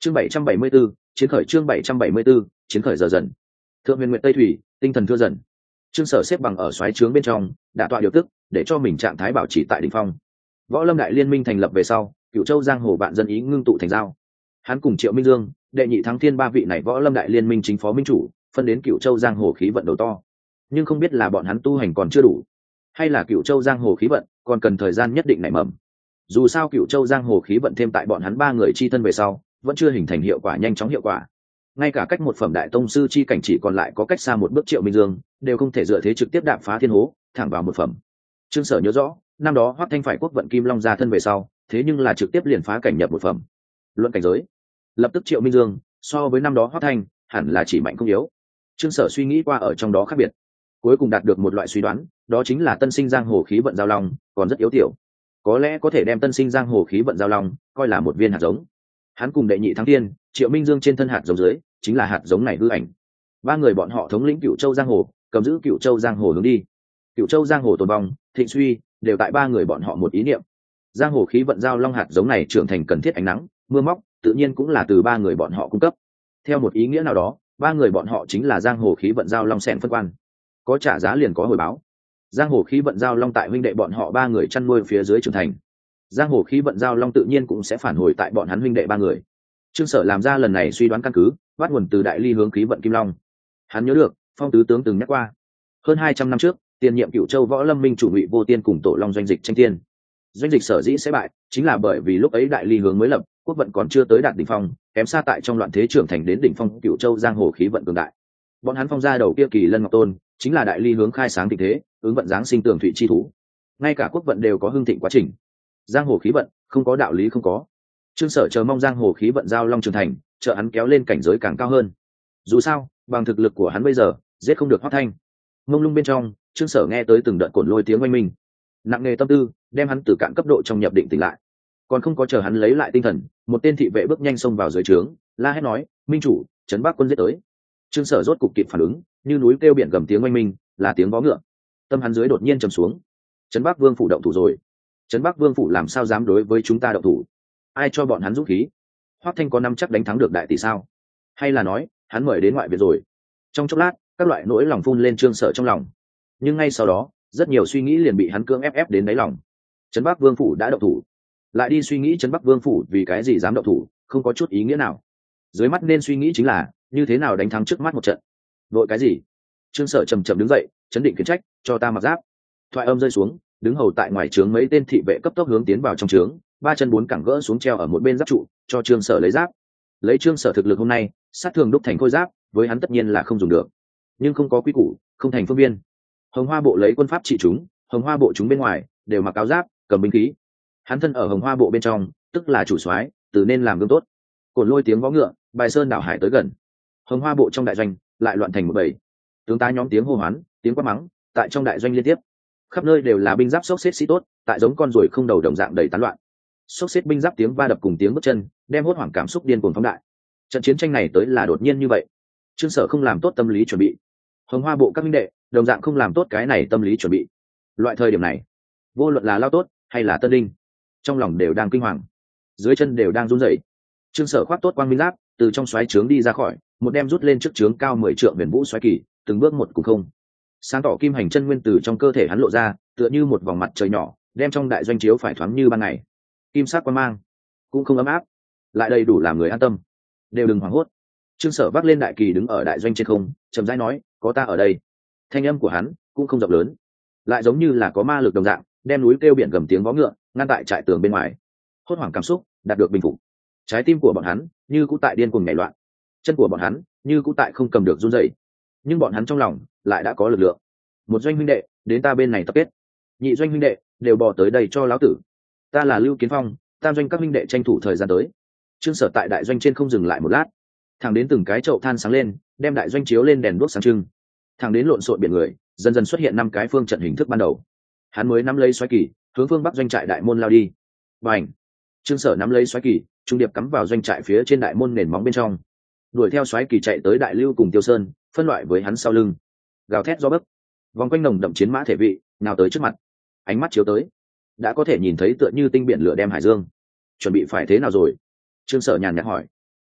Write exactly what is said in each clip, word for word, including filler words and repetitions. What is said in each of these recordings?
chương bảy trăm bảy mươi 774, chiến khởi chương bảy trăm bảy mươi 774, chiến khởi giờ dần. Thượng Huyền Nguyệt Tây Thủy, tinh thần thưa dần. Trương Sở xếp bằng ở xoáy trướng bên trong, đã tọa điều tức, để cho mình trạng thái bảo trì tại đỉnh phong. Võ Lâm Đại Liên Minh thành lập về sau, Cửu Châu giang hồ bạn dân ý ngưng tụ thành giao. Hắn cùng Triệu Minh Dương, đệ nhị thắng thiên ba vị này Võ Lâm Đại Liên Minh chính phó minh chủ, phân đến Cửu Châu giang hồ khí vận đầu to. Nhưng không biết là bọn hắn tu hành còn chưa đủ, hay là Cửu Châu giang hồ khí vận còn cần thời gian nhất định nảy mầm. Dù sao Cửu Châu giang hồ khí vận thêm tại bọn hắn ba người chi thân về sau, vẫn chưa hình thành hiệu quả nhanh chóng hiệu quả. Ngay cả cách một phẩm đại tông sư chi cảnh chỉ còn lại có cách xa một bước Triệu Minh Dương, đều không thể dựa thế trực tiếp đạp phá thiên hố, thẳng vào một phẩm. Trương Sở nhớ rõ, năm đó Hoắc Thanh phải quốc vận Kim Long ra thân về sau, thế nhưng là trực tiếp liền phá cảnh nhập một phẩm. Luận cảnh giới, lập tức Triệu Minh Dương so với năm đó Hoắc Thanh hẳn là chỉ mạnh không yếu. Trương Sở suy nghĩ qua ở trong đó khác biệt, cuối cùng đạt được một loại suy đoán, đó chính là tân sinh giang hồ khí vận giao long còn rất yếu tiểu, có lẽ có thể đem tân sinh giang hồ khí vận giao long coi là một viên hạt giống. Hắn cùng đệ nhị thắng tiên Triệu Minh Dương trên thân hạt giống dưới chính là hạt giống này hư ảnh. Ba người bọn họ thống lĩnh Cửu Châu giang hồ, cầm giữ Cửu Châu giang hồ hướng đi. Cửu Châu giang hồ tồn vong, thịnh suy đều tại ba người bọn họ một ý niệm. Giang hồ khí vận giao long hạt giống này trưởng thành cần thiết ánh nắng, mưa móc, tự nhiên cũng là từ ba người bọn họ cung cấp. Theo một ý nghĩa nào đó, ba người bọn họ chính là giang hồ khí vận giao long xẻn phân quan. Có trả giá liền có hồi báo. Giang hồ khí vận giao long tại huynh đệ bọn họ ba người chăn nuôi phía dưới trưởng thành, giang hồ khí vận giao long tự nhiên cũng sẽ phản hồi tại bọn hắn huynh đệ ba người. Trương Sở làm ra lần này suy đoán căn cứ bắt nguồn từ đại ly hướng khí vận kim long. Hắn nhớ được Phong tứ tướng từng nhắc qua, hơn hai trăm năm trước tiền nhiệm Cửu Châu Võ Lâm Minh chủ Ngụy Vô Tiên cùng Tổ Long doanh dịch tranh tiên. Doanh dịch sở dĩ sẽ bại chính là bởi vì lúc ấy đại ly hướng mới lập, quốc vận còn chưa tới đạt đỉnh phong, kém xa tại trong loạn thế trưởng thành đến đỉnh phong Cửu Châu giang hồ khí vận cường đại. Bọn hắn phong ra đầu kia Kỳ Lân Ngọc Tôn chính là đại ly hướng khai sáng tình thế, ứng vận giáng sinh tường thụy chi thú. Ngay cả quốc vận đều có hưng thịnh quá trình. Giang hồ khí vận không có đạo lý không có. Trương Sở chờ mong giang hồ khí vận giao long trưởng thành, trợ hắn kéo lên cảnh giới càng cao hơn. Dù sao, bằng thực lực của hắn bây giờ, giết không được Hoắc Thanh. Mông lung bên trong, Trương Sở nghe tới từng đợt cồn lôi tiếng oanh minh, nặng nề tâm tư đem hắn từ cạn cấp độ trong nhập định tỉnh lại. Còn không có chờ hắn lấy lại tinh thần, một tên thị vệ bước nhanh xông vào dưới trướng, la hét nói: "Minh chủ, trấn Bắc quân giết tới." Trương Sở rốt cục kịp phản ứng, như núi kêu biển gầm tiếng oanh minh, là tiếng vó ngựa. Tâm hắn dưới đột nhiên trầm xuống. Trấn Bắc Vương phủ động thủ rồi. Trấn Bắc Vương phủ làm sao dám đối với chúng ta động thủ? Ai cho bọn hắn dũng khí? Hoắc Thanh có năm chắc đánh thắng được đại tỷ sao? Hay là nói hắn mời đến ngoại viện rồi? Trong chốc lát, các loại nỗi lòng phun lên Trương Sở trong lòng. Nhưng ngay sau đó, rất nhiều suy nghĩ liền bị hắn cưỡng ép ép đến đáy lòng. Trấn Bắc Vương phủ đã động thủ, lại đi suy nghĩ Trấn Bắc Vương phủ vì cái gì dám động thủ, không có chút ý nghĩa nào. Dưới mắt nên suy nghĩ chính là như thế nào đánh thắng trước mắt một trận. Vội cái gì? Trương Sở chầm chậm đứng dậy, chấn định khiển trách: "Cho ta mặc giáp." Thoại âm rơi xuống, đứng hầu tại ngoài trướng mấy tên thị vệ cấp tốc hướng tiến vào trong trướng, ba chân bốn cẳng gỡ xuống treo ở một bên giáp trụ, cho Trương Sở lấy giáp. Lấy Trương Sở thực lực hôm nay, sát thường đúc thành khôi giáp, với hắn tất nhiên là không dùng được. Nhưng không có quy củ, không thành phương viên. Hồng Hoa bộ lấy quân pháp trị chúng, Hồng Hoa bộ chúng bên ngoài đều mặc áo giáp, cầm binh khí. Hắn thân ở Hồng Hoa bộ bên trong, tức là chủ soái, từ nên làm gương tốt. Cồn lôi tiếng vó ngựa, bài sơn đảo hải tới gần. Hồng Hoa bộ trong đại doanh lại loạn thành một bầy. Tướng tá nhóm tiếng hô hoán, tiếng quát mắng, tại trong đại doanh liên tiếp. Khắp nơi đều là binh giáp xốc xếp sĩ tốt, tại giống con ruồi không đầu đồng dạng đầy tán loạn. Xốc xếp binh giáp tiếng va đập cùng tiếng bước chân, đem hốt hoảng cảm xúc điên cuồng phóng đại. Trận chiến tranh này tới là đột nhiên như vậy. Trương Sở không làm tốt tâm lý chuẩn bị. Hồng Hoa bộ các minh đệ đồng dạng không làm tốt cái này tâm lý chuẩn bị. Loại thời điểm này, vô luận là Lao Tốt hay là Tân Đinh, trong lòng đều đang kinh hoàng, dưới chân đều đang run rẩy. Trương Sở khoác tốt quang minh giáp, từ trong xoáy trướng đi ra khỏi, một đem rút lên trước trướng cao mười trượng huyền vũ xoáy kỳ, từng bước một cùng không. Sáng tỏ kim hành chân nguyên từ trong cơ thể hắn lộ ra, tựa như một vòng mặt trời nhỏ, đem trong đại doanh chiếu phải thoáng như ban ngày. Kim sắc quang mang, cũng không ấm áp, lại đầy đủ làm người an tâm. Đều đừng hoảng hốt. Trương Sở vác lên đại kỳ đứng ở đại doanh trên không, chậm rãi nói: "Có ta ở đây." Thanh âm của hắn cũng không rộng lớn, lại giống như là có ma lực đồng dạng, đem núi kêu biển gầm tiếng vó ngựa ngăn tại trại tường bên ngoài. Hốt hoảng cảm xúc đạt được bình phục. Trái tim của bọn hắn như cũ tại điên cuồng nhảy loạn, chân của bọn hắn như cũ tại không cầm được run rẩy, nhưng bọn hắn trong lòng lại đã có lực lượng. Một doanh huynh đệ đến ta bên này tập kết, nhị doanh huynh đệ đều bò tới đây cho lão tử. Ta là Lưu Kiến Phong, tam doanh các huynh đệ tranh thủ thời gian tới. Trương Sở tại đại doanh trên không dừng lại một lát, thẳng đến từng cái chậu than sáng lên, đem đại doanh chiếu lên đèn đuốc sáng trưng. Thẳng đến lộn xộn biển người, dần dần xuất hiện năm cái phương trận hình thức ban đầu. Hắn mới nắm lấy xoáy kỳ, hướng phương bắc doanh trại đại môn lao đi. Bành! Trương Sở nắm lấy xoáy kỳ, trung điệp cắm vào doanh trại phía trên đại môn nền móng bên trong. Đuổi theo xoáy kỳ chạy tới Đại Lưu cùng Tiêu Sơn, phân loại với hắn sau lưng. Gào thét gió bấc, vòng quanh nồng đậm chiến mã thể vị, nào tới trước mặt. Ánh mắt chiếu tới, đã có thể nhìn thấy tựa như tinh biển lửa đem hải dương. Chuẩn bị phải thế nào rồi? Trương Sở nhàn nhạt hỏi.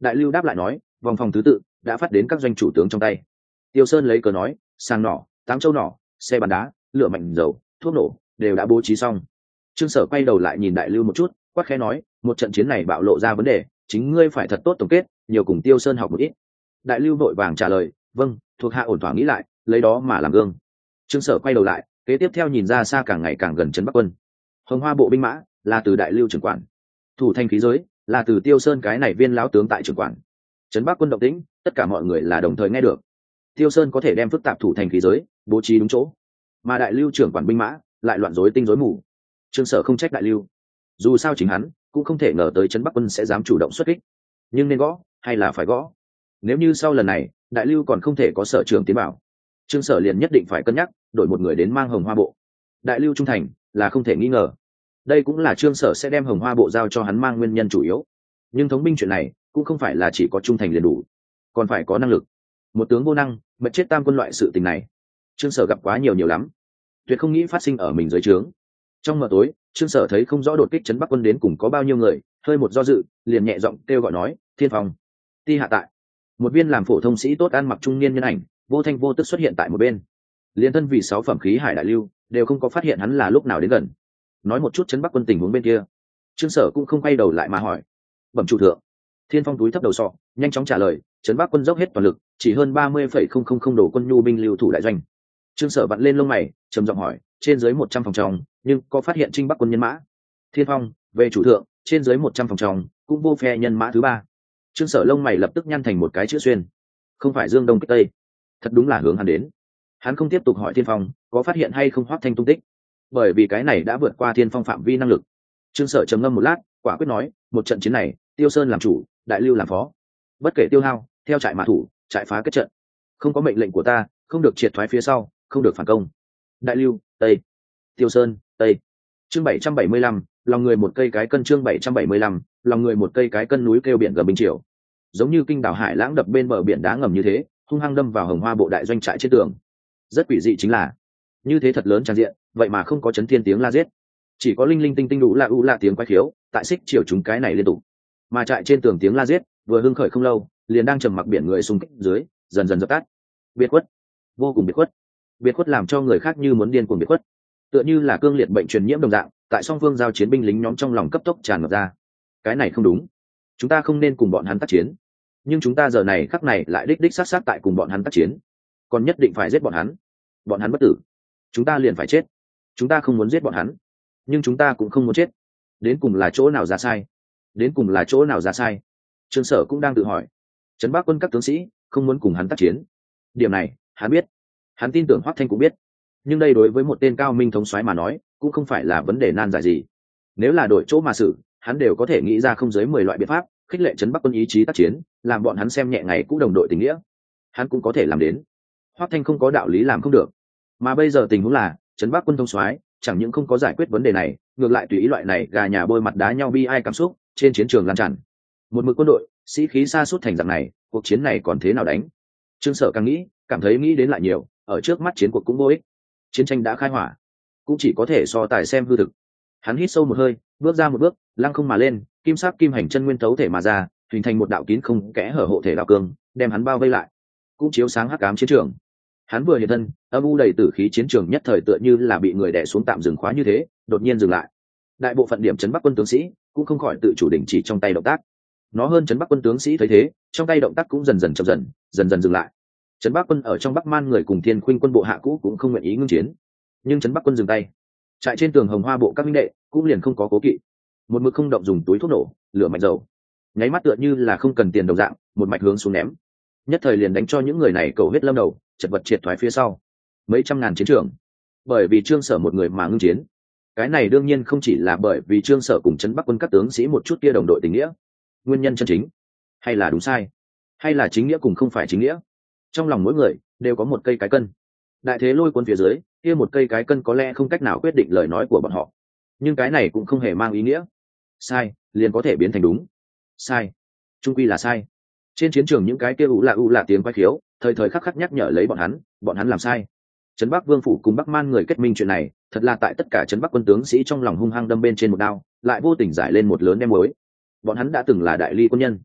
Đại lưu đáp lại nói, vòng phòng thứ tự đã phát đến các doanh chủ tướng trong tay. Tiêu Sơn lấy cờ nói, sang nỏ, tám châu nỏ, xe bắn đá, lửa mạnh dầu, thuốc nổ đều đã bố trí xong. Trương Sở quay đầu lại nhìn Đại lưu một chút, quát khẽ nói, một trận chiến này bạo lộ ra vấn đề, chính ngươi phải thật tốt tổng kết, nhiều cùng Tiêu Sơn học một ít. Đại lưu vội vàng trả lời, vâng, thuộc hạ ổn thỏa nghĩ lại, lấy đó mà làm gương. Trương Sở quay đầu lại, kế tiếp theo nhìn ra xa càng ngày càng gần trấn Bắc quân. Hồng Hoa bộ binh mã là từ Đại lưu trưởng quản, thủ thành khí giới là từ Tiêu Sơn cái này viên lão tướng tại trưởng quản. Trấn Bắc quân động tĩnh, tất cả mọi người là đồng thời nghe được. Tiêu Sơn có thể đem phức tạp thủ thành khí giới bố trí đúng chỗ, mà Đại lưu trưởng quản binh mã lại loạn rối tinh rối mù. Trương Sở không trách Đại lưu, dù sao chính hắn cũng không thể ngờ tới trấn Bắc quân sẽ dám chủ động xuất kích, nhưng nên gõ hay là phải gõ. Nếu như sau lần này Đại lưu còn không thể có sở trường tiến bảo, Trương Sở liền nhất định phải cân nhắc đổi một người đến mang Hồng Hoa bộ. Đại lưu trung thành là không thể nghi ngờ, đây cũng là Trương Sở sẽ đem Hồng Hoa bộ giao cho hắn mang nguyên nhân chủ yếu. Nhưng thống binh chuyện này cũng không phải là chỉ có trung thành liền đủ, còn phải có năng lực. Một tướng vô năng mệt chết tam quân loại sự tình này, Trương Sở gặp quá nhiều nhiều lắm, tuyệt không nghĩ phát sinh ở mình dưới trướng. Trong mờ tối, Trương Sở thấy không rõ đột kích trấn Bắc quân đến cùng có bao nhiêu người, hơi một do dự, liền nhẹ giọng kêu gọi nói, Thiên Phong, ti hạ tại. Một viên làm phổ thông sĩ tốt ăn mặc trung niên nhân ảnh, vô thanh vô tức xuất hiện tại một bên. Liên thân vì sáu phẩm khí hải đại lưu đều không có phát hiện hắn là lúc nào đến gần. Nói một chút trấn Bắc quân tình huống bên kia, Trương Sở cũng không quay đầu lại mà hỏi, bẩm chủ thượng. Thiên Phong túi thấp đầu sọ, nhanh chóng trả lời, trấn Bắc quân dốc hết toàn lực, chỉ hơn ba mươi phẩy không không không đổ quân nhu binh lưu thủ đại doanh. Trương Sở vặn lên lông mày, trầm giọng hỏi, trên dưới một trăm phòng trong, nhưng có phát hiện Trinh Bắc quân nhân mã? Thiên Phong, về chủ thượng, trên dưới một trăm phòng trong, cũng vô phe nhân mã thứ ba. Trương Sở lông mày lập tức nhăn thành một cái chữ xuyên. Không phải Dương Đông kích Tây, thật đúng là hướng hắn đến. Hắn không tiếp tục hỏi Thiên Phong có phát hiện hay không Hoắc Thanh tung tích, bởi vì cái này đã vượt qua Thiên Phong phạm vi năng lực. Trương Sở trầm ngâm một lát, quả quyết nói, một trận chiến này, Tiêu Sơn làm chủ, Đại lưu làm phó. Bất kể tiêu hao, theo trại mã thủ, trại phá kết trận. Không có mệnh lệnh của ta, không được triệt thoái phía sau, không được phản công. Đại lưu, Tây. Tiêu Sơn, Tây. Chương bảy trăm bảy mươi lăm, lòng người một cây cái cân. Chương bảy trăm bảy mươi lăm, lòng người một cây cái cân. Núi kêu biển gầm binh triều, giống như kinh đảo hải lãng đập bên bờ biển đá ngầm như thế, hung hăng đâm vào Hồng Hoa bộ đại doanh trại trên tường. Rất quỷ dị chính là, như thế thật lớn tràn diện, vậy mà không có chấn thiên tiếng la giết, chỉ có linh linh tinh tinh đủ lạ u lạ tiếng quái khiếu tại xích chiều chúng cái này liên tục. Mà trại trên tường tiếng la giết vừa hưng khởi không lâu, liền đang trầm mặc biển người xung kích dưới, dần dần dập tắt. Biệt khuất, vô cùng biệt khuất. Biệt khuất làm cho người khác như muốn điên cuồng biệt khuất, tựa như là cương liệt bệnh truyền nhiễm đồng dạng, tại song phương giao chiến binh lính nhóm trong lòng cấp tốc tràn ngập ra. Cái này không đúng, chúng ta không nên cùng bọn hắn tác chiến, nhưng chúng ta giờ này khắc này lại đích đích sát sát tại cùng bọn hắn tác chiến, còn nhất định phải giết bọn hắn. Bọn hắn bất tử, chúng ta liền phải chết. Chúng ta không muốn giết bọn hắn, nhưng chúng ta cũng không muốn chết. Đến cùng là chỗ nào ra sai? Đến cùng là chỗ nào ra sai? Trương Sở cũng đang tự hỏi. Trấn Bắc quân các tướng sĩ không muốn cùng hắn tác chiến, điểm này hắn biết, hắn tin tưởng Hoắc Thanh cũng biết. Nhưng đây đối với một tên cao minh thống soái mà nói, cũng không phải là vấn đề nan giải gì. Nếu là đổi chỗ mà xử, hắn đều có thể nghĩ ra không dưới mười loại biện pháp khích lệ Trấn Bắc quân ý chí tác chiến, làm bọn hắn xem nhẹ ngày cũ đồng đội tình nghĩa. Hắn cũng có thể làm đến. Hoắc Thanh không có đạo lý làm không được. Mà bây giờ tình huống là, Trấn Bắc quân thống soái chẳng những không có giải quyết vấn đề này, ngược lại tùy ý loại này gà nhà bôi mặt đá nhau bi ai cảm xúc trên chiến trường lan tràn. Một mực quân đội sĩ khí sa sút thành dạng này, cuộc chiến này còn thế nào đánh? Trương Sở càng nghĩ, cảm thấy nghĩ đến lại nhiều, ở trước mắt chiến cuộc cũng vô ích. Chiến tranh đã khai hỏa, cũng chỉ có thể so tài xem hư thực. Hắn hít sâu một hơi, bước ra một bước, lăng không mà lên, kim sắc kim hành chân nguyên tấu thể mà ra, hình thành một đạo kín không kẽ hở hộ thể đạo cương, đem hắn bao vây lại, cũng chiếu sáng hắc ám chiến trường. Hắn vừa hiện thân, âm u đầy tử khí chiến trường nhất thời tựa như là bị người đè xuống tạm dừng khóa như thế, đột nhiên dừng lại. Đại bộ phận điểm Trấn Bắc quân tướng sĩ cũng không khỏi tự chủ đình chỉ trong tay động tác. Nó hơn Trấn Bắc quân tướng sĩ thấy thế, trong tay động tác cũng dần dần chậm dần, dần dần dừng lại. Trấn Bắc quân ở trong Bắc Man người cùng Thiên Khuynh quân bộ hạ cũ cũng không nguyện ý ngưng chiến, nhưng Trấn Bắc quân dừng tay. Trại trên tường Hồng Hoa bộ các minh đệ cũng liền không có cố kỵ, một mực không động dùng túi thuốc nổ, lửa mạnh dầu, nháy mắt tựa như là không cần tiền đồng dạng, một mạch hướng xuống ném. Nhất thời liền đánh cho những người này cầu huyết lâm đầu, chật vật triệt thoái phía sau mấy trăm ngàn chiến trường. Bởi vì Trương Sở một người mà ngưng chiến, cái này đương nhiên không chỉ là bởi vì Trương Sở cùng Trấn Bắc quân các tướng sĩ một chút kia đồng đội tình nghĩa. Nguyên nhân chân chính, hay là đúng sai, hay là chính nghĩa cùng không phải chính nghĩa, trong lòng mỗi người đều có một cây cái cân. Đại thế lôi cuốn phía dưới, kia một cây cái cân có lẽ không cách nào quyết định lời nói của bọn họ, nhưng cái này cũng không hề mang ý nghĩa sai liền có thể biến thành đúng. Sai trung quy là sai. Trên chiến trường những cái kia ủ lạ ủ lạ tiếng quái khiếu thời thời khắc khắc nhắc nhở lấy bọn hắn, bọn hắn làm sai. Trấn Bắc Vương phủ cùng Bắc Man người kết minh chuyện này, thật là tại tất cả Trấn Bắc quân tướng sĩ trong lòng hung hăng đâm bên trên một đao, lại vô tình giải lên một lớn đem mối. Bọn hắn đã từng là đại ly quân nhân,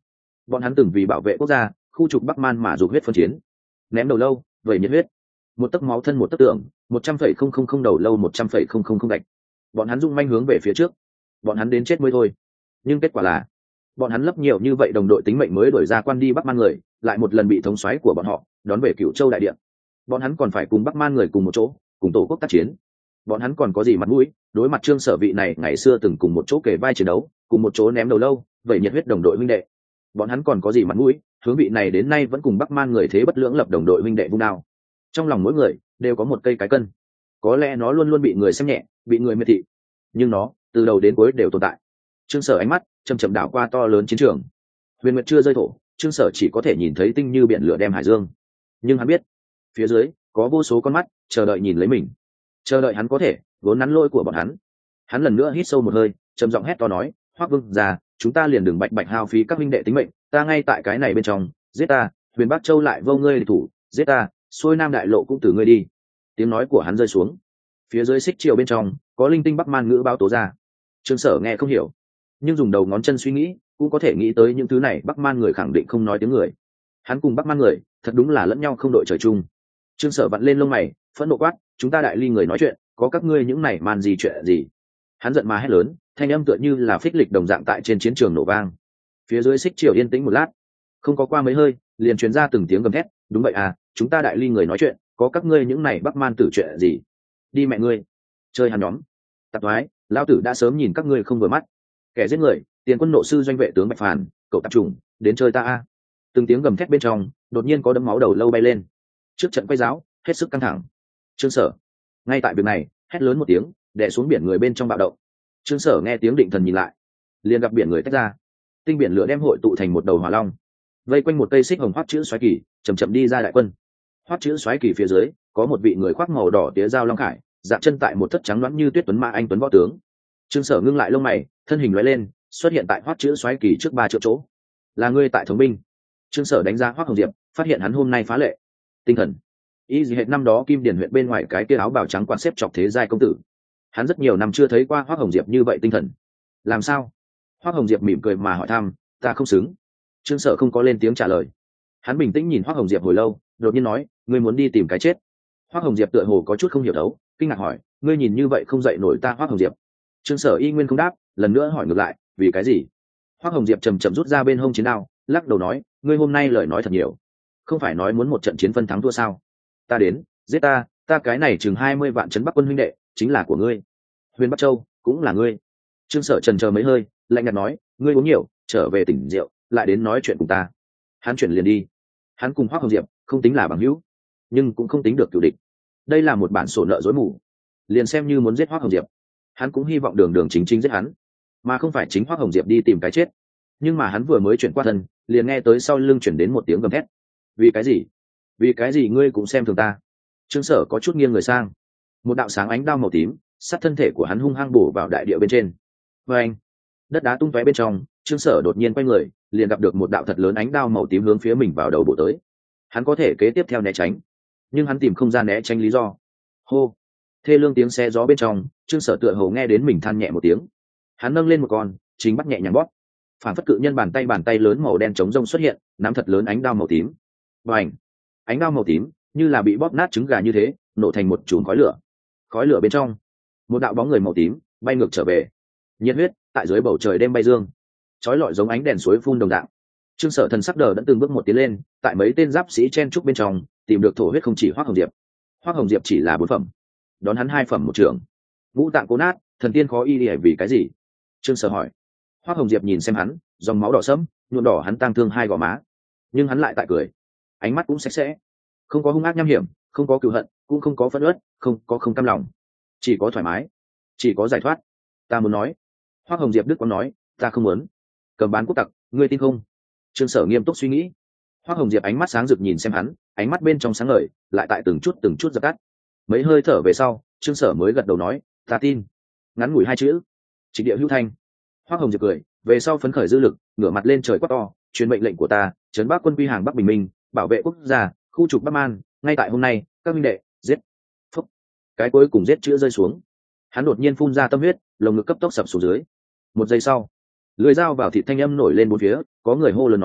bọn hắn từng vì bảo vệ quốc gia khu trục Bắc Man mà dục huyết phân chiến, ném đầu lâu vậy nhiệt huyết, một tấc máu thân một tấc tưởng, một trăm phẩy không không không đầu lâu một trăm phẩy không không không gạch. Bọn hắn dung manh hướng về phía trước, bọn hắn đến chết mới thôi. Nhưng kết quả là bọn hắn lấp nhiều như vậy đồng đội tính mệnh mới đuổi ra quan đi Bắc Man người, lại một lần bị thống soái của bọn họ đón về Cửu Châu đại địa. Bọn hắn còn phải cùng Bắc Man người cùng một chỗ, cùng tổ quốc tác chiến. Bọn hắn còn có gì mặt mũi đối mặt Trương Sở vị này ngày xưa từng cùng một chỗ kề vai chiến đấu, cùng một chỗ ném đầu lâu, vậy nhiệt huyết đồng đội huynh đệ. Bọn hắn còn có gì mặt mũi hướng vị này đến nay vẫn cùng Bắc Man người thế bất lưỡng lập đồng đội huynh đệ vung đao. Trong lòng mỗi người đều có một cây cái cân, có lẽ nó luôn luôn bị người xem nhẹ, bị người miệt thị, nhưng nó từ đầu đến cuối đều tồn tại. Trương Sở ánh mắt chầm chậm đảo qua to lớn chiến trường. Huyền Nguyệt chưa rơi thổ, Trương Sở chỉ có thể nhìn thấy tinh như biển lửa đem hải dương, nhưng hắn biết phía dưới có vô số con mắt chờ đợi nhìn lấy mình, chờ đợi hắn có thể vốn nắn lôi của bọn hắn. Hắn lần nữa hít sâu một hơi, trầm giọng hét to nói: Hoắc Vương già, chúng ta liền đừng bạch bạch hao phí các huynh đệ tính mệnh, ta ngay tại cái này bên trong, giết ta, Huyền Bắc Châu lại vô ngươi địch thủ, giết ta, xuôi Nam Đại Lộ cũng từ ngươi đi. Tiếng nói của hắn rơi xuống, phía dưới xích triều bên trong có linh tinh Bắc Man ngữ báo tố ra. Trương Sở nghe không hiểu, nhưng dùng đầu ngón chân suy nghĩ cũng có thể nghĩ tới những thứ này Bắc Man người khẳng định không nói tiếng người. Hắn cùng Bắc Man người thật đúng là lẫn nhau không đội trời chung. Trương Sở vặn lên lông mày, phẫn nộ quát: chúng ta đại ly người nói chuyện, có các ngươi những này man gì chuyện gì? Hắn giận mà hét lớn, thanh âm tựa như là phích lịch đồng dạng tại trên chiến trường nổ vang. Phía dưới xích triều yên tĩnh một lát, không có qua mấy hơi liền truyền ra từng tiếng gầm thét: đúng vậy à, chúng ta đại ly người nói chuyện, có các ngươi những này Bắc Man tử chuyện gì? Đi mẹ ngươi, chơi hắn nhóm tạp thoái, lão tử đã sớm nhìn các ngươi không vừa mắt. Kẻ giết người, tiền quân nộ sư doanh vệ tướng Bạch Phàn, cậu tạp trùng, đến chơi ta a. Từng tiếng gầm thét bên trong đột nhiên có đấm máu đầu lâu bay lên. Trước trận quay giáo hết sức căng thẳng. Trương Sở ngay tại việc này hét lớn một tiếng, đè xuống biển người bên trong bạo động. Trương Sở nghe tiếng định thần nhìn lại, liền gặp biển người tách ra, tinh biển lửa đem hội tụ thành một đầu hỏa long, vây quanh một cây xích hồng hoắc chữ xoáy kỳ chậm chậm đi ra đại quân. Hoắc chữ xoáy kỳ phía dưới có một vị người khoác màu đỏ tía dao long khải, dạng chân tại một thất trắng loãng như tuyết tuấn mã anh tuấn võ tướng. Trương Sở ngưng lại lông mày, thân hình lóe lên xuất hiện tại Hoắc chữ xoáy kỳ trước ba triệu chỗ. Là ngươi tại thống binh? Trương Sở đánh giá Hoắc Hồng Diệp, phát hiện hắn hôm nay phá lệ tinh thần, y gì hệt năm đó Kim Điền huyện bên ngoài cái kia áo bào trắng quan xếp chọc thế giai công tử. Hắn rất nhiều năm chưa thấy qua Hoắc Hồng Diệp như vậy tinh thần. Làm sao? Hoắc Hồng Diệp mỉm cười mà hỏi thăm. Ta không xứng. Trương Sở không có lên tiếng trả lời. Hắn bình tĩnh nhìn Hoắc Hồng Diệp hồi lâu, đột nhiên nói: ngươi muốn đi tìm cái chết? Hoắc Hồng Diệp tựa hồ có chút không hiểu thấu, kinh ngạc hỏi: ngươi nhìn như vậy không dậy nổi ta Hoắc Hồng Diệp? Trương Sở y nguyên không đáp, lần nữa hỏi ngược lại: vì cái gì? Hoắc Hồng Diệp chầm chậm rút ra bên hông chiến đao, lắc đầu nói: ngươi hôm nay lời nói thật nhiều, không phải nói muốn một trận chiến phân thắng thua sao? Ta đến, giết ta, ta cái này chừng hai mươi vạn trấn Bắc quân huynh đệ chính là của ngươi, Huyền Bắc Châu cũng là ngươi. Trương Sở trần chờ mấy hơi, lạnh nhạt nói: ngươi uống nhiều, trở về tỉnh rượu, lại đến nói chuyện cùng ta. Hắn chuyển liền đi. Hắn cùng Hoắc Hồng Diệp không tính là bằng hữu, nhưng cũng không tính được cựu địch. Đây là một bản sổ nợ dối mù. Liền xem như muốn giết Hoắc Hồng Diệp, hắn cũng hy vọng đường đường chính chính giết hắn, mà không phải chính Hoắc Hồng Diệp đi tìm cái chết. Nhưng mà hắn vừa mới chuyển qua thân, liền nghe tới sau lưng chuyển đến một tiếng gầm thét. Vì cái gì? Vì cái gì ngươi cũng xem thường ta? Trương Sở có chút nghiêng người sang, một đạo sáng ánh đao màu tím sát thân thể của hắn hung hăng bổ vào đại địa bên trên. Và anh, đất đá tung tóe bên trong. Trương Sở đột nhiên quay người, liền gặp được một đạo thật lớn ánh đao màu tím hướng phía mình vào đầu bổ tới. Hắn có thể kế tiếp theo né tránh, nhưng hắn tìm không ra né tránh lý do. Hô, thê lương tiếng xe gió bên trong, Trương Sở tựa hồ nghe đến mình than nhẹ một tiếng. Hắn nâng lên một con chính bắt nhẹ nhàng bóp, phản phất cự nhân bàn tay bàn tay lớn màu đen trống rông xuất hiện, nắm thật lớn ánh đao màu tím. Và ảnh, ánh đao màu tím như là bị bóp nát trứng gà như thế, nổ thành một chùm khói lửa. Khói lửa bên trong, một đạo bóng người màu tím bay ngược trở về. Nhiệt huyết tại dưới bầu trời đêm bay dương, chói lọi giống ánh đèn suối phun đồng dạng. Trương Sở thần sắc đờ đẫn từng bước một tiến lên, tại mấy tên giáp sĩ chen trúc bên trong tìm được thổ huyết không chỉ Hoắc Hồng Diệp. Hoắc Hồng Diệp chỉ là bốn phẩm, đón hắn hai phẩm một trưởng. Ngũ tạng cố nát, thần tiên khó y lìa vì cái gì? Trương Sở hỏi. Hoắc Hồng Diệp nhìn xem hắn, dòng máu đỏ sẫm nhuộm đỏ hắn tang thương hai gò má, nhưng hắn lại tại cười, ánh mắt cũng sạch sẽ, không có hung ác nham hiểm, không có cừu hận, cũng không có phẫn uất, không có không cam lòng, chỉ có thoải mái, chỉ có giải thoát. Ta muốn nói. Hoắc Hồng Diệp đức quang nói. Ta không muốn. Cầm bán quốc tặc, ngươi tin không? Trương Sở nghiêm túc suy nghĩ. Hoắc Hồng Diệp ánh mắt sáng rực nhìn xem hắn, ánh mắt bên trong sáng ngời, lại tại từng chút từng chút dập tắt. Mấy hơi thở về sau, Trương Sở mới gật đầu nói: ta tin. Ngắn ngủi hai chữ, trịch địa hữu thanh. Hoắc Hồng Diệp cười, về sau phấn khởi dư lực, ngửa mặt lên trời quát to: truyền mệnh lệnh của ta, trấn Bắc quân quy hàng Bắc bình minh, bảo vệ quốc gia, khu trục Bắc Man, ngay tại hôm nay, các minh đệ, giết. Phúc. Cái cuối cùng giết chữ rơi xuống, hắn đột nhiên phun ra tâm huyết, lồng ngực cấp tốc sập xuống dưới. Một giây sau, lưỡi dao vào thịt thanh âm nổi lên bốn phía, có người hô lớn nói: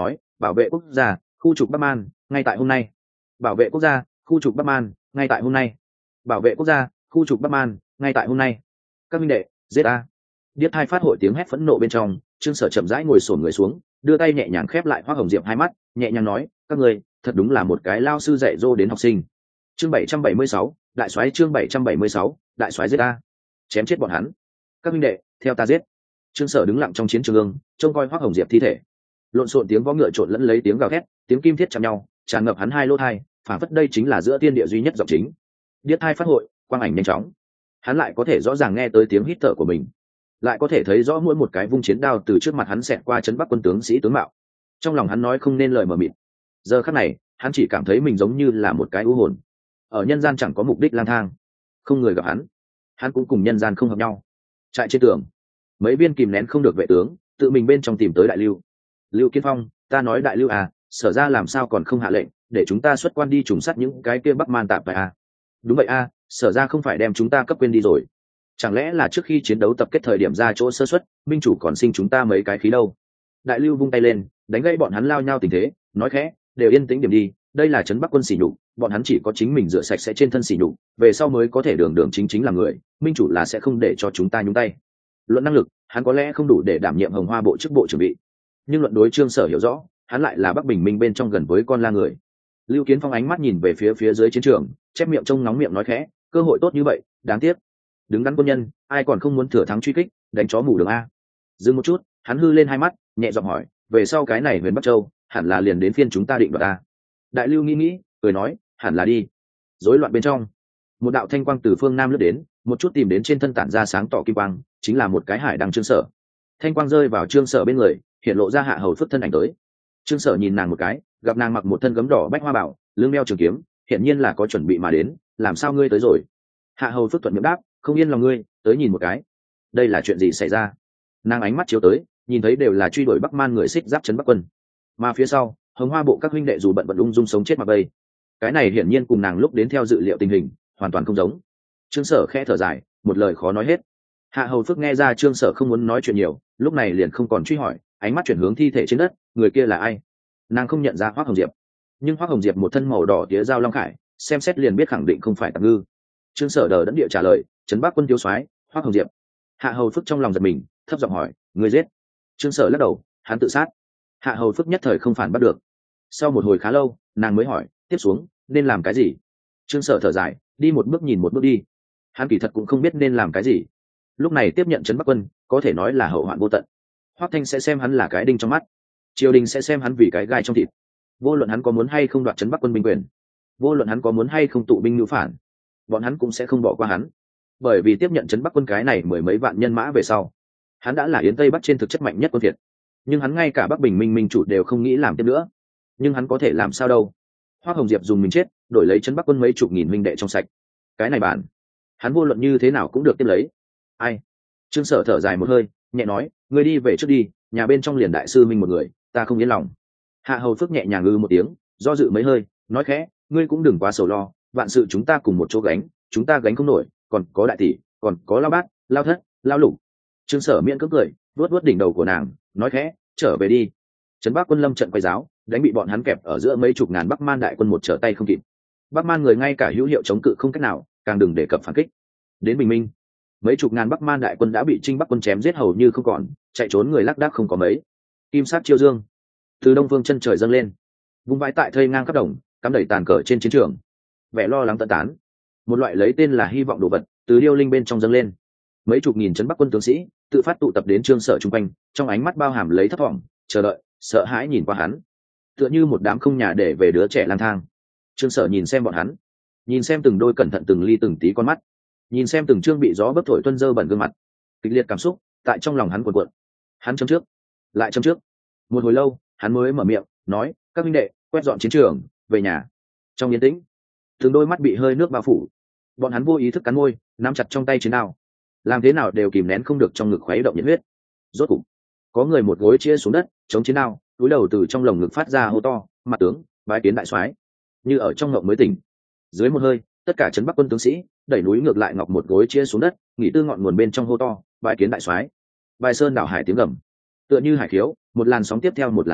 bảo vệ quốc gia khu trục Bắc Man ngay tại hôm nay, bảo vệ quốc gia khu trục Bắc Man ngay tại hôm nay, bảo vệ quốc gia khu trục Bắc Man ngay tại hôm nay. Các minh đệ, giết a! Điếc hai phát hội tiếng hét phẫn nộ bên trong, Trương Sở chậm rãi ngồi xổm người xuống, đưa tay nhẹ nhàng khép lại Hoắc Hồng Diệp hai mắt, nhẹ nhàng nói, các ngươi thật đúng là một cái lao sư dạy dỗ đến học sinh. Chương bảy trăm bảy mươi sáu, đại soái chương bảy trăm bảy mươi sáu, đại soái giết a! Chém chết bọn hắn. Các minh đệ, theo ta giết. Trương Sở đứng lặng trong chiến trường, trông coi Hoắc Hồng Diệp thi thể. Lộn xộn tiếng vó ngựa trộn lẫn lấy tiếng gào thét, tiếng kim thiết chạm nhau, tràn ngập hắn hai lỗ tai, phản phất đây chính là giữa thiên địa duy nhất giọng chính. Điếc hai phát hội, quang ảnh nhanh chóng. Hắn lại có thể rõ ràng nghe tới tiếng hít thở của mình, lại có thể thấy rõ mỗi một cái vung chiến đao từ trước mặt hắn xẹt qua chấn Bắc quân tướng sĩ tướng mạo. Trong lòng hắn nói không nên lời mờ mịt. Giờ khắc này, hắn chỉ cảm thấy mình giống như là một cái u hồn, ở nhân gian chẳng có mục đích lang thang, không người gặp hắn, hắn cũng cùng nhân gian không hợp nhau. Trại trên tường, mấy viên kìm nén không được vệ tướng, tự mình bên trong tìm tới Đại Lưu. Lưu Kiến Phong, ta nói Đại Lưu à, Sở ra làm sao còn không hạ lệnh để chúng ta xuất quan đi trùng sát những cái kia Bắc Man tạp phải à? Đúng vậy à, Sở ra không phải đem chúng ta cấp quên đi rồi? Chẳng lẽ là trước khi chiến đấu tập kết thời điểm ra chỗ sơ xuất, minh chủ còn sinh chúng ta mấy cái khí đâu? Đại Lưu vung tay lên, đánh gãy bọn hắn lao nhau tình thế, nói khẽ, đều yên tĩnh điểm đi, đây là trấn Bắc quân sỉ nhục, bọn hắn chỉ có chính mình rửa sạch sẽ trên thân sỉ nhục, về sau mới có thể đường đường chính chính là người, minh chủ là sẽ không để cho chúng ta nhúng tay. Luận năng lực, hắn có lẽ không đủ để đảm nhiệm Hồng Hoa bộ chức bộ trưởng vị, nhưng luận đối Trương Sở hiểu rõ, hắn lại là Bắc Bình Minh bên trong gần với con la người. Lưu Kiến Phong ánh mắt nhìn về phía phía dưới chiến trường, chép miệng trông nóng miệng nói khẽ, cơ hội tốt như vậy, đáng tiếc. Đứng đắn quân nhân, ai còn không muốn thừa thắng truy kích, đánh chó mù đường a. Dừng một chút, hắn hư lên hai mắt, nhẹ giọng hỏi, về sau cái này Huyền Bắc Châu, hẳn là liền đến phiên chúng ta định đoạt ta. Đại Lưu nghĩ nghĩ, cười nói, hẳn là đi. Rối loạn bên trong, một đạo thanh quang từ phương nam lướt đến, một chút tìm đến trên thân tản ra sáng tỏ kim quang, chính là một cái hải đăng Trương Sở. Thanh quang rơi vào Trương Sở bên người, hiện lộ ra Hạ Hầu Phước thân ảnh tới. Trương Sở nhìn nàng một cái, gặp nàng mặc một thân gấm đỏ bách hoa bảo, lưng đeo trường kiếm, hiện nhiên là có chuẩn bị mà đến, làm sao ngươi tới rồi? Hạ Hầu Phước thuận miệng đáp, không yên lòng ngươi, tới nhìn một cái. Đây là chuyện gì xảy ra? Nàng ánh mắt chiếu tới, nhìn thấy đều là truy đuổi Bắc Man người xích giáp trấn Bắc quân, mà phía sau, Hồng Hoa bộ các huynh đệ dù bận vận ung dung sống chết mặc bay. Cái này hiển nhiên cùng nàng lúc đến theo dự liệu tình hình hoàn toàn không giống. Trương Sở khẽ thở dài, một lời khó nói hết. Hạ Hầu Phước nghe ra Trương Sở không muốn nói chuyện nhiều, lúc này liền không còn truy hỏi, ánh mắt chuyển hướng thi thể trên đất, người kia là ai? Nàng không nhận ra Hoắc Hồng Diệp, nhưng Hoắc Hồng Diệp một thân màu đỏ tía dao long khải, xem xét liền biết khẳng định không phải Tạp Ngư. Trương Sở đờ đẫn địa trả lời, trấn Bắc quân thiếu soái Hoắc Hồng Diệp. Hạ Hầu Phước trong lòng giật mình, thấp giọng hỏi, người giết? Trương Sở lắc đầu, hắn tự sát. Hạ Hầu Phước nhất thời không phản bắt được. Sau một hồi khá lâu, nàng mới hỏi, tiếp xuống nên làm cái gì? Trương Sở thở dài, đi một bước nhìn một bước đi. Hắn kỳ thật cũng không biết nên làm cái gì. Lúc này tiếp nhận trấn Bắc quân, có thể nói là hậu hoạn vô tận. Hoắc Thanh sẽ xem hắn là cái đinh trong mắt, triều đình sẽ xem hắn vì cái gai trong thịt. Vô luận hắn có muốn hay không đoạt trấn Bắc quân binh quyền, vô luận hắn có muốn hay không tụ binh ngữ phản, bọn hắn cũng sẽ không bỏ qua hắn. Bởi vì tiếp nhận trấn Bắc quân cái này mười mấy vạn nhân mã về sau, hắn đã là Yến Tây Bắc trên thực chất mạnh nhất quân Việt. Nhưng hắn ngay cả Bắc Bình Minh minh chủ đều không nghĩ làm tiếp nữa. Nhưng hắn có thể làm sao đâu? Hoắc Hồng Diệp dùng mình chết, đổi lấy trấn Bắc quân mấy chục nghìn huynh đệ trong sạch. Cái này bản, hắn vô luận như thế nào cũng được tiếp lấy. Ai? Trương Sở thở dài một hơi, nhẹ nói, ngươi đi về trước đi, nhà bên trong liền đại sư minh một người, ta không yên lòng. Hạ Hầu Phước nhẹ nhàng ngư một tiếng, do dự mấy hơi, nói khẽ, ngươi cũng đừng quá sầu lo, vạn sự chúng ta cùng một chỗ gánh, chúng ta gánh không nổi, còn có đại tỷ, còn có lao bát, lao thất, lao lục. Trương Sở miễn cưỡng cười, vuốt vuốt đỉnh đầu của nàng, nói khẽ, trở về đi. Trấn Bắc quân lâm trận quay giáo, đánh bị bọn hắn kẹp ở giữa mấy chục ngàn Bắc Man đại quân một trở tay không kịp. Bắc Man người ngay cả hữu hiệu chống cự không cách nào, càng đừng đề cập phản kích. Đến bình minh, mấy chục ngàn Bắc Man đại quân đã bị Trinh Bắc quân chém giết hầu như không còn, chạy trốn người lác đác không có mấy. Kim sát chiêu dương, từ đông phương chân trời dâng lên, vung vãi tại thây ngang khắp đồng, cắm đầy tàn cờ trên chiến trường. Vẻ lo lắng tận tán, một loại lấy tên là hy vọng đồ vật từ điêu linh bên trong dâng lên. Mấy chục nghìn trấn Bắc quân tướng sĩ tự phát tụ tập đến Trương Sở trung quanh, trong ánh mắt bao hàm lấy thất vọng, chờ đợi, sợ hãi nhìn qua hắn, tựa như một đám không nhà để về đứa trẻ lang thang. Trương Sở nhìn xem bọn hắn, nhìn xem từng đôi cẩn thận từng ly từng tí con mắt, nhìn xem từng trương bị gió bấc thổi tuân dơ bẩn gương mặt, kịch liệt cảm xúc tại trong lòng hắn cuộn cuộn. Hắn châm trước, lại châm trước, một hồi lâu hắn mới mở miệng nói, các huynh đệ quét dọn chiến trường, về nhà. Trong yên tĩnh, từng đôi mắt bị hơi nước bao phủ, bọn hắn vô ý thức cắn môi, nắm chặt trong tay chiến đao, làm thế nào đều kìm nén không được trong ngực khuấy động nhiệt huyết. Rốt cục có người một gối chia xuống đất chống chiến đao, túi đầu từ trong lồng ngực phát ra hô to, mặt tướng bái kiến đại soái. Như ở trong ngộng mới tỉnh, dưới một hơi tất cả trấn Bắc quân tướng sĩ đẩy núi ngược lại ngọc một gối chia xuống đất, nghỉ tư ngọn nguồn bên trong hô to, bái kiến đại soái. Bài sơn đảo hải tiếng gầm tựa như hải khiếu, một làn sóng tiếp theo một làn sóng,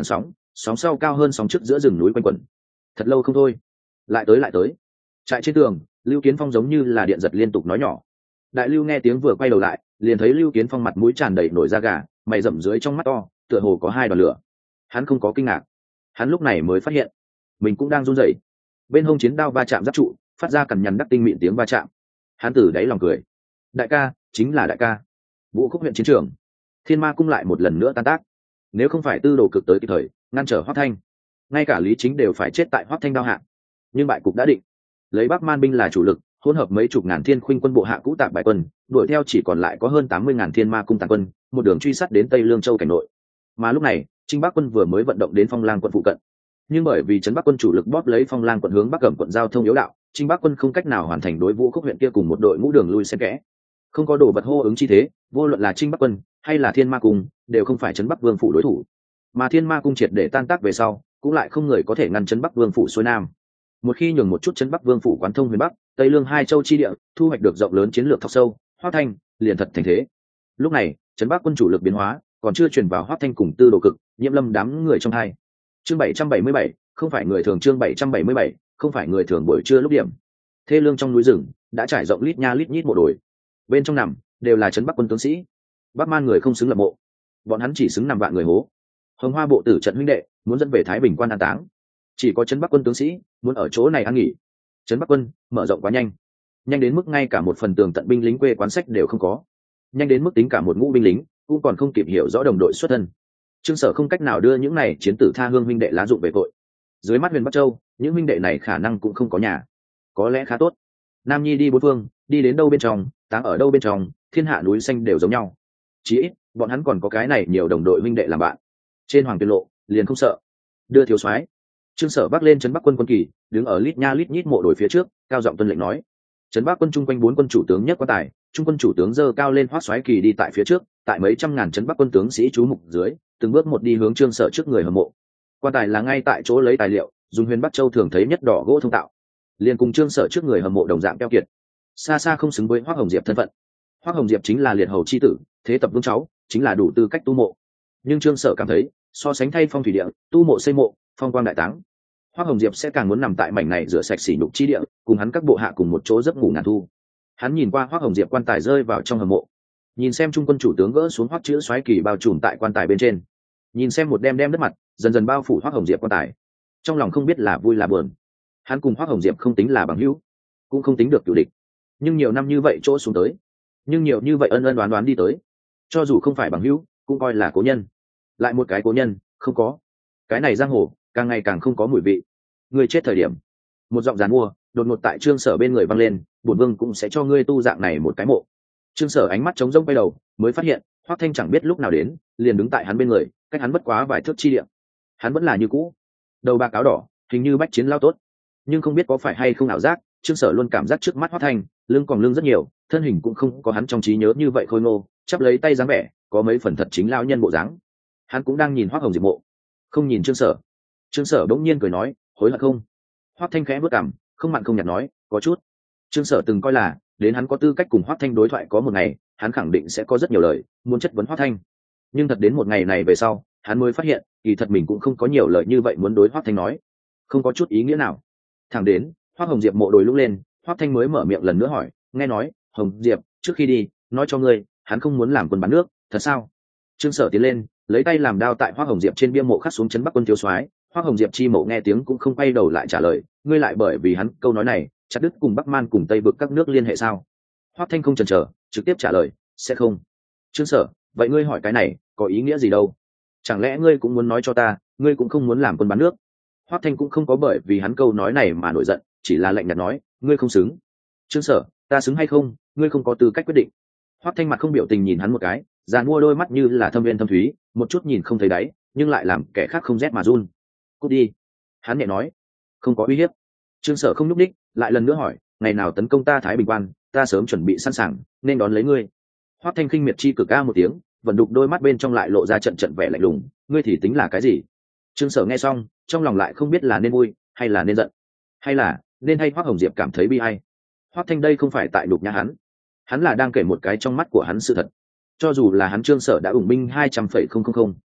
sóng sau cao hơn sóng trước giữa rừng núi quanh quẩn. Thật lâu không thôi, lại tới lại tới. Trại trên tường, Lưu Kiến Phong giống như là điện giật liên tục nói nhỏ. Đại Lưu nghe tiếng vừa quay đầu lại, liền thấy Lưu Kiến Phong mặt mũi tràn đầy nổi da gà, mày rậm dưới trong mắt to, tựa hồ có hai đoàn lửa. Hắn không có kinh ngạc, hắn lúc này mới phát hiện mình cũng đang run rẩy. Bên hông chiến đao va chạm giáp trụ, phát ra cằn nhằn đắc tinh mịn tiếng va chạm. Hắn từ đáy lòng cười. Đại ca, chính là đại ca. Vũ Khúc huyện chiến trường, Thiên Ma cung lại một lần nữa tan tác. Nếu không phải Tư Đồ Cực tới kịp thời ngăn trở Hoắc Thanh, ngay cả Lý Chính đều phải chết tại Hoắc Thanh đao hạ. Nhưng bại cục đã định, lấy Bắc Man binh là chủ lực, hỗn hợp mấy chục ngàn thiên khuynh quân bộ hạ cũ tạp bại quân, đuổi theo chỉ còn lại có hơn tám mươi ngàn Thiên Ma cung tàn quân, một đường truy sát đến Tây Lương Châu cảnh nội. Mà lúc này, Trinh Bắc quân vừa mới vận động đến Phong Lang quận phụ cận, nhưng bởi vì trấn Bắc quân chủ lực bóp lấy Phong Lang quận hướng bắc gầm quận giao thông yếu đạo, Trinh Bắc quân không cách nào hoàn thành đối Vũ Khúc huyện kia cùng một đội ngũ đường lui xen kẽ. Không có đồ vật hô ứng chi thế, vô luận là Trinh Bắc quân hay là Thiên Ma cung đều không phải trấn Bắc Vương phủ đối thủ. Mà Thiên Ma cung triệt để tan tác về sau, cũng lại không người có thể ngăn trấn Bắc Vương phủ xuôi nam. Một khi nhường một chút trấn Bắc Vương phủ quán thông huyền bắc, Tây Lương hai châu chi địa, thu hoạch được rộng lớn chiến lược thọc sâu, Hoắc Thanh liền thật thành thế. Lúc này, trấn Bắc quân chủ lực biến hóa, còn chưa truyền vào Hoắc Thanh cùng Tư Đồ Cực, Nhiễm Lâm đám người trong hai. Chương bảy trăm bảy mươi bảy, không phải người thường. Chương bảy trăm bảy mươi bảy, không phải người thường. Buổi trưa lúc điểm, thê lương trong núi rừng đã trải rộng lít nha lít nhít mộ đồi. Bên trong nằm đều là trấn Bắc quân tướng sĩ. Bắc Man người không xứng lập mộ, bọn hắn chỉ xứng nằm vạn người hố. Hồng Hoa bộ tử trận huynh đệ muốn dẫn về Thái Bình quan an táng, chỉ có trấn Bắc quân tướng sĩ muốn ở chỗ này ăn nghỉ. Trấn Bắc quân mở rộng quá nhanh, nhanh đến mức ngay cả một phần tường tận binh lính quê quán sách đều không có, nhanh đến mức tính cả một ngũ binh lính cũng còn không kịp hiểu rõ đồng đội xuất thân. Trương Sở không cách nào đưa những này chiến tử tha hương huynh đệ lá dụng về tội. Dưới mắt huyền Bắc Châu, những huynh đệ này khả năng cũng không có nhà, có lẽ khá tốt. Nam Nhi đi bốn phương, đi đến đâu bên trong, táng ở đâu bên trong, thiên hạ núi xanh đều giống nhau. Chỉ ít bọn hắn còn có cái này nhiều đồng đội huynh đệ làm bạn. Trên Hoàng Tuyên lộ liền không sợ. Đưa thiếu soái. Trương Sở bắc lên trấn Bắc quân quân kỳ, đứng ở lít nha lít nhít mộ đồi phía trước, cao giọng tuân lệnh nói. Trấn Bắc quân chung quanh bốn quân chủ tướng nhất quan tài, trung quân chủ tướng giơ cao lên hoắc soái kỳ đi tại phía trước, tại mấy trăm ngàn trấn Bắc quân tướng sĩ chú mục dưới, từng bước một đi hướng Trương Sở trước người hầm mộ. Quan tài là ngay tại chỗ lấy tài liệu, dùng huyền Bắc Châu thường thấy nhất đỏ gỗ thông tạo, liền cùng Trương Sở trước người hầm mộ đồng dạng keo kiệt, xa xa không xứng với Hoắc Hồng Diệp thân phận. Hoắc Hồng Diệp chính là liệt hầu chi tử, thế tập vương cháu, chính là đủ tư cách tu mộ. Nhưng Trương Sở cảm thấy, so sánh thay phong thủy địa, tu mộ xây mộ, phong quang đại táng, Hoắc Hồng Diệp sẽ càng muốn nằm tại mảnh này rửa sạch sỉ nhục chi địa, cùng hắn các bộ hạ cùng một chỗ giấc ngủ ngàn thu. Hắn nhìn qua Hoắc Hồng Diệp quan tài rơi vào trong hầm mộ, nhìn xem trung quân chủ tướng gỡ xuống hoắc chữ xoáy kỳ bao trùm tại quan tài bên trên, nhìn xem một đem đem đất mặt dần dần bao phủ Hoắc Hồng Diệp quan tài, trong lòng không biết là vui là buồn. Hắn cùng Hoắc Hồng Diệp không tính là bằng hữu, cũng không tính được cựu địch, nhưng nhiều năm như vậy chỗ xuống tới, nhưng nhiều như vậy ân ân đoán đoán đi tới, cho dù không phải bằng hữu cũng coi là cố nhân. Lại một cái cố nhân không có, cái này giang hồ càng ngày càng không có mùi vị. Người chết thời điểm, một giọng giàn mua đột ngột tại Trương Sở bên người vang lên, bổn vương cũng sẽ cho ngươi tu dạng này một cái mộ. Trương Sở ánh mắt trống rỗng quay đầu, mới phát hiện Hoắc Thanh chẳng biết lúc nào đến, liền đứng tại hắn bên người, cách hắn bất quá vài thước chi địa. Hắn vẫn là như cũ, đầu bạc áo đỏ, hình như bách chiến lao tốt, nhưng không biết có phải hay không ảo giác, Trương Sở luôn cảm giác trước mắt Hoắc Thanh lưng còn lưng rất nhiều, thân hình cũng không có hắn trong trí nhớ như vậy khôi ngô, chắp lấy tay dáng vẻ có mấy phần thật chính lão nhân bộ dáng. Hắn cũng đang nhìn Hoắc Hồng Diệp mộ, không nhìn Trương Sở. Trương Sở bỗng nhiên cười nói, hối hận không? Hoắc Thanh khẽ bước cằm, không mặn không nhạt nói, có chút. Trương Sở từng coi là đến hắn có tư cách cùng Hoắc Thanh đối thoại có một ngày, hắn khẳng định sẽ có rất nhiều lời muốn chất vấn Hoắc Thanh. Nhưng thật đến một ngày này về sau, hắn mới phát hiện, kỳ thật mình cũng không có nhiều lời như vậy muốn đối Hoắc Thanh nói, không có chút ý nghĩa nào. Thẳng đến Hoắc Hồng Diệp mộ đồi lúc lên, Hoắc Thanh mới mở miệng lần nữa hỏi, nghe nói Hồng Diệp trước khi đi nói cho ngươi, hắn không muốn làm quân bán nước, thật sao? Trương Sở tiến lên, lấy tay làm đao tại Hoắc Hồng Diệp trên bia mộ khắc xuống chấn Bắc quân thiếu soái. Hoắc Hồng Diệp chi mộ nghe tiếng cũng không quay đầu lại trả lời, ngươi lại bởi vì hắn câu nói này chặt đứt cùng Bắc Man cùng Tây vực các nước liên hệ sao? Hoắc Thanh không chần chờ, trực tiếp trả lời, sẽ không. Trương Sở, vậy ngươi hỏi cái này có ý nghĩa gì đâu? Chẳng lẽ ngươi cũng muốn nói cho ta, ngươi cũng không muốn làm quân bán nước? Hoắc Thanh cũng không có bởi vì hắn câu nói này mà nổi giận, chỉ là lạnh nhạt nói, ngươi không xứng. Trương Sở, ta xứng hay không, ngươi không có tư cách quyết định. Hoắc Thanh mặt không biểu tình nhìn hắn một cái, giàn mua đôi mắt như là thâm viên thâm thúy, một chút nhìn không thấy đáy, nhưng lại làm kẻ khác không rét mà run. Cút đi. Hắn nhẹ nói, không có uy hiếp. Trương Sở không nhúc đích, lại lần nữa hỏi, ngày nào tấn công ta Thái Bình quan, ta sớm chuẩn bị sẵn sàng, nên đón lấy ngươi. Hoắc Thanh khinh miệt chi cực a một tiếng, vận đục đôi mắt bên trong lại lộ ra trận trận vẻ lạnh lùng, ngươi thì tính là cái gì? Trương Sở nghe xong, trong lòng lại không biết là nên vui hay là nên giận, hay là nên hay Hoắc Hồng Diệp cảm thấy bi ai. Hoắc Thanh đây không phải tại đục nhã hắn, hắn là đang kể một cái trong mắt của hắn sự thật. Cho dù là hắn Trương Sở đã ủng binh hai trăm phẩy không không không,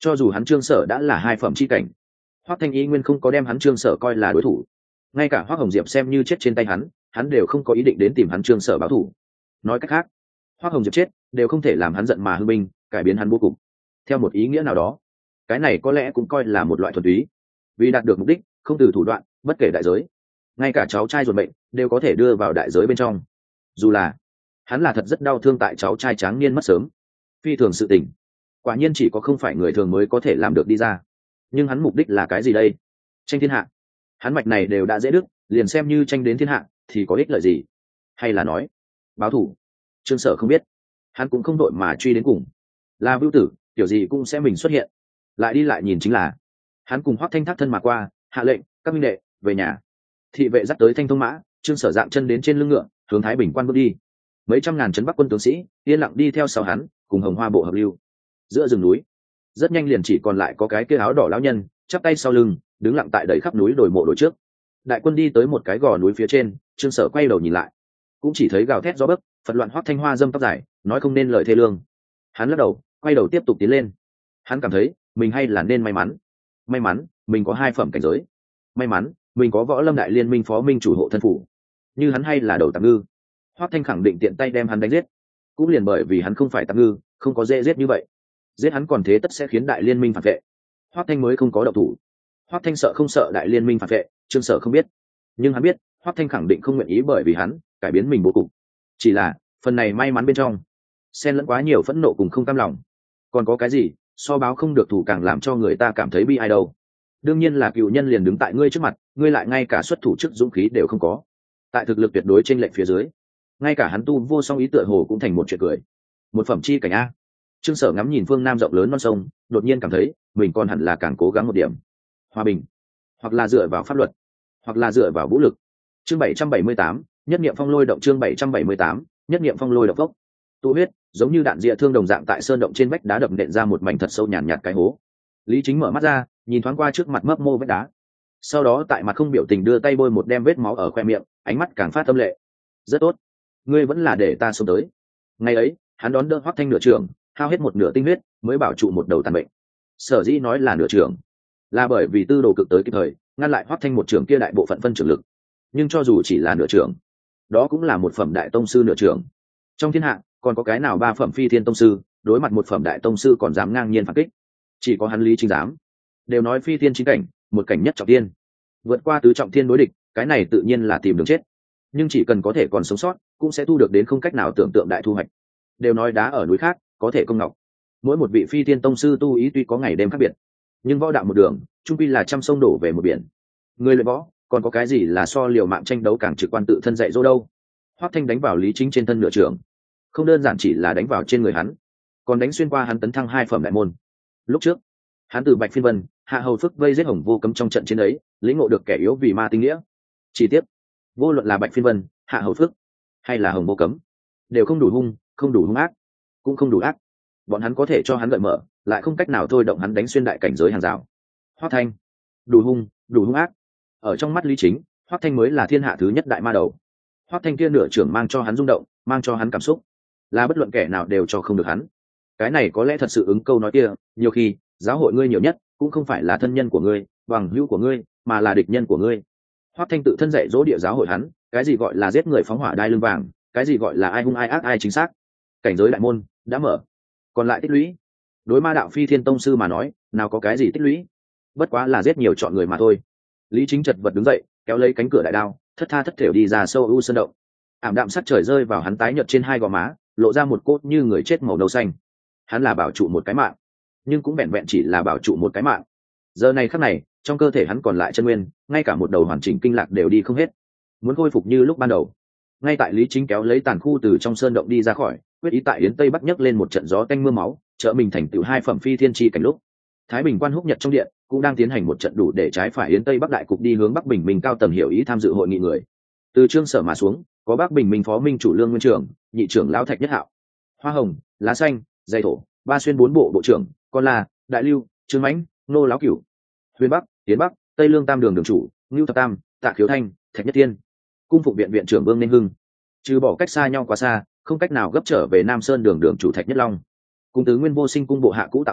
cho dù hắn Trương Sở đã là hai phẩm chi cảnh, Hoắc Thanh y nguyên không có đem hắn Trương Sở coi là đối thủ. Ngay cả Hoắc Hồng Diệp xem như chết trên tay hắn, hắn đều không có ý định đến tìm hắn Trương Sở báo thù. Nói cách khác, Hoắc Hồng Diệp chết đều không thể làm hắn giận mà hưng binh, cải biến hắn vô cùng. Theo một ý nghĩa nào đó, cái này có lẽ cũng coi là một loại thuần túy, vì đạt được mục đích không từ thủ đoạn, bất kể đại giới. Ngay cả cháu trai ruột bệnh đều có thể đưa vào đại giới bên trong, dù là hắn là thật rất đau thương tại cháu trai tráng niên mất sớm. Phi thường sự tình, quả nhiên chỉ có không phải người thường mới có thể làm được đi ra. Nhưng hắn mục đích là cái gì đây? Tranh thiên hạ. Hắn mạch này đều đã dễ đứt, liền xem như tranh đến thiên hạ thì có ích lợi gì? Hay là nói báo thủ? Trương Sở không biết, hắn cũng không đội mà truy đến cùng. Là vưu tử, kiểu gì cũng sẽ mình xuất hiện. Lại đi lại nhìn chính là hắn cùng Hoắc Thanh thác thân mà qua, hạ lệnh các minh đệ về nhà. Thị vệ dắt tới Thanh Thông mã, Trương Sở dạng chân đến trên lưng ngựa, hướng Thái Bình quan bước đi. Mấy trăm ngàn trấn Bắc quân tướng sĩ yên lặng đi theo sau hắn, cùng Hồng Hoa bộ hợp lưu. Giữa rừng núi, rất nhanh liền chỉ còn lại có cái kia áo đỏ lão nhân, chắp tay sau lưng, đứng lặng tại đầy khắp núi đồi mộ đồi trước. Đại quân đi tới một cái gò núi phía trên, Trương Sở quay đầu nhìn lại, cũng chỉ thấy gào thét gió bấc, phật loạn Hoắc Thanh Hoa dâm tóc dài, nói không nên lời thê lương. Hắn lắc đầu, quay đầu tiếp tục tiến lên. Hắn cảm thấy mình hay là nên may mắn. May mắn mình có hai phẩm cảnh giới, may mắn mình có Võ Lâm Đại Liên minh phó minh chủ hộ thân phủ. Như hắn hay là đầu tạm ngư, Hoắc Thanh khẳng định tiện tay đem hắn đánh giết. Cũng liền bởi vì hắn không phải tạm ngư, không có dễ giết như vậy. Giết hắn còn thế tất sẽ khiến Đại Liên minh phản vệ. Hoắc Thanh mới không có động thủ. Hoắc Thanh sợ không sợ Đại Liên minh phản vệ, Trương Sở không biết. Nhưng hắn biết, Hoắc Thanh khẳng định không nguyện ý bởi vì hắn cải biến mình bố cục. Chỉ là phần này may mắn bên trong xen lẫn quá nhiều phẫn nộ cùng không cam lòng. Còn có cái gì so báo không được thủ càng làm cho người ta cảm thấy bi ai đâu? Đương nhiên là cựu nhân liền đứng tại ngươi trước mặt, ngươi lại ngay cả xuất thủ trước dũng khí đều không có. Tại thực lực tuyệt đối trên lệnh phía dưới, ngay cả hắn tu vô song ý tựa hồ cũng thành một chuyện cười. Một phẩm chi cảnh a. Trương Sở ngắm nhìn phương nam rộng lớn non sông, đột nhiên cảm thấy mình còn hẳn là càng cố gắng một điểm. Hòa bình, hoặc là dựa vào pháp luật, hoặc là dựa vào vũ lực. Chương bảy trăm bảy mươi tám, nhất niệm phong lôi động. Chương bảy trăm bảy mươi tám, nhất niệm phong lôi động vốc. Tụ huyết giống như đạn dịa thương đồng dạng tại sơn động trên vách đá đập nện ra một mảnh thật sâu nhàn nhạt, nhạt cái hố. Lý Chính mở mắt ra, nhìn thoáng qua trước mặt mấp mô vách đá, sau đó tại mặt không biểu tình đưa tay bôi một đem vết máu ở khoe miệng, ánh mắt càng phát tâm lệ. Rất tốt, ngươi vẫn là để ta sống tới. Ngày ấy hắn đón đỡ Hoắc Thanh nửa trưởng, hao hết một nửa tinh huyết mới bảo trụ một đầu tàn bệnh. Sở dĩ nói là nửa trưởng, là bởi vì tư đồ cực tới kịp thời ngăn lại Hoắc Thanh một trưởng kia đại bộ phận phân trưởng lực. Nhưng cho dù chỉ là nửa trưởng, đó cũng là một phẩm đại tông sư nửa trưởng. Trong thiên hạ còn có cái nào ba phẩm phi thiên tông sư đối mặt một phẩm đại tông sư còn dám ngang nhiên phản kích? Chỉ có hắn Lý Chính dám. Đều nói phi thiên chính cảnh, một cảnh nhất trọng thiên, vượt qua tứ trọng thiên đối địch, cái này tự nhiên là tìm đường chết. Nhưng chỉ cần có thể còn sống sót, cũng sẽ thu được đến không cách nào tưởng tượng đại thu hoạch. Đều nói đá ở núi khác có thể công ngọc, mỗi một vị phi thiên tông sư tu ý tuy có ngày đêm khác biệt, nhưng võ đạo một đường trung quy là trăm sông đổ về một biển. Người luyện võ còn có cái gì là so liều mạng tranh đấu càng trực quan tự thân dạy dỗ đâu? Hoắc Thanh đánh vào Lý Chính trên thân nửa trưởng, không đơn giản chỉ là đánh vào trên người hắn, còn đánh xuyên qua hắn tấn thăng hai phẩm đại môn. Lúc trước hắn từ Bạch Phiên Vân, Hạ Hầu Phức vây giết Hồng Vô Cấm trong trận chiến ấy, lĩnh ngộ được kẻ yếu vì ma tinh nghĩa. Chỉ tiếp, vô luận là Bạch Phiên Vân, Hạ Hầu Phức hay là Hồng Vô Cấm, đều không đủ hung, không đủ hung ác, cũng không đủ ác. Bọn hắn có thể cho hắn gợi mở, lại không cách nào thôi động hắn đánh xuyên đại cảnh giới hàng rào. Hoắc Thanh đủ hung, đủ hung ác. Ở trong mắt Lý Chính, Hoắc Thanh mới là thiên hạ thứ nhất đại ma đầu. Hoắc Thanh kia nửa trưởng mang cho hắn rung động, mang cho hắn cảm xúc, là bất luận kẻ nào đều cho không được hắn. Cái này có lẽ thật sự ứng câu nói kia, nhiều khi giáo hội ngươi nhiều nhất cũng không phải là thân nhân của ngươi, bằng hữu của ngươi, mà là địch nhân của ngươi. Hoắc Thanh tự thân dạy dỗ địa giáo hội hắn, cái gì gọi là giết người phóng hỏa đai lưng vàng, cái gì gọi là ai hung ai ác ai chính xác. Cảnh giới đại môn đã mở, còn lại tích lũy, đối ma đạo phi thiên tông sư mà nói, nào có cái gì tích lũy, bất quá là giết nhiều chọn người mà thôi. Lý Chính chật vật đứng dậy, kéo lấy cánh cửa đại đao, thất tha thất thểu đi ra sâu u sơn động. Ảm đạm sắc trời rơi vào hắn tái nhợt trên hai gò má, lộ ra một cốt như người chết màu nâu xanh. Hắn là bảo trụ một cái mạng, nhưng cũng vẹn vẹn chỉ là bảo trụ một cái mạng. Giờ này khắc này, trong cơ thể hắn còn lại chân nguyên, ngay cả một đầu hoàn chỉnh kinh lạc đều đi không hết, muốn khôi phục như lúc ban đầu. Ngay tại Lý Chính kéo lấy tàn khu từ trong sơn động đi ra khỏi, quyết ý tại Yến Tây Bắc nhấc lên một trận gió tanh mưa máu, trợ mình thành tựu hai phẩm phi thiên chi cảnh lúc. Thái Bình quan húc nhật trong điện cũng đang tiến hành một trận đủ để trái phải Yến Tây Bắc đại cục đi hướng Bắc Bình Minh cao tầng hiểu ý tham dự hội nghị người. Từ Trương Sở mà xuống, có Bắc Bình Minh phó minh chủ Lương Nguyên trưởng, nhị trưởng lão Thạch Nhất Hạo, Hoa Hồng, Lá Xanh, Dây Thổ, ba xuyên bốn bộ bộ trưởng, Con La, Đại Lưu, Trương Mãnh, Nô Láo Cửu, Huyền Bắc, Tiến Bắc, Tây Lương tam đường đường chủ, Ngưu Thập Tam, Tạ Khiếu Thanh, Thạch Nhất Tiên, cung phục viện viện trưởng Vương Nên Hưng. Trừ bỏ cách xa nhau quá xa, không cách nào gấp trở về Nam Sơn đường đường chủ Thạch Nhất Long, cùng tứ nguyên vô sinh cung bộ hạ cũ tạo thành,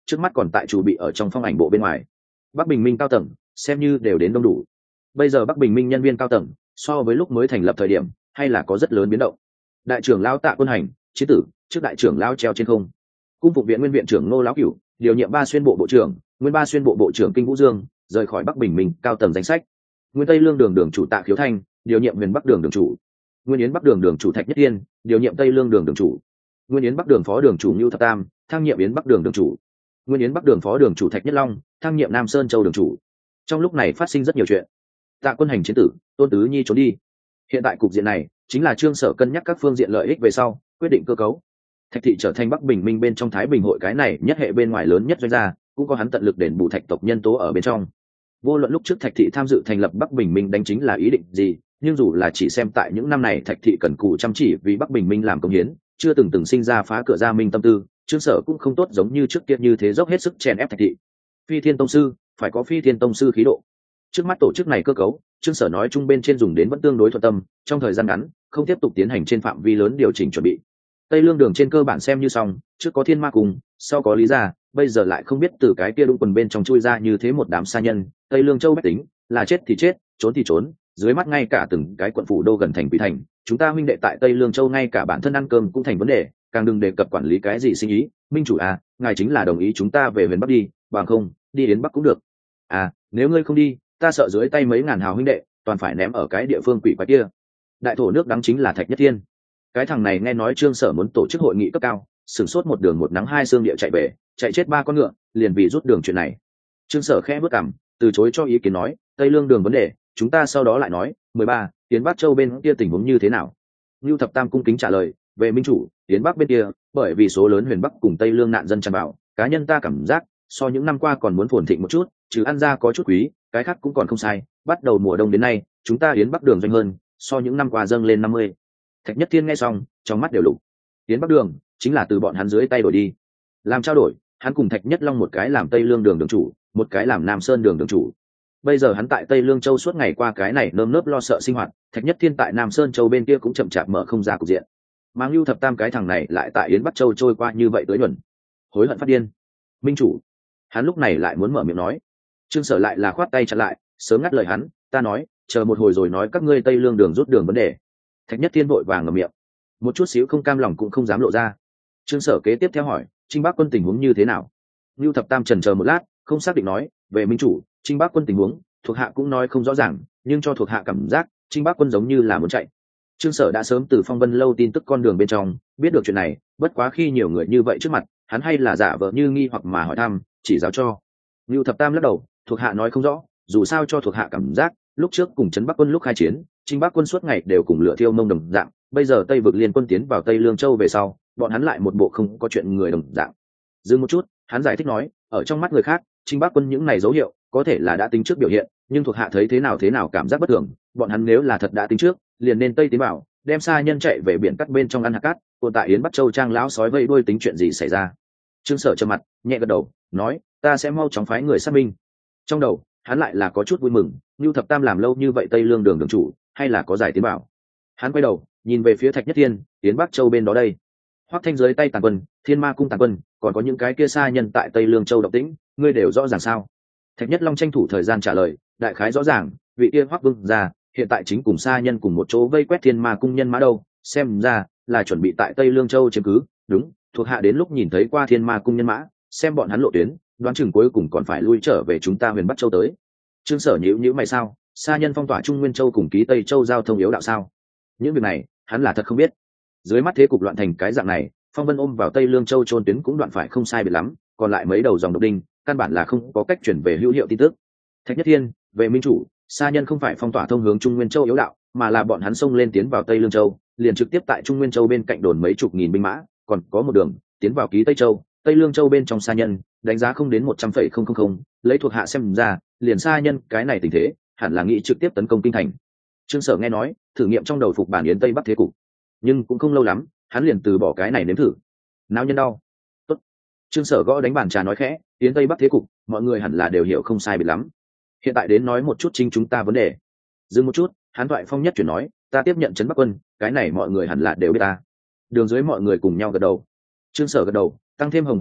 trước mắt còn tại chủ bị ở trong phong ảnh bộ bên ngoài. Bắc Bình Minh cao tầng xem như đều đến đông đủ. Bây giờ Bắc Bình Minh nhân viên cao tầng so với lúc mới thành lập thời điểm hay là có rất lớn biến động. Đại trưởng lão Tạ Quân Hành chiến tử, trước đại trưởng lão treo trên không. Cung phục viện nguyên viện trưởng Ngô Lão Cửu điều nhiệm ba xuyên bộ bộ trưởng, nguyên ba xuyên bộ bộ trưởng Kinh Vũ Dương rời khỏi Bắc Bình Minh cao tầng danh sách. Nguyên Tây Lương đường đường chủ Tạ Khiếu Thanh điều nhiệm huyền Bắc đường đường chủ. Nguyên Yến Bắc đường đường chủ Thạch Nhất Thiên điều nhiệm Tây Lương đường đường chủ. Nguyên Yến Bắc đường phó đường chủ Nưu Thập Tam thăng nhiệm Yến Bắc đường đường chủ. Nguyên Yến Bắc đường phó đường chủ Thạch Nhất Long thăng nhiệm Nam Sơn Châu đường chủ. Trong lúc này phát sinh rất nhiều chuyện. Tạ Quân Hành chiến tử, Tôn Tứ Nhi trốn đi. Hiện tại cục diện này chính là Trương Sở cân nhắc các phương diện lợi ích về sau quyết định cơ cấu. Thạch thị trở thành Bắc Bình Minh bên trong Thái Bình hội cái này nhất hệ bên ngoài lớn nhất doanh gia, cũng có hắn tận lực đền bù Thạch tộc nhân tố ở bên trong. Vô luận lúc trước Thạch thị tham dự thành lập Bắc Bình Minh đánh chính là ý định gì, nhưng dù là chỉ xem tại những năm này Thạch thị cần cù chăm chỉ vì Bắc Bình Minh làm công hiến, chưa từng từng sinh ra phá cửa gia minh tâm tư, Trương Sở cũng không tốt giống như trước kia như thế dốc hết sức chèn ép Thạch thị. Phi Thiên tông sư phải có Phi Thiên tông sư khí độ. Trước mắt tổ chức này cơ cấu, Trương Sở nói chung bên trên dùng đến vẫn tương đối thuận tâm, trong thời gian ngắn không tiếp tục tiến hành trên phạm vi lớn điều chỉnh chuẩn bị. Tây Lương đường trên cơ bản xem như xong, trước có Thiên Ma cùng, sau có Lý gia, bây giờ lại không biết từ cái kia đụng quần bên trong chui ra như thế một đám sa nhân. Tây Lương Châu bách tính là chết thì chết, trốn thì trốn, dưới mắt ngay cả từng cái quận phủ đô gần thành quỷ thành, chúng ta huynh đệ tại Tây Lương Châu ngay cả bản thân ăn cơm cũng thành vấn đề, càng đừng đề cập quản lý cái gì sinh ý. Minh chủ à, ngài chính là đồng ý chúng ta về huyền Bắc đi, bằng không đi đến Bắc cũng được. À, nếu ngươi không đi, ta sợ dưới tay mấy ngàn hào huynh đệ toàn phải ném ở cái địa phương quỷ quái kia. Đại thổ nước đắng chính là Thạch Nhất Thiên. Cái thằng này nghe nói Trương Sở muốn tổ chức hội nghị cấp cao, sửng sốt một đường một nắng hai xương địa chạy về, chạy chết ba con ngựa, liền vì rút đường chuyện này. Trương Sở khẽ bước cằm, từ chối cho ý kiến nói, Tây Lương đường vấn đề, chúng ta sau đó lại nói. Mười ba, Tiến Bắc Châu bên kia tình huống như thế nào? Nưu Thập Tam cung kính trả lời, về minh chủ, Tiến Bắc bên kia, bởi vì số lớn huyền Bắc cùng Tây Lương nạn dân tràn vào, cá nhân ta cảm giác so những năm qua còn muốn phồn thịnh một chút, trừ ăn ra có chút quý, cái khác cũng còn không sai. Bắt đầu mùa đông đến nay, chúng ta Yến Bắc đường doanh hơn, so những năm qua dâng lên năm mươi. Thạch Nhất Thiên nghe xong, trong mắt đều lục. Yến Bắc đường chính là từ bọn hắn dưới tay đổi đi. Làm trao đổi, hắn cùng Thạch Nhất Long một cái làm Tây Lương đường đường chủ, một cái làm Nam Sơn đường đường chủ. Bây giờ hắn tại Tây Lương Châu suốt ngày qua cái này nơm nớp lo sợ sinh hoạt, Thạch Nhất Thiên tại Nam Sơn Châu bên kia cũng chậm chạp mở không ra cục diện. Mang Lưu Thập Tam cái thằng này lại tại Yến Bắc Châu trôi qua như vậy tới nhuần, hối hận phát điên. Minh chủ, hắn lúc này lại muốn mở miệng nói. Trương Sở lại là khoát tay chặn lại, sớm ngắt lời hắn, ta nói, chờ một hồi rồi nói các ngươi Tây Lương đường rút đường vấn đề. Thạch Nhất Thiên vội vàng ngậm miệng, một chút xíu không cam lòng cũng không dám lộ ra. Trương Sở kế tiếp theo hỏi, Trinh Bắc quân tình huống như thế nào? Lưu Thập Tam chần chờ một lát, không xác định nói, về minh chủ, Trinh Bắc quân tình huống, thuộc hạ cũng nói không rõ ràng, nhưng cho thuộc hạ cảm giác, Trinh Bắc quân giống như là muốn chạy. Trương Sở đã sớm từ Phong Vân lâu tin tức con đường bên trong biết được chuyện này, bất quá khi nhiều người như vậy trước mặt, hắn hay là giả vờ như nghi hoặc mà hỏi thăm, chỉ giáo cho. Lưu Thập Tam lắc đầu, thuộc hạ nói không rõ, dù sao cho thuộc hạ cảm giác, lúc trước cùng trấn Bắc quân lúc khai chiến, Trinh Bắc quân suốt ngày đều cùng lửa thiêu mông đồng dạng, bây giờ Tây vực liên quân tiến vào Tây Lương Châu về sau, bọn hắn lại một bộ không có chuyện người đồng dạng. Dừng một chút, hắn giải thích nói, ở trong mắt người khác, Trinh Bắc quân những này dấu hiệu, có thể là đã tính trước biểu hiện, nhưng thuộc hạ thấy thế nào thế nào cảm giác bất thường, bọn hắn nếu là thật đã tính trước, liền nên Tây tiến bảo, đem xa nhân chạy về biển cắt bên trong ăn hạt cát, còn tại Yến Bắc Châu trang lão sói vây đuôi tính chuyện gì xảy ra. Trương Sở trầm mặt, nhẹ gật đầu, nói, ta sẽ mau chóng phái người xác minh. Trong đầu, hắn lại là có chút vui mừng, Nưu Thập Tam làm lâu như vậy Tây Lương đường đường chủ, hay là có giải tiến bảo. Hắn quay đầu, nhìn về phía Thạch Nhất Thiên, Yến Bắc Châu bên đó đây. Hoắc Thanh dưới tay tàn quân, Thiên Ma cung tàn quân, còn có những cái kia xa nhân tại Tây Lương Châu động tĩnh, ngươi đều rõ ràng sao? Thạch Nhất Long tranh thủ thời gian trả lời, đại khái rõ ràng, vị kia Hoắc Vương gia hiện tại chính cùng xa nhân cùng một chỗ vây quét Thiên Ma cung nhân mã đâu, xem ra là chuẩn bị tại Tây Lương Châu chiếm cứ. Đúng, thuộc hạ đến lúc nhìn thấy qua Thiên Ma cung nhân mã, xem bọn hắn lộ tuyến, đoán chừng cuối cùng còn phải lui trở về chúng ta Huyền Bắc Châu tới. Trương Sở nhíu nhíu mày, sao? Xa nhân phong tỏa Trung Nguyên Châu cùng ký Tây Châu giao thông yếu đạo sao? Những việc này, hắn là thật không biết. Dưới mắt thế cục loạn thành cái dạng này, Phong Vân ôm vào Tây Lương Châu trôn tuyến cũng đoạn phải không sai biệt lắm, còn lại mấy đầu dòng độc đinh, căn bản là không có cách chuyển về hữu hiệu tin tức. Thạch Nhất Thiên, về minh chủ, xa nhân không phải phong tỏa thông hướng Trung Nguyên Châu yếu đạo, mà là bọn hắn xông lên tiến vào Tây Lương Châu, liền trực tiếp tại Trung Nguyên Châu bên cạnh đồn mấy chục nghìn binh mã, còn có một đường tiến vào ký Tây Châu, Tây Lương Châu bên trong xa nhân, đánh giá không đến một trăm phẩy không không không, lấy thuộc hạ xem ra, liền xa nhân cái này tình thế, hẳn là nghĩ trực tiếp tấn công kinh thành. Trương Sở nghe nói, thử nghiệm trong đầu phục bản Yến Tây Bắc thế cục, nhưng cũng không lâu lắm, hắn liền từ bỏ cái này nếm thử. Náo nhân đau. Tốt. Trương Sở gõ đánh bàn trà nói khẽ, Yến Tây Bắc thế cục, mọi người hẳn là đều hiểu không sai biệt lắm. Hiện tại đến nói một chút chính chúng ta vấn đề. Dừng một chút, hắn thoại phong nhất chuyển nói, ta tiếp nhận trấn Bắc quân, cái này mọi người hẳn là đều biết ta. Đường dưới mọi người cùng nhau gật đầu. Trương Sở gật đầu, tăng thêm Hồng Hoa bộ,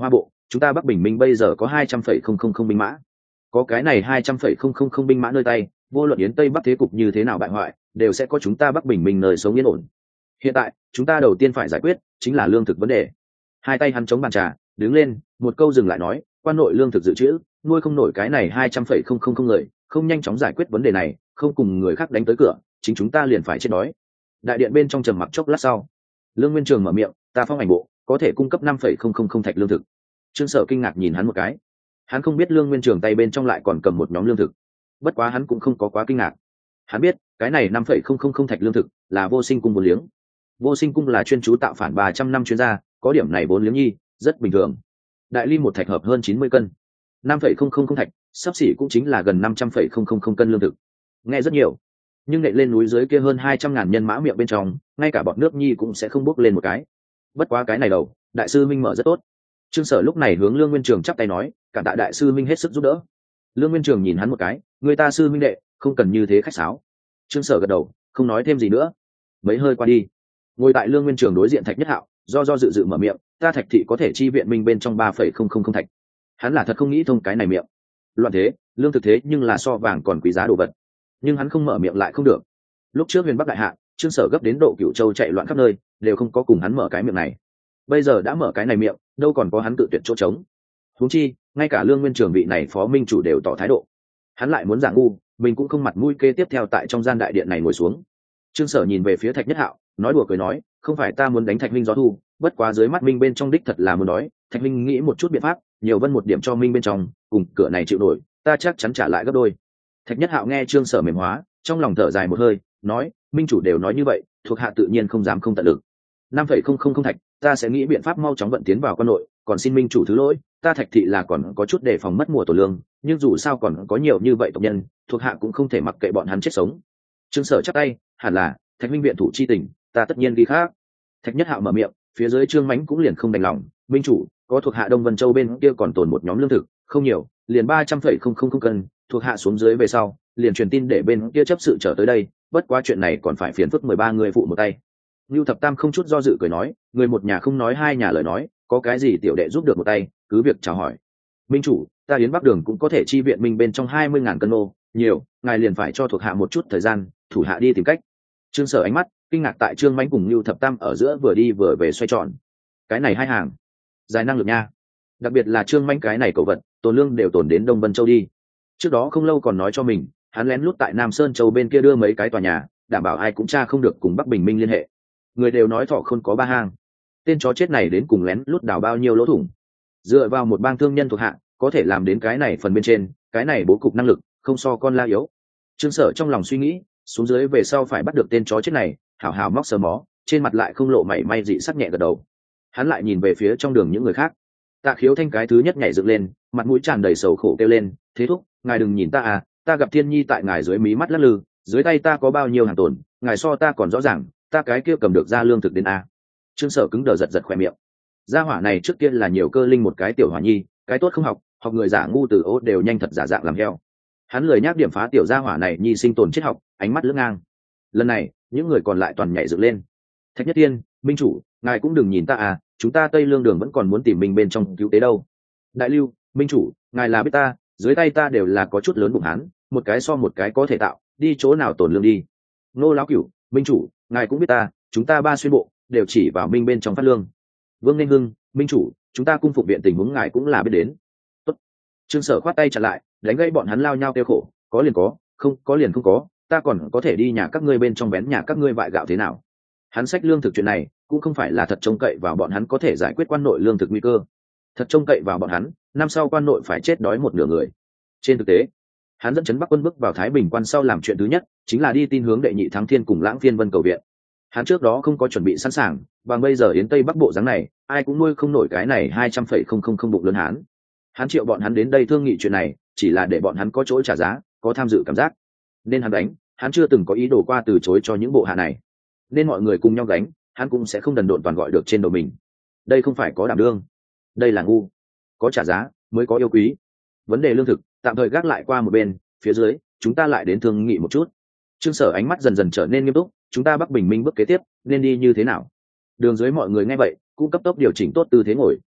chúng ta Bắc Bình Minh bây giờ có hai trăm phẩy không không không binh mã, có cái này hai trăm phẩy không không không binh mã nơi tay, vô luận yến tây bắc thế cục như thế nào bại hoại, đều sẽ có chúng ta Bắc Bình Minh nơi sống yên ổn. Hiện tại chúng ta đầu tiên phải giải quyết chính là lương thực vấn đề. Hai tay hắn chống bàn trà, đứng lên, một câu dừng lại nói, quan nội lương thực dự trữ nuôi không nổi cái này hai trăm phẩy không không không người, không nhanh chóng giải quyết vấn đề này, không cùng người khác đánh tới cửa, chính chúng ta liền phải chết đói. Đại điện bên trong trầm mặc chốc lát sau, Lương Nguyên Trường mở miệng, ta phong ảnh bộ có thể cung cấp năm phẩy không không không thạch lương thực. Trương Sở kinh ngạc nhìn hắn một cái, hắn không biết Lương Nguyên Trường tay bên trong lại còn cầm một nhóm lương thực, bất quá hắn cũng không có quá kinh ngạc. Hắn biết cái này năm phẩy không không không thạch lương thực là Vô Sinh cung vốn liếng. Vô Sinh cung là chuyên chú tạo phản ba trăm năm chuyên gia, có điểm này vốn liếng nhi rất bình thường. Đại ly một thạch hợp hơn chín mươi cân, năm phẩy không không không thạch sắp xỉ cũng chính là gần năm trăm phẩy không không không cân lương thực. Nghe rất nhiều, nhưng nện lên núi dưới kia hơn hai trăm ngàn nhân mã miệng bên trong, ngay cả bọt nước nhi cũng sẽ không bốc lên một cái. Bất quá cái này đầu, đại sư Minh mở rất tốt. Trương Sở lúc này hướng Lương Nguyên Trường chắp tay nói, cảm tạ đại sư Minh hết sức giúp đỡ. Lương Nguyên Trường nhìn hắn một cái, người ta sư minh đệ, không cần như thế khách sáo. Trương Sở gật đầu, không nói thêm gì nữa. Mấy hơi qua đi, ngồi tại Lương Nguyên Trường đối diện Thạch Nhất Hạo, do do dự dự mở miệng, ta Thạch thị có thể chi viện Minh bên trong ba phẩy không không không thạch. Hắn là thật không nghĩ thông cái này miệng. Loạn thế, lương thực thế nhưng là so vàng còn quý giá đồ vật, nhưng hắn không mở miệng lại không được. Lúc trước Huyền Bắc đại hạ, Trương Sở gấp đến độ Cửu Châu chạy loạn khắp nơi, đều không có cùng hắn mở cái miệng này. Bây giờ đã mở cái này miệng, đâu còn có hắn tự tuyệt chỗ trống. Huống chi, ngay cả Lương Nguyên Trường vị này phó minh chủ đều tỏ thái độ. Hắn lại muốn giả ngu, mình cũng không mặt mũi kê tiếp theo tại trong gian đại điện này ngồi xuống. Trương Sở nhìn về phía Thạch Nhất Hạo, nói đùa cười nói, không phải ta muốn đánh Thạch Minh gió thu, bất quá dưới mắt Minh bên trong đích thật là muốn đói, Thạch Minh nghĩ một chút biện pháp, nhiều vân một điểm cho Minh bên trong, cùng cửa này chịu nổi, ta chắc chắn trả lại gấp đôi. Thạch Nhất Hạo nghe Trương Sở mềm hóa, trong lòng thở dài một hơi, nói, minh chủ đều nói như vậy, thuộc hạ tự nhiên không dám không tận lực. năm phẩy không không không thạch, ta sẽ nghĩ biện pháp mau chóng vận tiến vào quan nội, còn xin minh chủ thứ lỗi, ta Thạch thị là còn có chút đề phòng mất mùa tổ lương, nhưng dù sao còn có nhiều như vậy tộc nhân, thuộc hạ cũng không thể mặc kệ bọn hắn chết sống. Trương Sở chắp tay, hẳn là Thạch minh viện thủ chi tình, ta tất nhiên ghi khác. Thạch Nhất Hạo mở miệng, phía dưới Trương Mánh cũng liền không đành lòng, minh chủ, có thuộc hạ Đông Vân Châu bên kia còn tồn một nhóm lương thực, không nhiều, liền ba trăm phẩy không không không cân, thuộc hạ xuống dưới về sau, liền truyền tin để bên kia chấp sự trở tới đây, bất quá chuyện này còn phải phiền phức mười ba người phụ một tay. Nưu Thập Tam không chút do dự cười nói, người một nhà không nói hai nhà lời nói, có cái gì tiểu đệ giúp được một tay, cứ việc chào hỏi. Minh chủ, ta Yến Bắc Đường cũng có thể chi viện mình bên trong hai mươi ngàn cân nô, nhiều, ngài liền phải cho thuộc hạ một chút thời gian, thủ hạ đi tìm cách. Trương Sở ánh mắt kinh ngạc tại Trương Mánh cùng Nưu Thập Tam ở giữa vừa đi vừa về xoay tròn. Cái này hai hàng, dài năng lực nha. Đặc biệt là Trương Mánh cái này cầu vật, tồn lương đều tồn đến Đông Vân Châu đi. Trước đó không lâu còn nói cho mình, hắn lén lút tại Nam Sơn Châu bên kia đưa mấy cái tòa nhà, đảm bảo ai cũng tra không được cùng Bắc Bình Minh liên hệ. Người đều nói thọ không có ba hang, tên chó chết này đến cùng lén lút đào bao nhiêu lỗ thủng. Dựa vào một bang thương nhân thuộc hạ, có thể làm đến cái này phần bên trên, cái này bố cục năng lực, không so con la yếu. Trương Sở trong lòng suy nghĩ, xuống dưới về sau phải bắt được tên chó chết này, hảo hảo móc sờ mó, trên mặt lại không lộ mảy may dị sắc, nhẹ gật đầu. Hắn lại nhìn về phía trong đường những người khác. Tạ Khiếu Thanh cái thứ nhất nhảy dựng lên, mặt mũi tràn đầy sầu khổ kêu lên, thế thúc, ngài đừng nhìn ta à, ta gặp Thiên Nhi tại ngài dưới mí mắt lắc lư, dưới tay ta có bao nhiêu hàng tồn, ngài so ta còn rõ ràng, ta cái kia cầm được ra lương thực đến a. Trương Sở cứng đờ giật giật khỏe miệng. Gia hỏa này trước kia là nhiều cơ linh một cái tiểu hỏa nhi, cái tốt không học, học người giả ngu từ ố đều nhanh thật giả dạng làm heo. Hắn lười nhắc điểm phá tiểu gia hỏa này nhi sinh tồn triết học, ánh mắt lưỡng ngang. Lần này, những người còn lại toàn nhảy dựng lên. Thạch Nhất Tiên, minh chủ, ngài cũng đừng nhìn ta à, chúng ta Tây Lương Đường vẫn còn muốn tìm mình bên trong cứu tế đâu. Đại Lưu, minh chủ, ngài là biết ta, dưới tay ta đều là có chút lớn bụng hắn, một cái so một cái có thể tạo, đi chỗ nào tổn lương đi. Nô lão cửu, minh chủ, ngài cũng biết ta, chúng ta ba xuyên bộ đều chỉ vào minh bên trong phát lương. Vương Ninh Hưng, minh chủ, chúng ta cung phục viện tình huống ngài cũng là biết đến. Tốt. Trương Sở khoát tay chặn lại, đánh gây bọn hắn lao nhau kêu khổ, có liền có, không có liền không có, ta còn có thể đi nhà các ngươi bên trong bén nhà các ngươi vại gạo thế nào. Hắn sách lương thực chuyện này cũng không phải là thật trông cậy vào bọn hắn có thể giải quyết quan nội lương thực nguy cơ, thật trông cậy vào bọn hắn năm sau quan nội phải chết đói một nửa người. Trên thực tế, hắn dẫn chấn Bắc quân bước vào Thái Bình quan sau làm chuyện thứ nhất chính là đi tin hướng đệ nhị thắng thiên cùng Lãng Phiên Vân cầu viện. Hắn trước đó không có chuẩn bị sẵn sàng, bằng bây giờ Yến Tây Bắc bộ dáng này, ai cũng nuôi không nổi cái này hai trăm phẩy không không không bụng lớn hắn. Hắn triệu bọn hắn đến đây thương nghị chuyện này, chỉ là để bọn hắn có chỗ trả giá, có tham dự cảm giác. Nên hắn đánh, hắn chưa từng có ý đồ qua từ chối cho những bộ hạ này. Nên mọi người cùng nhau đánh, hắn cũng sẽ không đần độn toàn gọi được trên đầu mình. Đây không phải có đảm đương, đây là ngu. Có trả giá mới có yêu quý. Vấn đề lương thực tạm thời gác lại qua một bên, phía dưới chúng ta lại đến thương nghị một chút. Trương Sở ánh mắt dần dần trở nên nghiêm túc, chúng ta Bắc Bình Minh bước kế tiếp nên đi như thế nào? Đường dưới mọi người nghe vậy cũng cấp tốc điều chỉnh tốt tư thế ngồi.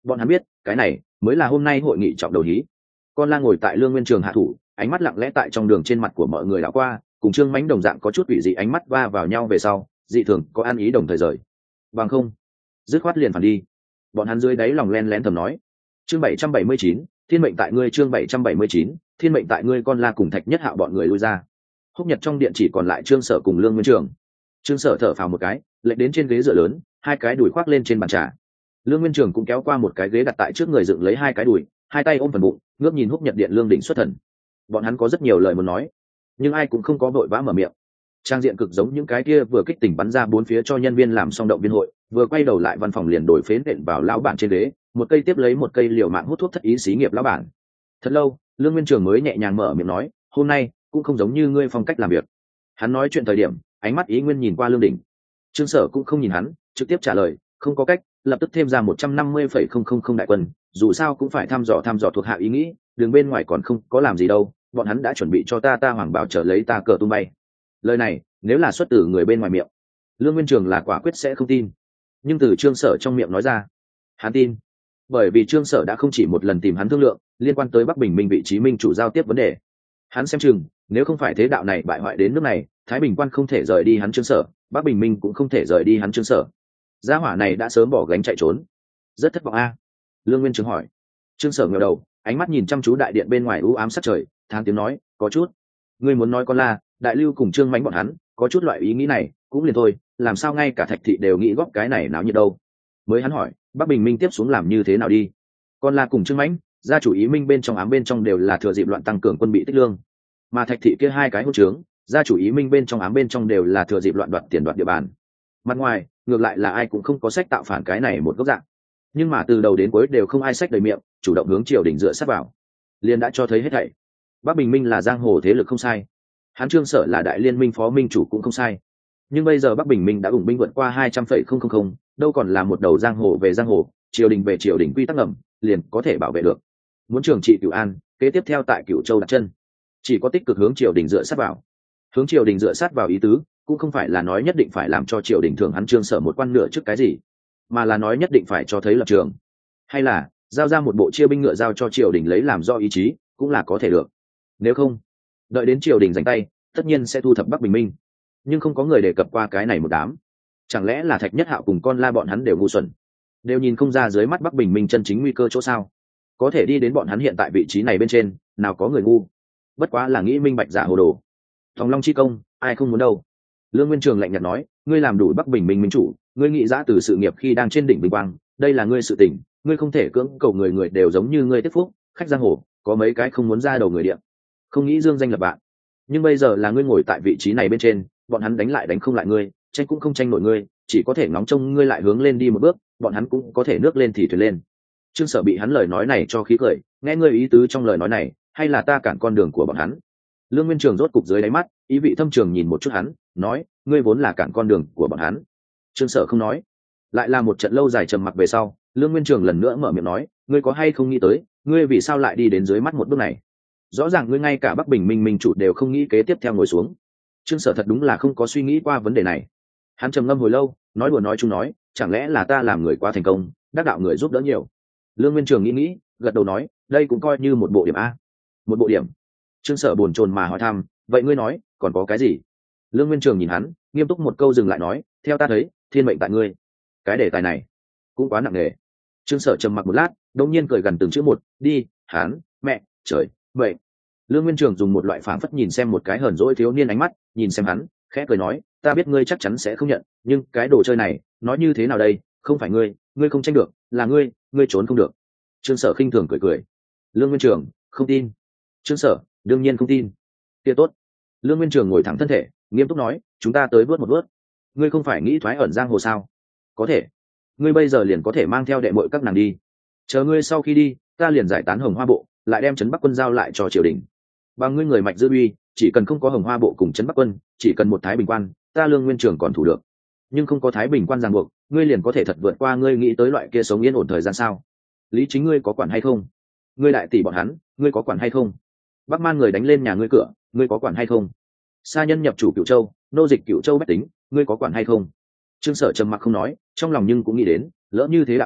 Bọn hắn biết cái này mới là hôm nay hội nghị trọng đầu hí. Con la ngồi tại Lương Nguyên Trường hạ thủ, ánh mắt lặng lẽ tại trong đường trên mặt của mọi người đã qua, cùng Trương Mánh đồng dạng có chút ủy dị ánh mắt va vào nhau về sau, dị thường có ăn ý đồng thời rời. Bằng không, dứt khoát liền phản đi. Bọn hắn dưới đáy lòng len lén thầm nói. Chương bảy trăm bảy mươi chín, thiên mệnh tại ngươi. Chương bảy trăm bảy mươi chín, thiên mệnh tại ngươi. Con la cùng Thạch Nhất Hạo bọn người lui ra. Húc Nhật trong điện chỉ còn lại Trương Sở cùng Lương Nguyên Trường. Trương Sở thở phào một cái, lệch đến trên ghế dựa lớn, hai cái đùi khoác lên trên bàn trà. Lương Nguyên Trường cũng kéo qua một cái ghế đặt tại trước người, dựng lấy hai cái đùi, hai tay ôm phần bụng, ngước nhìn Húc Nhật điện Lương Đỉnh xuất thần. Bọn hắn có rất nhiều lời muốn nói, nhưng ai cũng không có vội vã mở miệng. Trang diện cực giống những cái kia vừa kích tỉnh bắn ra bốn phía cho nhân viên làm xong động viên hội, vừa quay đầu lại văn phòng liền đổi phến đệm vào lão bản trên ghế, một cây tiếp lấy một cây liều mạng hút thuốc thất ý xí nghiệp lão bản. Thật lâu, Lương Nguyên Trường mới nhẹ nhàng mở miệng nói, hôm nay cũng không giống như ngươi phong cách làm việc. Hắn nói chuyện thời điểm, ánh mắt ý nguyên nhìn qua Lương Đỉnh. Trương Sở cũng không nhìn hắn, trực tiếp trả lời, không có cách, lập tức thêm ra một trăm năm mươi phẩy không không không đại quân, dù sao cũng phải thăm dò thăm dò thuộc hạ ý nghĩ, đường bên ngoài còn không có làm gì đâu, bọn hắn đã chuẩn bị cho ta ta hoàng bảo trở lấy ta cờ tung bay. Lời này nếu là xuất từ người bên ngoài miệng, Lương Nguyên Trường là quả quyết sẽ không tin, nhưng từ Trương Sở trong miệng nói ra, hắn tin. Bởi vì Trương Sở đã không chỉ một lần tìm hắn thương lượng liên quan tới Bắc Bình Minh vị trí minh chủ giao tiếp vấn đề. Hắn xem chừng nếu không phải thế đạo này bại hoại đến nước này, Thái Bình quan không thể rời đi hắn Trương Sở, Bắc Bình Minh cũng không thể rời đi hắn Trương Sở. Gia hỏa này đã sớm bỏ gánh chạy trốn. Rất thất vọng a. Lương Nguyên Trường hỏi. Trương Sở ngẩng đầu, ánh mắt nhìn chăm chú đại điện bên ngoài u ám sắc trời, thang tiếng nói, có chút. Ngươi muốn nói con la, Đại Lưu cùng Trương Mánh bọn hắn có chút loại ý nghĩ này, cũng liền thôi, làm sao ngay cả Thạch thị đều nghĩ góp cái này náo nhiệt đâu. Mới hắn hỏi, Bắc Bình Minh tiếp xuống làm như thế nào đi? Con la cùng Trương Mánh, gia chủ ý minh bên trong ám bên trong đều là thừa dịp loạn tăng cường quân bị tích lương, mà Thạch thị kia hai cái hỗn trướng, gia chủ ý minh bên trong ám bên trong đều là thừa dịp loạn đoạt tiền đoạt địa bàn. Mặt ngoài ngược lại là ai cũng không có sách tạo phản cái này một góc dạng, nhưng mà từ đầu đến cuối đều không ai sách đầy miệng, chủ động hướng triều đình dựa sát vào, liền đã cho thấy hết thảy. Bắc Bình Minh là giang hồ thế lực không sai, hắn Trương Sở là đại liên minh phó minh chủ cũng không sai, nhưng bây giờ Bắc Bình Minh đã ủng binh vượt qua hai trăm phẩy không không không, đâu còn là một đầu giang hồ về giang hồ, triều đình về triều đình quy tắc ngầm liền có thể bảo vệ được. Muốn trường trị Cửu An, kế tiếp theo tại Cửu Châu đặt chân, chỉ có tích cực hướng triều đình dựa sát vào. Hướng triều đình dựa sát vào ý tứ cũng không phải là nói nhất định phải làm cho triều đình thưởng hắn Trương Sở một quan nửa trước cái gì, mà là nói nhất định phải cho thấy lập trường, hay là giao ra một bộ chia binh ngựa giao cho triều đình lấy làm do ý chí cũng là có thể được. Nếu không, đợi đến triều đình giành tay, tất nhiên sẽ thu thập Bắc Bình Minh, nhưng không có người đề cập qua cái này một đám. Chẳng lẽ là Thạch Nhất Hạo cùng con la bọn hắn đều ngu xuẩn, đều nhìn không ra dưới mắt Bắc Bình Minh chân chính nguy cơ chỗ sao? Có thể đi đến bọn hắn hiện tại vị trí này bên trên, nào có người ngu, bất quá là nghĩ minh bạch giả hồ đồ. Thòng long chi công, ai không muốn đâu. Lương Nguyên Trường lạnh nhạt nói, ngươi làm đủ Bắc Bình Minh minh chủ, ngươi nghĩ ra từ sự nghiệp khi đang trên đỉnh vinh quang, đây là ngươi sự tỉnh, ngươi không thể cưỡng cầu người người đều giống như ngươi tiếp phúc. Khách giang hồ có mấy cái không muốn ra đầu người điện, không nghĩ dương danh lập bạn. Nhưng bây giờ là ngươi ngồi tại vị trí này bên trên, bọn hắn đánh lại đánh không lại ngươi, tranh cũng không tranh nổi ngươi, chỉ có thể ngóng trông ngươi lại hướng lên đi một bước, bọn hắn cũng có thể nước lên thì thuyền lên. Trương Sở bị hắn lời nói này cho khí cười, nghe ngươi ý tứ trong lời nói này, hay là ta cản con đường của bọn hắn? Lương Nguyên Trường rốt cục dưới đáy mắt ý vị thâm trường nhìn một chút hắn, nói, ngươi vốn là cản con đường của bọn hắn. Trương Sở không nói. Lại là một trận lâu dài trầm mặc về sau, Lương Nguyên Trường lần nữa mở miệng nói, ngươi có hay không nghĩ tới, ngươi vì sao lại đi đến dưới mắt một bước này? Rõ ràng ngươi ngay cả Bắc Bình Minh minh chủ đều không nghĩ kế tiếp theo ngồi xuống. Trương Sở thật đúng là không có suy nghĩ qua vấn đề này. Hắn trầm ngâm hồi lâu, nói đùa nói chung nói, chẳng lẽ là ta làm người quá thành công, đắc đạo người giúp đỡ nhiều. Lương Nguyên Trường nghĩ nghĩ, gật đầu nói, đây cũng coi như một bộ điểm a. Một bộ điểm. Trương Sở bồn chồn mà hỏi thăm, vậy ngươi nói còn có cái gì? Lương Nguyên Trường nhìn hắn, nghiêm túc một câu dừng lại nói, theo ta thấy, thiên mệnh tại ngươi. Cái đề tài này cũng quá nặng nề. Trương Sở trầm mặc một lát, đột nhiên cười gần từng chữ một, đi, hắn, mẹ, trời, vậy. Lương Nguyên Trường dùng một loại phảng phất nhìn xem một cái hờn dỗi thiếu niên ánh mắt, nhìn xem hắn, khẽ cười nói, ta biết ngươi chắc chắn sẽ không nhận, nhưng cái đồ chơi này, nói như thế nào đây, không phải ngươi, ngươi không tranh được, là ngươi, ngươi trốn không được. Trương Sở khinh thường cười cười. Lương Nguyên Trường, không tin. Trương Sở, đương nhiên không tin. Kia tốt. Lương Nguyên Trường ngồi thẳng thân thể, nghiêm túc nói, chúng ta tới vớt một vớt. Ngươi không phải nghĩ thoái ẩn giang hồ sao? Có thể. Ngươi bây giờ liền có thể mang theo đệ muội các nàng đi. Chờ ngươi sau khi đi, ta liền giải tán Hồng Hoa bộ, lại đem trấn Bắc quân giao lại cho triều đình. Bằng ngươi người mạnh dư uy, chỉ cần không có Hồng Hoa bộ cùng trấn Bắc quân, chỉ cần một Thái Bình quan, ta Lương Nguyên Trường còn thủ được. Nhưng không có Thái Bình quan ràng buộc, ngươi liền có thể thật vượt qua ngươi nghĩ tới loại kia sống yên ổn thời gian sao? Lý Chính ngươi có quản hay không? Ngươi đại tỷ bọn hắn, ngươi có quản hay không? Bắc Man người đánh lên nhà ngươi cửa, ngươi có quản hay không? Sa nhân nhập chủ Cửu Châu, nô dịch Cửu Châu bách tính, ngươi có quản hay không? Trương Sở trầm mặc không nói, trong lòng nhưng cũng nghĩ đến, lỡ như thế đạo này,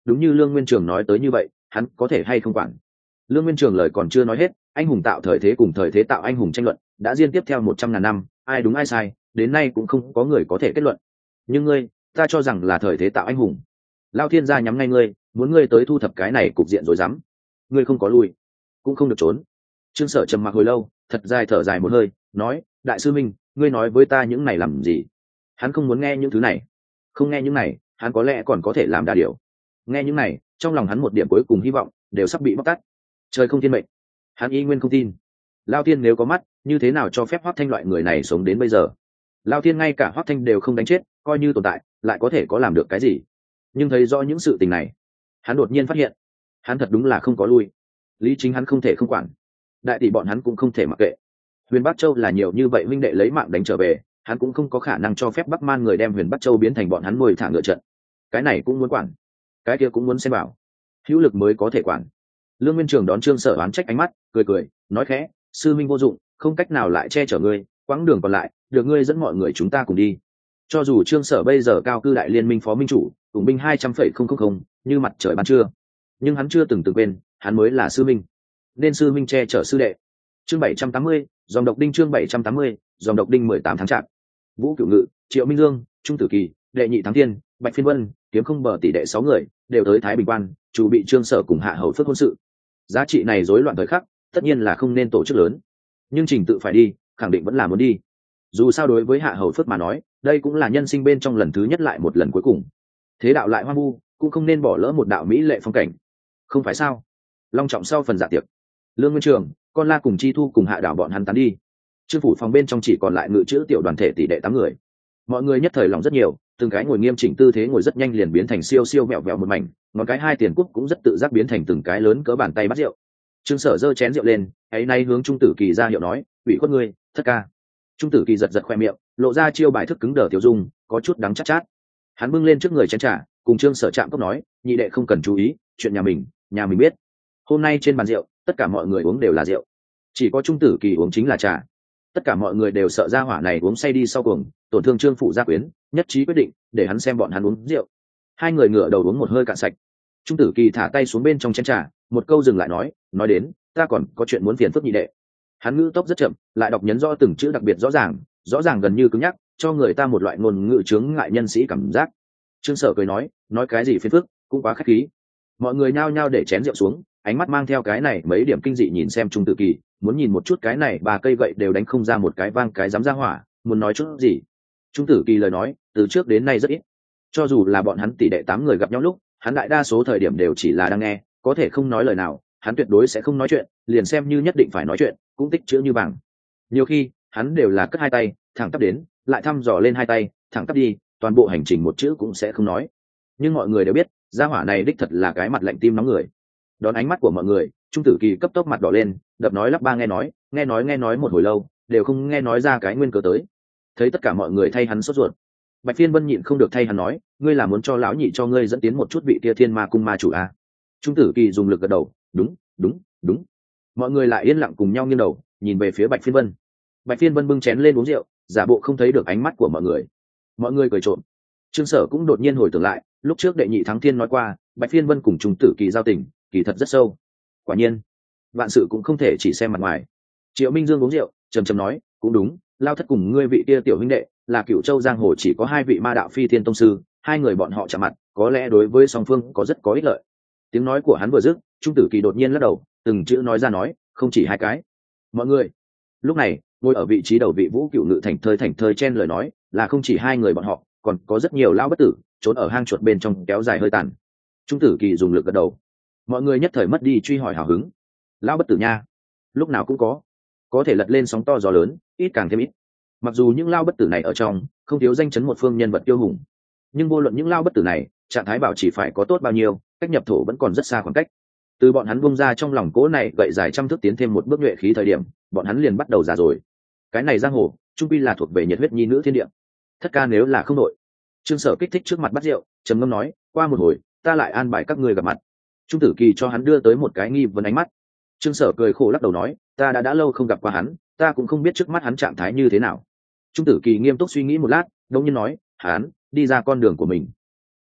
đúng như Lương Nguyên Trường nói tới như vậy, hắn có thể hay không quản. Lương Nguyên Trường lời còn chưa nói hết, anh hùng tạo thời thế cùng thời thế tạo anh hùng tranh luận đã liên tiếp theo một trăm ngàn năm, ai đúng ai sai đến nay cũng không có người có thể kết luận. Nhưng ngươi, ta cho rằng là thời thế tạo anh hùng. Lao Thiên gia nhắm ngay ngươi, muốn ngươi tới thu thập cái này cục diện rồi dám. Ngươi không có lui cũng không được trốn. Trương Sở trầm mặc hồi lâu, thật dài thở dài một hơi, nói, đại sư minh, ngươi nói với ta những này làm gì? Hắn không muốn nghe những thứ này. Không nghe những này, hắn có lẽ còn có thể làm đa điều. Nghe những này, trong lòng hắn một điểm cuối cùng hy vọng đều sắp bị bóc tắt. Trời không thiên mệnh, hắn y nguyên không tin. Lao Thiên nếu có mắt, như thế nào cho phép Hoắc Thanh loại người này sống đến bây giờ? Lao Thiên ngay cả Hoắc Thanh đều không đánh chết, coi như tồn tại, lại có thể có làm được cái gì? Nhưng thấy rõ những sự tình này, hắn đột nhiên phát hiện, hắn thật đúng là không có lui. Lý Chính hắn không thể không quản, đại tỷ bọn hắn cũng không thể mặc kệ. Huyền Bắc Châu là nhiều như vậy huynh đệ lấy mạng đánh trở về, hắn cũng không có khả năng cho phép Bắc Man người đem Huyền Bắc Châu biến thành bọn hắn nuôi thả ngựa trận. Cái này cũng muốn quản, cái kia cũng muốn xem bảo, hữu lực mới có thể quản. Lương Nguyên Trường đón Trương Sở oán trách ánh mắt, cười cười, nói khẽ, sư minh vô dụng, không cách nào lại che chở ngươi, quãng đường còn lại, được ngươi dẫn mọi người chúng ta cùng đi. Cho dù Trương Sở bây giờ cao cư đại liên minh phó minh chủ, tùng binh hai trăm phẩy không không không, như mặt trời ban trưa, nhưng hắn chưa từng từng quên, hắn mới là sư minh, nên sư minh che chở sư đệ. Chương bảy trăm tám mươi, dòng độc đinh chương bảy trăm tám mươi, dòng độc đinh mười tám tháng chạp. Vũ Cửu Ngự, Triệu Minh Dương, Trung Tử Kỳ, Đệ Nhị Thắng Thiên, Bạch Phiên Vân, Kiếm Không Bờ tỷ đệ sáu người, đều tới Thái Bình Quan, chủ bị Trương Sở cùng Hạ Hầu Phước hôn sự. Giá trị này rối loạn thời khắc, tất nhiên là không nên tổ chức lớn, nhưng trình tự phải đi, khẳng định vẫn là muốn đi. Dù sao đối với Hạ Hầu Phước mà nói, đây cũng là nhân sinh bên trong lần thứ nhất lại một lần cuối cùng. Thế đạo lại hoang vu, cũng không nên bỏ lỡ một đạo mỹ lệ phong cảnh, không phải sao? Long trọng sau phần dạ tiệc, Lương Nguyên Trường, Con La cùng Chi Thu cùng Hạ Đảo bọn hắn tán đi. Trương phủ phòng bên trong chỉ còn lại ngự chữ tiểu đoàn thể tỷ đệ tám người. Mọi người nhất thời lòng rất nhiều, từng cái ngồi nghiêm chỉnh tư thế ngồi rất nhanh liền biến thành siêu siêu mẹo mẹo một mảnh, ngón cái hai tiền cúc cũng rất tự giác biến thành từng cái lớn cỡ bàn tay bắt rượu. Trương Sở giơ chén rượu lên, ấy nay hướng Trung Tử Kỳ ra hiệu nói, ủy khuất ngươi, thất ca. Trung Tử Kỳ giật giật khoe miệng, lộ ra chiêu bài thức cứng đờ tiểu dung, có chút đắng chát chát. Hắn bưng lên trước người chén trà, cùng Trương Sở chạm cốc nói, nhị đệ không cần chú ý, chuyện nhà mình, nhà mình biết. Hôm nay trên bàn rượu, tất cả mọi người uống đều là rượu, chỉ có Trung Tử Kỳ uống chính là trà. Tất cả mọi người đều sợ gia hỏa này uống say đi sau cùng, tổn thương Trương phụ gia quyến, nhất trí quyết định để hắn xem bọn hắn uống rượu. Hai người ngửa đầu uống một hơi cạn sạch. Trung Tử Kỳ thả tay xuống bên trong chén trà, một câu dừng lại nói, nói đến, ta còn có chuyện muốn phiền phức nhị đệ. Hắn ngữ tốc rất chậm, lại đọc nhấn rõ từng chữ đặc biệt rõ ràng, rõ ràng gần như cứng nhắc, cho người ta một loại ngôn ngữ chướng ngại nhân sĩ cảm giác. Trương Sở cười nói, nói cái gì phiền phức, cũng quá khách khí. Mọi người nhao nhao để chén rượu xuống, ánh mắt mang theo cái này mấy điểm kinh dị nhìn xem Trung Tử Kỳ, muốn nhìn một chút cái này ba cây gậy đều đánh không ra một cái vang cái dám ra hỏa, muốn nói chút gì. Trung Tử Kỳ lời nói, từ trước đến nay rất ít. Cho dù là bọn hắn tỷ đệ tám người gặp nhau lúc, hắn đại đa số thời điểm đều chỉ là đang nghe, có thể không nói lời nào, hắn tuyệt đối sẽ không nói chuyện, liền xem như nhất định phải nói chuyện, cũng tích chữ như vàng. Nhiều khi, hắn đều là cất hai tay, thẳng tắp đến, lại thăm dò lên hai tay, thẳng tắp đi, toàn bộ hành trình một chữ cũng sẽ không nói. Nhưng mọi người đều biết, gia hỏa này đích thật là cái mặt lạnh tim nóng người. Đón ánh mắt của mọi người, Trung Tử Kỳ cấp tốc mặt đỏ lên, đập nói lắp ba nghe nói, nghe nói nghe nói một hồi lâu, đều không nghe nói ra cái nguyên cớ tới. Thấy tất cả mọi người thay hắn sốt ruột, Bạch Phiên Vân nhịn không được thay hắn nói, ngươi là muốn cho lão nhị cho ngươi dẫn tiến một chút vị kia Thiên Ma cung ma chủ à? Trung Tử Kỳ dùng lực gật đầu, đúng, đúng, đúng. Mọi người lại yên lặng cùng nhau nghiêng đầu, nhìn về phía Bạch Phiên Vân. Bạch Phiên Vân bưng chén lên uống rượu, giả bộ không thấy được ánh mắt của mọi người. Mọi người cười trộm. Trương Sở cũng đột nhiên hồi tưởng lại, lúc trước Đệ Nhị Thắng Thiên nói qua, Bạch Phiên Vân cùng Trung Tử Kỳ giao tình, kỳ thật rất sâu. Quả nhiên, vạn sự cũng không thể chỉ xem mặt ngoài. Triệu Minh Dương uống rượu, trầm trầm nói, cũng đúng, Lao thất cùng ngươi vị kia tiểu huynh đệ, là Cửu Châu giang hồ chỉ có hai vị ma đạo phi thiên tông sư, hai người bọn họ chạm mặt, có lẽ đối với song phương có rất có ích lợi. Tiếng nói của hắn vừa dứt, Trung Tử Kỳ đột nhiên lắc đầu, từng chữ nói ra nói, không chỉ hai cái. Mọi người. Lúc này, ngồi ở vị trí đầu vị Vũ Cửu Ngự thành thơi thành thơi chen lời nói, là không chỉ hai người bọn họ, còn có rất nhiều lão bất tử trốn ở hang chuột bên trong kéo dài hơi tàn. Trung Tử Kỳ dùng lực gật đầu. Mọi người nhất thời mất đi truy hỏi hào hứng. Lão bất tử nha, lúc nào cũng có, có thể lật lên sóng to gió lớn, ít càng thêm ít. Mặc dù những lao bất tử này ở trong không thiếu danh chấn một phương nhân vật tiêu hùng, nhưng vô luận những lao bất tử này trạng thái bảo chỉ phải có tốt bao nhiêu, cách nhập thổ vẫn còn rất xa khoảng cách. Từ bọn hắn bung ra trong lòng cố này gậy dài trăm thước tiến thêm một bước nhuệ khí thời điểm, bọn hắn liền bắt đầu già rồi. Cái này giang hồ trung quy là thuộc về nhiệt huyết nhi nữ thiên địa. Thất ca nếu là không đội. Trương Sở kích thích trước mặt bắt rượu, trầm ngâm nói, qua một hồi ta lại an bài các ngươi gặp mặt. Trung Tử Kỳ cho hắn đưa tới một cái nghi vấn ánh mắt. Trương Sở cười khổ lắc đầu nói, ta đã đã lâu không gặp qua hắn, ta cũng không biết trước mắt hắn trạng thái như thế nào. Trung Tử Kỳ nghiêm túc suy nghĩ một lát, đột nhiên nói, hắn đi ra con đường của mình.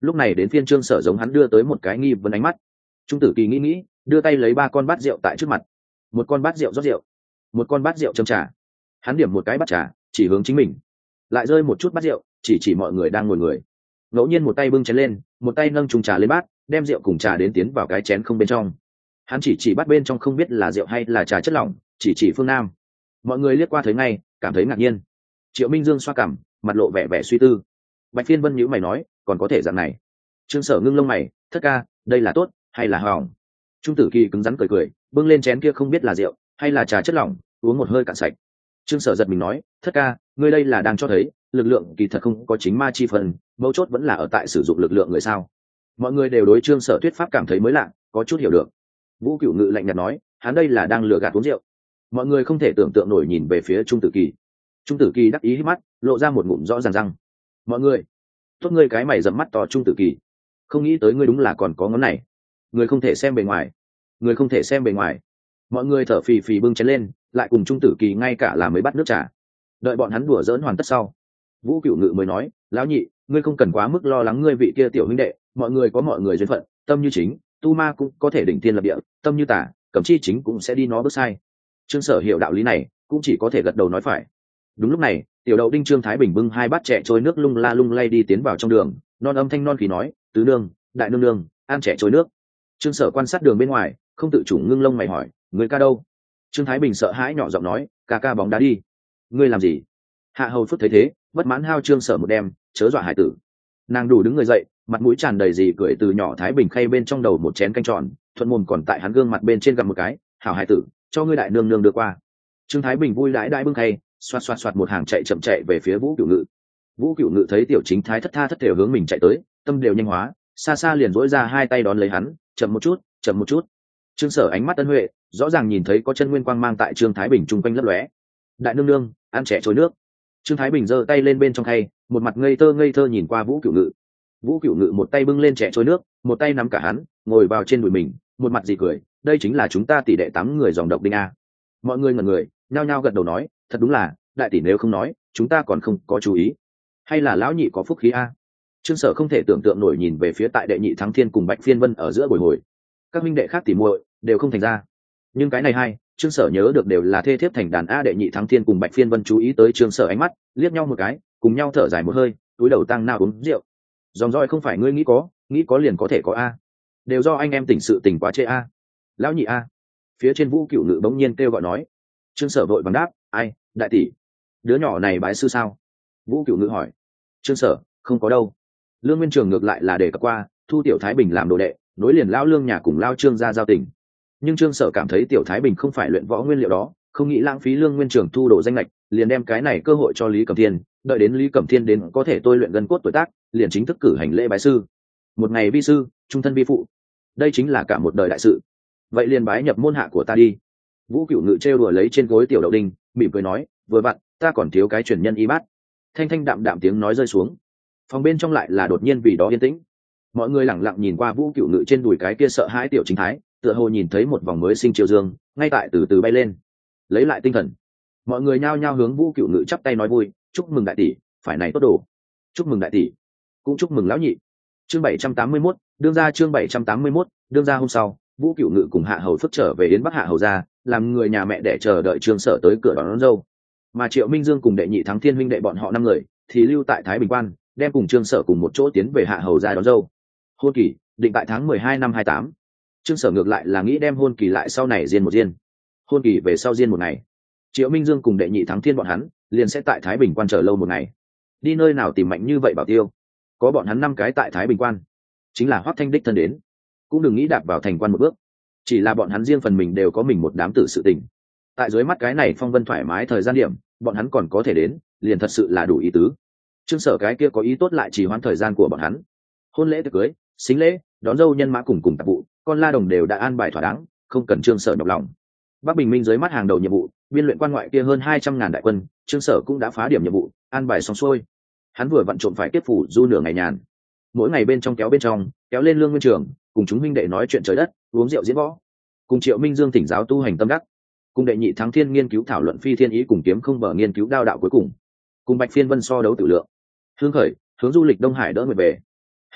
lúc này đến phiên trương sở giống hắn đưa tới một cái nghi vấn ánh mắt. Trung tử kỳ nghĩ nghĩ, đưa tay lấy ba con bát rượu tại trước mặt. Một con bát rượu rót rượu, một con bát rượu châm trà. Hắn điểm một cái bát trà chỉ hướng chính mình, lại rơi một chút bát rượu chỉ chỉ mọi người đang ngồi người. Ngẫu nhiên một tay bưng chén lên, một tay nâng chung trà lên bát, đem rượu cùng trà đến tiến vào cái chén không bên trong. Hắn chỉ chỉ bát bên trong không biết là rượu hay là trà chất lỏng, chỉ chỉ phương Nam. Mọi người liếc qua thấy ngay, cảm thấy ngạc nhiên. Triệu Minh Dương xoa cằm, mặt lộ vẻ vẻ suy tư. Bạch Phiên Vân nhíu mày nói, còn có thể dạng này. Trương Sở ngưng lông mày, thất ca, đây là tốt hay là hỏng? Trung Tử Kỳ cứng rắn cười cười, bưng lên chén kia không biết là rượu hay là trà chất lỏng, uống một hơi cạn sạch. Trương Sở giật mình nói, thất ca, ngươi đây là đang cho thấy lực lượng kỳ thật không có chính ma chi phần, mấu chốt vẫn là ở tại sử dụng lực lượng người sao? Mọi người đều đối Trương Sở thuyết pháp cảm thấy mới lạ, có chút hiểu được. Vũ Cửu Ngự lạnh nhạt nói, hắn đây là đang lừa gạt uống rượu. Mọi người không thể tưởng tượng nổi nhìn về phía Trung Tử Kỳ. Trung Tử Kỳ đắc ý hít mắt, lộ ra một ngụm rõ ràng răng. Mọi người, tốt ngươi cái mày rậm mắt to Trung Tử Kỳ, không nghĩ tới ngươi đúng là còn có ngón này. Người không thể xem bề ngoài, người không thể xem bề ngoài. Mọi người thở phì phì bưng chén lên, lại cùng Trung Tử Kỳ ngay cả là mấy bát nước trà. Đợi bọn hắn đùa giỡn hoàn tất sau, Vũ Cửu Ngự mới nói, lão nhị, ngươi không cần quá mức lo lắng ngươi vị kia tiểu huynh đệ, mọi người có mọi người duyên phận, tâm như chính, tu ma cũng có thể đỉnh tiên lập địa, tâm như tả, cẩm chi chính cũng sẽ đi nó bước sai. Trương Sở hiểu đạo lý này, cũng chỉ có thể gật đầu nói phải. Đúng lúc này, tiểu đậu đinh Trương Thái Bình bưng hai bát trẻ trôi nước lung la lung lay đi tiến vào trong đường, non âm thanh non khí nói, tứ nương, đại nương nương, ăn trẻ trôi nước. Trương Sở quan sát đường bên ngoài, không tự chủ ngưng lông mày hỏi, người ca đâu? Trương Thái Bình sợ hãi nhỏ giọng nói, ca ca bóng đá đi. Ngươi làm gì? Hạ hầu phất thấy thế, bất mãn hao Trương Sở một đêm, chớ dọa hải tử. Nàng đủ đứng người dậy, mặt mũi tràn đầy gì cười từ nhỏ Thái Bình khay bên trong đầu một chén canh tròn, thuận mồm còn tại hắn gương mặt bên trên gặm một cái, hảo hải tử, cho ngươi đại nương nương đưa qua. Trương Thái Bình vui đãi đãi bưng khay, xoạt xoạt xoạt một hàng chạy chậm chạy về phía Vũ Cửu Ngự. Vũ Cửu Ngự thấy tiểu chính thái thất tha thất thểu hướng mình chạy tới, tâm đều nhanh hóa, xa xa liền dỗi ra hai tay đón lấy hắn, chậm một chút, chậm một chút. Trương Sở ánh mắt ân huệ, rõ ràng nhìn thấy có chân nguyên quang mang tại Trương Thái Bình trung quanh lấp lóe. Đại nương nương, ăn trẻ trôi nước. Trương Thái Bình giơ tay lên bên trong khay, một mặt ngây thơ ngây thơ nhìn qua Vũ Cửu Ngự. Vũ Cửu Ngự một tay bưng lên trẻ trôi nước, một tay nắm cả hắn, ngồi vào trên đùi mình, một mặt gì cười, đây chính là chúng ta tỷ đệ tám người dòng độc đinh a. Mọi người ngẩn người, nhao nhao gật đầu nói, thật đúng là, đại tỷ nếu không nói, chúng ta còn không có chú ý. Hay là lão nhị có phúc khí a? Trương Sở không thể tưởng tượng nổi nhìn về phía tại đệ nhị thắng thiên cùng Bạch Phiên Vân ở giữa bồi hồi. Các minh đệ khác tỉ muội đều không thành ra, nhưng cái này hai, Trương Sở nhớ được đều là thê thiếp thành đàn a. Đệ nhị thắng thiên cùng Bạch Phiên Vân chú ý tới Trương Sở ánh mắt, liếc nhau một cái, cùng nhau thở dài một hơi, túi đầu tăng nào uống rượu. Dòng roi không phải ngươi nghĩ có, nghĩ có liền có thể có a, đều do anh em tỉnh sự tình quá chê a. Lão nhị a. Phía trên Vũ Cửu Ngự bỗng nhiên kêu gọi nói. Trương Sở vội vàng đáp, ai, đại tỷ, đứa nhỏ này bái sư sao? Vũ Cửu Ngự hỏi. Trương Sở, không có đâu. Lương Nguyên Trường ngược lại là đề cập qua, thu tiểu Thái Bình làm đồ đệ, nối liền lao Lương nhà cùng lao Trương gia giao tình. Nhưng Trương Sở cảm thấy tiểu Thái Bình không phải luyện võ nguyên liệu đó, không nghĩ lãng phí Lương Nguyên Trường thu đồ danh lệch, liền đem cái này cơ hội cho Lý Cẩm Thiên, đợi đến Lý Cẩm Thiên đến có thể tôi luyện gân cốt tuổi tác, liền chính thức cử hành lễ bái sư. Một ngày vi sư, trung thân vi phụ, đây chính là cả một đời đại sự. Vậy liền bái nhập môn hạ của ta đi. Vũ Cửu Ngự trêu đùa lấy trên gối tiểu đậu đinh, mỉm cười nói, vừa vặn, ta còn thiếu cái truyền nhân y bát. Thanh thanh đạm đạm tiếng nói rơi xuống, phòng bên trong lại là đột nhiên vì đó yên tĩnh. Mọi người lẳng lặng nhìn qua Vũ Cửu Ngự trên đùi cái kia sợ hãi tiểu chính thái, tựa hồ nhìn thấy một vòng mới sinh chiều dương, ngay tại từ từ bay lên. Lấy lại tinh thần, mọi người nhao nhao hướng Vũ Cửu Ngự chắp tay nói vui, chúc mừng đại tỷ, phải này tốt đồ. Chúc mừng đại tỷ, cũng chúc mừng lão nhị. Chương bảy trăm tám mươi mốt, đương ra chương bảy trăm tám mươi mốt, đương ra hôm sau, Vũ Cửu Ngự cùng Hạ Hầu Phước trở về Yến Bắc Hạ Hầu gia, làm người nhà mẹ để chờ đợi Trương Sở tới cửa đón, đón dâu. Mà Triệu Minh Dương cùng đệ nhị thắng thiên huynh đệ bọn họ năm người thì lưu tại Thái Bình Quan, đem cùng Trương Sở cùng một chỗ tiến về Hạ Hầu gia đón dâu. Hôn kỳ định tại tháng mười hai năm hai tám. Trương Sở ngược lại là nghĩ đem hôn kỳ lại sau này riêng một riêng. Hôn kỳ về sau riêng một ngày, Triệu Minh Dương cùng đệ nhị thắng thiên bọn hắn liền sẽ tại Thái Bình Quan chờ lâu một ngày. Đi nơi nào tìm mạnh như vậy bảo tiêu? Có bọn hắn năm cái tại Thái Bình Quan, chính là Hoắc Thanh đích thân đến, cũng đừng nghĩ đạp vào thành quan một bước. Chỉ là bọn hắn riêng phần mình đều có mình một đám tử sự tình. Tại dưới mắt cái này phong vân thoải mái thời gian điểm, bọn hắn còn có thể đến, liền thật sự là đủ ý tứ. Trương Sở cái kia có ý tốt lại chỉ hoãn thời gian của bọn hắn. Hôn lễ tiệc cưới, xính lễ, đón dâu nhân mã cùng cùng tạp vụ, con la đồng đều đã an bài thỏa đáng, không cần Trương Sở nhọc lòng. Bắc Bình Minh dưới mắt hàng đầu nhiệm vụ, biên luyện quan ngoại kia hơn hai trăm ngàn đại quân, Trương Sở cũng đã phá điểm nhiệm vụ, an bài xong xuôi. Hắn vừa vặn trộm phải tiếp phủ du nửa ngày nhàn. Mỗi ngày bên trong kéo bên trong, kéo lên Lương Nguyên Trường, cùng chúng huynh đệ nói chuyện trời đất, uống rượu diễn võ. Cùng Triệu Minh Dương thỉnh giáo tu hành tâm đắc, cùng đệ nhị thắng thiên nghiên cứu thảo luận phi thiên ý cùng kiếm không bờ nghiên cứu đao đạo cuối cùng, cùng Bạch Phiên Vân so đấu tự lượng. Hương khởi hướng du lịch Đông Hải đỡ người về. Hương tận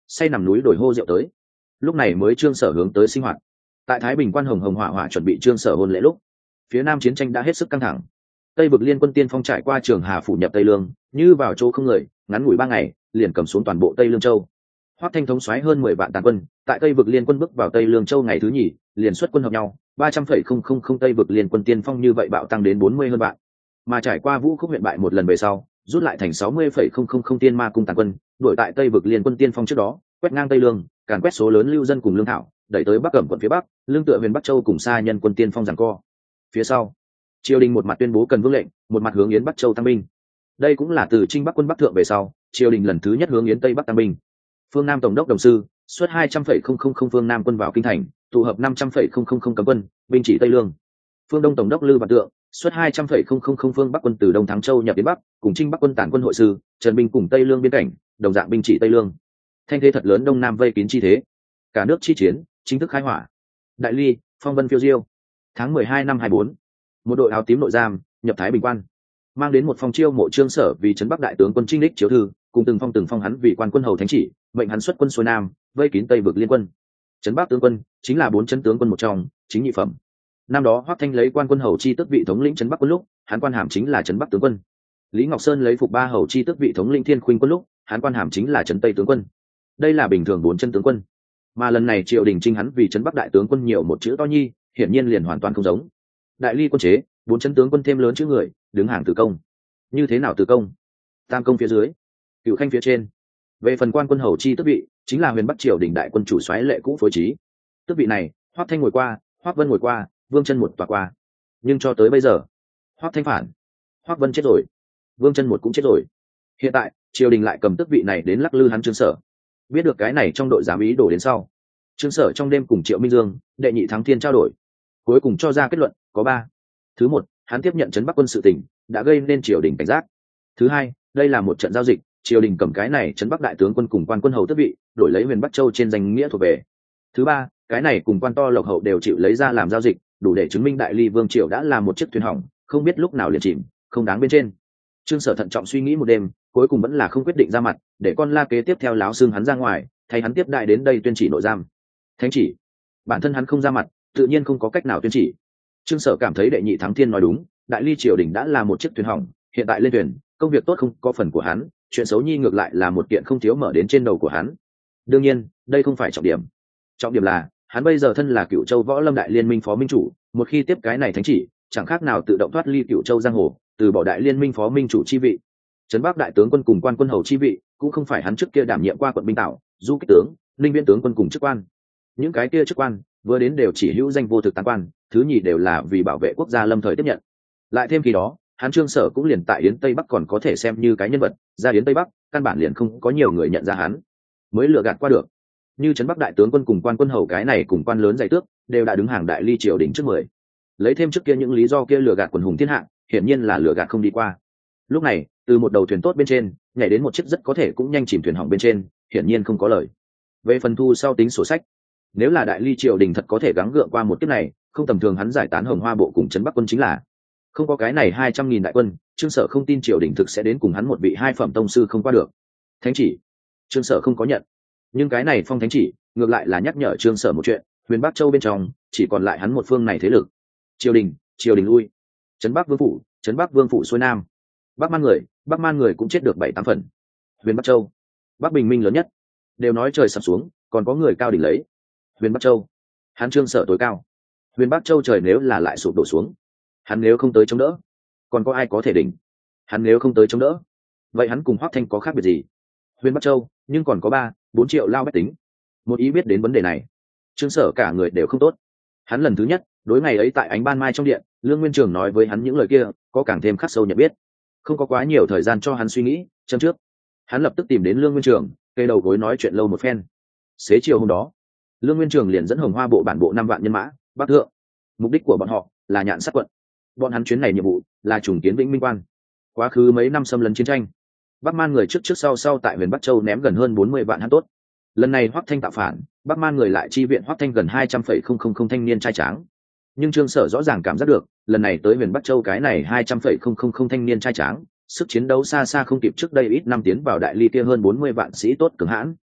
say nằm núi đổi hô rượu tới. Lúc này mới Trương Sở hướng tới sinh hoạt. Tại Thái Bình quan Hồng Hồng Hỏa Hỏa chuẩn bị Trương Sở hôn lễ lúc, phía nam chiến tranh đã hết sức căng thẳng. Tây vực liên quân tiên phong trải qua Trường Hà phủ nhập Tây Lương, như vào chỗ không người, ngắn ngủi ba ngày, liền cầm xuống toàn bộ Tây Lương Châu. Hoắc Thanh thống soái hơn mười vạn tàn quân, tại Tây vực liên quân bước vào Tây Lương Châu ngày thứ nhì, liền xuất quân hợp nhau, ba trăm phẩy không không không Tây vực liên quân tiên phong như vậy bạo tăng đến bốn mươi hơn vạn. Mà trải qua Vũ Khúc huyện bại một lần về sau, rút lại thành sáu mươi phẩy không không không tiên ma cung tàn quân, đuổi tại Tây vực liên quân tiên phong trước đó, quét ngang Tây Lương, càn quét số lớn lưu dân cùng lương thảo, đẩy tới Bắc Cẩm quận phía Bắc, lương tựa huyền Bắc Châu cùng xa nhân quân tiên phong giằng co. Phía sau, triều đình một mặt tuyên bố cần vương lệnh, một mặt hướng yến Bắc Châu tăng binh. Đây cũng là từ Trinh Bắc quân Bắc thượng về sau, triều đình lần thứ nhất hướng yến Tây Bắc tăng binh. Phương Nam tổng đốc Đồng Sư xuất hai trăm phẩy không không không phương Nam quân vào kinh thành, tụ hợp năm trăm phẩy không không không cấm quân, binh chỉ Tây Lương. Phương Đông tổng đốc Lư Vạn Tượng xuất hai trăm phẩy không không không phương Bắc quân từ Đông Thắng Châu nhập yến Bắc, cùng Trinh Bắc quân tản quân hội sư, trần binh cùng Tây Lương biên cảnh, đồng dạng binh chỉ Tây Lương. Thanh thế thật lớn Đông Nam vây kín chi thế. Cả nước chi chiến chính thức khai hỏa. Đại Ly, phong vân phiêu diêu. Tháng mười hai năm hai bốn, một đội áo tím nội giam nhập Thái Bình quan, mang đến một phong chiêu mộ Trương Sở vì trấn Bắc đại tướng quân trinh đích chiếu thư, cùng từng phong từng phong hắn vì quan quân hầu thánh chỉ, mệnh hắn xuất quân xuôi Nam, vây kín Tây vực liên quân. Trấn Bắc tướng quân chính là bốn trấn tướng quân một trong, chính nhị phẩm. Năm đó Hoắc Thanh lấy quan quân hầu chi tước vị thống lĩnh trấn Bắc quân lúc, hắn quan hàm chính là trấn Bắc tướng quân. Lý Ngọc Sơn lấy phục ba hầu chi tước vị thống lĩnh Thiên Khuynh quân lúc, hắn quan hàm chính là trấn Tây tướng quân. Đây là bình thường bốn trấn tướng quân. Mà lần này triều đình trinh hắn vì trấn Bắc đại tướng quân nhiều một chữ to nhi, hiển nhiên liền hoàn toàn không giống. Đại Ly quân chế, bốn trấn tướng quân thêm lớn chữ người, đứng hàng từ công. Như thế nào từ công? Tam công phía dưới, cửu khanh phía trên. Về phần quan quân hầu chi tước vị, chính là huyền Bắc triều đình đại quân chủ soái lệ cũ phối trí. Tước vị này, Hoắc Thanh ngồi qua, Hoắc Vân ngồi qua, Vương Chân một tòa qua. Nhưng cho tới bây giờ, Hoắc Thanh phản, Hoắc Vân chết rồi, Vương Chân một cũng chết rồi. Hiện tại, triều đình lại cầm tước vị này đến lắc lư hắn Trương Sở. Biết được cái này trong đội giám ý đổ đến sau, Trương Sở trong đêm cùng Triệu Minh Dương, đệ nhị thắng thiên trao đổi, cuối cùng cho ra kết luận có ba. Thứ một, hắn tiếp nhận trấn Bắc quân sự tỉnh, đã gây nên triều đình cảnh giác. Thứ hai, đây là một trận giao dịch, triều đình cầm cái này trấn Bắc đại tướng quân cùng quan quân hầu tước vị, đổi lấy huyền Bắc Châu trên danh nghĩa thuộc về. Thứ ba, cái này cùng quan to lộc hậu đều chịu lấy ra làm giao dịch, đủ để chứng minh Đại Ly vương triều đã là một chiếc thuyền hỏng, không biết lúc nào liền chìm, không đáng bên trên. Trương Sở thận trọng suy nghĩ một đêm, cuối cùng vẫn là không quyết định ra mặt, để con la kế tiếp theo láo xương hắn ra ngoài, thay hắn tiếp đại đến đây tuyên chỉ nội giam. Thánh chỉ, bản thân hắn không ra mặt, tự nhiên không có cách nào tuyên chỉ. Trương Sở cảm thấy đệ nhị thắng thiên nói đúng, Đại Ly triều đình đã là một chiếc thuyền hỏng, hiện tại lên thuyền, công việc tốt không có phần của hắn, chuyện xấu nhi ngược lại là một kiện không thiếu mở đến trên đầu của hắn. Đương nhiên, đây không phải trọng điểm. Trọng điểm là, hắn bây giờ thân là Cửu Châu Võ Lâm Đại Liên minh phó minh chủ, một khi tiếp cái này thánh chỉ, chẳng khác nào tự động thoát ly Cửu Châu giang hồ, từ bỏ Đại Liên minh phó minh chủ chi vị. Trấn Bắc đại tướng quân cùng quan quân hầu chi vị, cũng không phải hắn trước kia đảm nhiệm qua quận binh tảo, du kích tướng, linh viên tướng quân cùng chức quan. Những cái kia chức quan, vừa đến đều chỉ hữu danh vô thực tán quan, thứ nhì đều là vì bảo vệ quốc gia lâm thời tiếp nhận. Lại thêm khi đó, hắn Trương Sở cũng liền tại yến Tây Bắc còn có thể xem như cái nhân vật, ra yến Tây Bắc, căn bản liền không có nhiều người nhận ra hắn, mới lừa gạt qua được. Như Trấn Bắc đại tướng quân cùng quan quân hầu cái này cùng quan lớn dày tước, đều đã đứng hàng Đại Ly triều đình trước mười. Lấy thêm trước kia những lý do kia lừa gạt quần hùng thiên hạ, hiển nhiên là lừa gạt không đi qua. Lúc này, từ một đầu thuyền tốt bên trên, nhảy đến một chiếc rất có thể cũng nhanh chìm thuyền hỏng bên trên, hiển nhiên không có lời. Về phần thu sau tính sổ sách, nếu là Đại Ly triều đình thật có thể gắng gượng qua một kiếp này, không tầm thường hắn giải tán Hồng Hoa bộ cùng Trấn Bắc quân chính là. Không có cái này hai trăm nghìn đại quân, Trương Sở không tin triều đình thực sẽ đến cùng hắn một vị hai phẩm tông sư không qua được. Thánh chỉ, Trương Sở không có nhận. Nhưng cái này phong thánh chỉ, ngược lại là nhắc nhở Trương Sở một chuyện, huyền Bắc Châu bên trong, chỉ còn lại hắn một phương này thế lực. Triều đình, triều đình lui. Trấn Bắc vương phủ, Trấn Bắc vương phủ xuôi Nam. Bắc Man người, Bắc Man người cũng chết được bảy tám phần. Huyền Bắc Châu, Bắc Bình Minh lớn nhất. Đều nói trời sập xuống, còn có người cao đỉnh lấy. Huyền Bắc Châu, hắn Trương Sở tối cao. Huyền Bắc Châu trời nếu là lại sụp đổ xuống, hắn nếu không tới chống đỡ, còn có ai có thể đỉnh? Hắn nếu không tới chống đỡ, vậy hắn cùng Hoắc Thanh có khác biệt gì? Huyền Bắc Châu, nhưng còn có ba, bốn triệu lao bách tính. Một ý biết đến vấn đề này, Trương Sở cả người đều không tốt. Hắn lần thứ nhất, đối ngày ấy tại ánh ban mai trong điện, Lương Nguyên Trường nói với hắn những lời kia, có càng thêm khắc sâu nhận biết. Không có quá nhiều thời gian cho hắn suy nghĩ, châm trước, hắn lập tức tìm đến Lương Nguyên Trường, cây đầu gối nói chuyện lâu một phen. Xế chiều hôm đó, Lương Nguyên Trường liền dẫn Hồng Hoa bộ bản bộ năm vạn nhân mã, bắc thượng. Mục đích của bọn họ là Nhạn Sát quận. Bọn hắn chuyến này nhiệm vụ là trùng kiến Vĩnh Minh quan. Quá khứ mấy năm xâm lấn chiến tranh, Bắc Man người trước trước sau sau tại huyền Bắc Châu ném gần hơn bốn mươi vạn hắn tốt. Lần này Hoắc Thanh tạo phản, Bắc Man người lại chi viện Hoắc Thanh gần hai trăm phẩy không không không thanh niên trai tráng. Nhưng Trương Sở rõ ràng cảm giác được, lần này tới huyền Bắc Châu cái này hai trăm phẩy không không không thanh niên trai tráng, sức chiến đấu xa xa không kịp trước đây ít năm tiến vào Đại Ly kia hơn bốn mươi vạn sĩ tốt cường hãn.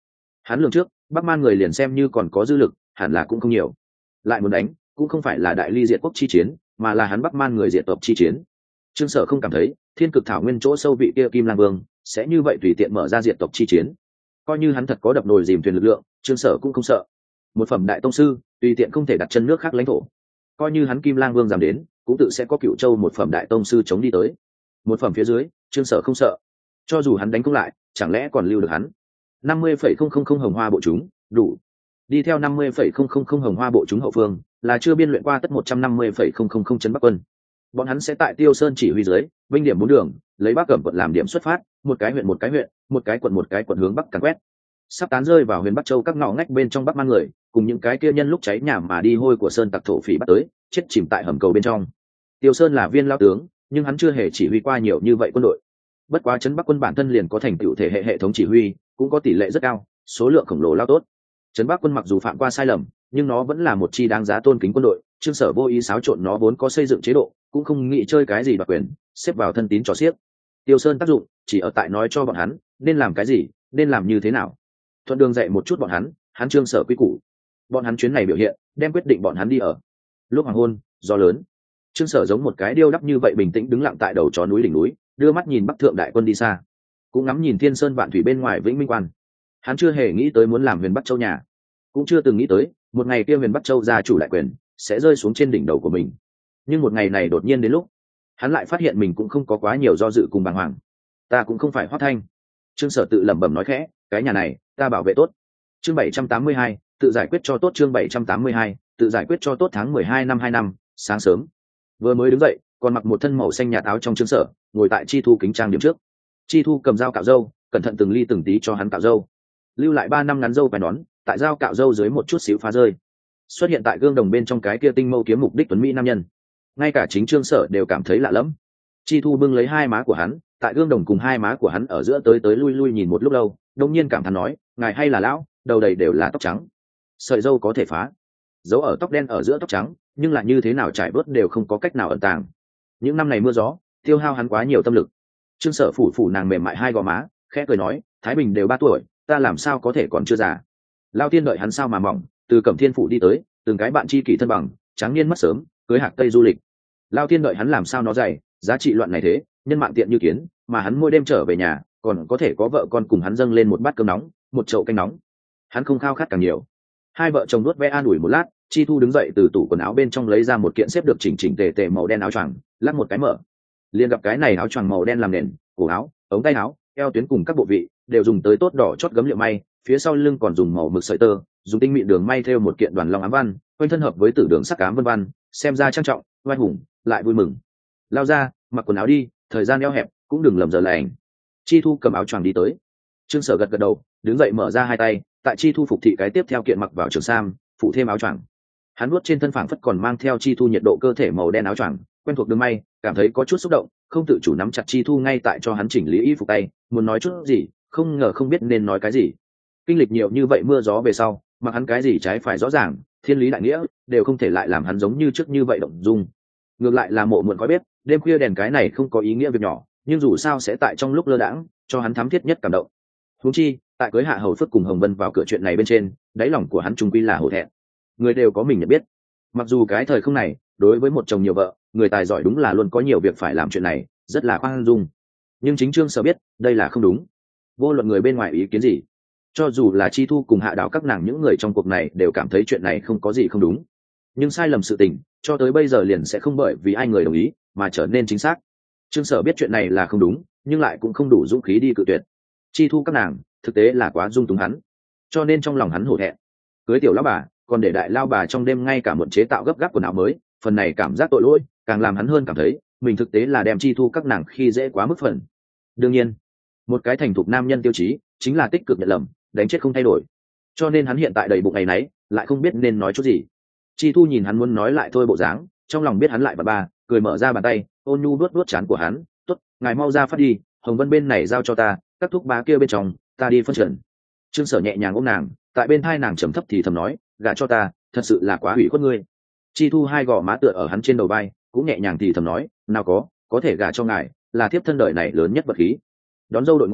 Hắn lường trước Bắc Man người liền xem như còn có dư lực hẳn là cũng không nhiều, lại muốn đánh cũng không phải là đại ly diệt quốc chi chiến, mà là hắn Bắc Man người diệt tộc chi chiến. Trương Sở không cảm thấy thiên cực thảo nguyên chỗ sâu vị kia Kim Lang Vương sẽ như vậy tùy tiện mở ra diệt tộc chi chiến. Coi như hắn thật có đập nồi dìm thuyền lực lượng, Trương Sở cũng không sợ. Một phẩm đại tông sư tùy tiện không thể đặt chân nước khác lãnh thổ. Coi như hắn Kim Lang Vương dám đến, cũng tự sẽ có Cựu Châu một phẩm đại tông sư chống đi tới. Một phẩm phía dưới, Trương Sở không sợ. Cho dù hắn đánh không lại, chẳng lẽ còn lưu được hắn? năm mươi phẩy không không không hồng hoa bộ chúng, đủ. Đi theo năm mươi phẩy không không không hồng hoa bộ chúng hậu phương, là chưa biên luyện qua tất một trăm năm mươi phẩy không không không trấn Bắc quân. Bọn hắn sẽ tại Tiêu Sơn chỉ huy dưới, binh điểm bốn đường, lấy Bắc Cẩm quận làm điểm xuất phát, một cái huyện một cái huyện, một cái quận một cái quận hướng bắc càn quét. Sắp tán rơi vào huyền Bắc Châu các ngõ ngách bên trong Bắc Man người, cùng những cái kia nhân lúc cháy nhà mà đi hôi của sơn tặc thổ phỉ bắt tới, chết chìm tại hầm cầu bên trong. Tiêu Sơn là viên lao tướng, nhưng hắn chưa hề chỉ huy qua nhiều như vậy quân đội. Bất quá trấn Bắc quân bản thân liền có thành tựu thể hệ hệ thống chỉ huy, cũng có tỷ lệ rất cao, số lượng khổng lồ lao tốt. Trấn Bắc quân mặc dù phạm qua sai lầm, nhưng nó vẫn là một chi đáng giá tôn kính quân đội. Trương Sở vô ý xáo trộn nó vốn có xây dựng chế độ, cũng không nghĩ chơi cái gì đoạt quyền, xếp vào thân tín trò xiếc. Tiêu Sơn tác dụng chỉ ở tại nói cho bọn hắn nên làm cái gì, nên làm như thế nào. Thuận đường dạy một chút bọn hắn, hắn Trương Sở quy củ. Bọn hắn chuyến này biểu hiện, đem quyết định bọn hắn đi ở. Lúc hoàng hôn, gió lớn. Trương Sở giống một cái điêu đắp như vậy bình tĩnh đứng lặng tại đầu chó núi đỉnh núi, đưa mắt nhìn Bắc Thượng đại quân đi xa, cũng ngắm nhìn Thiên Sơn vạn thủy bên ngoài Vĩnh Minh Quan. Hắn chưa hề nghĩ tới muốn làm huyền Bắc Châu nhà, cũng chưa từng nghĩ tới một ngày kia huyền Bắc Châu gia chủ đại quyền sẽ rơi xuống trên đỉnh đầu của mình. Nhưng một ngày này đột nhiên đến lúc, hắn lại phát hiện mình cũng không có quá nhiều do dự cùng bàng hoàng. Ta cũng không phải Hoắc Thanh. Trương Sở tự lẩm bẩm nói khẽ, cái nhà này ta bảo vệ tốt. Chương bảy trăm tám mươi hai, tự giải quyết cho tốt. Chương bảy trăm tám mươi hai, tự giải quyết cho tốt. Tháng mười hai năm hai năm, sáng sớm, vừa mới đứng dậy, còn mặc một thân màu xanh nhạt áo trong Trương Sở ngồi tại Chi Thu kính trang điểm trước. Chi Thu cầm dao cạo râu, cẩn thận từng ly từng tí cho hắn cạo râu, lưu lại ba năm ngắn râu vài nón, tại dao cạo râu dưới một chút xíu phá rơi, xuất hiện tại gương đồng bên trong cái kia tinh mâu kiếm mục đích tuấn mỹ nam nhân. Ngay cả chính Trương Sở đều cảm thấy lạ lẫm. Chi Thu bưng lấy hai má của hắn, tại gương đồng cùng hai má của hắn ở giữa tới tới lui lui nhìn một lúc lâu, đột nhiên cảm thán nói, ngài hay là lão, đầu đầy đều là tóc trắng, sợi râu có thể phá, giấu ở tóc đen ở giữa tóc trắng, nhưng là như thế nào trải bớt đều không có cách nào ẩn tàng. Những năm này mưa gió tiêu hao hắn quá nhiều tâm lực. Trương Sở phủ phủ nàng mềm mại hai gò má, khẽ cười nói, Thái Bình đều ba tuổi, ta làm sao có thể còn chưa già. Lao tiên đợi hắn sao mà mỏng, từ Cẩm Thiên phủ đi tới, từng cái bạn tri kỷ thân bằng, trắng niên mất sớm, cưới hạc tây du lịch. Lao tiên đợi hắn làm sao nó dày, giá trị loạn này thế, nhân mạng tiện như kiến, mà hắn mỗi đêm trở về nhà còn có thể có vợ con cùng hắn dâng lên một bát cơm nóng, một chậu canh nóng. Hắn không khao khát càng nhiều. Hai vợ chồng nuốt ve an ủi một lát, Chi Thu đứng dậy từ tủ quần áo bên trong lấy ra một kiện xếp được chỉnh chỉnh tề tề màu đen áo choàng, lắc một cái mở, liền gặp cái này áo choàng màu đen làm nền, cổ áo, ống tay áo, eo tuyến cùng các bộ vị đều dùng tới tốt đỏ chót gấm liệu may, phía sau lưng còn dùng màu mực sợi tơ, dùng tinh mịn đường may thêu một kiện đoàn long ám văn, quanh thân hợp với tử đường sắc cám vân vân, xem ra trang trọng, oai hùng, lại vui mừng. Lao ra, mặc quần áo đi, thời gian eo hẹp, cũng đừng lầm giờ lành. Chi Thu cầm áo choàng đi tới. Trương Sở gật gật đầu, đứng dậy mở ra hai tay, tại Chi Thu phục thị cái tiếp theo kiện mặc vào trường sam, phụ thêm áo choàng. Hắn nuốt trên thân phảng phất còn mang theo Chi Thu nhiệt độ cơ thể màu đen áo choàng, quen thuộc đường may, cảm thấy có chút xúc động, không tự chủ nắm chặt Chi Thu ngay tại cho hắn chỉnh lý y phục tay, muốn nói chút gì, không ngờ không biết nên nói cái gì. Kinh lịch nhiều như vậy mưa gió về sau, mặc hắn cái gì trái phải rõ ràng, thiên lý đại nghĩa đều không thể lại làm hắn giống như trước như vậy động dung. Ngược lại là mộ muộn khói bếp, đêm khuya đèn cái này không có ý nghĩa việc nhỏ, nhưng dù sao sẽ tại trong lúc lơ đãng cho hắn thắm thiết nhất cảm động. Huống chi tại cưới Hạ Hầu Phước cùng Hồng Vân vào cửa chuyện này bên trên, đáy lòng của hắn trung quy là hổ thẹn. Người đều có mình nhận biết. Mặc dù cái thời không này đối với một chồng nhiều vợ, người tài giỏi đúng là luôn có nhiều việc phải làm chuyện này, rất là khoan dung. Nhưng chính Trương Sở biết đây là không đúng. Vô luận người bên ngoài ý kiến gì, cho dù là Chi Thu cùng Hạ Đào các nàng những người trong cuộc này đều cảm thấy chuyện này không có gì không đúng. Nhưng sai lầm sự tình cho tới bây giờ liền sẽ không bởi vì ai người đồng ý mà trở nên chính xác. Trương Sở biết chuyện này là không đúng, nhưng lại cũng không đủ dũng khí đi cự tuyệt. Chi Thu các nàng thực tế là quá dung túng hắn, cho nên trong lòng hắn hổ thẹn. Cưới tiểu lão bà, còn để đại lao bà trong đêm ngay cả muộn chế tạo gấp gáp quần áo mới, phần này cảm giác tội lỗi càng làm hắn hơn cảm thấy mình thực tế là đem Chi Thu các nàng khi dễ quá mức phần. Đương nhiên, một cái thành thục nam nhân tiêu chí chính là tích cực nhận lầm, đánh chết không thay đổi. Cho nên hắn hiện tại đầy bụng ngày nấy, lại không biết nên nói chút gì. Chi Thu nhìn hắn muốn nói lại thôi bộ dáng, trong lòng biết hắn lại bà ba, cười mở ra bàn tay, ôn nhu vuốt vuốt trán của hắn, "Tốt, ngài mau ra phát đi, Hồng Vân bên này giao cho ta, các thúc bá kia bên trong, ta đi phân trần." Trương Sở nhẹ nhàng ôm nàng, tại bên tai nàng trầm thấp thì thầm nói, "Gả cho ta, thật sự là quá hủy khuất ngươi." Chi Thu hai gò má tựa ở hắn trên đầu vai, cũng nhẹ nhàng thì thầm nói, "Nào có, có thể gả cho ngài, là thiếp thân đời này lớn nhất vật khí." Đón dâu đội ngũ,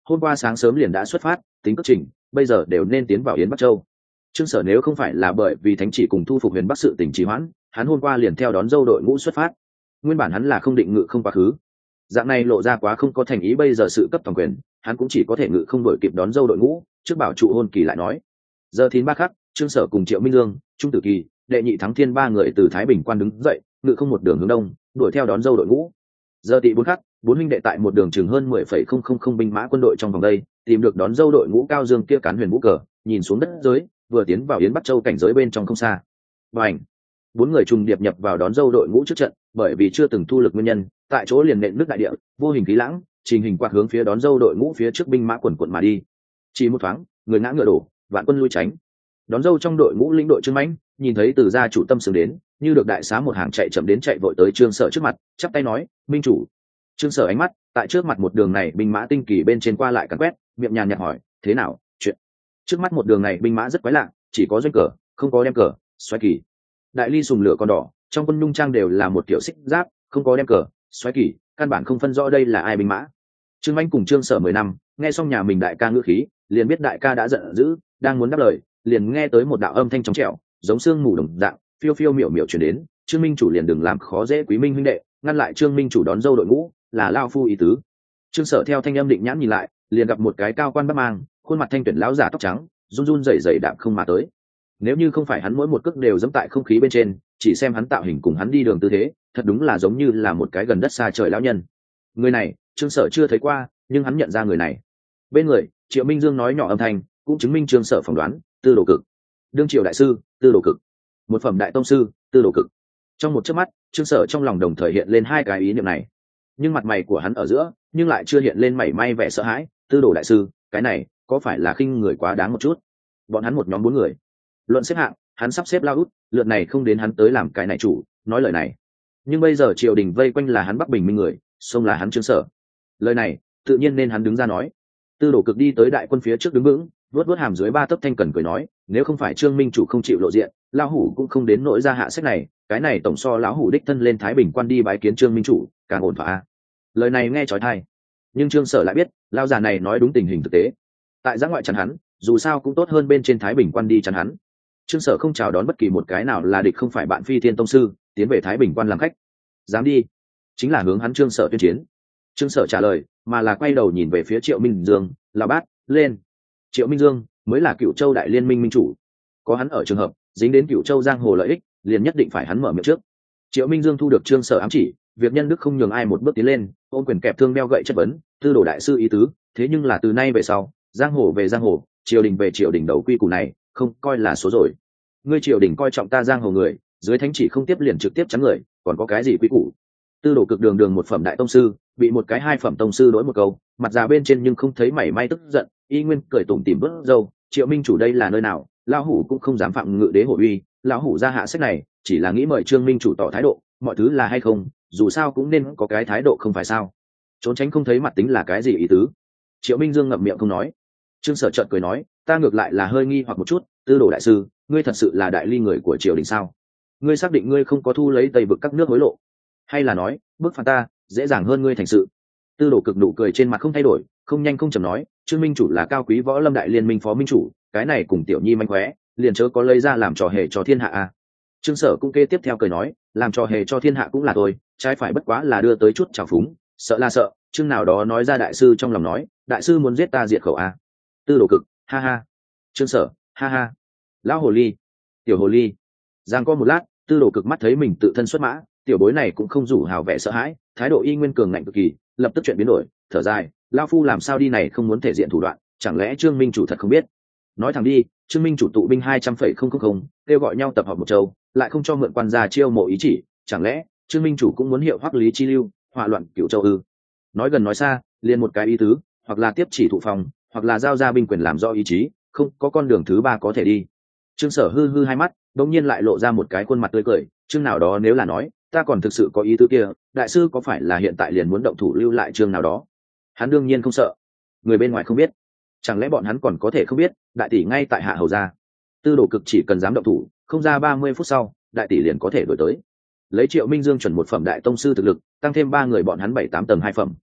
hôm qua sáng sớm liền đã xuất phát, tính cất trình bây giờ đều nên tiến vào Yến Bắc Châu. Trương Sở nếu không phải là bởi vì thánh chỉ cùng thu phục huyền Bắc sự tình trì hoãn, hắn hôm qua liền theo đón dâu đội ngũ xuất phát. Nguyên bản hắn là không định ngự không quá khứ, dạng này lộ ra quá không có thành ý, bây giờ sự cấp toàn quyền, hắn cũng chỉ có thể ngự không đổi kịp đón dâu đội ngũ, trước bảo trụ hôn kỳ lại nói. Giờ thìn ba khắc, Trương Sở cùng Triệu Minh Dương, Trung Tử Kỳ, Đệ Nhị Thắng Thiên ba người từ Thái Bình quan đứng dậy, ngự không một đường hướng đông, đuổi theo đón dâu đội ngũ. Giờ tị bốn khắc, bốn huynh đệ tại một đường chừng hơn mười phẩy không không không binh mã quân đội trong vòng đây, tìm được đón dâu đội ngũ cao dương kia cán huyền vũ cờ, nhìn xuống đất giới, vừa tiến vào Yến Bắc Châu cảnh giới bên trong không xa. Bành! Bốn người trùng điệp nhập vào đón dâu đội ngũ trước trận, bởi vì chưa từng thu lực nguyên nhân, tại chỗ liền nện nước đại địa, vô hình khí lãng, trình hình quạt hướng phía đón dâu đội ngũ phía trước binh mã quần quần mà đi. Chỉ một thoáng, người ngã ngựa đổ, vạn quân lui tránh. Đón dâu trong đội ngũ lĩnh đội Trương Mãnh, nhìn thấy từ gia chủ tâm sướng đến, như được đại xá một hàng chạy chậm đến chạy vội tới Trương Sở trước mặt, chắp tay nói: "Minh chủ." Trương Sở ánh mắt tại trước mặt một đường này binh mã tinh kỳ bên trên qua lại càn quét, miệng nhàn nhạt hỏi: "Thế nào, chuyện?" Trước mắt một đường này binh mã rất quái lạ, chỉ có doanh cờ, không có đem cờ, xoáy kỳ. Đại ly sùng lửa con đỏ, trong quân nhung trang đều là một kiểu xích giáp, không có đem cờ, xoáy kỳ, căn bản không phân rõ đây là ai binh mã. Trương Mãnh cùng Trương Sở mười năm, nghe xong nhà mình đại ca ngữ khí, liền biết đại ca đã giận dữ, đang muốn đáp lời, liền nghe tới một đạo âm thanh trong trẻo, giống xương mù đồng dạng, phiêu phiêu miểu miểu truyền đến. Trương Minh chủ liền đừng làm khó dễ Quý Minh huynh đệ, ngăn lại Trương Minh chủ đón dâu đội ngũ, là lao phu ý tứ. Trương Sở theo thanh âm định nhãn nhìn lại, liền gặp một cái cao quan bắc mang, khuôn mặt thanh tuyển lão giả tóc trắng, run run rẩy rẩy đạp không mà tới. Nếu như không phải hắn mỗi một cước đều dẫm tại không khí bên trên, chỉ xem hắn tạo hình cùng hắn đi đường tư thế, thật đúng là giống như là một cái gần đất xa trời lão nhân. Người này, Trương Sở chưa thấy qua, nhưng hắn nhận ra người này. Bên người, Triệu Minh Dương nói nhỏ âm thanh, cũng chứng minh Trương Sở phỏng đoán, Tư Đồ Cực. Đương triều đại sư, Tư Đồ Cực. Một phẩm đại tông sư, Tư Đồ Cực. Trong một chớp mắt, Trương Sở trong lòng đồng thời hiện lên hai cái ý niệm này. Nhưng mặt mày của hắn ở giữa, nhưng lại chưa hiện lên mảy may vẻ sợ hãi, Tư Đồ đại sư, cái này có phải là khinh người quá đáng một chút? Bọn hắn một nhóm bốn người, luận xếp hạng, hắn sắp xếp lao út, lượt này không đến hắn tới làm cái này chủ, nói lời này. Nhưng bây giờ triều đình vây quanh là hắn Bắc Bình Minh người, xông là hắn Trương Sở. Lời này, tự nhiên nên hắn đứng ra nói. Tư Đồ Cực đi tới đại quân phía trước đứng vững, vuốt vuốt hàm dưới ba tấc thanh cần cười nói: "Nếu không phải Trương Minh chủ không chịu lộ diện, lão hủ cũng không đến nỗi ra hạ sách này, cái này tổng so lão hủ đích thân lên Thái Bình quan đi bái kiến Trương Minh chủ, càng ổn thỏa." Lời này nghe chói tai, nhưng Trương Sở lại biết, lão già này nói đúng tình hình thực tế. Tại giã ngoại chắn hắn, dù sao cũng tốt hơn bên trên Thái Bình quan đi chắn hắn. Trương Sở không chào đón bất kỳ một cái nào là địch không phải bạn Phi Thiên tông sư, tiến về Thái Bình quan làm khách. Dám đi, chính là hướng hắn Trương Sở tuyên chiến. Trương Sở trả lời, mà là quay đầu nhìn về phía Triệu Minh Dương, "Lão bát, lên." Triệu Minh Dương mới là Cửu Châu đại liên minh minh chủ, có hắn ở trường hợp dính đến Cửu Châu giang hồ lợi ích, liền nhất định phải hắn mở miệng trước. Triệu Minh Dương thu được Trương Sở ám chỉ, việc nhân đức không nhường ai một bước tiến lên, ôn quyền kẹp thương đeo gậy chất vấn, Tư Đồ đại sư ý tứ, thế nhưng là từ nay về sau, giang hồ về giang hồ, triều đình về triều đình, đầu quy củ này không coi là số rồi. Ngươi triều đình coi trọng ta giang hồ người, dưới thánh chỉ không tiếp liền trực tiếp chắn người, còn có cái gì quy củ? Tư Đồ Cực đường đường một phẩm đại tông sư, bị một cái hai phẩm tông sư đối một câu, mặt già bên trên nhưng không thấy mảy may tức giận, y nguyên cười tủm tỉm vớt râu. Triệu Minh chủ đây là nơi nào? Lão hủ cũng không dám phạm ngự đế hổ uy, lão hủ ra hạ sách này chỉ là nghĩ mời Trương Minh chủ tỏ thái độ, mọi thứ là hay không, dù sao cũng nên có cái thái độ không phải sao? Trốn tránh không thấy mặt tính là cái gì ý tứ? Triệu Minh Dương ngậm miệng không nói. Trương Sở chợt cười nói, ta ngược lại là hơi nghi hoặc một chút, Tư Đồ đại sư, ngươi thật sự là đại ly người của triều đình sao? Ngươi xác định ngươi không có thu lấy Tây vực các nước hối lộ, hay là nói bước phạt ta dễ dàng hơn ngươi thành sự? Tư Đồ Cực nụ cười trên mặt không thay đổi, không nhanh không chậm nói, Trương Minh chủ là cao quý võ lâm đại liên minh phó minh chủ, cái này cùng tiểu nhi manh khóe, liền chớ có lấy ra làm trò hề cho thiên hạ à? Trương Sở cũng kê tiếp theo cười nói, làm trò hề cho thiên hạ cũng là thôi, trái phải bất quá là đưa tới chút trào phúng, sợ là sợ. Chương nào đó nói ra đại sư trong lòng nói, đại sư muốn giết ta diệt khẩu à? Tư Đồ Cực, ha ha. Trương Sở, ha ha. Lão hồ ly, tiểu hồ ly. Giang có một lát, Tư Đồ Cực mắt thấy mình tự thân xuất mã, tiểu bối này cũng không rủ hào vẻ sợ hãi, thái độ y nguyên cường ngạnh cực kỳ, lập tức chuyện biến đổi, thở dài, lão phu làm sao đi này không muốn thể diện thủ đoạn, chẳng lẽ Trương Minh chủ thật không biết? Nói thẳng đi, Trương Minh chủ tụ binh hai trăm phẩy không không không, kêu gọi nhau tập hợp một châu, lại không cho mượn quan gia chiêu mộ ý chỉ, chẳng lẽ Trương Minh chủ cũng muốn hiệu hoắc lý chi lưu, hỏa loạn cửu châu ư? Nói gần nói xa, liền một cái ý tứ, hoặc là tiếp chỉ thụ phòng, hoặc là giao ra binh quyền làm do ý chí, không có con đường thứ ba có thể đi. Trương Sở hư hư hai mắt, đột nhiên lại lộ ra một cái khuôn mặt tươi cười, Trương nào đó nếu là nói, ta còn thực sự có ý tứ kia, đại sư có phải là hiện tại liền muốn động thủ lưu lại Trương nào đó? Hắn đương nhiên không sợ, người bên ngoài không biết, chẳng lẽ bọn hắn còn có thể không biết, đại tỷ ngay tại hạ hầu gia. Tư Đồ Cực chỉ cần dám động thủ, không ra ba mươi phút sau, đại tỷ liền có thể đổi tới. Lấy Triệu Minh Dương chuẩn một phẩm đại tông sư thực lực, tăng thêm ba người bọn hắn bảy tám tầng hai phẩm,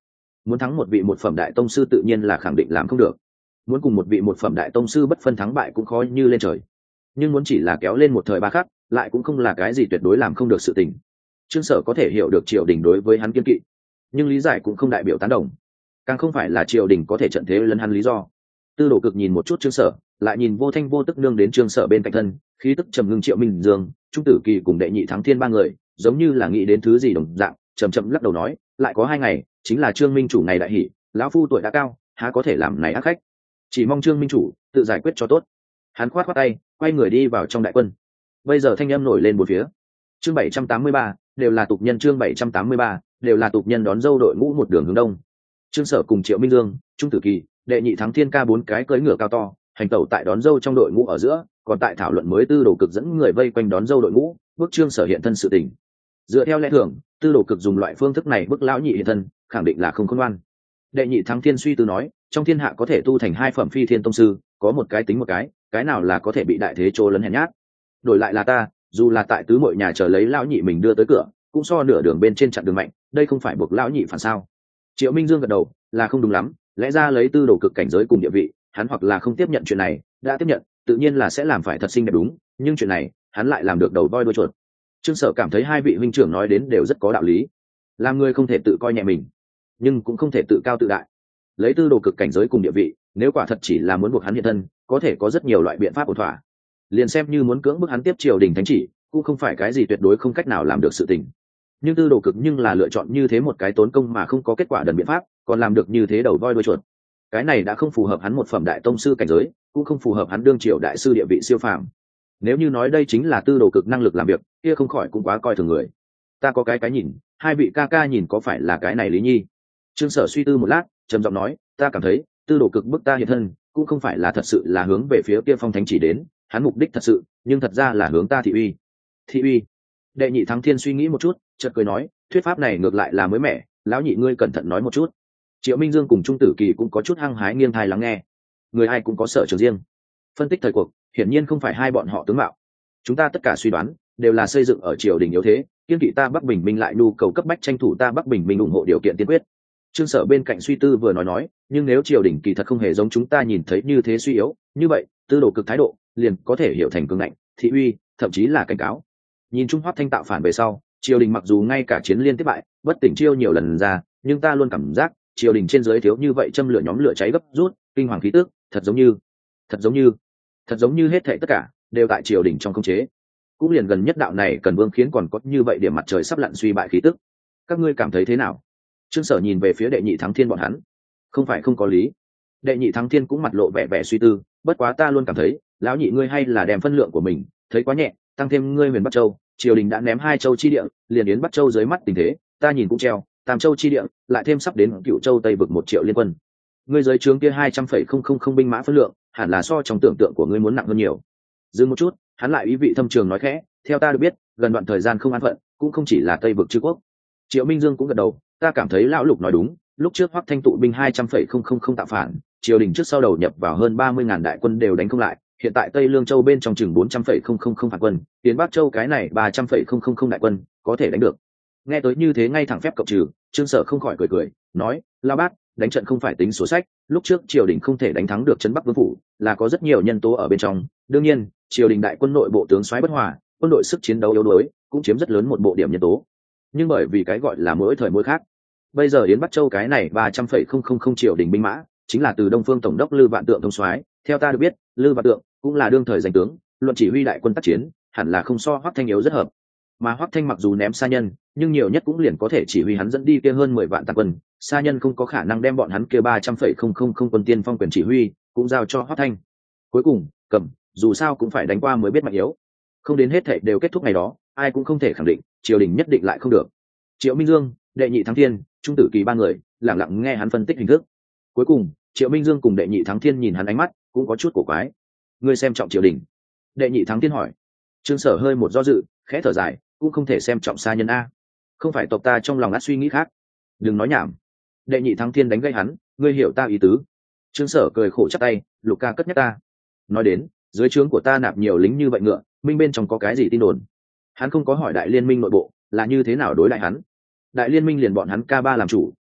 muốn thắng một vị một phẩm đại tông sư tự nhiên là khẳng định làm không được, muốn cùng một vị một phẩm đại tông sư bất phân thắng bại cũng khó như lên trời, nhưng muốn chỉ là kéo lên một thời ba khắc lại cũng không là cái gì tuyệt đối làm không được sự tình. Trương Sở có thể hiểu được triều đình đối với hắn kiên kỵ, nhưng lý giải cũng không đại biểu tán đồng, càng không phải là triều đình có thể trận thế lấn hắn lý do. Tư Đồ Cực nhìn một chút Trương Sở, lại nhìn vô thanh vô tức nương đến Trương Sở bên cạnh thân, khí tức trầm ngưng Triệu Minh Dương, Trung Tử Kỳ cùng đệ nhị thắng thiên ba người, giống như là nghĩ đến thứ gì đồng dạng, chậm chậm lắc đầu nói, lại có hai ngày, chính là Trương Minh chủ ngày đại hỷ, lão phu tuổi đã cao, há có thể làm này ác khách, chỉ mong Trương Minh chủ tự giải quyết cho tốt. Hắn khoát khoát tay, quay người đi vào trong đại quân. Bây giờ thanh âm nổi lên bốn phía. Chương bảy trăm tám mươi ba, đều là tục nhân. Chương bảy trăm tám mươi ba, đều là tục nhân đón dâu đội ngũ một đường hướng đông. Trương Sở cùng Triệu Minh Dương, Trung Tử Kỳ, đệ nhị thắng thiên ca bốn cái cưỡi ngựa cao to, hành tẩu tại đón dâu trong đội ngũ ở giữa, còn tại thảo luận mới Tư Đồ Cực dẫn người vây quanh đón dâu đội ngũ, bức Trương Sở hiện thân sự tình. Dựa theo lẽ thường, Tư Đồ Cực dùng loại phương thức này bức lão nhị hiện thân, khẳng định là không khôn ngoan. Đệ nhị thắng thiên suy tư nói, trong thiên hạ có thể tu thành hai phẩm phi thiên tông sư, có một cái tính một cái, cái nào là có thể bị đại thế trô lấn hèn nhát. Đổi lại là ta, dù là tại tứ muội nhà chờ lấy lão nhị mình đưa tới cửa, cũng so nửa đường bên trên chặn đường mạnh, đây không phải buộc lão nhị phản sao? Triệu Minh Dương gật đầu, là không đúng lắm, lẽ ra lấy Tư Đồ Cực cảnh giới cùng địa vị, hắn hoặc là không tiếp nhận chuyện này, đã tiếp nhận, tự nhiên là sẽ làm phải thật xinh đẹp đúng, nhưng chuyện này, hắn lại làm được đầu voi đuôi chuột. Trương Sở cảm thấy hai vị huynh trưởng nói đến đều rất có đạo lý, làm người không thể tự coi nhẹ mình, nhưng cũng không thể tự cao tự đại. Lấy Tư Đồ Cực cảnh giới cùng địa vị, nếu quả thật chỉ là muốn buộc hắn hiện thân, có thể có rất nhiều loại biện pháp ổn thỏa. Liền xem như muốn cưỡng bức hắn tiếp triều đình thánh chỉ, cũng không phải cái gì tuyệt đối không cách nào làm được sự tình. Nhưng Tư Đồ Cực nhưng là lựa chọn như thế một cái tốn công mà không có kết quả đần biện pháp, còn làm được như thế đầu voi đuôi chuột. Cái này đã không phù hợp hắn một phẩm đại tông sư cảnh giới, cũng không phù hợp hắn đương triều đại sư địa vị siêu phàm. Nếu như nói đây chính là Tư Đồ Cực năng lực làm việc, kia không khỏi cũng quá coi thường người. Ta có cái cái nhìn, hai vị ca ca nhìn có phải là cái này Lý Nhi? Trương Sở suy tư một lát, trầm giọng nói, ta cảm thấy Tư Đồ Cực bức ta hiện thân, cũng không phải là thật sự là hướng về phía kia phong thánh chỉ đến, hắn mục đích thật sự, nhưng thật ra là hướng ta thị uy. Thị uy? Đệ nhị thắng thiên suy nghĩ một chút, chợt cười nói, thuyết pháp này ngược lại là mới mẻ, lão nhị ngươi cẩn thận nói một chút. Triệu Minh Dương cùng Trung Tử Kỳ cũng có chút hăng hái nghiêng thai lắng nghe. Người ai cũng có sở trường riêng. Phân tích thời cuộc, hiển nhiên không phải hai bọn họ tướng mạo. Chúng ta tất cả suy đoán đều là xây dựng ở triều đình yếu thế, kiên kỵ ta Bắc Bình Minh lại nhu cầu cấp bách tranh thủ ta Bắc Bình Minh ủng hộ điều kiện tiên quyết. Trương Sở bên cạnh suy tư vừa nói nói, nhưng nếu triều đình kỳ thật không hề giống chúng ta nhìn thấy như thế suy yếu, như vậy, Tư Đồ Cực thái độ liền có thể hiểu thành cường ngạnh, thị uy, thậm chí là cảnh cáo. Nhìn Trung Hoắc Thanh tạo phản về sau, triều đình mặc dù ngay cả chiến liên tiếp bại, bất tỉnh chiêu nhiều lần ra, nhưng ta luôn cảm giác triều đình trên dưới thiếu như vậy châm lửa nhóm lửa cháy gấp rút, kinh hoàng khí tức, thật giống như, thật giống như, thật giống như hết thảy tất cả đều tại triều đình trong khống chế. Cũng liền gần nhất đạo này cần vương khiến còn có như vậy điểm mặt trời sắp lặn suy bại khí tức. Các ngươi cảm thấy thế nào? Trương Sở nhìn về phía đệ nhị thắng thiên bọn hắn, không phải không có lý. Đệ nhị thắng thiên cũng mặt lộ vẻ vẻ suy tư, bất quá ta luôn cảm thấy, lão nhị ngươi hay là đem phân lượng của mình thấy quá nhẹ, tăng thêm ngươi huyền Bắc Châu, triều đình đã ném hai châu chi địa, liền yến Bắc Châu dưới mắt tình thế, ta nhìn cũng treo, tam châu chi địa, lại thêm sắp đến Cựu Châu Tây vực một triệu liên quân. Ngươi dưới trướng kia hai trăm phẩy không không không binh mã phân lượng, hẳn là so trong tưởng tượng của ngươi muốn nặng hơn nhiều. Dừng một chút, hắn lại ý vị thâm trường nói khẽ, theo ta được biết, gần đoạn thời gian không an phận, cũng không chỉ là Tây vực Trư quốc. Triệu Minh Dương cũng gật đầu, ta cảm thấy lão Lục nói đúng, lúc trước Hoắc Thanh tụ binh hai trăm phẩy không không không tạo phản, triều đình trước sau đầu nhập vào hơn ba mươi ngàn đại quân đều đánh không lại, hiện tại Tây Lương Châu bên trong chừng bốn trăm phẩy không không không phản quân, tiến Bắc Châu cái này ba trăm phẩy không không không đại quân, có thể đánh được. Nghe tới như thế ngay thẳng phép cộng trừ, Trương Sở không khỏi cười cười, nói, lão bác, đánh trận không phải tính sổ sách, lúc trước triều đình không thể đánh thắng được trấn Bắc Vương phủ, là có rất nhiều nhân tố ở bên trong, đương nhiên, triều đình đại quân nội bộ tướng soái bất hòa, quân đội sức chiến đấu yếu đuối, cũng chiếm rất lớn một bộ điểm nhân tố. Nhưng bởi vì cái gọi là mỗi thời mỗi khác, bây giờ yến Bắc Châu cái này ba trăm phẩy không không không triều đình binh mã, chính là từ Đông Phương tổng đốc Lư Vạn Tượng thông soái, theo ta được biết, Lư Vạn Tượng cũng là đương thời danh tướng, luận chỉ huy đại quân tác chiến, hẳn là không so Hoắc Thanh yếu rất hợp. Mà Hoắc Thanh mặc dù ném xa nhân, nhưng nhiều nhất cũng liền có thể chỉ huy hắn dẫn đi kia hơn mười vạn tàn quân, xa nhân không có khả năng đem bọn hắn kia ba trăm phẩy không không không quân tiên phong quyền chỉ huy, cũng giao cho Hoắc Thanh. Cuối cùng, cầm, dù sao cũng phải đánh qua mới biết mạnh yếu. Không đến hết thảy đều kết thúc ngày đó, ai cũng không thể khẳng định, triều đình nhất định lại không được. Triệu Minh Dương, đệ nhị thắng thiên, Trung Tử Kỳ ba người, lặng lặng nghe hắn phân tích hình thức. Cuối cùng, Triệu Minh Dương cùng đệ nhị thắng thiên nhìn hắn ánh mắt, cũng có chút cổ quái. Ngươi xem trọng triều đình? Đệ nhị thắng thiên hỏi. Trương Sở hơi một do dự, khẽ thở dài, cũng không thể xem trọng xa nhân a. Không phải tộc ta trong lòng ắt suy nghĩ khác. Đừng nói nhảm. Đệ nhị thắng thiên đánh gây hắn, ngươi hiểu ta ý tứ. Trương Sở cười khổ chắp tay, Lục ca cất nhắc ta. Nói đến, dưới trướng của ta nạp nhiều lính như vậy ngựa, minh bên trong có cái gì tin đồn? Hắn không có hỏi đại liên minh nội bộ là như thế nào đối lại hắn. Đại liên minh liền bọn hắn ca ba làm chủ,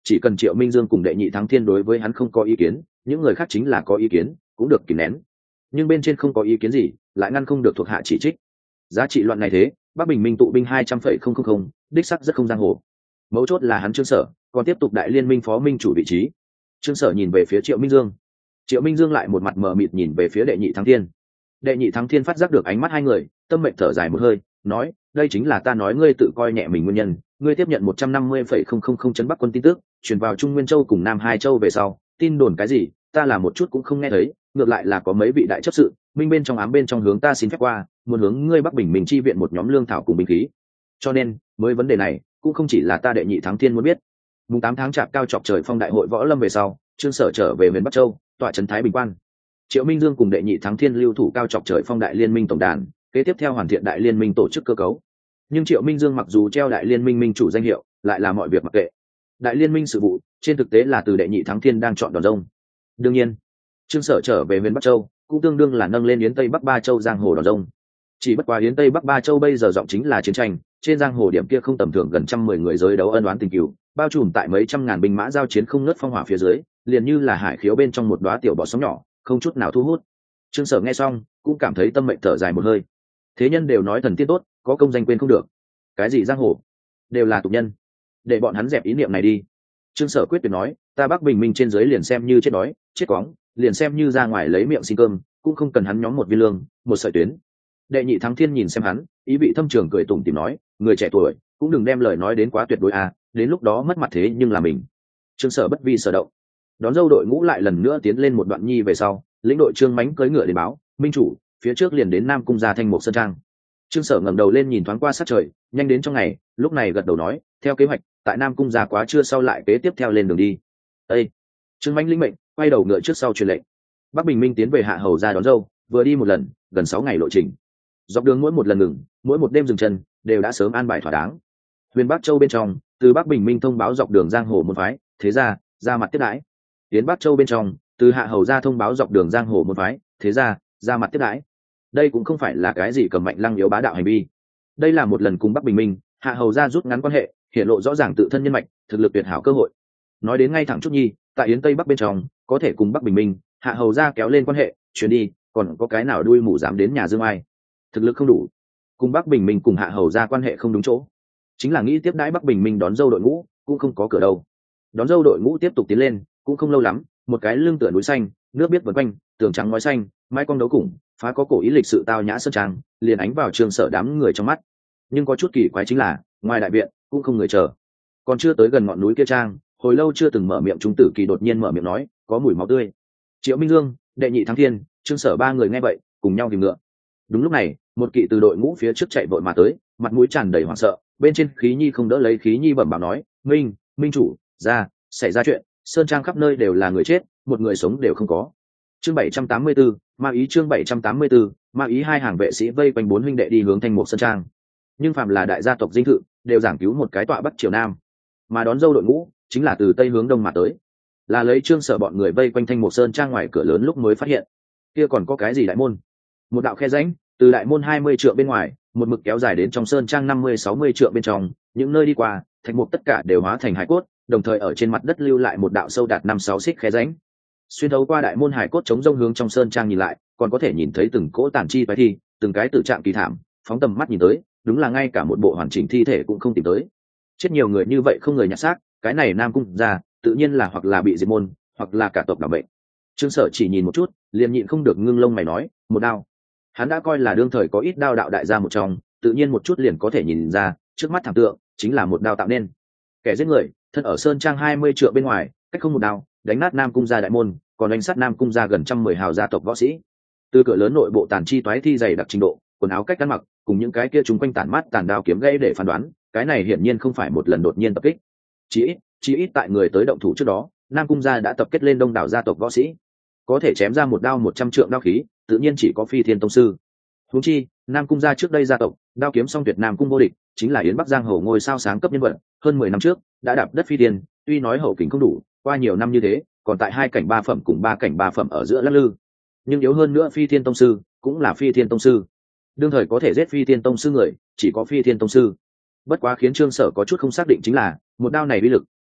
chỉ cần Triệu Minh Dương cùng đệ nhị thắng thiên đối với hắn không có ý kiến, những người khác chính là có ý kiến cũng được kìm nén, nhưng bên trên không có ý kiến gì lại ngăn không được thuộc hạ chỉ trích. Giá trị loạn này thế, Bắc Bình Minh tụ binh hai trăm phẩy không không không, đích sắc rất không giang hồ. Mấu chốt là hắn Trương Sở còn tiếp tục đại liên minh phó minh chủ vị trí. Trương Sở nhìn về phía Triệu Minh Dương, Triệu Minh Dương lại một mặt mờ mịt nhìn về phía đệ nhị thắng thiên. Đệ nhị thắng thiên phát giác được ánh mắt hai người, tâm mệnh thở dài một hơi, nói, đây chính là ta nói ngươi tự coi nhẹ mình nguyên nhân. Ngươi tiếp nhận một trăm năm mươi phẩy không không không chấn Bắc quân tin tức, truyền vào Trung Nguyên Châu cùng Nam Hai Châu về sau, tin đồn cái gì, ta là một chút cũng không nghe thấy, ngược lại là có mấy vị đại chấp sự, minh bên trong ám bên trong hướng ta xin phép qua, muốn hướng ngươi Bắc Bình mình chi viện một nhóm lương thảo cùng binh khí. Cho nên, mới vấn đề này, cũng không chỉ là ta đệ nhị thắng thiên muốn biết. Mùng tám tháng chạp cao chọc trời phong đại hội võ lâm về sau, Trương Sở trở về miền Bắc Châu, tọa trấn Thái Bình Quan. Triệu Minh Dương cùng đệ nhị thắng thiên lưu thủ cao chọc trời phong đại liên minh tổng đàn, kế tiếp theo hoàn thiện đại liên minh tổ chức cơ cấu. Nhưng Triệu Minh Dương mặc dù treo đại liên minh minh chủ danh hiệu, lại là mọi việc mặc kệ. Đại liên minh sự vụ, trên thực tế là từ đệ nhị thắng thiên đang chọn đòn rông. Đương nhiên, Trương Sở trở về miền Bắc Châu, cũng tương đương là nâng lên Yến Tây Bắc Ba Châu giang hồ đòn rông. Chỉ bất quá Yến Tây Bắc Ba Châu bây giờ giọng chính là chiến tranh, trên giang hồ điểm kia không tầm thường gần trăm mười người giới đấu ân oán tình cừu, bao trùm tại mấy trăm ngàn binh mã giao chiến không ngớt phong hỏa phía dưới, liền như là hải khiếu bên trong một đóa tiểu bọ sóng nhỏ, không chút nào thu hút. Trương Sở nghe xong, cũng cảm thấy tâm mệnh thở dài một hơi. Thế nhân đều nói thần tiên tốt, có công danh quên không được. Cái gì giang hồ, đều là tục nhân. Để bọn hắn dẹp ý niệm này đi. Trương Sở quyết tuyệt nói, ta Bắc Bình Minh trên dưới liền xem như chết đói, chết cóng, liền xem như ra ngoài lấy miệng xin cơm, cũng không cần hắn nhóm một viên lương, một sợi tuyến. Đệ nhị thắng thiên nhìn xem hắn, ý vị thâm trường cười tủm tỉm nói, người trẻ tuổi, cũng đừng đem lời nói đến quá tuyệt đối à, đến lúc đó mất mặt thế nhưng là mình. Trương Sở bất vi sở động. Đón dâu đội ngũ lại lần nữa tiến lên một đoạn nhi về sau, lĩnh đội Trương Mánh cưỡi ngựa đến báo, minh chủ, phía trước liền đến Nam cung gia Thanh Mục Sơn Trang. Trương Sở ngẩng đầu lên nhìn thoáng qua sát trời, nhanh đến trong ngày, lúc này gật đầu nói, theo kế hoạch, tại Nam cung gia quá trưa sau lại kế tiếp theo lên đường đi. Ê! Trương Mánh lĩnh mệnh, quay đầu ngựa trước sau truyền lệnh. Bắc Bình Minh tiến về Hạ Hầu gia đón dâu, vừa đi một lần, gần sáu ngày lộ trình. Dọc đường mỗi một lần ngừng, mỗi một đêm dừng chân, đều đã sớm an bài thỏa đáng. Huyền Bắc Châu bên trong, từ Bắc Bình Minh thông báo dọc đường giang hồ môn phái, thế ra, ra mặt tiếp đãi. Tiến Bắc Châu bên trong, từ Hạ Hầu gia thông báo dọc đường giang hồ môn phái, thế ra, ra mặt tiếp đãi. Đây cũng không phải là cái gì cầm mạnh lăng yếu bá đạo hành vi. Đây là một lần cùng Bắc Bình Minh, Hạ Hầu gia rút ngắn quan hệ, hiện lộ rõ ràng tự thân nhân mạch, thực lực tuyệt hảo cơ hội. Nói đến ngay thẳng chút nhi, tại Yến Tây Bắc bên trong, có thể cùng Bắc Bình Minh, Hạ Hầu gia kéo lên quan hệ, chuyển đi, còn có cái nào đuôi mù dám đến nhà Dương Ai. Thực lực không đủ, cùng Bắc Bình Minh cùng Hạ Hầu gia quan hệ không đúng chỗ, chính là nghĩ tiếp đãi Bắc Bình Minh đón dâu đội ngũ, cũng không có cửa đâu. Đón dâu đội ngũ tiếp tục tiến lên, cũng không lâu lắm, một cái lưng tựa núi xanh, nước biết vần quanh, tường trắng ngói xanh, mái cong đấu củng, phá có cổ ý lịch sự tao nhã sơn trang, liền ánh vào Trương Sở đám người trong mắt. Nhưng có chút kỳ quái chính là, ngoài đại viện cũng không người chờ. Còn chưa tới gần ngọn núi kia trang, hồi lâu chưa từng mở miệng Trung Tử Kỳ đột nhiên mở miệng nói, có mùi máu tươi. Triệu Minh Dương, đệ nhị thắng thiên, Trương Sở ba người nghe vậy, cùng nhau tìm ngựa. Đúng lúc này, một kỵ từ đội ngũ phía trước chạy vội mà tới, mặt mũi tràn đầy hoảng sợ, bên trên khí nhi không đỡ lấy khí nhi bẩm bảo nói, minh minh chủ ra, xảy ra chuyện, sơn trang khắp nơi đều là người chết, một người sống đều không có. Chương bảy trăm tám mươi tư, ma ý chương bảy trăm tám mươi tư, ma ý hai hàng vệ sĩ vây quanh bốn huynh đệ đi hướng Thanh Mục Sơn Trang. Nhưng phạm là đại gia tộc dinh thự, đều giảng cứu một cái tọa bắc triều nam, mà đón dâu đội ngũ chính là từ tây hướng đông mà tới, là lấy Trương Sở bọn người vây quanh Thanh Mục Sơn Trang ngoài cửa lớn lúc mới phát hiện, kia còn có cái gì đại môn, một đạo khe rãnh từ đại môn hai mươi trượng bên ngoài, một mực kéo dài đến trong sơn trang năm mươi sáu mươi trượng bên trong, những nơi đi qua, thạch mục tất cả đều hóa thành hải cốt, đồng thời ở trên mặt đất lưu lại một đạo sâu đạt năm sáu xích khe rãnh. Xuyên thấu qua đại môn hải cốt chống rông hướng trong sơn trang nhìn lại, còn có thể nhìn thấy từng cỗ tàn chi phái thi, từng cái tự trạng kỳ thảm, phóng tầm mắt nhìn tới, đúng là ngay cả một bộ hoàn chỉnh thi thể cũng không tìm tới. Chết nhiều người như vậy không người nhặt xác, cái này Nam cung ra, tự nhiên là hoặc là bị diệt môn, hoặc là cả tộc đảm bệnh. Trương Sở chỉ nhìn một chút, liền nhịn không được ngưng lông mày nói, một đao. Hắn đã coi là đương thời có ít đao đạo đại gia một trong, tự nhiên một chút liền có thể nhìn ra, trước mắt thảm tượng chính là một đao tạo nên. Kẻ giết người, thân ở sơn trang hai mươi trượng bên ngoài, cách không một đao, đánh nát Nam cung gia đại môn, còn đánh sát Nam cung gia gần trăm mười hào gia tộc võ sĩ. Từ cửa lớn nội bộ tàn chi toái thi dày đặc trình độ, quần áo cách ăn mặc, cùng những cái kia chúng quanh tản mát tàn đao kiếm gãy để phán đoán, cái này hiển nhiên không phải một lần đột nhiên tập kích. Chỉ ít, chỉ ít tại người tới động thủ trước đó, Nam cung gia đã tập kết lên đông đảo gia tộc võ sĩ, có thể chém ra một đao một trăm trượng đao khí, tự nhiên chỉ có Phi Thiên tông sư. Huống chi, Nam cung gia trước đây gia tộc, đao kiếm song tuyệt Nam cung vô địch, chính là Yến Bắc Giang hồ ngôi sao sáng cấp nhân vật, hơn mười năm trước đã đạp đất phi tiên, tuy nói hậu kình không đủ, qua nhiều năm như thế, còn tại hai cảnh ba phẩm cùng ba cảnh ba phẩm ở giữa lắc lư. Nhưng yếu hơn nữa Phi Thiên tông sư, cũng là Phi Thiên tông sư. Đương thời có thể giết Phi Thiên tông sư người, chỉ có Phi Thiên tông sư. Bất quá khiến Trương Sở có chút không xác định chính là, một đao này uy lực,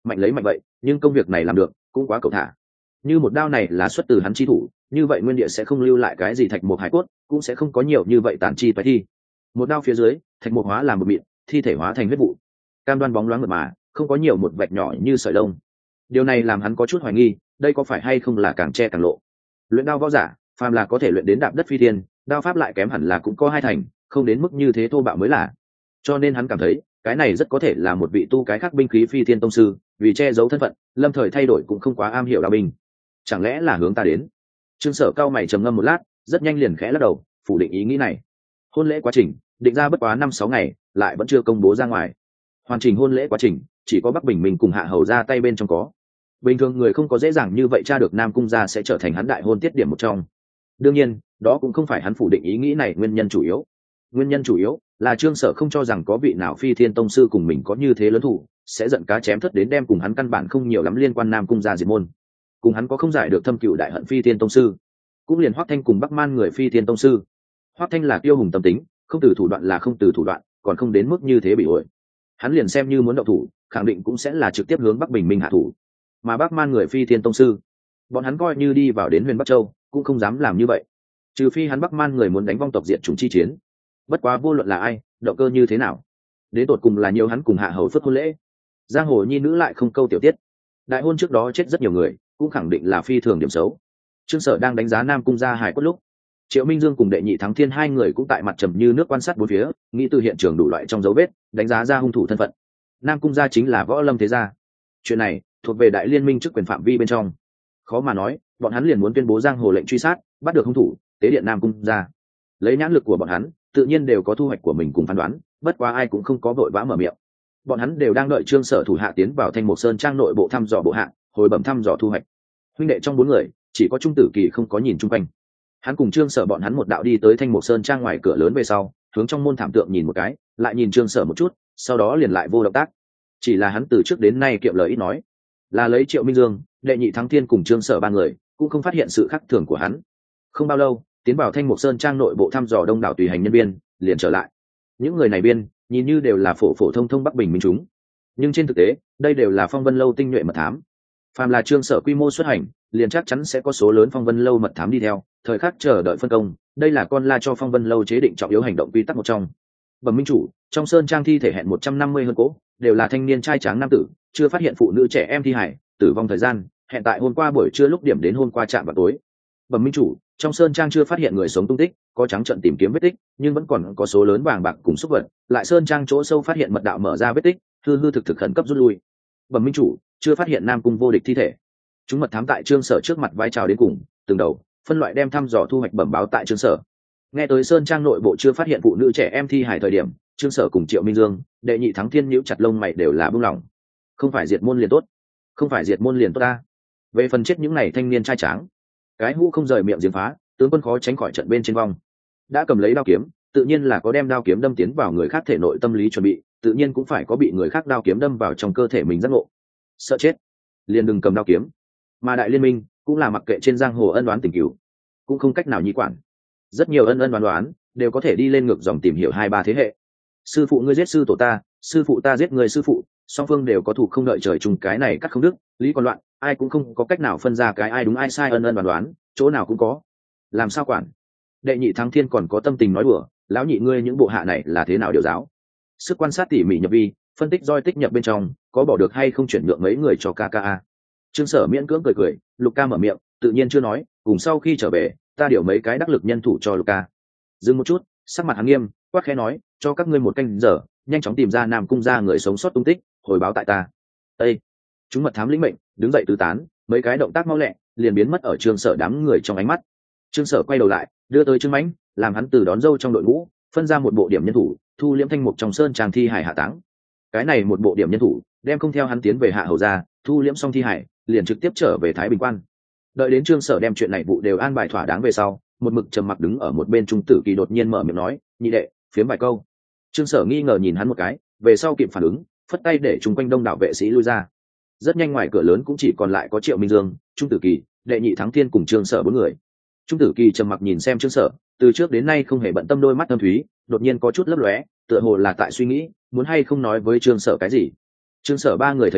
mạnh lấy mạnh vậy, nhưng công việc này làm được cũng quá cầu thả. Như một đao này là xuất từ hắn chi thủ, như vậy nguyên địa sẽ không lưu lại cái gì thạch mục hải cốt, cũng sẽ không có nhiều như vậy tàn chi toái thi. Một đao phía dưới, thạch mục hóa làm một mịn, thi thể hóa thành huyết vụ, cam đoan bóng loáng mượt mà, không có nhiều một vạch nhỏ như sợi lông. Điều này làm hắn có chút hoài nghi, đây có phải hay không là càng che càng lộ. Luyện đao võ giả, phàm là có thể luyện đến đạp đất phi thiên, đao pháp lại kém hẳn là cũng có hai thành, không đến mức như thế thô bạo mới là. Cho nên hắn cảm thấy, cái này rất có thể là một vị tu cái khác binh khí phi thiên tông sư, vì che giấu thân phận, lâm thời thay đổi cũng không quá am hiểu đao binh. Chẳng lẽ là hướng ta đến? Trương Sở cao mày trầm ngâm một lát, rất nhanh liền khẽ lắc đầu, phủ định ý nghĩ này. Hôn lễ quá trình định ra bất quá năm sáu ngày, lại vẫn chưa công bố ra ngoài. Hoàn chỉnh hôn lễ quá trình chỉ có Bắc Bình mình cùng Hạ Hầu ra tay bên trong có. Bình thường người không có dễ dàng như vậy tra được Nam Cung gia sẽ trở thành hắn đại hôn tiết điểm một trong. Đương nhiên, đó cũng không phải hắn phủ định ý nghĩ này nguyên nhân chủ yếu. Nguyên nhân chủ yếu là Trương Sở không cho rằng có vị nào phi thiên tông sư cùng mình có như thế lớn thủ, sẽ giận cá chém thớt đến đem cùng hắn căn bản không nhiều lắm liên quan Nam Cung gia diệt môn. Cùng hắn có không giải được thâm cựu đại hận phi thiên tông sư, cũng liền Hoắc Thanh cùng Bắc Man người phi thiên tông sư. Hoắc Thanh là kiêu hùng tâm tính, không từ thủ đoạn là không từ thủ đoạn, còn không đến mức như thế bị ổi. Hắn liền xem như muốn động thủ, khẳng định cũng sẽ là trực tiếp hướng Bắc Bình Minh hạ thủ. Mà Bắc Man người phi thiên tông sư, bọn hắn coi như đi vào đến Huyền Bắc Châu, cũng không dám làm như vậy. Trừ phi hắn Bắc Man người muốn đánh vong tộc diệt chủng chi chiến. Bất quá vô luận là ai, động cơ như thế nào, đến tột cùng là nhiều hắn cùng Hạ Hầu phất hôn lễ. Giang hồ nhi nữ lại không câu tiểu tiết. Đại hôn trước đó chết rất nhiều người, cũng khẳng định là phi thường điểm xấu. Trương Sở đang đánh giá Nam Cung gia hài cốt lúc, Triệu Minh Dương cùng Đệ Nhị Thắng Thiên hai người cũng tại mặt trầm như nước quan sát bốn phía, nghĩ từ hiện trường đủ loại trong dấu vết, đánh giá ra hung thủ thân phận. Nam Cung gia chính là Võ Lâm thế gia. Chuyện này thuộc về đại liên minh chức quyền phạm vi bên trong. Khó mà nói, bọn hắn liền muốn tuyên bố giang hồ lệnh truy sát, bắt được hung thủ, tế điện Nam Cung gia. Lấy nhãn lực của bọn hắn, tự nhiên đều có thu hoạch của mình cùng phán đoán, bất quá ai cũng không có vội vã mở miệng. Bọn hắn đều đang đợi Trương Sở thủ hạ tiến vào Thanh Mục Sơn trang nội bộ thăm dò bộ hạ, hồi bẩm thăm dò thu hoạch. Huynh đệ trong bốn người, chỉ có Trung Tử Kỳ không có nhìn chung quanh. Hắn cùng Trương Sở bọn hắn một đạo đi tới Thanh Mục Sơn trang ngoài cửa lớn về sau, hướng trong môn thảm tượng nhìn một cái, lại nhìn Trương Sở một chút, sau đó liền lại vô động tác. Chỉ là hắn từ trước đến nay kiệm lời ít nói, là lấy Triệu Minh Dương, Đệ Nhị Thắng Thiên cùng Trương Sở ba người, cũng không phát hiện sự khác thường của hắn. Không bao lâu, tiến vào Thanh Mục Sơn trang nội bộ thăm dò đông đảo tùy hành nhân viên, liền trở lại. Những người này biên, nhìn như đều là phổ phổ thông thông Bắc Bình minh chúng, nhưng trên thực tế, đây đều là Phong Vân lâu tinh nhuệ mật thám. Phàm là Trương Sở quy mô xuất hành, liền chắc chắn sẽ có số lớn Phong Vân lâu mật thám đi theo, thời khắc chờ đợi phân công. Đây là con la cho Phong Vân lâu chế định trọng yếu hành động quy tắc một trong. Bẩm minh chủ, trong sơn trang thi thể hẹn một trăm năm mươi hơn cỗ, đều là thanh niên trai tráng nam tử, chưa phát hiện phụ nữ trẻ em thi hải, tử vong thời gian hẹn tại hôm qua buổi trưa lúc điểm đến hôm qua trạm vào tối. Bẩm minh chủ, trong sơn trang chưa phát hiện người sống tung tích, có trắng trận tìm kiếm vết tích, nhưng vẫn còn có số lớn vàng bạc cùng súc vật, lại sơn trang chỗ sâu phát hiện mật đạo mở ra vết tích, hư hư thực thực khẩn cấp rút lui. Bẩm minh chủ, chưa phát hiện Nam Cung vô địch thi thể. Chúng mật thám tại Trương Sở trước mặt vai trào đến cùng, từng đầu phân loại đem thăm dò thu hoạch bẩm báo tại Trương Sở. Nghe tới sơn trang nội bộ chưa phát hiện phụ nữ trẻ em thi hài thời điểm, Trương Sở cùng Triệu Minh Dương, Đệ Nhị Thắng Thiên nhíu chặt lông mày đều là buông lỏng. Không phải diệt môn liền tốt, không phải diệt môn liền tốt ta. Về phần chết những này thanh niên trai tráng, cái hũ không rời miệng giếng phá, tướng quân khó tránh khỏi trận bên trên vong. Đã cầm lấy đao kiếm, tự nhiên là có đem đao kiếm đâm tiến vào người khác thể nội tâm lý chuẩn bị, tự nhiên cũng phải có bị người khác đao kiếm đâm vào trong cơ thể mình giác ngộ. Sợ chết, liền đừng cầm đao kiếm. Mà đại liên minh cũng là mặc kệ trên giang hồ ân đoán tình cửu, cũng không cách nào nhi quản. Rất nhiều ân ân đoán đoán đều có thể đi lên ngược dòng tìm hiểu hai ba thế hệ. Sư phụ ngươi giết sư tổ ta, sư phụ ta giết người sư phụ, song phương đều có thủ không đợi trời chung, cái này cắt không đứt, lý còn loạn, ai cũng không có cách nào phân ra cái ai đúng ai sai, ân ân đoán đoán chỗ nào cũng có, làm sao quản. Đệ Nhị Thắng Thiên còn có tâm tình nói đùa, lão nhị ngươi những bộ hạ này là thế nào điều giáo. Sức quan sát tỉ mỉ nhập vi, phân tích roi tích nhập bên trong, có bỏ được hay không chuyển nhượng mấy người cho ca ca a. Trương Sở miễn cưỡng cười cười, Lục ca mở miệng, tự nhiên chưa nói, cùng sau khi trở về, ta điều mấy cái đắc lực nhân thủ cho Lục ca. Dừng một chút, sắc mặt hắn nghiêm, quát khẽ nói, cho các ngươi một canh giờ, nhanh chóng tìm ra Nam Cung gia người sống sót tung tích, hồi báo tại ta. Ê! Chúng mật thám lĩnh mệnh, đứng dậy tứ tán, mấy cái động tác mau lẹ, liền biến mất ở Trương Sở đám người trong ánh mắt. Trương Sở quay đầu lại, đưa tới Trương Mãnh, làm hắn từ đón dâu trong đội ngũ, phân ra một bộ điểm nhân thủ, thu liễm thanh mục trong sơn trang thi hải hạ táng. Cái này một bộ điểm nhân thủ, đem không theo hắn tiến về Hạ Hầu gia, thu liễm xong thi hải, liền trực tiếp trở về Thái Bình Quan. Đợi đến Trương Sở đem chuyện này vụ đều an bài thỏa đáng về sau, một mực trầm mặc đứng ở một bên Trung Tử Kỳ đột nhiên mở miệng nói, nhị đệ, phiếm vài câu. Trương Sở nghi ngờ nhìn hắn một cái, về sau kịp phản ứng, phất tay để chung quanh đông đảo vệ sĩ lui ra. Rất nhanh ngoài cửa lớn cũng chỉ còn lại có Triệu Minh Dương, Trung Tử Kỳ, Đệ Nhị Thắng Thiên cùng Trương Sở bốn người. Trung Tử Kỳ trầm mặc nhìn xem Trương Sở, từ trước đến nay không hề bận tâm đôi mắt thâm thúy, đột nhiên có chút lấp lóe, tựa hồ là tại suy nghĩ, muốn hay không nói với Trương Sở cái gì. Trương Sở ba người thấy thế,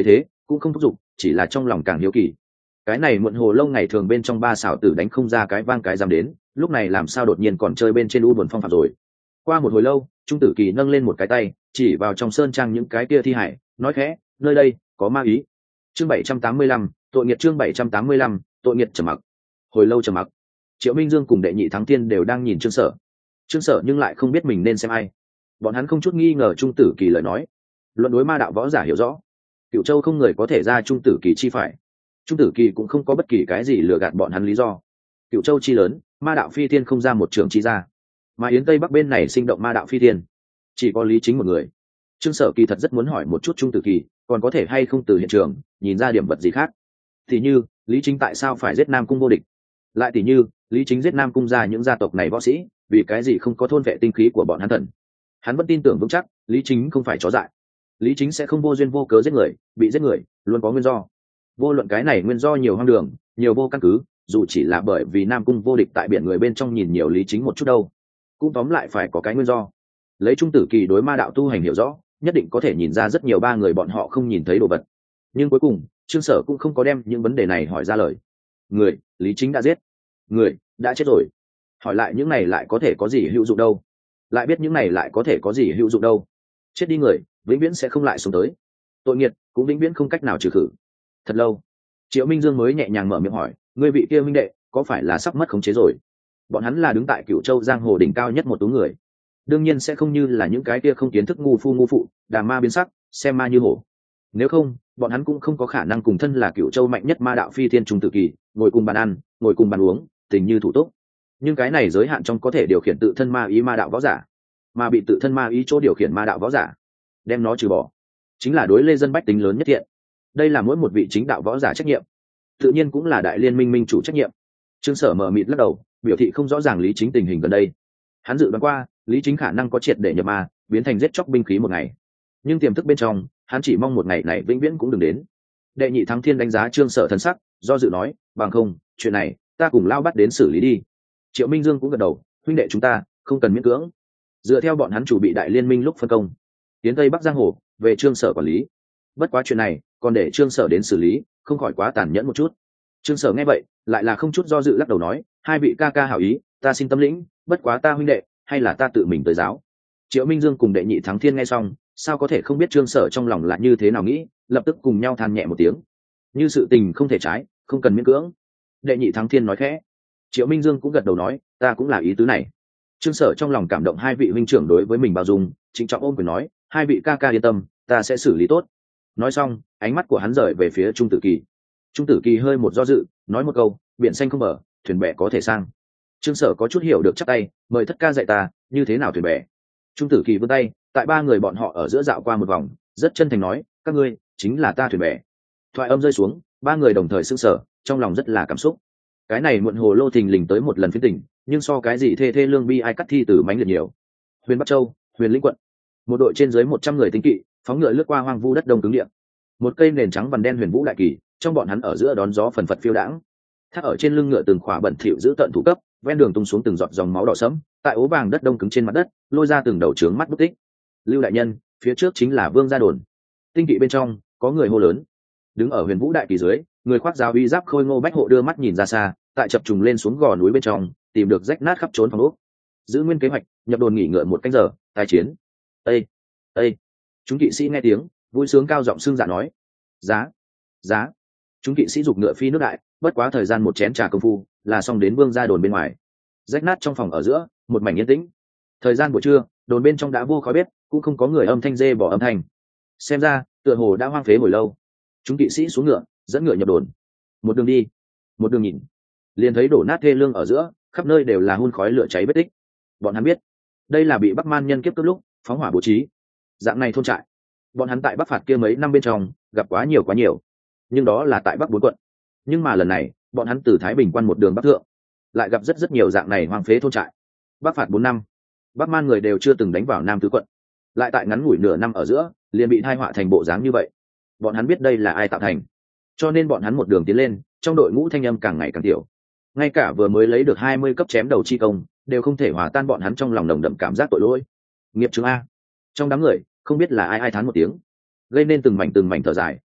cũng không thúc giục, chỉ là trong lòng càng hiếu kỳ. Cái này muộn hồ lâu ngày thường bên trong ba xảo tử đánh không ra cái vang cái dám đến, lúc này làm sao đột nhiên còn chơi bên trên u buồn phong phạm rồi. Qua một hồi lâu, Trung Tử Kỳ nâng lên một cái tay, chỉ vào trong sơn trang những cái kia thi hải, nói khẽ, nơi đây có ma ý. Chương bảy trăm tám mươi lăm, tội nghiệt. Chương bảy trăm tám mươi lăm, tội nghiệt. Trầm mặc. Hồi lâu trầm mặc. Triệu Minh Dương cùng Đệ Nhị Thắng Tiên đều đang nhìn Trương Sở. Trương Sở nhưng lại không biết mình nên xem ai. Bọn hắn không chút nghi ngờ Trung Tử Kỳ lời nói. Luận đối ma đạo võ giả hiểu rõ, Cửu Châu không người có thể ra Trung Tử Kỳ chi phải. Trung Tử Kỳ cũng không có bất kỳ cái gì lừa gạt bọn hắn lý do. Cửu Châu chi lớn, ma đạo phi thiên không ra một trường chi ra, mà Yến Tây Bắc bên này sinh động ma đạo phi thiên, chỉ có Lý Chính một người. Trương Sở kỳ thật rất muốn hỏi một chút Trung Tử Kỳ, còn có thể hay không từ hiện trường nhìn ra điểm vật gì khác. Thì như Lý Chính tại sao phải giết Nam Cung vô địch, lại thì như Lý Chính giết Nam Cung ra những gia tộc này võ sĩ, vì cái gì không có thôn vệ tinh khí của bọn hắn thần. Hắn vẫn tin tưởng vững chắc Lý Chính không phải chó dại, Lý Chính sẽ không vô duyên vô cớ giết người, bị giết người luôn có nguyên do. Vô luận cái này nguyên do nhiều hoang đường, nhiều vô căn cứ, dù chỉ là bởi vì Nam Cung vô địch tại biển người bên trong nhìn nhiều Lý Chính một chút đâu, cũng tóm lại phải có cái nguyên do. Lấy Trung Tử Kỳ đối ma đạo tu hành hiểu rõ, nhất định có thể nhìn ra rất nhiều ba người bọn họ không nhìn thấy đồ vật. Nhưng cuối cùng Trương Sở cũng không có đem những vấn đề này hỏi ra lời. Người Lý Chính đã giết, người đã chết rồi, hỏi lại những này lại có thể có gì hữu dụng đâu, lại biết những này lại có thể có gì hữu dụng đâu. Chết đi người vĩnh viễn sẽ không lại sống tới, tội nghiệt cũng vĩnh viễn không cách nào trừ khử. Thật lâu, Triệu Minh Dương mới nhẹ nhàng mở miệng hỏi, người vị kia minh đệ có phải là sắp mất khống chế rồi? Bọn hắn là đứng tại Cửu Châu giang hồ đỉnh cao nhất một tú người, đương nhiên sẽ không như là những cái kia không kiến thức ngu phu ngu phụ, đà ma biến sắc, xem ma như hổ. Nếu không, bọn hắn cũng không có khả năng cùng thân là Cửu Châu mạnh nhất ma đạo phi thiên Trung Tử Kỳ ngồi cùng bàn ăn, ngồi cùng bàn uống, tình như thủ túc. Nhưng cái này giới hạn trong có thể điều khiển tự thân ma ý ma đạo võ giả, mà bị tự thân ma ý chỗ điều khiển ma đạo võ giả đem nó trừ bỏ, chính là đối lê dân bách tính lớn nhất thiện. Đây là mỗi một vị chính đạo võ giả trách nhiệm, tự nhiên cũng là đại liên minh minh chủ trách nhiệm. Trương Sở mở mịt lắc đầu, biểu thị không rõ ràng Lý Chính tình hình gần đây. Hắn dự đoán qua Lý Chính khả năng có triệt để nhập ma, biến thành giết chóc binh khí một ngày, nhưng tiềm thức bên trong hắn chỉ mong một ngày này vĩnh viễn cũng đừng đến. Đệ Nhị Thắng Thiên đánh giá Trương Sở thần sắc, do dự nói, bằng không chuyện này ta cùng lao bắt đến xử lý đi. Triệu Minh Dương cũng gật đầu, huynh đệ chúng ta không cần miễn cưỡng, dựa theo bọn hắn chủ bị đại liên minh lúc phân công, tiến Tây Bắc giang hồ về Trương Sở quản lý. Bất quá chuyện này còn để Trương Sở đến xử lý, không khỏi quá tàn nhẫn một chút. Trương Sở nghe vậy lại là không chút do dự lắc đầu nói, hai vị ca ca hảo ý, ta xin tâm lĩnh, bất quá ta huynh đệ hay là ta tự mình tới giáo. Triệu Minh Dương cùng Đệ Nhị Thắng Thiên nghe xong, sao có thể không biết Trương Sở trong lòng là như thế nào nghĩ, lập tức cùng nhau than nhẹ một tiếng, như sự tình không thể trái, không cần miễn cưỡng. Đệ Nhị Thắng Thiên nói khẽ, Triệu Minh Dương cũng gật đầu nói, ta cũng là ý tứ này. Trương Sở trong lòng cảm động hai vị huynh trưởng đối với mình bao dung, trịnh trọng ôm quyền nói, hai vị ca ca yên tâm, ta sẽ xử lý tốt. Nói xong, ánh mắt của hắn rời về phía Trung Tử Kỳ. Trung Tử Kỳ hơi một do dự, nói một câu, biển xanh không mở, thuyền bè có thể sang. Trương Sở có chút hiểu được, chắp tay, mời thất ca dạy ta như thế nào thuyền bè. Trung Tử Kỳ vươn tay, tại ba người bọn họ ở giữa dạo qua một vòng, rất chân thành nói, các ngươi chính là ta thuyền bè. Thoại âm rơi xuống, ba người đồng thời sững sờ, trong lòng rất là cảm xúc. Cái này muộn hồ lô thình lình tới một lần phiến tỉnh, nhưng so cái gì thê thê lương bi ai cắt thi tử mãnh liệt nhiều. Huyền Bắc Châu, Huyền Lĩnh quận, một đội trên dưới một trăm người tinh kỵ phóng ngựa lướt qua hoang vu đất đông cứng địa. Một cây nền trắng vằn đen huyền vũ đại kỳ, trong bọn hắn ở giữa đón gió phần phật phiêu đãng. Thác ở trên lưng ngựa từng khỏa bẩn thỉu giữ tận thủ cấp, ven đường tung xuống từng giọt dòng máu đỏ sẫm, tại ố vàng đất đông cứng trên mặt đất, lôi ra từng đầu trướng mắt bút tích. Lưu đại nhân, phía trước chính là Vương gia đồn. Tinh kỵ bên trong có người hô lớn. Đứng ở huyền vũ đại kỳ dưới, người khoác giáo uy giáp khôi ngô bách hộ đưa mắt nhìn ra xa, tại chập trùng lên xuống gò núi bên trong, tìm được rách nát khắp trốn phòng ốc. Giữ nguyên kế hoạch, nhập đồn nghỉ ngựa một canh giờ, tái chiến. Ê, ê. Chúng kỵ sĩ nghe tiếng, vui sướng cao giọng xưng dạ nói, giá, giá. Chúng kỵ sĩ giục ngựa phi nước đại, bất quá thời gian một chén trà công phu, là xong đến Vương gia đồn bên ngoài. Rách nát trong phòng ở giữa, một mảnh yên tĩnh. Thời gian buổi trưa, đồn bên trong đã vô khói bếp, cũng không có người âm thanh dê bỏ âm thanh. Xem ra, tựa hồ đã hoang phế hồi lâu. Chúng kỵ sĩ xuống ngựa, dẫn ngựa nhập đồn. Một đường đi, một đường nhìn, liền thấy đổ nát thê lương ở giữa, khắp nơi đều là hun khói lửa cháy vết tích. Bọn hắn biết, đây là bị Bắc Man nhân kiếp cướp lúc phóng hỏa bố trí. Dạng này thôn trại, bọn hắn tại Bắc phạt kia mấy năm bên trong gặp quá nhiều quá nhiều, nhưng đó là tại Bắc bốn quận. Nhưng mà lần này, bọn hắn từ Thái Bình quan một đường bắc thượng, lại gặp rất rất nhiều dạng này hoang phế thôn trại. Bắc phạt bốn năm, Bắc Man người đều chưa từng đánh vào Nam tứ quận, lại tại ngắn ngủi nửa năm ở giữa, liền bị tai họa thành bộ dáng như vậy. Bọn hắn biết đây là ai tạo thành, cho nên bọn hắn một đường tiến lên, trong đội ngũ thanh âm càng ngày càng tiểu. Ngay cả vừa mới lấy được hai mươi cấp chém đầu chi công, đều không thể hòa tan bọn hắn trong lòng nồng đậm cảm giác tội lỗi. Nghiệp chứng a. Trong đám người, không biết là ai ai thán một tiếng, gây nên từng mảnh từng mảnh thở dài.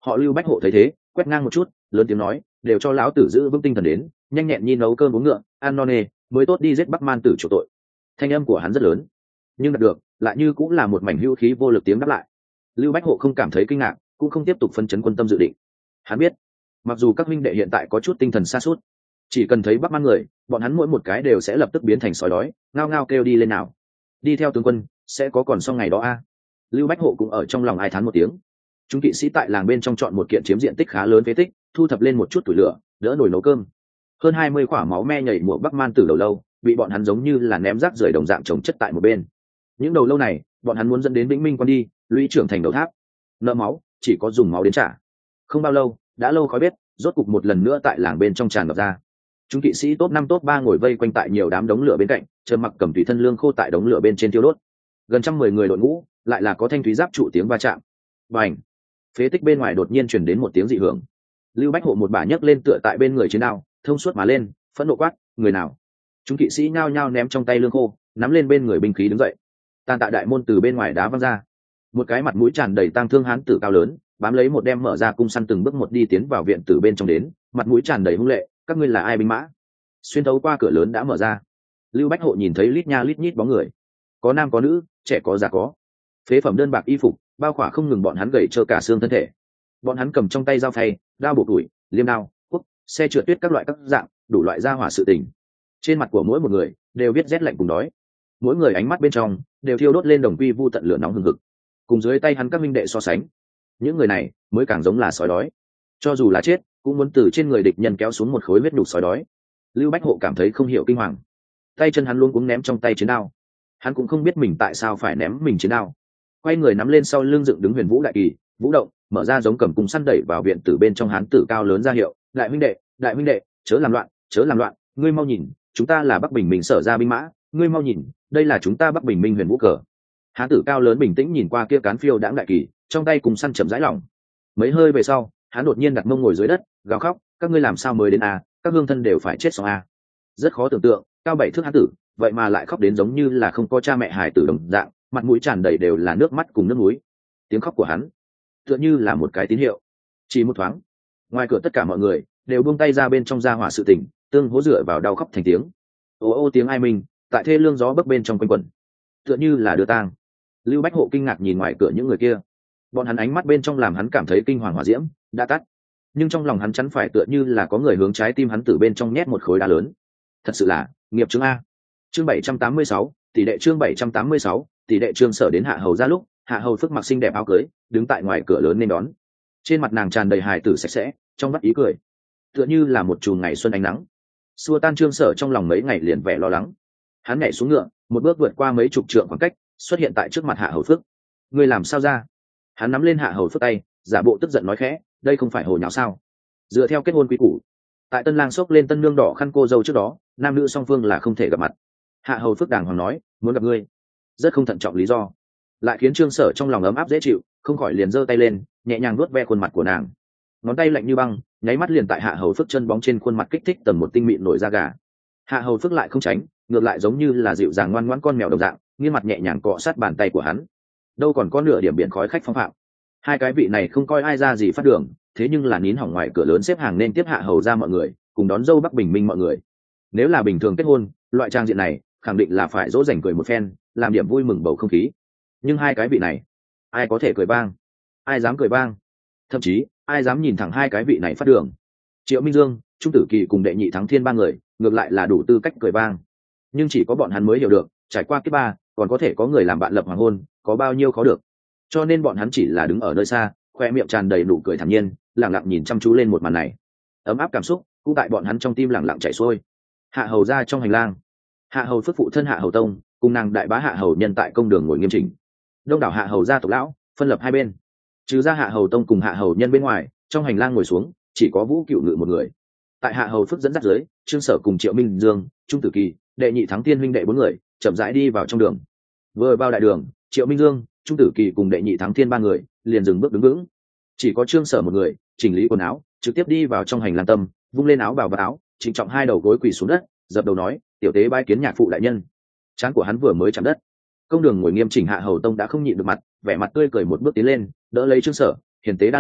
Họ Lưu Bách Hộ thấy thế, quét ngang một chút, lớn tiếng nói, đều cho lão tử giữ vững tinh thần đến, nhanh nhẹn nhi nấu cơm uống ngựa, ăn no nê, mới tốt đi giết Bắc Man tử chủ tội. Thanh âm của hắn rất lớn, nhưng đạt được lại như cũng là một mảnh hữu khí vô lực tiếng đáp lại. Lưu Bách Hộ không cảm thấy kinh ngạc, cũng không tiếp tục phân chấn quân tâm dự định. Hắn biết, mặc dù các huynh đệ hiện tại có chút tinh thần sa sút, chỉ cần thấy Bắc Man người, bọn hắn mỗi một cái đều sẽ lập tức biến thành sói đói, ngao ngao kêu đi lên nào. Đi theo tướng quân, sẽ có còn xong ngày đó a. Lưu Bách Hộ cũng ở trong lòng ai thán một tiếng. Chúng kỵ sĩ tại làng bên trong chọn một kiện chiếm diện tích khá lớn phế tích, thu thập lên một chút củi lửa, đỡ nồi nấu cơm. Hơn hai mươi quả máu me nhảy mùa Bắc Man tử đầu lâu, bị bọn hắn giống như là ném rác rưởi đồng dạng trồng chất tại một bên. Những đầu lâu này, bọn hắn muốn dẫn đến Vĩnh Minh Quan đi, lũy trưởng thành đầu tháp. Nợ máu, chỉ có dùng máu đến trả. Không bao lâu, đã lâu khói bếp, rốt cục một lần nữa tại làng bên trong tràn ngập ra. Chúng kỵ sĩ top năm top ba ngồi vây quanh tại nhiều đám đống lửa bên cạnh, trơ mặc cầm tùy thân lương khô tại đống lửa bên trên tiêu đốt. Gần trăm mười người đội ngũ, lại là có thanh thúy giáp trụ tiếng va chạm. Bành! Phế tích bên ngoài đột nhiên truyền đến một tiếng dị hưởng. Lưu Bách Hộ một bà nhấc lên tựa tại bên người chiến đao, thông suốt mà lên, phẫn nộ quát, người nào? Chúng kỵ sĩ nhao nhao ném trong tay lương khô, nắm lên bên người binh khí đứng dậy. Tàn tạ đại môn từ bên ngoài đá văng ra. Một cái mặt mũi tràn đầy tang thương hán tử cao lớn, bám lấy một đem mở ra cung săn từng bước một đi tiến vào viện từ bên trong đến, mặt mũi tràn đầy hung lệ, các ngươi là ai binh mã? Xuyên thấu qua cửa lớn đã mở ra. Lưu Bách Hộ nhìn thấy lít nha lít nhít bóng người, có nam có nữ, trẻ có già có. Phế phẩm đơn bạc y phục, bao khỏa không ngừng bọn hắn gầy trơ cả xương thân thể. Bọn hắn cầm trong tay dao phay, đao bổ tuổi, liêm đao, cuốc, xe trượt tuyết các loại các dạng, đủ loại gia hỏa sự tình. Trên mặt của mỗi một người đều viết rét lạnh cùng đói. Mỗi người ánh mắt bên trong đều thiêu đốt lên đồng quy vu tận lửa nóng hừng hực. Cùng dưới tay hắn các minh đệ so sánh, những người này mới càng giống là sói đói. Cho dù là chết, cũng muốn từ trên người địch nhân kéo xuống một khối huyết nhục sói đói. Lưu Bách Hộ cảm thấy không hiểu kinh hoàng, tay chân hắn luôn cuống ném trong tay chiến đao. Hắn cũng không biết mình tại sao phải ném mình chiến đao. Quay người nắm lên sau lưng dựng đứng Huyền Vũ đại kỳ, vũ động, mở ra giống cầm cung săn đẩy vào viện tử bên trong hán tử cao lớn ra hiệu, đại huynh đệ, đại huynh đệ, chớ làm loạn, chớ làm loạn, ngươi mau nhìn, chúng ta là Bắc Bình Minh sở ra binh mã, ngươi mau nhìn, đây là chúng ta Bắc Bình Minh Huyền Vũ cờ. Hán tử cao lớn bình tĩnh nhìn qua kia cán phiêu đãng đại kỳ, trong tay cùng săn chậm rãi lỏng. Mấy hơi về sau, hắn đột nhiên đặt mông ngồi dưới đất, gào khóc, các ngươi làm sao mới đến a, các hương thân đều phải chết xong a. Rất khó tưởng tượng, cao bảy thước hán tử, vậy mà lại khóc đến giống như là không có cha mẹ hài tử đồng dạng, mặt mũi tràn đầy đều là nước mắt cùng nước mũi. Tiếng khóc của hắn tựa như là một cái tín hiệu. Chỉ một thoáng, ngoài cửa tất cả mọi người đều buông tay ra bên trong gia hỏa sự tình, tương hỗ dựa vào đau khóc thành tiếng. Ô ô tiếng ai mình tại thê lương gió bấc bên trong quanh quẩn, tựa như là đưa tang. Lưu Bách Hộ kinh ngạc nhìn ngoài cửa những người kia, bọn hắn ánh mắt bên trong làm hắn cảm thấy kinh hoàng hỏa diễm đã tắt, nhưng trong lòng hắn chắn phải tựa như là có người hướng trái tim hắn từ bên trong nhét một khối đá lớn. Thật sự là nghiệp chứng a. Chương bảy trăm tám mươi sáu, tỷ đệ chương bảy trăm tám mươi sáu, tỷ đệ Trương Sở đến Hạ Hầu ra lúc, Hạ Hầu Phước mặc xinh đẹp áo cưới, đứng tại ngoài cửa lớn nên đón. Trên mặt nàng tràn đầy hài tử sạch sẽ, trong mắt ý cười, tựa như là một chùm ngày xuân ánh nắng, xua tan Trương Sở trong lòng mấy ngày liền vẻ lo lắng. Hắn nhảy xuống ngựa, một bước vượt qua mấy chục trượng khoảng cách, xuất hiện tại trước mặt Hạ Hầu Phước. Ngươi làm sao ra? Hắn nắm lên Hạ Hầu Phước tay, giả bộ tức giận nói khẽ, đây không phải hồ nháo sao? Dựa theo kết hôn quy củ, tại tân lang xốc lên tân nương đỏ khăn cô dâu trước đó, nam nữ song phương là không thể gặp mặt. Hạ Hầu Phước đàng hoàng nói, muốn gặp ngươi, rất không thận trọng lý do, lại khiến Trương Sở trong lòng ấm áp dễ chịu, không khỏi liền giơ tay lên, nhẹ nhàng vuốt ve khuôn mặt của nàng. Ngón tay lạnh như băng, nháy mắt liền tại Hạ Hầu Phước chân bóng trên khuôn mặt kích thích tầm một tinh mịn nổi da gà. Hạ Hầu Phước lại không tránh, ngược lại giống như là dịu dàng ngoan ngoãn con mèo đồng dạng, nghiêng mặt nhẹ nhàng cọ sát bàn tay của hắn. Đâu còn có nửa điểm biển khói khách phong phạm. Hai cái vị này không coi ai ra gì phát đường, thế nhưng là nín hỏng ngoài cửa lớn xếp hàng nên tiếp Hạ Hầu ra mọi người, cùng đón dâu Bắc Bình Minh mọi người. Nếu là bình thường kết hôn, loại trang diện này khẳng định là phải dỗ dành cười một phen, làm điểm vui mừng bầu không khí. Nhưng hai cái vị này, ai có thể cười bang, ai dám cười bang, thậm chí ai dám nhìn thẳng hai cái vị này phát đường. Triệu Minh Dương, Trung Tử Kỳ cùng đệ nhị Thắng Thiên ba người ngược lại là đủ tư cách cười bang, nhưng chỉ có bọn hắn mới hiểu được, trải qua kiếp ba còn có thể có người làm bạn lập hoàng hôn có bao nhiêu khó được. Cho nên bọn hắn chỉ là đứng ở nơi xa, khoe miệng tràn đầy nụ cười thản nhiên, lặng lặng nhìn chăm chú lên một màn này. Ấm áp cảm xúc cũng tại bọn hắn trong tim lặng lặng chảy xuôi. Hạ Hầu ra trong hành lang, Hạ Hầu Phước phụ thân Hạ Hầu Tông cùng nàng đại bá Hạ Hầu Nhân tại công đường ngồi nghiêm chỉnh. Đông đảo Hạ Hầu gia tộc lão phân lập hai bên, trừ ra Hạ Hầu Tông cùng Hạ Hầu Nhân bên ngoài, trong hành lang ngồi xuống chỉ có Vũ Cựu Ngự một người. Tại Hạ Hầu Phước dẫn dắt dưới, Trương Sở cùng Triệu Minh Dương, Trung Tử Kỳ, đệ nhị Thắng Tiên huynh đệ bốn người chậm rãi đi vào trong đường. Vừa vào đại đường, Triệu Minh Dương, Trung Tử Kỳ cùng đệ nhị Thắng Thiên ba người liền dừng bước đứng vững. Chỉ có Trương Sở một người chỉnh lý quần áo, trực tiếp đi vào trong hành lang tâm, vung lên áo bào và áo, trịnh trọng hai đầu gối quỳ xuống đất, dập đầu nói, tiểu tế bái kiến nhạc phụ đại nhân. Trán của hắn vừa mới chạm đất, công đường ngồi nghiêm chỉnh Hạ Hầu Tông đã không nhịn được mặt, vẻ mặt tươi cười một bước tiến lên, đỡ lấy Trương Sở, hiền tế đa lễ,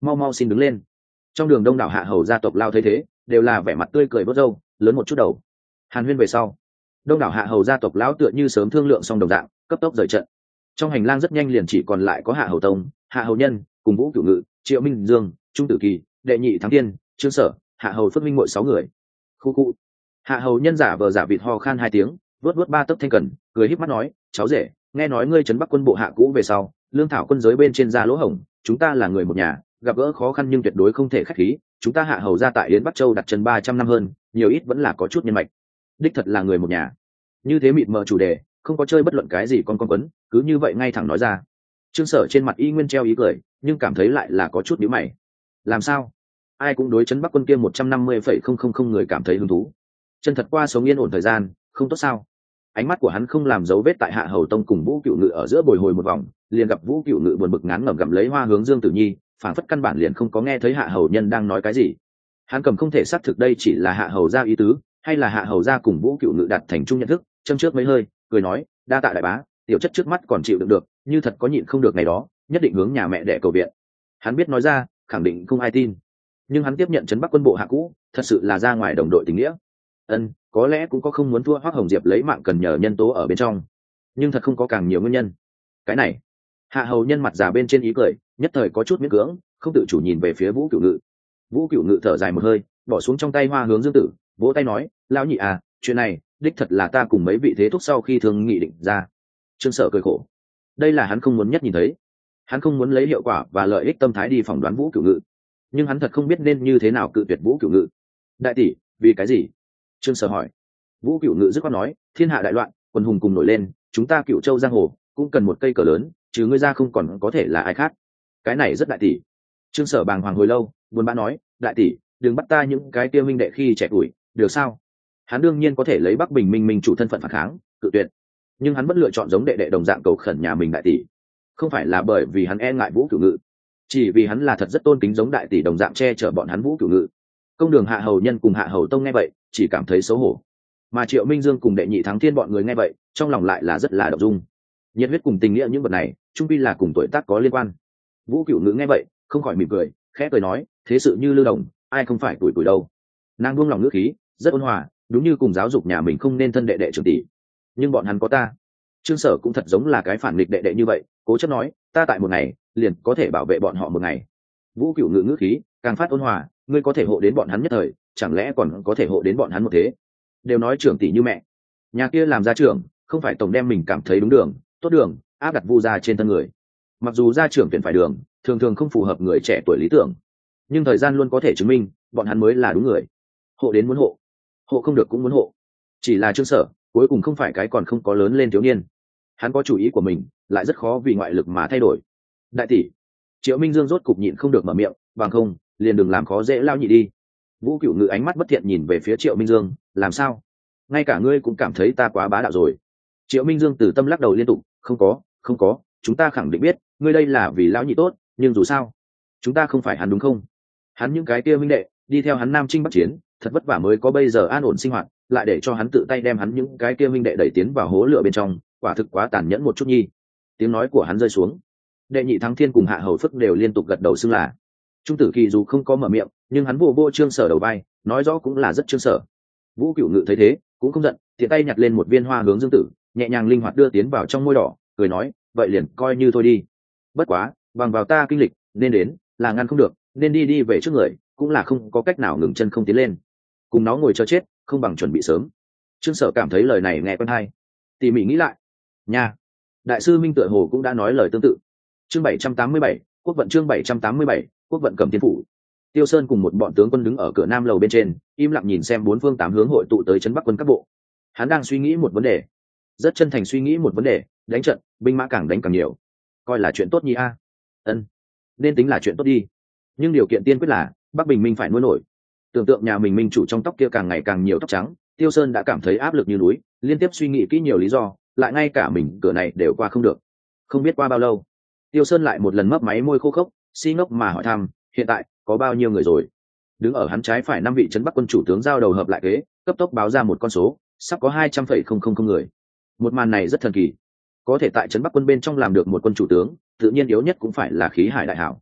mau mau xin đứng lên. Trong đường đông đảo hạ hầu gia tộc lao thấy thế, đều là vẻ mặt tươi cười vớt râu, lớn một chút đầu. Hàn huyên về sau, đông đảo hạ hầu gia tộc lão tựa như sớm thương lượng xong đồng dạng, cấp tốc rời trận. Trong hành lang rất nhanh liền chỉ còn lại có hạ hầu tông, hạ hầu nhân cùng Vũ Cửu Ngự, Triệu Minh Dương, Trung Tử Kỳ, đệ nhị thắng tiên, Trương Sở, hạ hầu phất minh mỗi sáu người. Khu khu. Hạ hầu nhân giả vờ giả vịt ho khan hai tiếng, vớt vớt ba tấc thanh cần, cười híp mắt nói, cháu rể, nghe nói ngươi trấn bắc quân bộ hạ cũ về sau, lương thảo quân giới bên trên ra lỗ hổng, chúng ta là người một nhà, gặp gỡ khó khăn nhưng tuyệt đối không thể khách khí, chúng ta hạ hầu ra tại yến bắc châu đặt chân ba trăm năm hơn, nhiều ít vẫn là có chút nhân mạch. Đích thật là người một nhà. Như thế mịt mờ chủ đề, không có chơi bất luận cái gì con con quấn, cứ như vậy ngay thẳng nói ra. Trương Sở trên mặt y nguyên treo ý cười, nhưng cảm thấy lại là có chút nhíu mày. Làm sao? Ai cũng đối chấn bắc quân kia một trăm năm mươi phẩy không không không người cảm thấy hứng thú. Chân thật qua sống yên ổn thời gian, không tốt sao? Ánh mắt của hắn không làm dấu vết tại hạ hầu tông cùng Vũ Cửu Ngự ở giữa bồi hồi một vòng, liền gặp Vũ Cửu Ngự buồn bực ngán ngẩm gặm lấy hoa hướng Dương Tử Nhi, phản phất căn bản liền không có nghe thấy hạ hầu nhân đang nói cái gì. Hắn cầm không thể xác thực đây chỉ là hạ hầu gia ý tứ, hay là hạ hầu gia cùng Vũ Cửu Ngự đạt thành chung nhận thức, châm trước mấy hơi, cười nói, đa tạ đại bá, tiểu chất trước mắt còn chịu đựng được, như thật có nhịn không được này đó, nhất định hướng nhà mẹ để cầu viện. Hắn biết nói ra, khẳng định không ai tin, nhưng hắn tiếp nhận trấn bắc quân bộ hạ cũ, thật sự là ra ngoài đồng đội tình nghĩa. Ân, có lẽ cũng có không muốn thua Hoắc Hồng Diệp lấy mạng cần nhờ nhân tố ở bên trong, nhưng thật không có càng nhiều nguyên nhân. Cái này, hạ hầu nhân mặt già bên trên ý cười, nhất thời có chút miễn cưỡng, không tự chủ nhìn về phía Vũ Cửu Ngự. Vũ Cửu Ngự thở dài một hơi, bỏ xuống trong tay hoa hướng Dương Tử, vỗ tay nói, lão nhị à, chuyện này đích thật là ta cùng mấy vị thế thúc sau khi thương nghị định ra. Trương Sở cười khổ, đây là hắn không muốn nhất nhìn thấy. Hắn không muốn lấy hiệu quả và lợi ích tâm thái đi phỏng đoán Vũ Cửu Ngự, nhưng hắn thật không biết nên như thế nào cự tuyệt Vũ Cửu Ngự. Đại tỷ, vì cái gì? Trương Sở hỏi. Vũ Cửu Ngự dứt khoát nói, thiên hạ đại loạn, quân hùng cùng nổi lên, chúng ta Cửu Châu giang hồ cũng cần một cây cờ lớn, chứ ngươi ra không còn có thể là ai khác. Cái này rất đại tỷ. Trương Sở bàng hoàng hồi lâu, buồn bã nói, đại tỷ, đừng bắt ta những cái tiêu minh đệ khi trẻ tuổi, được sao? Hắn đương nhiên có thể lấy Bắc Bình Minh Minh chủ thân phận phản kháng, cự tuyệt, nhưng hắn vẫn lựa chọn giống đệ đệ đồng dạng cầu khẩn nhà mình đại tỷ, không phải là bởi vì hắn e ngại Vũ Cửu Ngự, chỉ vì hắn là thật rất tôn kính giống đại tỷ đồng dạng che chở bọn hắn Vũ Cửu Ngự. Công đường hạ hầu nhân cùng hạ hầu tông nghe vậy, chỉ cảm thấy xấu hổ, mà Triệu Minh Dương cùng đệ nhị thắng thiên bọn người nghe vậy, trong lòng lại là rất là động dung. Nhiệt huyết cùng tình nghĩa những vật này, chung quy là cùng tuổi tác có liên quan. Vũ Cửu Ngự nghe vậy, không khỏi mỉm cười, khẽ cười nói, thế sự như lưu đồng, ai không phải tuổi tuổi đâu. Nàng buông lòng ngữ khí, rất ôn hòa, đúng như cùng giáo dục nhà mình không nên thân đệ đệ trưởng tỷ. Nhưng bọn hắn có ta. Trương Sở cũng thật giống là cái phản nghịch đệ đệ như vậy, cố chấp nói, ta tại một ngày liền có thể bảo vệ bọn họ một ngày. Vũ Cửu Ngự ngữ khí càng phát ôn hòa, ngươi có thể hộ đến bọn hắn nhất thời, chẳng lẽ còn có thể hộ đến bọn hắn một thế? Đều nói trưởng tỷ như mẹ, nhà kia làm gia trưởng, không phải tổng đem mình cảm thấy đúng đường, tốt đường áp đặt vu gia trên thân người. Mặc dù gia trưởng tuyển phải đường, thường thường không phù hợp người trẻ tuổi lý tưởng, nhưng thời gian luôn có thể chứng minh bọn hắn mới là đúng người. Hộ đến muốn hộ, hộ không được cũng muốn hộ. Chỉ là Trương Sở cuối cùng không phải cái còn không có lớn lên thiếu niên, hắn có chủ ý của mình, lại rất khó vì ngoại lực mà thay đổi. Đại tỷ. Triệu Minh Dương rốt cục nhịn không được mở miệng, bằng không liền đừng làm khó dễ lao nhị đi. Vũ Cửu Ngự ánh mắt bất thiện nhìn về phía Triệu Minh Dương, làm sao, ngay cả ngươi cũng cảm thấy ta quá bá đạo rồi? Triệu Minh Dương từ tâm lắc đầu liên tục, không có không có, chúng ta khẳng định biết ngươi đây là vì lão nhị tốt, nhưng dù sao chúng ta không phải hắn đúng không? Hắn những cái kia minh đệ đi theo hắn nam chinh bắc chiến, thật vất vả mới có bây giờ an ổn sinh hoạt, lại để cho hắn tự tay đem hắn những cái kia minh đệ đẩy tiến vào hố lửa bên trong, quả thực quá tàn nhẫn một chút nhi. Tiếng nói của hắn rơi xuống, đệ nhị thắng thiên cùng hạ hầu phức đều liên tục gật đầu xưng là. Trung Tử Kỳ dù không có mở miệng, nhưng hắn vô vô Trương Sở đầu vai, nói rõ cũng là rất Trương Sở. Vũ Cửu Ngự thấy thế cũng không giận, tiện tay nhặt lên một viên hoa hướng Dương Tử, nhẹ nhàng linh hoạt đưa tiến vào trong môi đỏ, cười nói, vậy liền coi như thôi đi. Bất quá bằng vào ta kinh lịch, nên đến là ngăn không được, nên đi đi về trước người, cũng là không có cách nào ngừng chân không tiến lên. Cùng nó ngồi chờ chết, không bằng chuẩn bị sớm. Trương Sở cảm thấy lời này nghe quen hay, tỉ mỉ nghĩ lại, nha, đại sư Minh tựa hồ cũng đã nói lời tương tự. Chương bảy trăm tám mươi bảy, quốc vận chương bảy trăm tám mươi bảy, quốc vận Cẩm Thiên phủ. Tiêu Sơn cùng một bọn tướng quân đứng ở cửa nam lầu bên trên, im lặng nhìn xem bốn phương tám hướng hội tụ tới trấn Bắc quân các bộ. Hắn đang suy nghĩ một vấn đề, rất chân thành suy nghĩ một vấn đề, đánh trận, binh mã càng đánh càng nhiều, coi là chuyện tốt nhi a. Ân, nên tính là chuyện tốt đi, nhưng điều kiện tiên quyết là Bắc Bình Minh phải nuôi nổi. Tưởng tượng nhà mình minh chủ trong tóc kia càng ngày càng nhiều tóc trắng, Tiêu Sơn đã cảm thấy áp lực như núi, liên tiếp suy nghĩ kỹ nhiều lý do, lại ngay cả mình cửa này đều qua không được. Không biết qua bao lâu, Tiêu Sơn lại một lần mấp máy môi khô khốc, si ngốc mà hỏi thăm, hiện tại có bao nhiêu người rồi? Đứng ở hắn trái phải năm vị trấn Bắc quân chủ tướng giao đầu hợp lại kế, cấp tốc báo ra một con số, sắp có hai trăm phẩy không không không người. Một màn này rất thần kỳ, có thể tại trấn Bắc quân bên trong làm được một quân chủ tướng, tự nhiên yếu nhất cũng phải là khí hải đại hảo.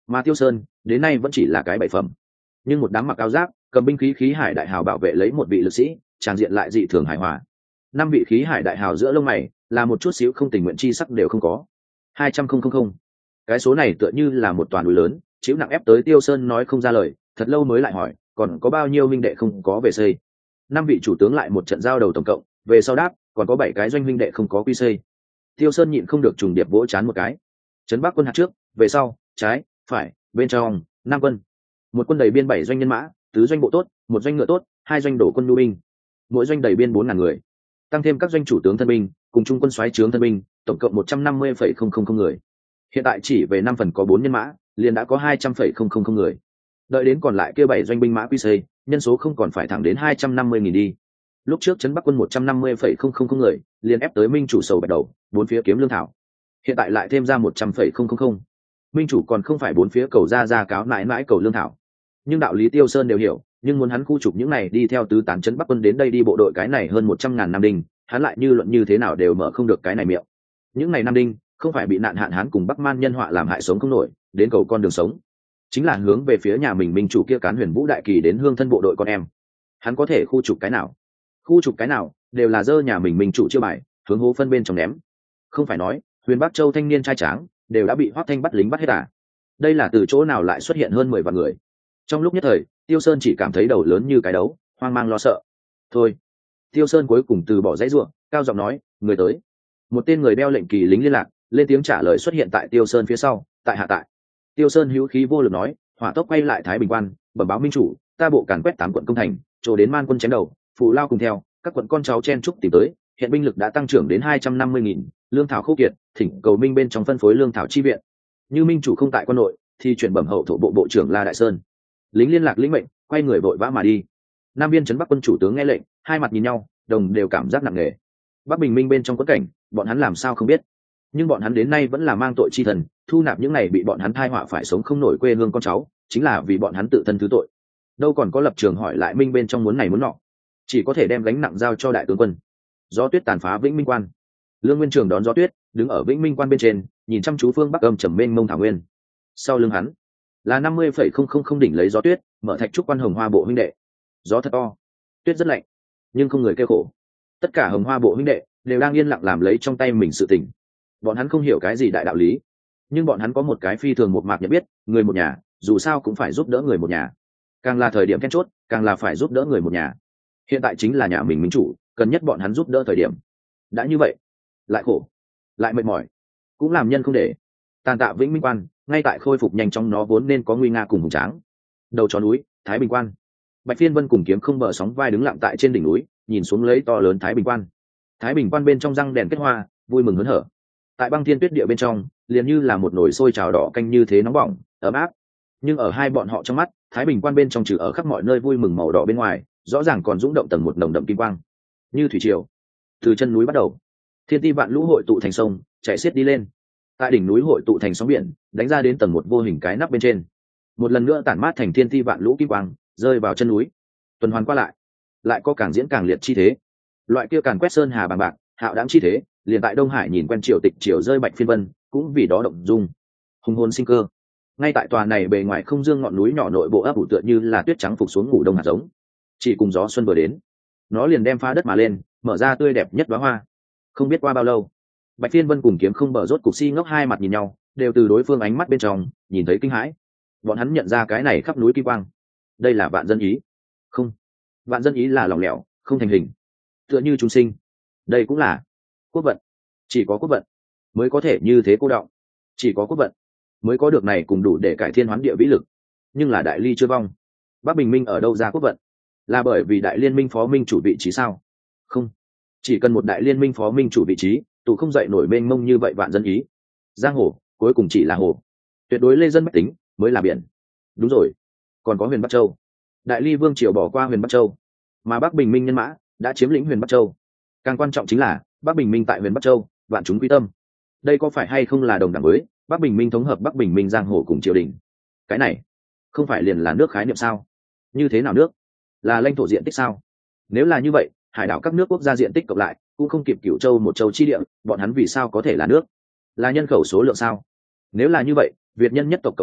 mà Tiêu Sơn đến nay vẫn chỉ là cái bảy phẩm. Nhưng một đám mặc áo giáp cầm binh khí khí hải đại hào bảo vệ lấy một vị lực sĩ, tràng diện lại dị thường hài hòa. Năm vị khí hải đại hào giữa lông mày là một chút xíu không tình nguyện chi sắc đều không có. Hai trăm không không không, cái số này tựa như là một toàn núi lớn, chịu nặng ép tới Tiêu Sơn nói không ra lời, thật lâu mới lại hỏi còn có bao nhiêu minh đệ không có về xây. Năm vị chủ tướng lại một trận giao đầu tổng cộng, về sau đáp còn có bảy cái doanh minh đệ không có quy xây. Tiêu Sơn nhịn không được trùng điệp vỗ chán một cái. Trấn Bắc quân hạt trước, về sau, trái, phải, bên trong, năm quân. Một quân đầy biên bảy doanh nhân mã, tứ doanh bộ tốt, một doanh ngựa tốt, hai doanh đổ quân nhu binh. Mỗi doanh đầy biên bốn ngàn người. Tăng thêm các doanh chủ tướng thân binh, cùng trung quân soái trướng thân binh, tổng cộng một trăm năm mươi phẩy không không không người. Hiện tại chỉ về năm phần có bốn nhân mã, liền đã có hai trăm phẩy không không không người. Đợi đến còn lại kia bảy doanh binh mã quy xây, nhân số không còn phải thẳng đến hai trăm năm mươi nghìn đi. Lúc trước trấn Bắc quân một trăm năm mươi phẩy không không không người, liền ép tới minh chủ sầu bạch đầu, bốn phía kiếm lương thảo. Hiện tại lại thêm ra một trăm phẩy không không không. Minh chủ còn không phải bốn phía cầu ra ra cáo mãi mãi cầu lương thảo. Nhưng đạo lý Tiêu Sơn đều hiểu, nhưng muốn hắn khu trục những này đi theo tứ tán trấn Bắc quân đến đây đi bộ đội cái này hơn một trăm ngàn nam đinh, hắn lại như luận như thế nào đều mở không được cái này miệng. Những này nam đinh không phải bị nạn hạn hán cùng Bắc Man nhân họa làm hại sống không nổi, đến cầu con đường sống, chính là hướng về phía nhà mình minh chủ kia cán Huyền Vũ đại kỳ đến hương thân bộ đội con em. Hắn có thể khu trục cái nào? Khu trục cái nào đều là dơ nhà mình minh chủ chiêu bài, hướng hố phân bên trong ném. Không phải nói Huyền Bắc Châu thanh niên trai tráng đều đã bị Hoắc Thanh bắt lính bắt hết à? Đây là từ chỗ nào lại xuất hiện hơn mười vạn người? Trong lúc nhất thời, Tiêu Sơn chỉ cảm thấy đầu lớn như cái đấu, hoang mang lo sợ. Thôi, Tiêu Sơn cuối cùng từ bỏ dãy ruộng, cao giọng nói, người tới. Một tên người đeo lệnh kỳ lính liên lạc, lên tiếng trả lời xuất hiện tại Tiêu Sơn phía sau, tại hạ tại. Tiêu Sơn hữu khí vô lực nói, hỏa tốc quay lại Thái Bình Quan, bẩm báo minh chủ, ta bộ càn quét tám quận công thành, trổ đến man quân chém đầu, phụ lao cùng theo, các quận con cháu chen trúc tìm tới, hiện binh lực đã tăng trưởng đến hai trăm năm mươi nghìn, lương thảo khô kiệt, thỉnh cầu minh bên trong phân phối lương thảo chi viện. Như minh chủ không tại quân nội, thì chuyển bẩm hậu thổ bộ bộ trưởng La Đại Sơn. Lính liên lạc lĩnh mệnh, quay người vội vã mà đi. Nam biên trấn Bắc quân chủ tướng nghe lệnh, hai mặt nhìn nhau, đồng đều cảm giác nặng nề. Bắc bình minh bên trong quẫn cảnh, bọn hắn làm sao không biết, nhưng bọn hắn đến nay vẫn là mang tội chi thần, thu nạp những này bị bọn hắn thai họa phải sống không nổi quê hương con cháu, chính là vì bọn hắn tự thân thứ tội. Đâu còn có lập trường hỏi lại minh bên trong muốn này muốn nọ, chỉ có thể đem gánh nặng giao cho đại tướng quân. Gió tuyết tàn phá Vĩnh Minh Quan, Lương Nguyên Trường đón gió tuyết, đứng ở Vĩnh Minh Quan bên trên, nhìn chăm chú phương bắc âm trầm mênh mông thảo nguyên. Sau lưng hắn là năm mươi phẩy không không không đỉnh lấy gió tuyết, mở thạch trúc quan hồng hoa bộ huynh đệ. Gió thật to, tuyết rất lạnh, nhưng không người kêu khổ. Tất cả hồng hoa bộ huynh đệ đều đang yên lặng làm lấy trong tay mình sự tình. Bọn hắn không hiểu cái gì đại đạo lý, nhưng bọn hắn có một cái phi thường một mạc nhận biết, người một nhà dù sao cũng phải giúp đỡ người một nhà, càng là thời điểm then chốt càng là phải giúp đỡ người một nhà. Hiện tại chính là nhà mình minh chủ cần nhất bọn hắn giúp đỡ thời điểm. Đã như vậy, lại khổ lại mệt mỏi cũng làm nhân không để. Tàn tạ Vĩnh Minh Quan ngay tại khôi phục nhanh trong nó vốn nên có nguy nga cùng hùng tráng. Đầu chó núi Thái Bình Quan, Bạch Phiên Vân cùng Kiếm Không bờ sóng vai đứng lặng tại trên đỉnh núi, nhìn xuống lấy to lớn Thái Bình Quan. Thái Bình Quan bên trong răng đèn kết hoa, vui mừng hớn hở. Tại băng thiên tuyết địa bên trong, liền như là một nồi sôi trào đỏ canh như thế nóng bỏng ấm áp. Nhưng ở hai bọn họ trong mắt, Thái Bình Quan bên trong trừ ở khắp mọi nơi vui mừng màu đỏ bên ngoài, rõ ràng còn rung động tầng một nồng đậm kim quang, như thủy triều. Từ chân núi bắt đầu, thiên ti vạn lũ hội tụ thành sông, chảy xiết đi lên. Tại đỉnh núi hội tụ thành sóng biển, đánh ra đến tầng một vô hình cái nắp bên trên. Một lần nữa tản mát thành thiên ti vạn lũ kim quang, rơi vào chân núi, tuần hoàn qua lại, lại có càng diễn càng liệt chi thế. Loại kia càn quét sơn hà bằng bạc, hạo đãng chi thế, liền tại Đông Hải nhìn quen triều tịch triều rơi Bạch Phiên Vân, cũng vì đó động dung, hùng hồn sinh cơ. Ngay tại tòa này bề ngoài không dương ngọn núi nhỏ nội bộ ấp ủ tựa như là tuyết trắng phục xuống ngủ đông hạt giống, chỉ cùng gió xuân vừa đến, nó liền đem phá đất mà lên, mở ra tươi đẹp nhất đóa hoa. Không biết qua bao lâu, Bạch Phiên Vân cùng Kiếm Không bờ rốt cục si ngốc hai mặt nhìn nhau, đều từ đối phương ánh mắt bên trong nhìn thấy kinh hãi. Bọn hắn nhận ra cái này khắp núi kim quang, đây là vạn dân ý. Không, vạn dân ý là lỏng lẻo không thành hình, tựa như chúng sinh. Đây cũng là quốc vận, chỉ có quốc vận mới có thể như thế cô đọng, chỉ có quốc vận mới có được này cùng đủ để cải thiên hoán địa vĩ lực. Nhưng là đại ly chưa vong, Bắc Bình Minh ở đâu ra quốc vận? Là bởi vì đại liên minh phó minh chủ vị trí sao? Không, chỉ cần một đại liên minh phó minh chủ vị trí, tụ không dậy nổi mênh mông như vậy vạn dân ý. Giang hồ cuối cùng chỉ là hồ, tuyệt đối lê dân bách tính mới là biển. Đúng rồi, còn có Huyền Bắc Châu. Đại ly vương triều bỏ qua Huyền Bắc Châu, mà Bắc Bình Minh nhân mã đã chiếm lĩnh Huyền Bắc Châu. Càng quan trọng chính là Bắc Bình Minh tại Huyền Bắc Châu, vạn chúng quy tâm. Đây có phải hay không là đồng đẳng với Bắc Bình Minh thống hợp Bắc Bình Minh giang hồ cùng triều đình? Cái này không phải liền là nước khái niệm sao? Như thế nào nước? Là lãnh thổ diện tích sao? Nếu là như vậy, hải đảo các nước quốc gia diện tích cộng lại cũng không kịp Cửu Châu một châu chi địa, bọn hắn vì sao có thể là nước? Là nhân khẩu số lượng sao? Nếu là như vậy, Việt nhân nhất tộc cộng lại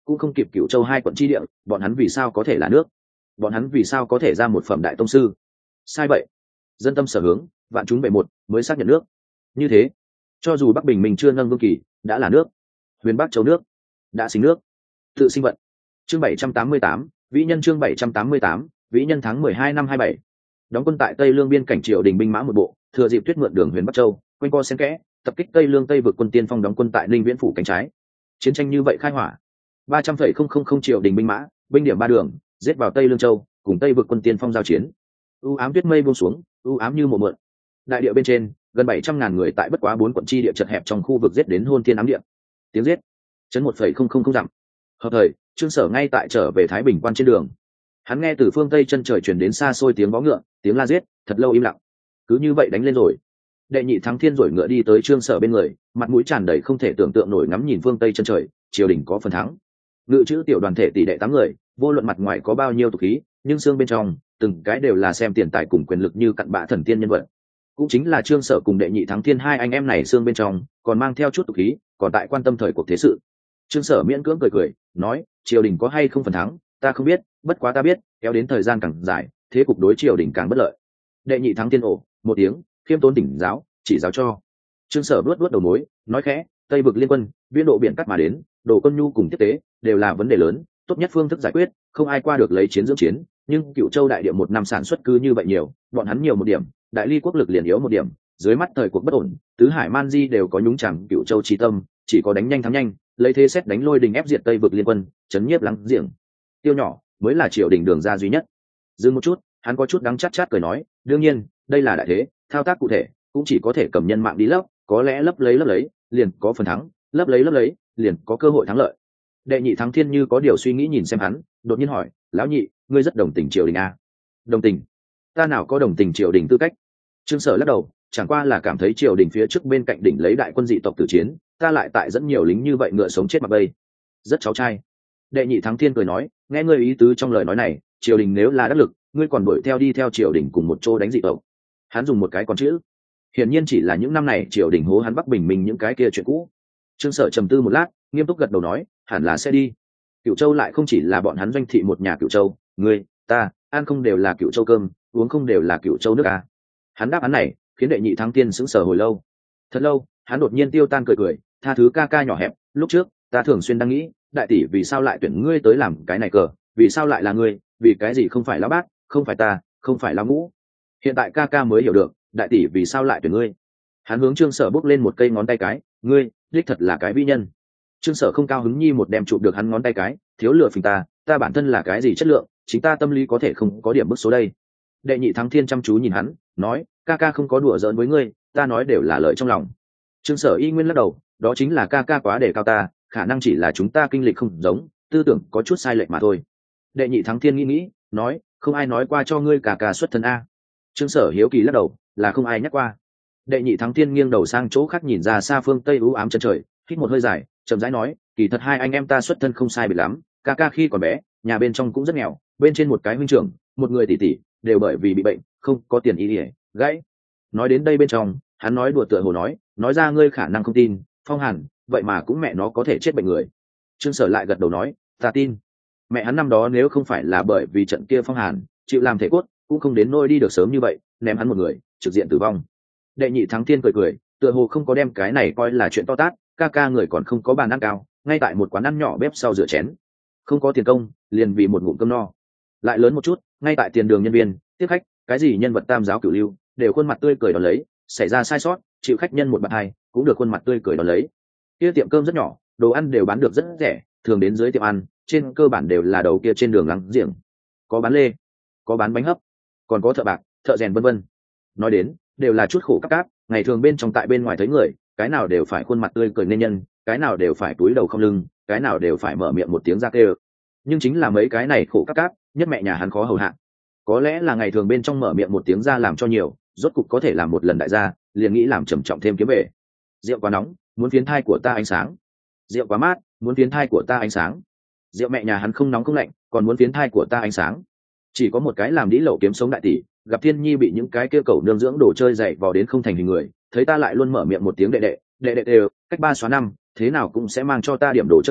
cũng không kịp Cửu Châu hai quận chi địa, bọn hắn vì sao có thể là nước? Bọn hắn vì sao có thể ra một phẩm đại tông sư? Sai vậy, dân tâm sở hướng, vạn chúng bệ một mới xác nhận nước. Như thế, cho dù Bắc Bình mình chưa nâng vương kỳ, đã là nước. Huyền Bắc Châu nước, đã sinh nước. Tự sinh vận. Chương bảy trăm tám mươi tám, Vĩ Nhân chương bảy trăm tám mươi tám, Vĩ Nhân tháng mười hai năm hai bảy. Đóng quân tại Tây Lương biên cảnh Triều Đình binh mã một bộ, thừa dịp tuyết mượn đường Huyền Bắc Châu, quanh co xen kẽ, tập kích Tây Lương Tây vực quân tiên phong đóng quân tại Ninh Viễn phủ cánh trái. Chiến tranh như vậy khai hỏa. ba trăm phẩy không không không Triều Đình binh mã, binh điểm ba đường, giết vào Tây Lương Châu, cùng Tây vực quân tiên phong giao chiến. U ám tuyết mây buông xuống, u ám như mùa mượn. Đại địa bên trên, gần bảy trăm ngàn người tại bất quá bốn quận chi địa chật hẹp trong khu vực giết đến hôn thiên ám địa. Tiếng giết, chấn một phẩy không không không dặm. Hợp thời, Trương Sở ngay tại trở về Thái Bình quan trên đường. Hắn nghe từ phương tây chân trời truyền đến xa xôi tiếng vó ngựa, tiếng la giết, thật lâu im lặng. Cứ như vậy đánh lên rồi. Đệ nhị thắng thiên rồi ngựa đi tới Trương Sở bên người, mặt mũi tràn đầy không thể tưởng tượng nổi ngắm nhìn phương tây chân trời, triều đình có phần thắng. Ngự chữ tiểu đoàn thể tỷ đệ tám người, vô luận mặt ngoài có bao nhiêu tục khí, nhưng xương bên trong, từng cái đều là xem tiền tài cùng quyền lực như cặn bã thần tiên nhân vật. Cũng chính là Trương Sở cùng đệ nhị thắng thiên hai anh em này xương bên trong, còn mang theo chút tục khí, còn tại quan tâm thời cuộc thế sự. Trương Sở miễn cưỡng cười cười, nói, triều đình có hay không phần thắng, ta không biết, bất quá ta biết, kéo đến thời gian càng dài, thế cục đối triều đình càng bất lợi. Đệ nhị thắng thiên ổ, một tiếng, khiêm tốn tỉnh giáo, chỉ giáo cho. Trương Sở vuốt vuốt đầu mối, nói khẽ, Tây vực liên quân, viễn độ biển cắt mà đến, đồ quân nhu cùng tiếp tế, đều là vấn đề lớn, tốt nhất phương thức giải quyết, không ai qua được lấy chiến dưỡng chiến, nhưng Cửu Châu đại địa một năm sản xuất cứ như vậy nhiều, bọn hắn nhiều một điểm, đại ly quốc lực liền yếu một điểm, dưới mắt thời cuộc bất ổn, tứ hải man di đều có nhúng chẳng Cửu Châu chi tâm, chỉ có đánh nhanh thắng nhanh, lấy thế xét đánh lôi đình ép diệt Tây vực liên quân, chấn nhiếp lắng giềng. Tiêu nhỏ mới là triều đình đường ra duy nhất. Dừng một chút, hắn có chút đắng chát chát cười nói, đương nhiên, đây là đại thế, thao tác cụ thể, cũng chỉ có thể cầm nhân mạng đi lấp, có lẽ lấp lấy lấp lấy, liền có phần thắng, lấp lấy lấp lấy, liền có cơ hội thắng lợi. Đệ nhị thắng thiên như có điều suy nghĩ nhìn xem hắn, đột nhiên hỏi, lão nhị, ngươi rất đồng tình triều đình à? Đồng tình? Ta nào có đồng tình triều đình tư cách? Trương Sở lắc đầu, chẳng qua là cảm thấy triều đình phía trước bên cạnh đỉnh lấy đại quân dị tộc tử chiến, ta lại tại dẫn nhiều lính như vậy ngựa sống chết mặc bay, rất cháu trai. Đệ nhị thắng thiên cười nói, nghe ngươi ý tứ trong lời nói này, triều đình nếu là đắc lực, ngươi còn đuổi theo đi theo triều đình cùng một chỗ đánh dị tộc. Hắn dùng một cái con chữ, hiển nhiên chỉ là những năm này triều đình hố hắn Bắc Bình mình những cái kia chuyện cũ. Trương Sở trầm tư một lát, nghiêm túc gật đầu nói, hẳn là sẽ đi. Cửu Châu lại không chỉ là bọn hắn doanh thị một nhà Cửu Châu, ngươi, ta, ăn không đều là Cửu Châu cơm, uống không đều là Cửu Châu nước à. Hắn đáp án này khiến đệ nhị thắng thiên sững sờ hồi lâu. Thật lâu, hắn đột nhiên tiêu tan cười cười, tha thứ ca ca nhỏ hẹp, lúc trước ta thường xuyên đang nghĩ, đại tỷ vì sao lại tuyển ngươi tới làm cái này cờ, vì sao lại là ngươi, vì cái gì không phải lão bác, không phải ta, không phải lão ngũ. Hiện tại ca ca mới hiểu được, đại tỷ vì sao lại tuyển ngươi. Hắn hướng Trương Sở bốc lên một cây ngón tay cái, ngươi đích thật là cái vĩ nhân. Trương Sở không cao hứng nhi một đem chụp được hắn ngón tay cái, thiếu lừa phình ta, ta bản thân là cái gì chất lượng, chính ta tâm lý có thể không có điểm bức số đây. Đệ nhị thắng thiên chăm chú nhìn hắn, nói, ca ca không có đùa giỡn với ngươi, ta nói đều là lời trong lòng. Trương Sở y nguyên lắc đầu, đó chính là ca ca quá đề cao ta, khả năng chỉ là chúng ta kinh lịch không giống, tư tưởng có chút sai lệch mà thôi. Đệ nhị thắng thiên nghĩ nghĩ, nói, không ai nói qua cho ngươi ca ca xuất thân a. Trương Sở hiếu kỳ lắc đầu, là không ai nhắc qua. Đệ nhị thắng thiên nghiêng đầu sang chỗ khác nhìn ra xa phương tây u ám chân trời, hít một hơi dài, chậm rãi nói, kỳ thật hai anh em ta xuất thân không sai biệt lắm, ca ca khi còn bé, nhà bên trong cũng rất nghèo, bên trên một cái huynh trưởng, một người tỷ tỷ, đều bởi vì bị bệnh, không có tiền y ỉa, gãy. Nói đến đây bên trong, hắn nói đùa tựa hồ nói, nói ra ngươi khả năng không tin, Phong Hàn, vậy mà cũng mẹ nó có thể chết bệnh người. Trương Sở lại gật đầu nói, ta tin. Mẹ hắn năm đó nếu không phải là bởi vì trận kia Phong Hàn chịu làm thể cốt, cũng không đến nôi đi được sớm như vậy, ném hắn một người, trực diện tử vong. Đệ nhị thắng thiên cười cười, tựa hồ không có đem cái này coi là chuyện to tát, ca ca người còn không có bàn ăn cao, ngay tại một quán ăn nhỏ bếp sau rửa chén, không có tiền công, liền vì một ngụm cơm no. Lại lớn một chút, ngay tại tiền đường nhân viên tiếp khách, cái gì nhân vật tam giáo cửu lưu, đều khuôn mặt tươi cười đón lấy, xảy ra sai sót, chịu khách nhân một bạt hai, cũng được khuôn mặt tươi cười đón lấy. Kia tiệm cơm rất nhỏ, đồ ăn đều bán được rất rẻ, thường đến dưới tiệm ăn, trên cơ bản đều là đầu kia trên đường láng giềng, có bán lê, có bán bánh hấp, còn có thợ bạc, thợ rèn vân vân. Nói đến, đều là chút khổ cắp cáp, ngày thường bên trong tại bên ngoài thấy người, cái nào đều phải khuôn mặt tươi cười nên nhân, cái nào đều phải túi đầu không lưng, cái nào đều phải mở miệng một tiếng ra kêu. Nhưng chính là mấy cái này khổ cắp cáp, nhất mẹ nhà hắn khó hầu hạ. Có lẽ là ngày thường bên trong mở miệng một tiếng ra làm cho nhiều, rốt cục có thể làm một lần đại gia, liền nghĩ làm trầm trọng thêm kiếm về. Rượu quá nóng, muốn phiến thai của ta ánh sáng. Rượu quá mát, muốn phiến thai của ta ánh sáng. Rượu mẹ nhà hắn không nóng không lạnh, còn muốn phiến thai của ta ánh sáng. Chỉ có một cái làm đĩ lậu kiếm sống đại tỷ, gặp Thiên Nhi bị những cái kia cầu nương dưỡng đồ chơi dậy vào đến không thành hình người, thấy ta lại luôn mở miệng một tiếng đệ đệ, đệ đệ đều, cách ba xóa năm, thế nào cũng sẽ mang cho ta điểm đồ chơi nhỏ,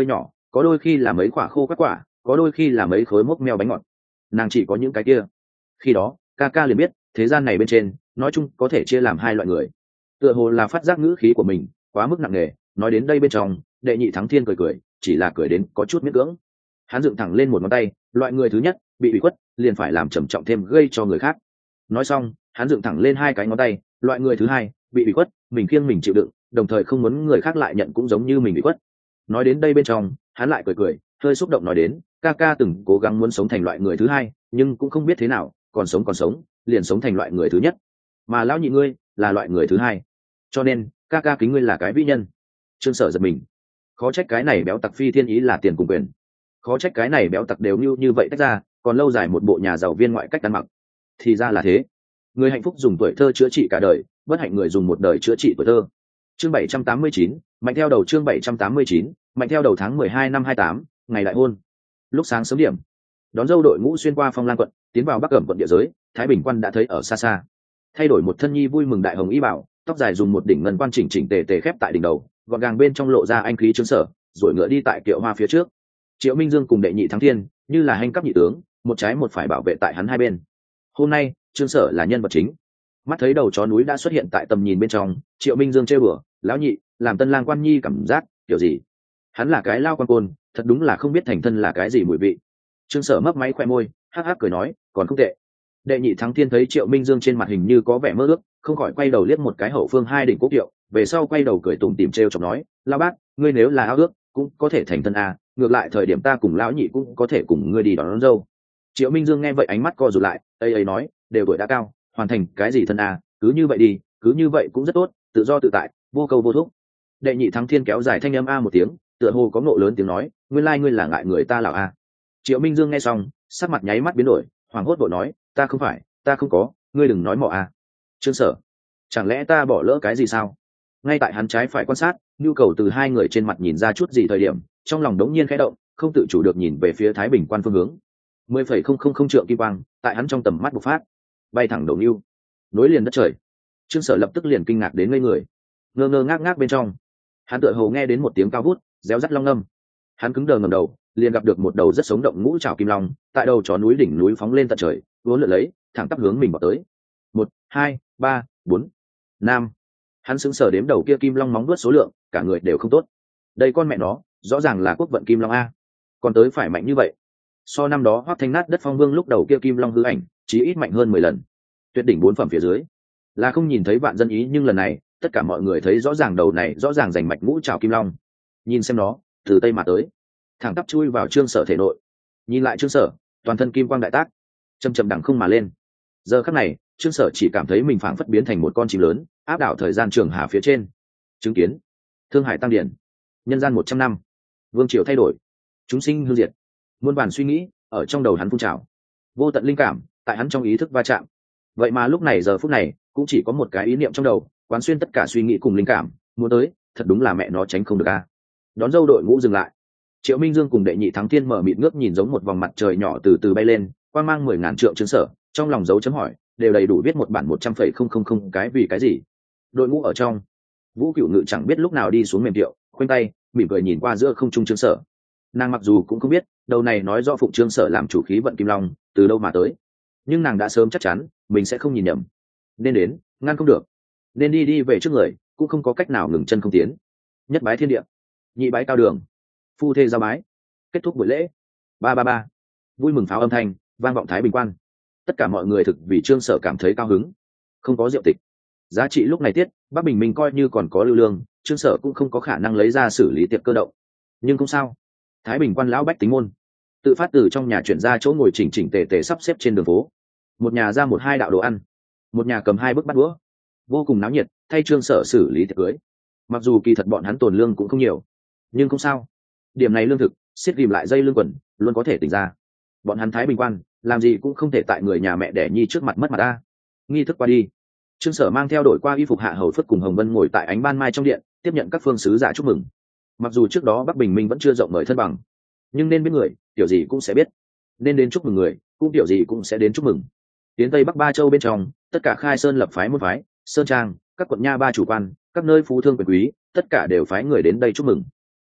có đôi khi là mấy quả khô các quả, có đôi khi là mấy khối mốc meo bánh ngọt. Nàng chỉ có những cái kia. Khi đó ca ca liền biết thế gian này bên trên nói chung có thể chia làm hai loại người. Tựa hồ là phát giác ngữ khí của mình quá mức nặng nề, nói đến đây bên trong đệ nhị thắng thiên cười cười, chỉ là cười đến có chút miễn cưỡng. Hắn dựng thẳng lên một ngón tay, loại người thứ nhất bị ủy khuất liền phải làm trầm trọng thêm gây cho người khác. Nói xong hắn dựng thẳng lên hai cái ngón tay, loại người thứ hai bị ủy khuất mình khiêng mình chịu đựng, đồng thời không muốn người khác lại nhận cũng giống như mình bị khuất. Nói đến đây bên trong hắn lại cười cười, hơi xúc động nói đến ca ca từng cố gắng muốn sống thành loại người thứ hai, nhưng cũng không biết thế nào, còn sống còn sống liền sống thành loại người thứ nhất, mà lão nhị ngươi là loại người thứ hai, cho nên ca ca kính ngươi là cái vĩ nhân. Trương Sở giật mình, khó trách cái này béo tặc phi thiên ý là tiền cùng quyền, khó trách cái này béo tặc đều như như vậy tách ra còn lâu dài một bộ nhà giàu viên ngoại cách ăn mặc. Thì ra là thế, người hạnh phúc dùng tuổi thơ chữa trị cả đời, bất hạnh người dùng một đời chữa trị tuổi thơ. Chương bảy trăm tám mươi chín, mạnh theo đầu. Chương bảy trăm tám mươi chín, mạnh theo đầu. Tháng mười hai năm hai tám, ngày đại hôn. Lúc sáng sớm điểm, đón dâu đội ngũ xuyên qua Phong Lan quận, tiến vào Bắc Cẩm quận địa giới. Thái Bình quan đã thấy ở xa xa, thay đổi một thân nhi vui mừng đại hồng y bảo, tóc dài dùng một đỉnh ngân quan chỉnh chỉnh tề tề khép tại đỉnh đầu, gọn gàng bên trong lộ ra anh khí Trương Sở, rồi ngựa đi tại kiệu hoa phía trước. Triệu Minh Dương cùng đệ nhị thắng thiên như là hành cấp nhị tướng, một trái một phải bảo vệ tại hắn hai bên. Hôm nay Trương Sở là nhân vật chính. Mắt thấy đầu chó núi đã xuất hiện tại tầm nhìn bên trong, Triệu Minh Dương trêu bừa, lão nhị làm tân lang quan nhi cảm giác kiểu gì? Hắn là cái lao quan côn, thật đúng là không biết thành thân là cái gì mùi vị. Trương Sở mấp máy khoe môi, hắc hắc cười nói, còn không tệ. Đệ nhị thắng thiên thấy Triệu Minh Dương trên mặt hình như có vẻ mơ ước, không khỏi quay đầu liếc một cái hậu phương hai đỉnh quốc kiệu, về sau quay đầu cười tủm tỉm trêu chọc nói, lão bác, ngươi nếu là ao ước cũng có thể thành thân à, ngược lại thời điểm ta cùng lão nhị cũng có thể cùng ngươi đi đón, đón dâu. Triệu Minh Dương nghe vậy ánh mắt co rụt lại, ấy ấy nói, đều tuổi đã cao, hoàn thành cái gì thân à, cứ như vậy đi, cứ như vậy cũng rất tốt, tự do tự tại, vô câu vô thúc. Đệ nhị thắng thiên kéo dài thanh âm a một tiếng, tựa hồ có ngộ lớn tiếng nói, nguyên lai ngươi là ngại người ta lão a. Triệu Minh Dương nghe xong sắc mặt nháy mắt biến đổi, hoảng hốt vội nói, ta không phải, ta không có, ngươi đừng nói mọ a. Trương Sở, chẳng lẽ ta bỏ lỡ cái gì sao? Ngay tại hắn trái phải quan sát, nhu cầu từ hai người trên mặt nhìn ra chút gì thời điểm, trong lòng đống nhiên khẽ động, không tự chủ được nhìn về phía Thái Bình quan phương hướng. mười phẩy không không không trượng kim quang tại hắn trong tầm mắt bộc phát, bay thẳng đầu nưu, nối liền đất trời. Trương Sở lập tức liền kinh ngạc đến ngây người, ngơ ngơ ngác ngác bên trong hắn tựa hồ nghe đến một tiếng cao vút réo rắt long ngâm. Hắn cứng đờ ngầm đầu, liền gặp được một đầu rất sống động ngũ trảo kim long tại đầu chó núi đỉnh núi phóng lên tận trời, uốn lượn lấy thẳng tắp hướng mình vào tới. Một, hai, ba, bốn, năm. Hắn sững sờ đếm đầu kia kim long móng vuốt số lượng, cả người đều không tốt. Đây con mẹ nó rõ ràng là quốc vận kim long a, còn tới phải mạnh như vậy. So năm đó Hoắc Thanh nát đất phong vương lúc đầu kia kim long hư ảnh chí ít mạnh hơn mười lần. Tuyệt đỉnh bốn phẩm phía dưới là không nhìn thấy vạn dân ý, nhưng lần này tất cả mọi người thấy rõ ràng đầu này rõ ràng rành mạch ngũ trảo kim long. Nhìn xem nó từ tây mà tới, thẳng tắp chui vào Trương Sở thể nội. Nhìn lại Trương Sở, toàn thân kim quang đại tác, chầm chậm đằng không mà lên. Giờ khắc này Trương Sở chỉ cảm thấy mình phảng phất biến thành một con chim lớn, áp đảo thời gian trường hà phía trên. Chứng kiến Thương Hải tăng điển, nhân gian một trăm năm, vương triều thay đổi, chúng sinh hư diệt, muôn vàn suy nghĩ ở trong đầu hắn phun trào, vô tận linh cảm tại hắn trong ý thức va chạm. Vậy mà lúc này giờ phút này cũng chỉ có một cái ý niệm trong đầu quán xuyên tất cả suy nghĩ cùng linh cảm, muốn tới thật đúng là mẹ nó tránh không được a. Đón dâu đội ngũ dừng lại, Triệu Minh Dương cùng đệ nhị thắng thiên mở mịt ngước nhìn giống một vòng mặt trời nhỏ từ từ bay lên, quang mang mười ngàn trượng Trương Sở trong lòng dấu chấm hỏi, đều đầy đủ viết một bản một trăm phẩy không không không cái vì cái gì. Đội ngũ ở trong, Vũ Cửu Ngự chẳng biết lúc nào đi xuống mềm tiệu, khoanh tay mỉm cười nhìn qua giữa không trung Trương Sở. Nàng mặc dù cũng không biết đầu này nói do phụng Trương Sở làm chủ khí vận kim long từ đâu mà tới, nhưng nàng đã sớm chắc chắn mình sẽ không nhìn nhầm, nên đến ngăn không được, nên đi đi về trước người cũng không có cách nào ngừng chân không tiến. Nhất bái thiên địa, nhị bái cao đường, phu thê giao bái, kết thúc buổi lễ. Ba ba ba, vui mừng pháo âm thanh vang vọng Thái Bình quan. Tất cả mọi người thực vì Trương Sở cảm thấy cao hứng. Không có diệu tịch giá trị lúc này tiết, Bắc Bình Minh coi như còn có lưu lương, Trương Sở cũng không có khả năng lấy ra xử lý tiệc cơ động. Nhưng không sao, Thái Bình quan lão bách tính môn tự phát từ trong nhà chuyển ra chỗ ngồi chỉnh chỉnh tề tề sắp xếp trên đường phố. Một nhà ra một hai đạo đồ ăn, một nhà cầm hai bức bát đũa, vô cùng náo nhiệt thay Trương Sở xử lý tiệc cưới. Mặc dù kỳ thật bọn hắn tồn lương cũng không nhiều, nhưng không sao, điểm này lương thực siết ghìm lại dây lưng quần luôn có thể tỉnh ra. Bọn hắn Thái Bình quan làm gì cũng không thể tại người nhà mẹ đẻ nhi trước mặt mất mặt ta. Nghi thức qua đi, Trương Sở mang theo đổi qua y phục hạ hầu phất cùng Hồng Vân ngồi tại ánh ban mai trong điện tiếp nhận các phương sứ giả chúc mừng. Mặc dù trước đó Bắc Bình Minh vẫn chưa rộng mời thân bằng, nhưng nên biết người kiểu gì cũng sẽ biết, nên đến chúc mừng người cũng kiểu gì cũng sẽ đến chúc mừng. Tiến Tây Bắc ba châu bên trong, tất cả khai sơn lập phái môn phái, sơn trang, các quận nha ba chủ quan, các nơi phú thương quyền quý, tất cả đều phái người đến đây chúc mừng.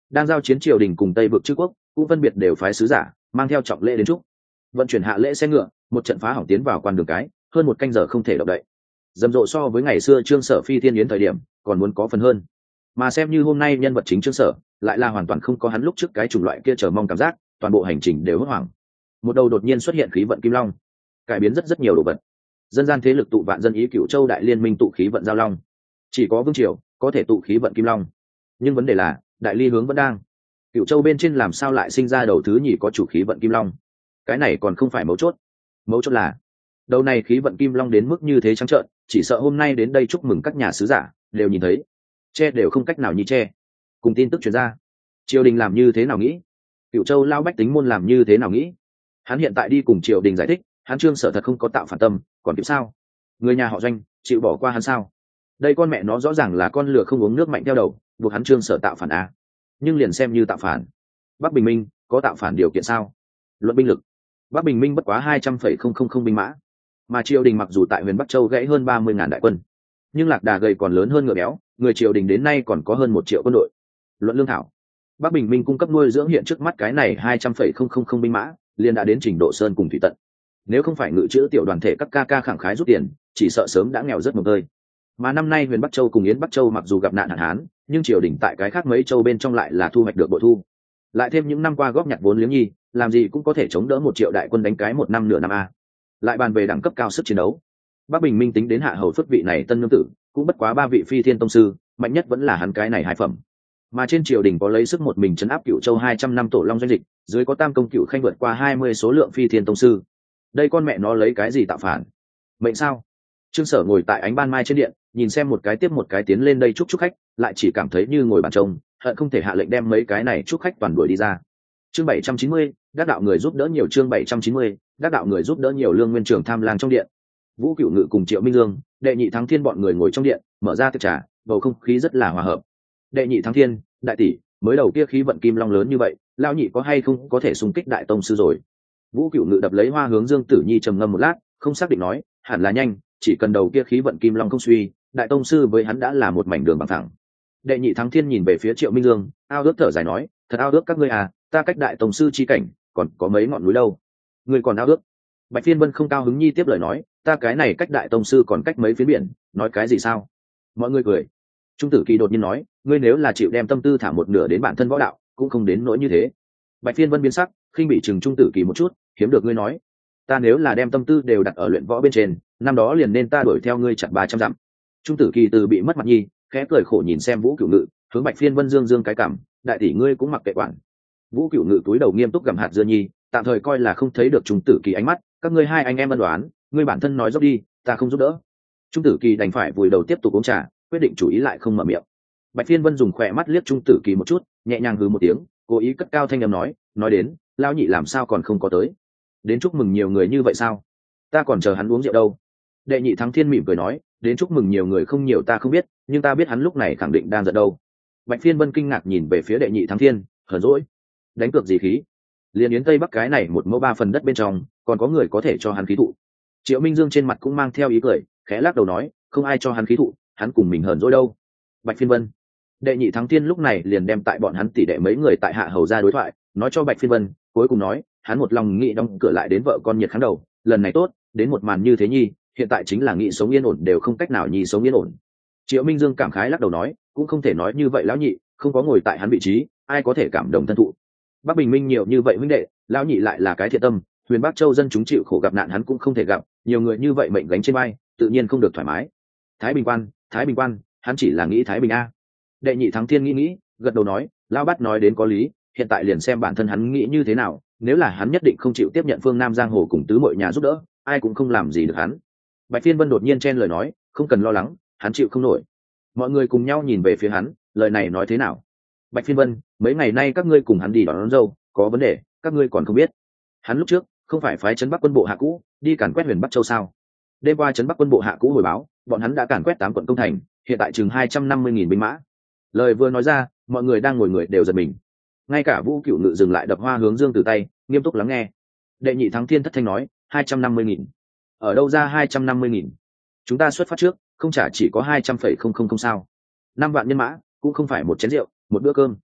đang giao chiến triều đình cùng tây vực chư quốc cũng phân biệt đều phái sứ giả mang theo trọng lễ đến chúc vận chuyển hạ lễ xe ngựa, một trận phá hỏng tiến vào quan đường cái, hơn một canh giờ không thể động đậy. Rầm rộ so với ngày xưa Trương Sở Phi thiên yến thời điểm còn muốn có phần hơn, mà xem như hôm nay nhân vật chính Trương Sở lại là hoàn toàn không có hắn lúc trước cái chủng loại kia chờ mong cảm giác, toàn bộ hành trình đều hốt hoảng. Một đầu đột nhiên xuất hiện khí vận kim long, cải biến rất rất nhiều đồ vật. Dân gian thế lực tụ vạn dân ý, Cửu Châu đại liên minh tụ khí vận giao long, chỉ có vương triều có thể tụ khí vận kim long, nhưng vấn đề là đại ly hướng vẫn đang. Cửu Châu bên trên làm sao lại sinh ra đầu thứ nhì có chủ khí vận kim long? Cái này còn không phải mấu chốt, mấu chốt là đầu này khí vận kim long đến mức như thế trắng trợn, chỉ sợ hôm nay đến đây chúc mừng các nhà sứ giả đều nhìn thấy, che đều không cách nào như che. Cùng tin tức truyền ra, triều đình làm như thế nào nghĩ, Cửu Châu lao bách tính môn làm như thế nào nghĩ. Hắn hiện tại đi cùng triều đình giải thích, hắn Trương Sở thật không có tạo phản tâm, còn kịp sao? Người nhà họ Doanh chịu bỏ qua hắn sao? Đây con mẹ nó rõ ràng là con lừa không uống nước mạnh theo đầu, buộc hắn Trương Sở tạo phản à? Nhưng liền xem như tạo phản, Bắc Bình Minh có tạo phản điều kiện sao? Luận binh lực, Bắc Bình Minh bất quá hai trăm phẩy không không không binh mã, mà triều đình mặc dù tại huyền Bắc Châu gãy hơn ba mươi ngàn đại quân, nhưng lạc đà gầy còn lớn hơn ngựa béo, người triều đình đến nay còn có hơn một triệu quân đội. Luận lương thảo, Bắc Bình Minh cung cấp nuôi dưỡng hiện trước mắt cái này hai trăm phẩy không không không binh mã liền đã đến trình độ sơn cùng thủy tận. Nếu không phải ngự chữ tiểu đoàn thể các ca ca khẳng khái rút tiền, chỉ sợ sớm đã nghèo rất một hơi. Mà năm nay huyền Bắc Châu cùng Yến Bắc Châu mặc dù gặp nạn hạn hán, nhưng triều đình tại cái khác mấy châu bên trong lại là thu hoạch được bội thu. Lại thêm những năm qua góp nhặt vốn liếng nhi, làm gì cũng có thể chống đỡ một triệu đại quân đánh cái một năm nửa năm a. Lại bàn về đẳng cấp cao sức chiến đấu, Bắc Bình Minh tính đến hạ hầu phất vị này tân nương tử cũng bất quá ba vị phi thiên tông sư, mạnh nhất vẫn là hắn cái này hai phẩm. Mà trên triều đình có lấy sức một mình trấn áp Cửu Châu hai trăm năm tổ long doanh dịch, dưới có tam công cửu khanh vượt qua hai mươi số lượng phi thiên tông sư. Đây con mẹ nó lấy cái gì tạo phản? Mệnh sao? Trương Sở ngồi tại ánh ban mai trên điện, nhìn xem một cái tiếp một cái tiến lên đây chúc chúc khách, lại chỉ cảm thấy như ngồi bàn trông, hận không thể hạ lệnh đem mấy cái này chúc khách toàn đuổi đi ra. Chương bảy trăm chín mươi, đắc đạo người giúp đỡ nhiều. Chương bảy trăm chín mươi, đắc đạo người giúp đỡ nhiều. Lương Nguyên Trường tham lang trong điện, Vũ Cửu Ngự cùng Triệu Minh Dương, Đệ Nhị Thắng Thiên bọn người ngồi trong điện, mở ra tiệc trà, bầu không khí rất là hòa hợp. Đệ Nhị Thắng Thiên, đại tỷ, mới đầu kia khí vận kim long lớn như vậy, lão nhị có hay không có thể xung kích đại tông sư rồi? Vũ Cửu Ngự đập lấy hoa hướng Dương Tử Nhi trầm ngâm một lát, không xác định nói, hẳn là nhanh, chỉ cần đầu kia khí vận kim long không suy, đại tông sư với hắn đã là một mảnh đường bằng thẳng. Đệ Nhị Thắng Thiên nhìn về phía Triệu Minh Dương, ao ước thở dài nói, thật ao ước các ngươi à, ta cách đại tông sư chi cảnh còn có mấy ngọn núi đâu, ngươi còn ao ước? Bạch Phiên Vân không cao hứng nhi tiếp lời nói, ta cái này cách đại tông sư còn cách mấy phiến biển, nói cái gì sao? Mọi người cười. Trung Tử Kỳ đột nhiên nói, ngươi nếu là chịu đem tâm tư thả một nửa đến bản thân võ đạo, cũng không đến nỗi như thế. Bạch Phiên Vân biến sắc, khinh bị chừng Trung Tử Kỳ một chút, hiếm được ngươi nói, ta nếu là đem tâm tư đều đặt ở luyện võ bên trên, năm đó liền nên ta đuổi theo ngươi chặt ba trăm dặm. Trung Tử Kỳ từ bị mất mặt nhi, khẽ cười khổ nhìn xem Vũ Cửu Ngự, hướng Bạch Phiên Vân dương dương cái cảm, đại tỷ ngươi cũng mặc kệ quản. Vũ Cửu Ngự túi đầu nghiêm túc gặm hạt dưa nhi, tạm thời coi là không thấy được Trung Tử Kỳ ánh mắt, các ngươi hai anh em ân đoán, ngươi bản thân nói dốc đi, ta không giúp đỡ. Trung Tử Kỳ đành phải vùi đầu tiếp tục uống trà, quyết định chủ ý lại không mở miệng. Bạch Phiên Vân dùng khỏe mắt liếc Trung Tử Kỳ một chút, nhẹ nhàng hừ một tiếng, cố ý cất cao thanh âm nói, nói đến, lão nhị làm sao còn không có tới? Đến chúc mừng nhiều người như vậy sao? Ta còn chờ hắn uống rượu đâu. Đệ Nhị Thắng Thiên mỉm cười nói, đến chúc mừng nhiều người không nhiều ta không biết, nhưng ta biết hắn lúc này khẳng định đang giận đâu. Bạch Phiên Vân kinh ngạc nhìn về phía Đệ Nhị Thắng Thiên, hờn dỗi, đánh cược gì khí? Liên Yến Tây Bắc cái này một mẫu ba phần đất bên trong, còn có người có thể cho hắn khí thụ. Triệu Minh Dương trên mặt cũng mang theo ý cười, khẽ lắc đầu nói, không ai cho hắn khí thụ, hắn cùng mình hờn dỗi đâu. Bạch Phiên Vân, Đệ Nhị Thắng Thiên lúc này liền đem tại bọn hắn tỷ đệ mấy người tại hạ hầu ra đối thoại, nói cho Bạch Phiên Vân, cuối cùng nói, hắn một lòng nghĩ đóng cửa lại đến vợ con nhiệt kháng đầu, lần này tốt, đến một màn như thế nhi, hiện tại chính là nghĩ sống yên ổn đều không cách nào nhi sống yên ổn. Triệu Minh Dương cảm khái lắc đầu nói, cũng không thể nói như vậy lão nhị, không có ngồi tại hắn vị trí, ai có thể cảm động thân thụ. Bắc Bình Minh nhiều như vậy huynh đệ, lão nhị lại là cái thiện tâm, huyền Bắc Châu dân chúng chịu khổ gặp nạn hắn cũng không thể gặp, nhiều người như vậy mệnh gánh trên vai, tự nhiên không được thoải mái. Thái Bình Quan, Thái Bình Quan, hắn chỉ là nghĩ Thái Bình a. Đệ Nhị Thắng Thiên nghĩ nghĩ, gật đầu nói, lão bát nói đến có lý, hiện tại liền xem bản thân hắn nghĩ như thế nào, nếu là hắn nhất định không chịu tiếp nhận phương Nam giang hồ cùng tứ mọi nhà giúp đỡ, ai cũng không làm gì được hắn. Bạch Phiên Vân đột nhiên chen lời nói, không cần lo lắng, hắn chịu không nổi. Mọi người cùng nhau nhìn về phía hắn, lời này nói thế nào? Bạch Phiên Vân, mấy ngày nay các ngươi cùng hắn đi đón, đón dâu, có vấn đề, các ngươi còn không biết. Hắn lúc trước không phải phái trấn Bắc quân bộ hạ cũ đi càn quét huyền Bắc Châu sao? Đêm qua trấn Bắc quân bộ hạ cũ hồi báo, bọn hắn đã càn quét tám quận công thành, hiện tại chừng hai trăm năm mươi nghìn binh mã. Lời vừa nói ra, mọi người đang ngồi người đều giật mình. Ngay cả Vũ Cửu Ngự dừng lại đập hoa hướng Dương từ tay, nghiêm túc lắng nghe. Đệ Nhị Thắng Thiên thất thanh nói, hai trăm năm mươi nghìn. Ở đâu ra hai trăm năm mươi nghìn? Chúng ta xuất phát trước, không trả chỉ có hai trăm phẩy không không không sao? Năm vạn nhân mã, cũng không phải một chén rượu, một bữa cơm.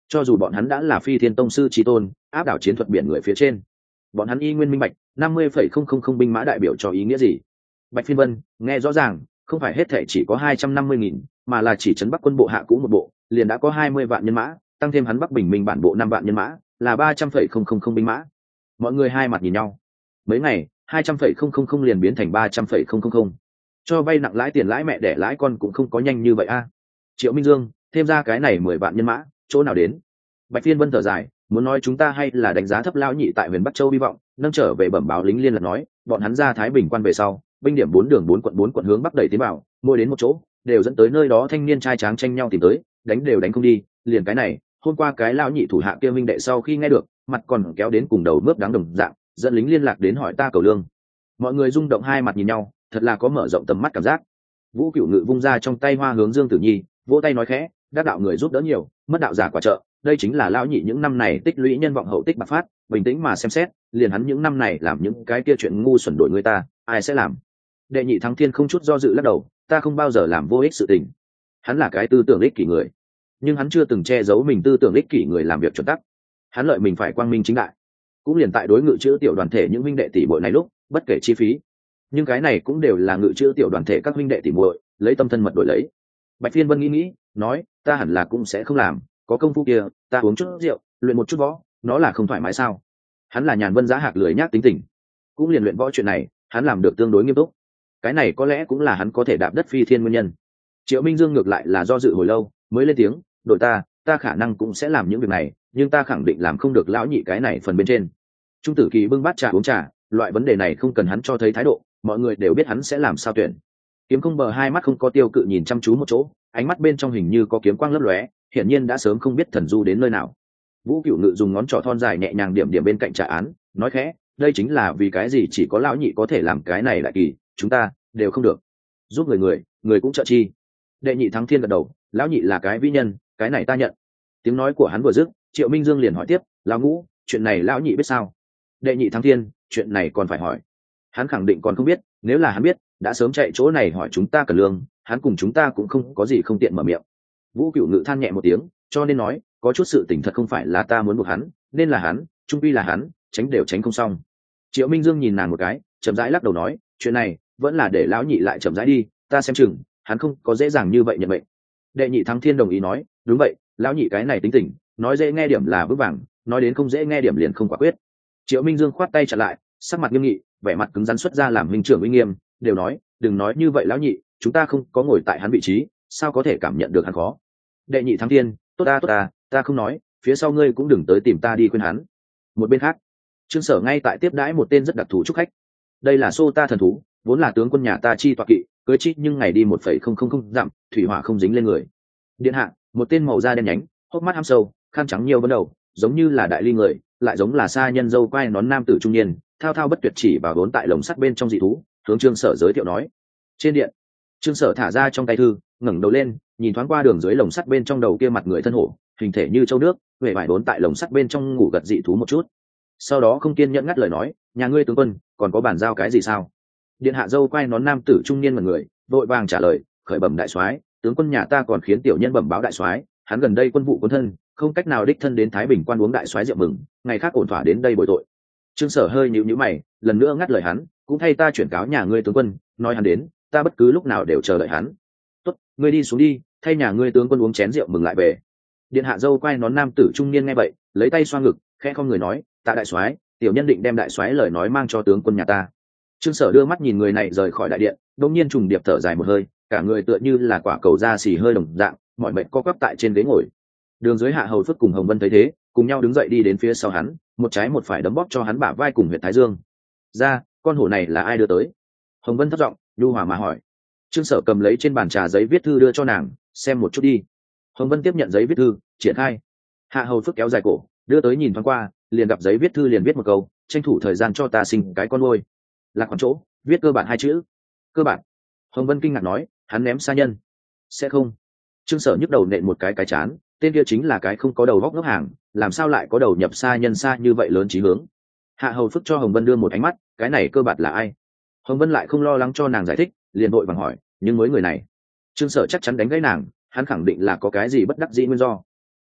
cho dù bọn hắn đã là phi thiên tông sư trí tôn áp đảo chiến thuật biển người phía trên, bọn hắn y nguyên minh bạch năm mươi phẩy không không không binh mã đại biểu cho ý nghĩa gì. Bạch Phiên Vân nghe rõ ràng, không phải hết thể chỉ có hai trăm năm mươi nghìn, mà là chỉ trấn Bắc quân bộ hạ cũ một bộ liền đã có hai mươi vạn nhân mã, tăng thêm hắn Bắc Bình Minh bản bộ năm vạn nhân mã, là ba trăm phẩy không không không binh mã. Mọi người hai mặt nhìn nhau. Mấy ngày, hai trăm phẩy không không không liền biến thành ba trăm phẩy không không không. Cho vay nặng lãi tiền lãi mẹ đẻ lãi con cũng không có nhanh như vậy a. Triệu Minh Dương, thêm ra cái này mười vạn nhân mã, chỗ nào đến? Bạch Phiên Vân thở dài, muốn nói chúng ta hay là đánh giá thấp lão nhị tại Huyền Bắc Châu hy vọng, nâng trở về bẩm báo lính liên lạc nói, bọn hắn ra Thái Bình quan về sau, binh điểm bốn đường bốn quận bốn quận hướng bắc đẩy tiến vào, mỗi đến một chỗ, đều dẫn tới nơi đó thanh niên trai tráng tranh nhau tìm tới, đánh đều đánh không đi, liền cái này, hôm qua cái lão nhị thủ hạ kia minh đệ sau khi nghe được, mặt còn kéo đến cùng đầu mướp đáng đồng dạng, dẫn lính liên lạc đến hỏi ta cầu lương. Mọi người rung động hai mặt nhìn nhau, thật là có mở rộng tầm mắt cảm giác. Vũ Cửu Ngự vung ra trong tay hoa hướng Dương Tử Nhi, vỗ tay nói khẽ, đắc đạo người giúp đỡ nhiều, mất đạo giả quả trợ, đây chính là lão nhị những năm này tích lũy nhân vọng hậu tích bạc phát, bình tĩnh mà xem xét, liền hắn những năm này làm những cái kia chuyện ngu xuẩn đổi người ta, ai sẽ làm? Đệ nhị Thắng Thiên không chút do dự lắc đầu, ta không bao giờ làm vô ích sự tình. Hắn là cái tư tưởng ích kỷ người, nhưng hắn chưa từng che giấu mình tư tưởng ích kỷ người làm việc chuẩn tắc. Hắn lợi mình phải quang minh chính đại. Cũng liền tại đối ngự chữ tiểu đoàn thể những huynh đệ tỷ muội này lúc, bất kể chi phí, nhưng cái này cũng đều là ngự chữ tiểu đoàn thể các huynh đệ tỷ muội lấy tâm thân mật đổi lấy. Bạch Phiên Vân nghĩ nghĩ, nói, ta hẳn là cũng sẽ không làm, có công phu kia, ta uống chút rượu, luyện một chút võ, nó là không thoải mái sao? Hắn là nhàn vân giá hạc lười nhác tính tình, cũng liền luyện võ chuyện này, hắn làm được tương đối nghiêm túc. Cái này có lẽ cũng là hắn có thể đạp đất phi thiên nguyên nhân. Triệu Minh Dương ngược lại là do dự hồi lâu, mới lên tiếng, đội ta, ta khả năng cũng sẽ làm những việc này, nhưng ta khẳng định làm không được lão nhị cái này phần bên trên. Trung Tử Kỳ bưng bát trà uống trà, loại vấn đề này không cần hắn cho thấy thái độ, mọi người đều biết hắn sẽ làm sao tuyển. Kiếm Không Bờ hai mắt không có tiêu cự nhìn chăm chú một chỗ, ánh mắt bên trong hình như có kiếm quang lấp lóe, hiển nhiên đã sớm không biết thần du đến nơi nào. Vũ Cửu Ngự dùng ngón trỏ thon dài nhẹ nhàng điểm điểm bên cạnh trà án, nói khẽ, đây chính là vì cái gì chỉ có lão nhị có thể làm cái này đại kỳ, chúng ta đều không được. Giúp người người, người cũng trợ chi. Đệ nhị Thắng Thiên gật đầu, lão nhị là cái vĩ nhân, cái này ta nhận. Tiếng nói của hắn vừa dứt, Triệu Minh Dương liền hỏi tiếp, lão Ngũ, chuyện này lão nhị biết sao? Đệ nhị Thắng Thiên, chuyện này còn phải hỏi. Hắn khẳng định còn không biết, nếu là hắn biết, đã sớm chạy chỗ này hỏi chúng ta cần lương, hắn cùng chúng ta cũng không có gì không tiện mở miệng. Vũ Cửu Ngự than nhẹ một tiếng, cho nên nói, có chút sự tình thật không phải là ta muốn buộc hắn, nên là hắn, trung quy là hắn, tránh đều tránh không xong. Triệu Minh Dương nhìn nàng một cái, chậm rãi lắc đầu nói, chuyện này vẫn là để lão nhị lại chậm rãi đi, ta xem chừng hắn không có dễ dàng như vậy nhận mệnh. Đệ nhị Thắng Thiên đồng ý nói, đúng vậy, lão nhị cái này tính tình, nói dễ nghe điểm là vững vàng, nói đến không dễ nghe điểm liền không quả quyết. Triệu Minh Dương khoát tay chặn lại, sắc mặt nghiêm nghị, vẻ mặt cứng rắn xuất ra làm minh trưởng uy nghiêm, đều nói, đừng nói như vậy lão nhị, chúng ta không có ngồi tại hắn vị trí, sao có thể cảm nhận được hắn khó. Đệ nhị Thắng Thiên, tốt ta tốt ta, ta không nói, phía sau ngươi cũng đừng tới tìm ta đi khuyên hắn. Một bên khác, Trương Sở ngay tại tiếp đãi một tên rất đặc thù chúc khách. Đây là Xô Ta thần thú, vốn là tướng quân nhà ta chi tọa kỵ, cưới chi nhưng ngày đi một phẩy không không không dặm, thủy hỏa không dính lên người. Điện hạ, một tên màu da đen nhánh, hốc mắt hăm sâu, khăn trắng nhiều vấn đầu, giống như là đại ly người, lại giống là sa nhân dâu quai nón nam tử trung niên, thao thao bất tuyệt chỉ vào vốn tại lồng sắt bên trong dị thú, hướng Trương Sở giới thiệu nói. Trên điện, Trương Sở thả ra trong tay thư, ngẩng đầu lên, nhìn thoáng qua đường dưới lồng sắt bên trong đầu kia mặt người thân hổ, hình thể như châu nước, vẻ vải vốn tại lồng sắt bên trong ngủ gật dị thú một chút. Sau đó không kiên nhẫn ngắt lời nói, nhà ngươi tướng quân còn có bàn giao cái gì sao? Điện hạ dâu quay nón nam tử trung niên mật người, vội vàng trả lời, khởi bẩm đại soái, tướng quân nhà ta còn khiến tiểu nhân bẩm báo đại soái, hắn gần đây quân vụ quân thân, không cách nào đích thân đến Thái Bình quan uống đại soái rượu mừng, ngày khác ổn thỏa đến đây bồi tội. Trương Sở hơi nhíu nhíu mày, lần nữa ngắt lời hắn, cũng thay ta chuyển cáo nhà ngươi tướng quân, nói hắn đến, ta bất cứ lúc nào đều chờ đợi hắn. Tốt, ngươi đi xuống đi, thay nhà ngươi tướng quân uống chén rượu mừng lại về. Điện hạ dâu quay nón nam tử trung niên nghe vậy, lấy tay xoa ngực, khẽ không người nói, tạ đại soái, tiểu nhân định đem đại soái lời nói mang cho tướng quân nhà ta. Trương Sở đưa mắt nhìn người này rời khỏi đại điện, đột nhiên trùng điệp thở dài một hơi, cả người tựa như là quả cầu da xì hơi đồng dạng, mọi mệnh co quắp tại trên ghế ngồi. Đường dưới hạ hầu phước cùng Hồng Vân thấy thế, cùng nhau đứng dậy đi đến phía sau hắn, một trái một phải đấm bóp cho hắn bả vai cùng huyệt thái dương. Ra, con hổ này là ai đưa tới? Hồng Vân thấp giọng, nhu hòa mà hỏi. Trương Sở cầm lấy trên bàn trà giấy viết thư đưa cho nàng, xem một chút đi. Hồng Vân tiếp nhận giấy viết thư, triển khai. Hạ hầu phước kéo dài cổ, đưa tới nhìn thoáng qua, liền gặp giấy viết thư liền viết một câu, tranh thủ thời gian cho ta sinh cái con nuôi. Lạc khoảng chỗ, viết cơ bản hai chữ. Cơ bản. Hồng Vân kinh ngạc nói, hắn ném xa nhân. Sẽ không. Trương Sở nhức đầu nện một cái cái chán, tên kia chính là cái không có đầu góc ngốc hàng, làm sao lại có đầu nhập xa nhân xa như vậy lớn chí hướng. Hạ hầu phước cho Hồng Vân đưa một ánh mắt, cái này cơ bản là ai? Hồng Vân lại không lo lắng cho nàng giải thích, liền vội vàng hỏi, nhưng mới người này. Trương Sở chắc chắn đánh gãy nàng, hắn khẳng định là có cái gì bất đắc dĩ nguyên do.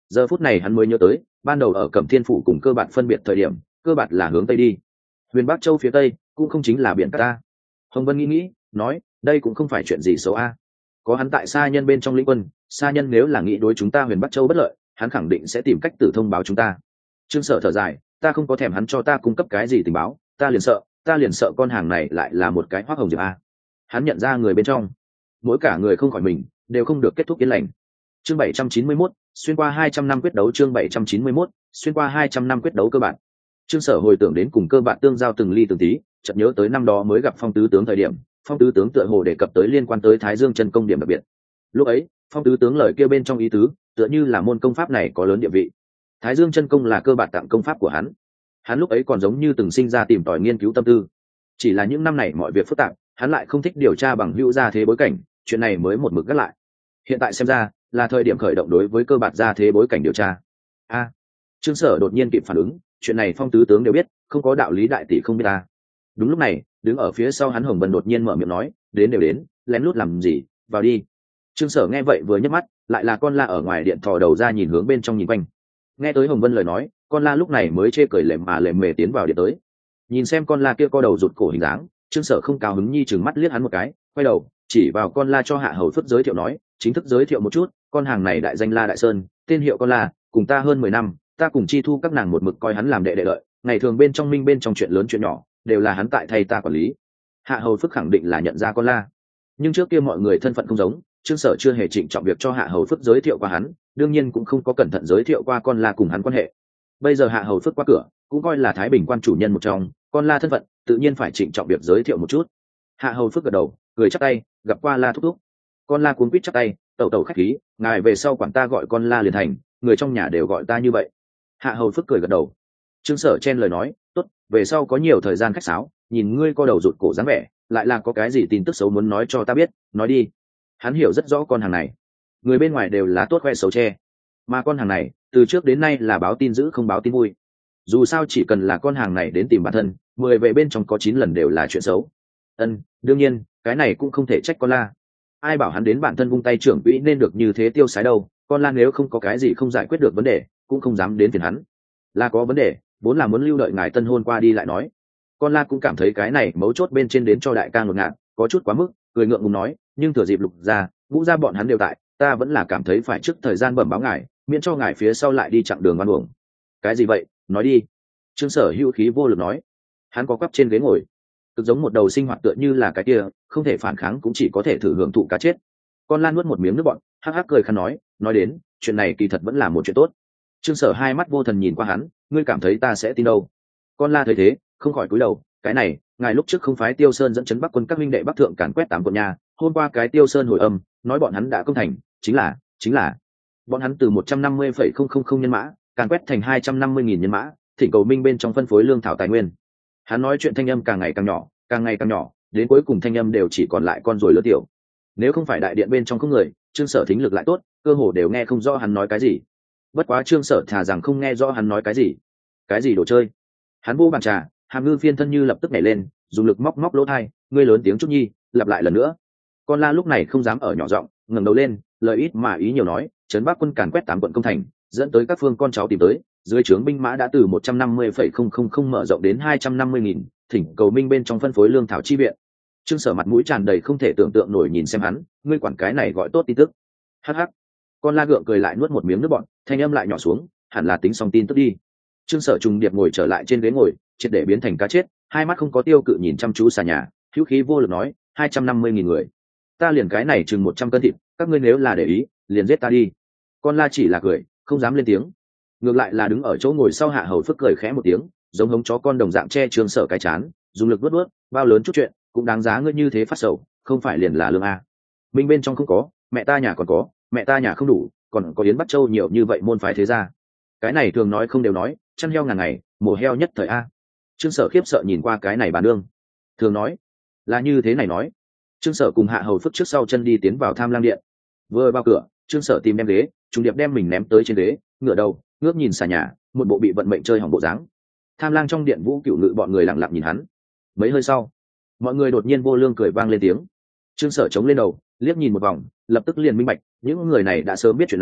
Giờ phút này hắn mới nhớ tới ban đầu ở Cẩm Thiên phủ cùng Cơ Bạt phân biệt thời điểm, Cơ Bạt là hướng tây đi, huyền Bắc Châu phía tây cũng không chính là biển cả ta. Hồng Vân nghĩ nghĩ nói, đây cũng không phải chuyện gì xấu a, có hắn tại Sa Nhân bên trong lĩnh quân, Sa Nhân nếu là nghĩ đối chúng ta huyền Bắc Châu bất lợi, hắn khẳng định sẽ tìm cách tử thông báo chúng ta. Trương Sở thở dài, ta không có thèm hắn cho ta cung cấp cái gì tình báo, ta liền sợ ta liền sợ con hàng này lại là một cái Hoắc Hồng Diệp a. Hắn nhận ra người bên trong, mỗi cả người không khỏi mình đều không được kết thúc yên lành. Chương bảy trăm chín mươi mốt, xuyên qua hai trăm năm quyết đấu. Chương bảy trăm chín mươi mốt, xuyên qua hai trăm năm quyết đấu cơ bản. Trương Sở hồi tưởng đến cùng Cơ Bản tương giao từng ly từng tí, chợt nhớ tới năm đó mới gặp Phong tứ tướng thời điểm, Phong tứ tướng tựa hồ đề cập tới liên quan tới Thái Dương chân công điểm đặc biệt. Lúc ấy, Phong tứ tướng lời kia bên trong ý tứ, tựa như là môn công pháp này có lớn địa vị. Thái Dương chân công là Cơ Bản tặng công pháp của hắn. Hắn lúc ấy còn giống như từng sinh ra tìm tòi nghiên cứu tâm tư. Chỉ là những năm này mọi việc phức tạp, hắn lại không thích điều tra bằng hữu gia thế bối cảnh, chuyện này mới một mực gác lại. Hiện tại xem ra, là thời điểm khởi động đối với Cơ Bản gia thế bối cảnh điều tra. A, Trương Sở đột nhiên kịp phản ứng, chuyện này Phong tứ tướng đều biết, không có đạo lý đại tỷ không biết ta. Đúng lúc này, đứng ở phía sau hắn Hồng Vân đột nhiên mở miệng nói, đến đều đến, lén lút làm gì, vào đi. Trương Sở nghe vậy vừa nhấc mắt, lại là con la ở ngoài điện thò đầu ra nhìn hướng bên trong nhìn quanh. Nghe tới Hồng Vân lời nói, con la lúc này mới chê cười lềm mà lềm mề tiến vào điện tới. Nhìn xem con la kia co đầu rụt cổ hình dáng, Trương Sở không cao hứng nhi chừng mắt liếc hắn một cái, quay đầu chỉ vào con la cho Hạ Hầu Phất giới thiệu nói, chính thức giới thiệu một chút, con hàng này đại danh La Đại Sơn, tên hiệu con la, cùng ta hơn mười năm, ta cùng chi thu các nàng một mực coi hắn làm đệ đệ lợi, ngày thường bên trong minh bên trong chuyện lớn chuyện nhỏ đều là hắn tại thay ta quản lý. Hạ Hầu Phất khẳng định là nhận ra con la, nhưng trước kia mọi người thân phận không giống, Trương Sở chưa hề trịnh trọng việc cho Hạ Hầu Phất giới thiệu qua hắn, đương nhiên cũng không có cẩn thận giới thiệu qua con la cùng hắn quan hệ. Bây giờ Hạ Hầu Phất qua cửa, cũng coi là Thái Bình quan chủ nhân một trong, con la thân phận tự nhiên phải trịnh trọng việc giới thiệu một chút. Hạ Hầu Phất gật đầu, cười chắp tay, gặp qua La thúc thúc. Con la cuống quýt chắp tay, tẩu tẩu khách khí, ngài về sau quản ta gọi con la liền thành, người trong nhà đều gọi ta như vậy. Hạ Hầu Phất cười gật đầu. Trương Sở chen lời nói, tốt, về sau có nhiều thời gian khách sáo, nhìn ngươi co đầu rụt cổ dáng vẻ, lại là có cái gì tin tức xấu muốn nói cho ta biết, nói đi. Hắn hiểu rất rõ con hàng này, người bên ngoài đều là tốt khoe xấu che, mà con hàng này từ trước đến nay là báo tin dữ không báo tin vui. Dù sao chỉ cần là con hàng này đến tìm bản thân, mười về bên trong có chín lần đều là chuyện xấu. Ân, đương nhiên cái này cũng không thể trách con la, ai bảo hắn đến bản thân vung tay trưởng quỹ nên được như thế tiêu sái đâu. Con la nếu không có cái gì không giải quyết được vấn đề, cũng không dám đến phiền hắn. Là có vấn đề, vốn là muốn lưu đợi ngài tân hôn qua đi lại nói. Con la cũng cảm thấy cái này mấu chốt bên trên đến cho đại ca ngột ngạt, có chút quá mức, cười ngượng ngùng nói, nhưng thừa dịp Lục gia, Ngũ gia bọn hắn đều tại, ta vẫn là cảm thấy phải trước thời gian bẩm báo ngài, miễn cho ngài phía sau lại đi chặng đường oan uổng. Cái gì vậy, nói đi. Trương Sở hữu khí vô lực nói. Hắn có quắp trên ghế ngồi, cực giống một đầu sinh hoạt tựa như là cái kia, không thể phản kháng cũng chỉ có thể thử hưởng thụ cá chết. Con lan nuốt một miếng nước bọn, hắc hắc cười khăn nói, nói đến chuyện này kỳ thật vẫn là một chuyện tốt. Trương Sở hai mắt vô thần nhìn qua hắn, ngươi cảm thấy ta sẽ tin đâu? Con la thấy thế, không khỏi cúi đầu, cái này, ngài lúc trước không phái Tiêu Sơn dẫn chấn Bắc quân các minh đệ Bắc thượng càn quét tám quận nhà, hôm qua cái Tiêu Sơn hồi âm, nói bọn hắn đã công thành, chính là, chính là bọn hắn từ một trăm năm mươi phẩy không không không nhân mã, càn quét thành hai trăm năm mươi nghìn nhân mã, thỉnh cầu minh bên trong phân phối lương thảo tài nguyên. Hắn nói chuyện thanh âm càng ngày càng nhỏ, càng ngày càng nhỏ, đến cuối cùng thanh âm đều chỉ còn lại con rồi lứa tiểu. Nếu không phải đại điện bên trong không người, Trương Sở thính lực lại tốt, cơ hồ đều nghe không rõ hắn nói cái gì. Bất quá Trương Sở thà rằng không nghe rõ hắn nói cái gì. Cái gì đồ chơi? Hắn vô bàn trà, Hàm Ngư phiên thân như lập tức nhảy lên, dùng lực móc móc lỗ tai, ngươi lớn tiếng chút nhi, lặp lại lần nữa. Con la lúc này không dám ở nhỏ giọng, ngẩng đầu lên, lời ít mà ý nhiều nói, trấn Bắc quân càn quét tám quận công thành, dẫn tới các phương con cháu tìm tới, dưới trướng binh mã đã từ một trăm năm mươi phẩy không không không mở rộng đến hai trăm năm mươi nghìn, thỉnh cầu minh bên trong phân phối lương thảo chi viện. Trương Sở mặt mũi tràn đầy không thể tưởng tượng nổi nhìn xem hắn, ngươi quản cái này gọi tốt tin tức? Hắc hắc. Con la gượng cười lại nuốt một miếng nước bọt, thanh âm lại nhỏ xuống, hẳn là tính xong tin tức đi. Trương Sở trùng điệp ngồi trở lại trên ghế ngồi, triệt để biến thành cá chết, hai mắt không có tiêu cự nhìn chăm chú xà nhà, hữu khí vô lực nói, hai trăm năm mươi nghìn người, ta liền cái này chừng một trăm cân thịt, các ngươi nếu là để ý, liền giết ta đi. Con la chỉ là cười, không dám lên tiếng. Ngược lại là đứng ở chỗ ngồi sau Hạ Hầu Phước cười khẽ một tiếng, giống hống chó con đồng dạng che Trương Sở cái chán, dùng lực vuốt vuốt, bao lớn chút chuyện, cũng đáng giá ngươi như thế phát sầu, không phải liền là lương a. Minh bên trong không có, mẹ ta nhà còn có, mẹ ta nhà không đủ, còn có Yến Bắc Châu nhiều như vậy môn phái thế gia. Cái này thường nói không đều nói, chăn heo ngàn ngày, mổ heo nhất thời a. Trương Sở khiếp sợ nhìn qua cái này bà nương, thường nói là như thế này nói. Trương Sở cùng Hạ Hầu Phước trước sau chân đi tiến vào Tham Lang điện, vừa vào cửa, Trương Sở tìm đem ghế, trùng điệp đem mình ném tới trên ghế, ngửa đầu ngước nhìn xà nhà, một bộ bị vận mệnh chơi hỏng bộ dáng. Tham Lang trong điện Vũ Cựu Ngự bọn người lặng lặng nhìn hắn. Mấy hơi sau, mọi người đột nhiên vô lương cười vang lên tiếng. Trương Sở chống lên đầu, liếc nhìn một vòng, lập tức liền minh bạch, những người này đã sớm biết chuyện này,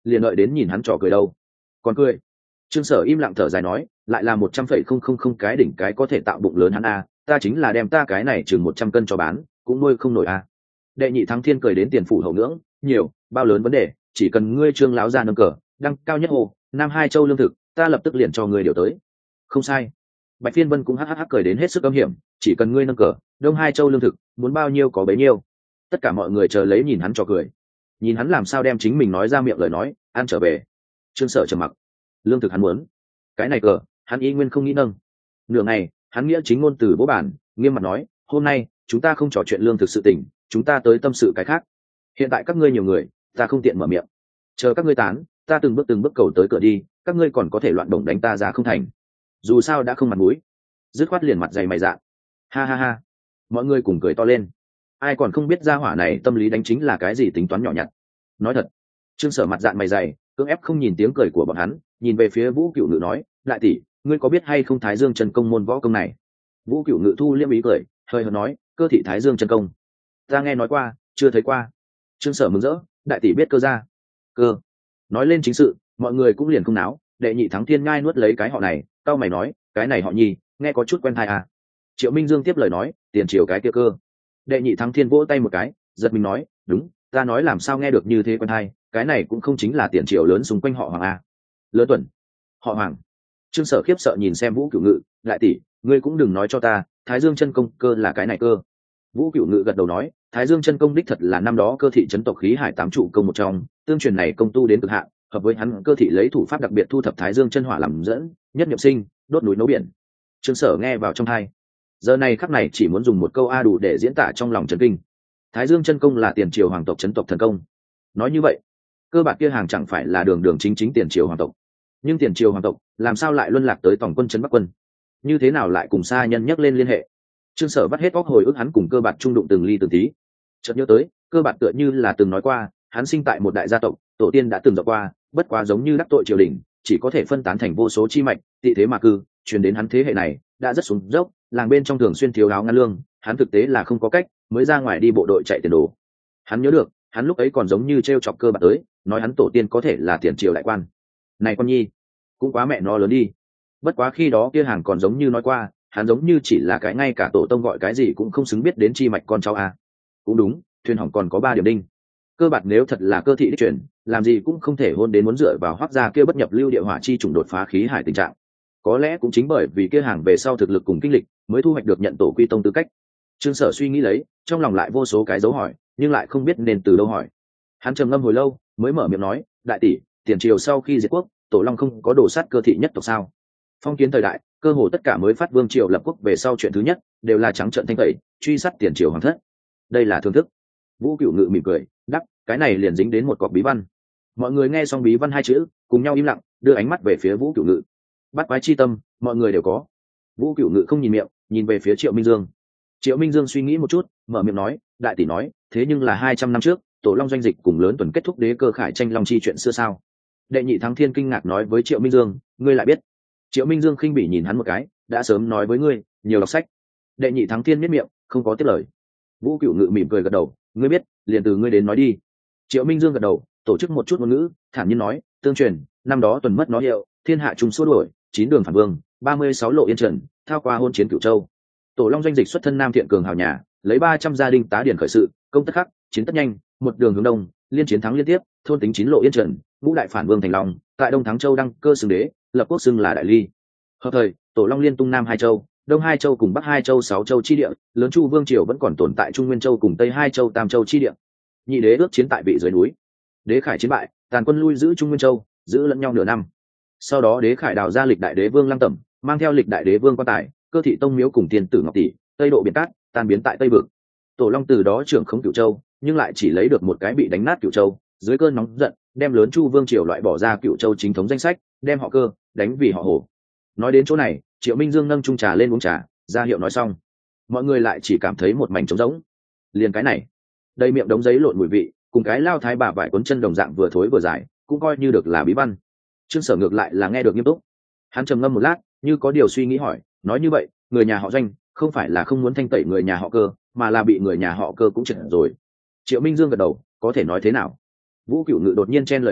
liền đợi đến nhìn hắn trò cười đâu. Còn cười. Trương Sở im lặng thở dài nói, lại là một trăm phẩy không không không cái đỉnh cái có thể tạo bụng lớn hắn a, ta chính là đem ta cái này chừng một trăm cân cho bán, cũng nuôi không nổi a. Đệ nhị thắng thiên cười đến tiền phủ hậu ngưỡng, nhiều, bao lớn vấn đề, chỉ cần ngươi Trương láo ra nâng cờ, đăng cao nhất hồ, nam hai châu lương thực, ta lập tức liền cho ngươi điều tới. Không sai. Bạch Phiên Vân cũng hắc hắc cười đến hết sức âm hiểm, chỉ cần ngươi nâng cờ, đông hai châu lương thực, muốn bao nhiêu có bấy nhiêu. Tất cả mọi người chờ lấy nhìn hắn trò cười, nhìn hắn làm sao đem chính mình nói ra miệng lời nói, ăn trở về. Trương Sở trầm mặc, lương thực hắn muốn, cái này cờ, hắn y nguyên không nghĩ nâng. Nửa ngày, hắn nghĩa chính ngôn từ bố bản, nghiêm mặt nói, hôm nay chúng ta không trò chuyện lương thực sự tình, chúng ta tới tâm sự cái khác. Hiện tại các ngươi nhiều người, ta không tiện mở miệng, chờ các ngươi tán, ta từng bước từng bước cầu tới cửa đi, các ngươi còn có thể loạn động đánh ta ra không thành. Dù sao đã không mặt mũi, dứt khoát liền mặt dày mày dạ. Ha ha ha, mọi người cùng cười to lên. Ai còn không biết gia hỏa này tâm lý đánh chính là cái gì tính toán nhỏ nhặt. Nói thật. Trương Sở mặt dạn mày dày, cưỡng ép không nhìn tiếng cười của bọn hắn, nhìn về phía Vũ Cựu Ngự nói, đại tỷ, ngươi có biết hay không Thái Dương chân công môn võ công này? Vũ Cựu Ngự thu liêm ý cười, hơi hợt nói, cơ thị Thái Dương chân công, ta nghe nói qua, chưa thấy qua. Trương Sở mừng rỡ, đại tỷ biết cơ ra. Cơ. Nói lên chính sự, mọi người cũng liền không náo. Đệ nhị thắng thiên ngai nuốt lấy cái họ này, cao mày nói, cái này họ Nhi, nghe có chút quen tai à. Triệu Minh Dương tiếp lời nói, tiền triều cái kia cơ. Đệ nhị thắng thiên vỗ tay một cái, giật mình nói, đúng, ta nói làm sao nghe được như thế quen tai, cái này cũng không chính là tiền triều lớn xung quanh họ Hoàng à. Lớn Tuần. Họ Hoàng. Trương Sở khiếp sợ nhìn xem Vũ Cửu Ngự, đại tỷ, ngươi cũng đừng nói cho ta, Thái Dương chân công cơ là cái này cơ. Vũ Cửu Ngự gật đầu nói, Thái Dương chân công đích thật là năm đó cơ thị trấn tộc khí hải tám trụ công một trong, tương truyền này công tu đến cực hạn, hợp với hắn cơ thị lấy thủ pháp đặc biệt thu thập Thái Dương chân hỏa làm dẫn, nhất niệm sinh, đốt núi nấu biển. Trương Sở nghe vào trong tai, giờ này khắc này chỉ muốn dùng một câu a đủ để diễn tả trong lòng chấn kinh. Thái Dương chân công là tiền triều hoàng tộc trấn tộc thần công. Nói như vậy, cơ bản kia hàng chẳng phải là đường đường chính chính tiền triều hoàng tộc, nhưng tiền triều hoàng tộc làm sao lại luân lạc tới tổng quân trấn Bắc quân, như thế nào lại cùng xa nhân nhắc lên liên hệ. Trương Sở vắt hết óc hồi ức hắn cùng cơ bản trung đụng từng ly từng tí, chợt nhớ tới cơ bản tựa như là từng nói qua, hắn sinh tại một đại gia tộc, tổ tiên đã từng dọc qua, bất quá giống như đắc tội triều đình, chỉ có thể phân tán thành vô số chi mạch, tị thế mà cư, truyền đến hắn thế hệ này đã rất xuống dốc, làng bên trong thường xuyên thiếu áo ngăn lương, hắn thực tế là không có cách, mới ra ngoài đi bộ đội chạy tiền đồ. Hắn nhớ được, hắn lúc ấy còn giống như trêu chọc cơ bản tới, nói hắn tổ tiên có thể là tiền triều đại quan. Này con nhi, cũng quá mẹ nó lớn đi. Bất quá khi đó kia hàng còn giống như nói qua, hắn giống như chỉ là cái ngay cả tổ tông gọi cái gì cũng không xứng biết đến chi mạch con cháu a. Cũng đúng, thuyền hỏng còn có ba điểm đinh. Cơ bản nếu thật là cơ thị đích chuyển, làm gì cũng không thể hôn đến muốn dựa vào hoác gia kia bất nhập lưu địa hỏa chi trùng đột phá khí hải tình trạng. Có lẽ cũng chính bởi vì kia hàng về sau thực lực cùng kinh lịch, mới thu hoạch được nhận tổ quy tông tư cách. Trương Sở suy nghĩ lấy, trong lòng lại vô số cái dấu hỏi, nhưng lại không biết nên từ đâu hỏi. Hắn trầm ngâm hồi lâu, mới mở miệng nói, đại tỷ, tiền triều sau khi diệt quốc, tổ long không có đồ sát cơ thị nhất tộc sao? Phong kiến thời đại, cơ hồ tất cả mới phát vương triều lập quốc về sau chuyện thứ nhất đều là trắng trợn thanh tẩy, truy sát tiền triều hoàng thất. Đây là thương thức. Vũ Cửu Ngự mỉm cười, đắc, cái này liền dính đến một cọc bí văn. Mọi người nghe xong bí văn hai chữ, cùng nhau im lặng, đưa ánh mắt về phía Vũ Cửu Ngự. Bắt quái chi tâm, mọi người đều có. Vũ Cửu Ngự không nhìn miệng, nhìn về phía Triệu Minh Dương. Triệu Minh Dương suy nghĩ một chút, mở miệng nói, đại tỷ nói, thế nhưng là hai trăm năm trước, tổ long doanh dịch cùng lớn tuần kết thúc đế cơ khải tranh long chi chuyện xưa sao? Đệ nhị thắng thiên kinh ngạc nói với Triệu Minh Dương, ngươi lại biết? Triệu Minh Dương khinh bỉ nhìn hắn một cái, đã sớm nói với ngươi, nhiều đọc sách. Đệ nhị thắng thiên miết miệng, không có tiếp lời. Vũ Cửu Ngự mỉm cười gật đầu, ngươi biết, liền từ ngươi đến nói đi. Triệu Minh Dương gật đầu, tổ chức một chút ngôn ngữ, thản nhiên nói, tương truyền, năm đó tuần mất nó hiệu, thiên hạ trung xua đuổi, chín đường phản vương, ba mươi sáu lộ yên trần, thao qua hôn chiến Cửu Châu. Tổ long doanh dịch xuất thân nam thiện cường hào nhà, lấy ba trăm gia đình tá điển khởi sự, công tất khắc, chiến tất nhanh, một đường hướng đông, liên chiến thắng liên tiếp, thôn tính chín lộ yên trần, ngũ đại phản vương thành long, tại Đông Thắng Châu đăng cơ xưng đế, lập quốc xưng là Đại Ly. Hợp thời, tổ long liên tung nam hai châu, đông hai châu cùng bắc hai châu sáu châu chi địa, lớn chu vương triều vẫn còn tồn tại trung nguyên châu cùng tây hai châu tam châu chi địa. Nhị đế ước chiến tại vị dưới núi, đế khải chiến bại, tàn quân lui giữ trung nguyên châu, giữ lẫn nhau nửa năm. Sau đó đế khải đào ra lịch đại đế vương lăng tẩm, mang theo lịch đại đế vương quan tài, cơ thị tông miếu cùng tiền tử ngọc tỷ, tây độ biển cát, tan biến tại tây vực. Tổ long từ đó trưởng khống Cửu Châu, nhưng lại chỉ lấy được một cái bị đánh nát Cửu Châu, dưới cơn nóng giận, đem lớn chu vương triều loại bỏ ra Cửu Châu chính thống danh sách, đem họ cơ đánh vì họ hổ. Nói đến chỗ này, Triệu Minh Dương nâng chung trà lên uống trà, ra hiệu nói xong, mọi người lại chỉ cảm thấy một mảnh trống rỗng. Liền cái này, đây miệng đống giấy lộn mùi vị, cùng cái lao thái bà vải cuốn chân đồng dạng vừa thối vừa dài, cũng coi như được là bí văn. Trương Sở ngược lại là nghe được nghiêm túc, hắn trầm ngâm một lát, như có điều suy nghĩ hỏi, nói như vậy, người nhà họ Doanh không phải là không muốn thanh tẩy người nhà họ cơ, mà là bị người nhà họ cơ cũng trật rồi. Triệu Minh Dương gật đầu, có thể nói thế nào? Vũ Cửu Ngự đột nhiên chen lời nói,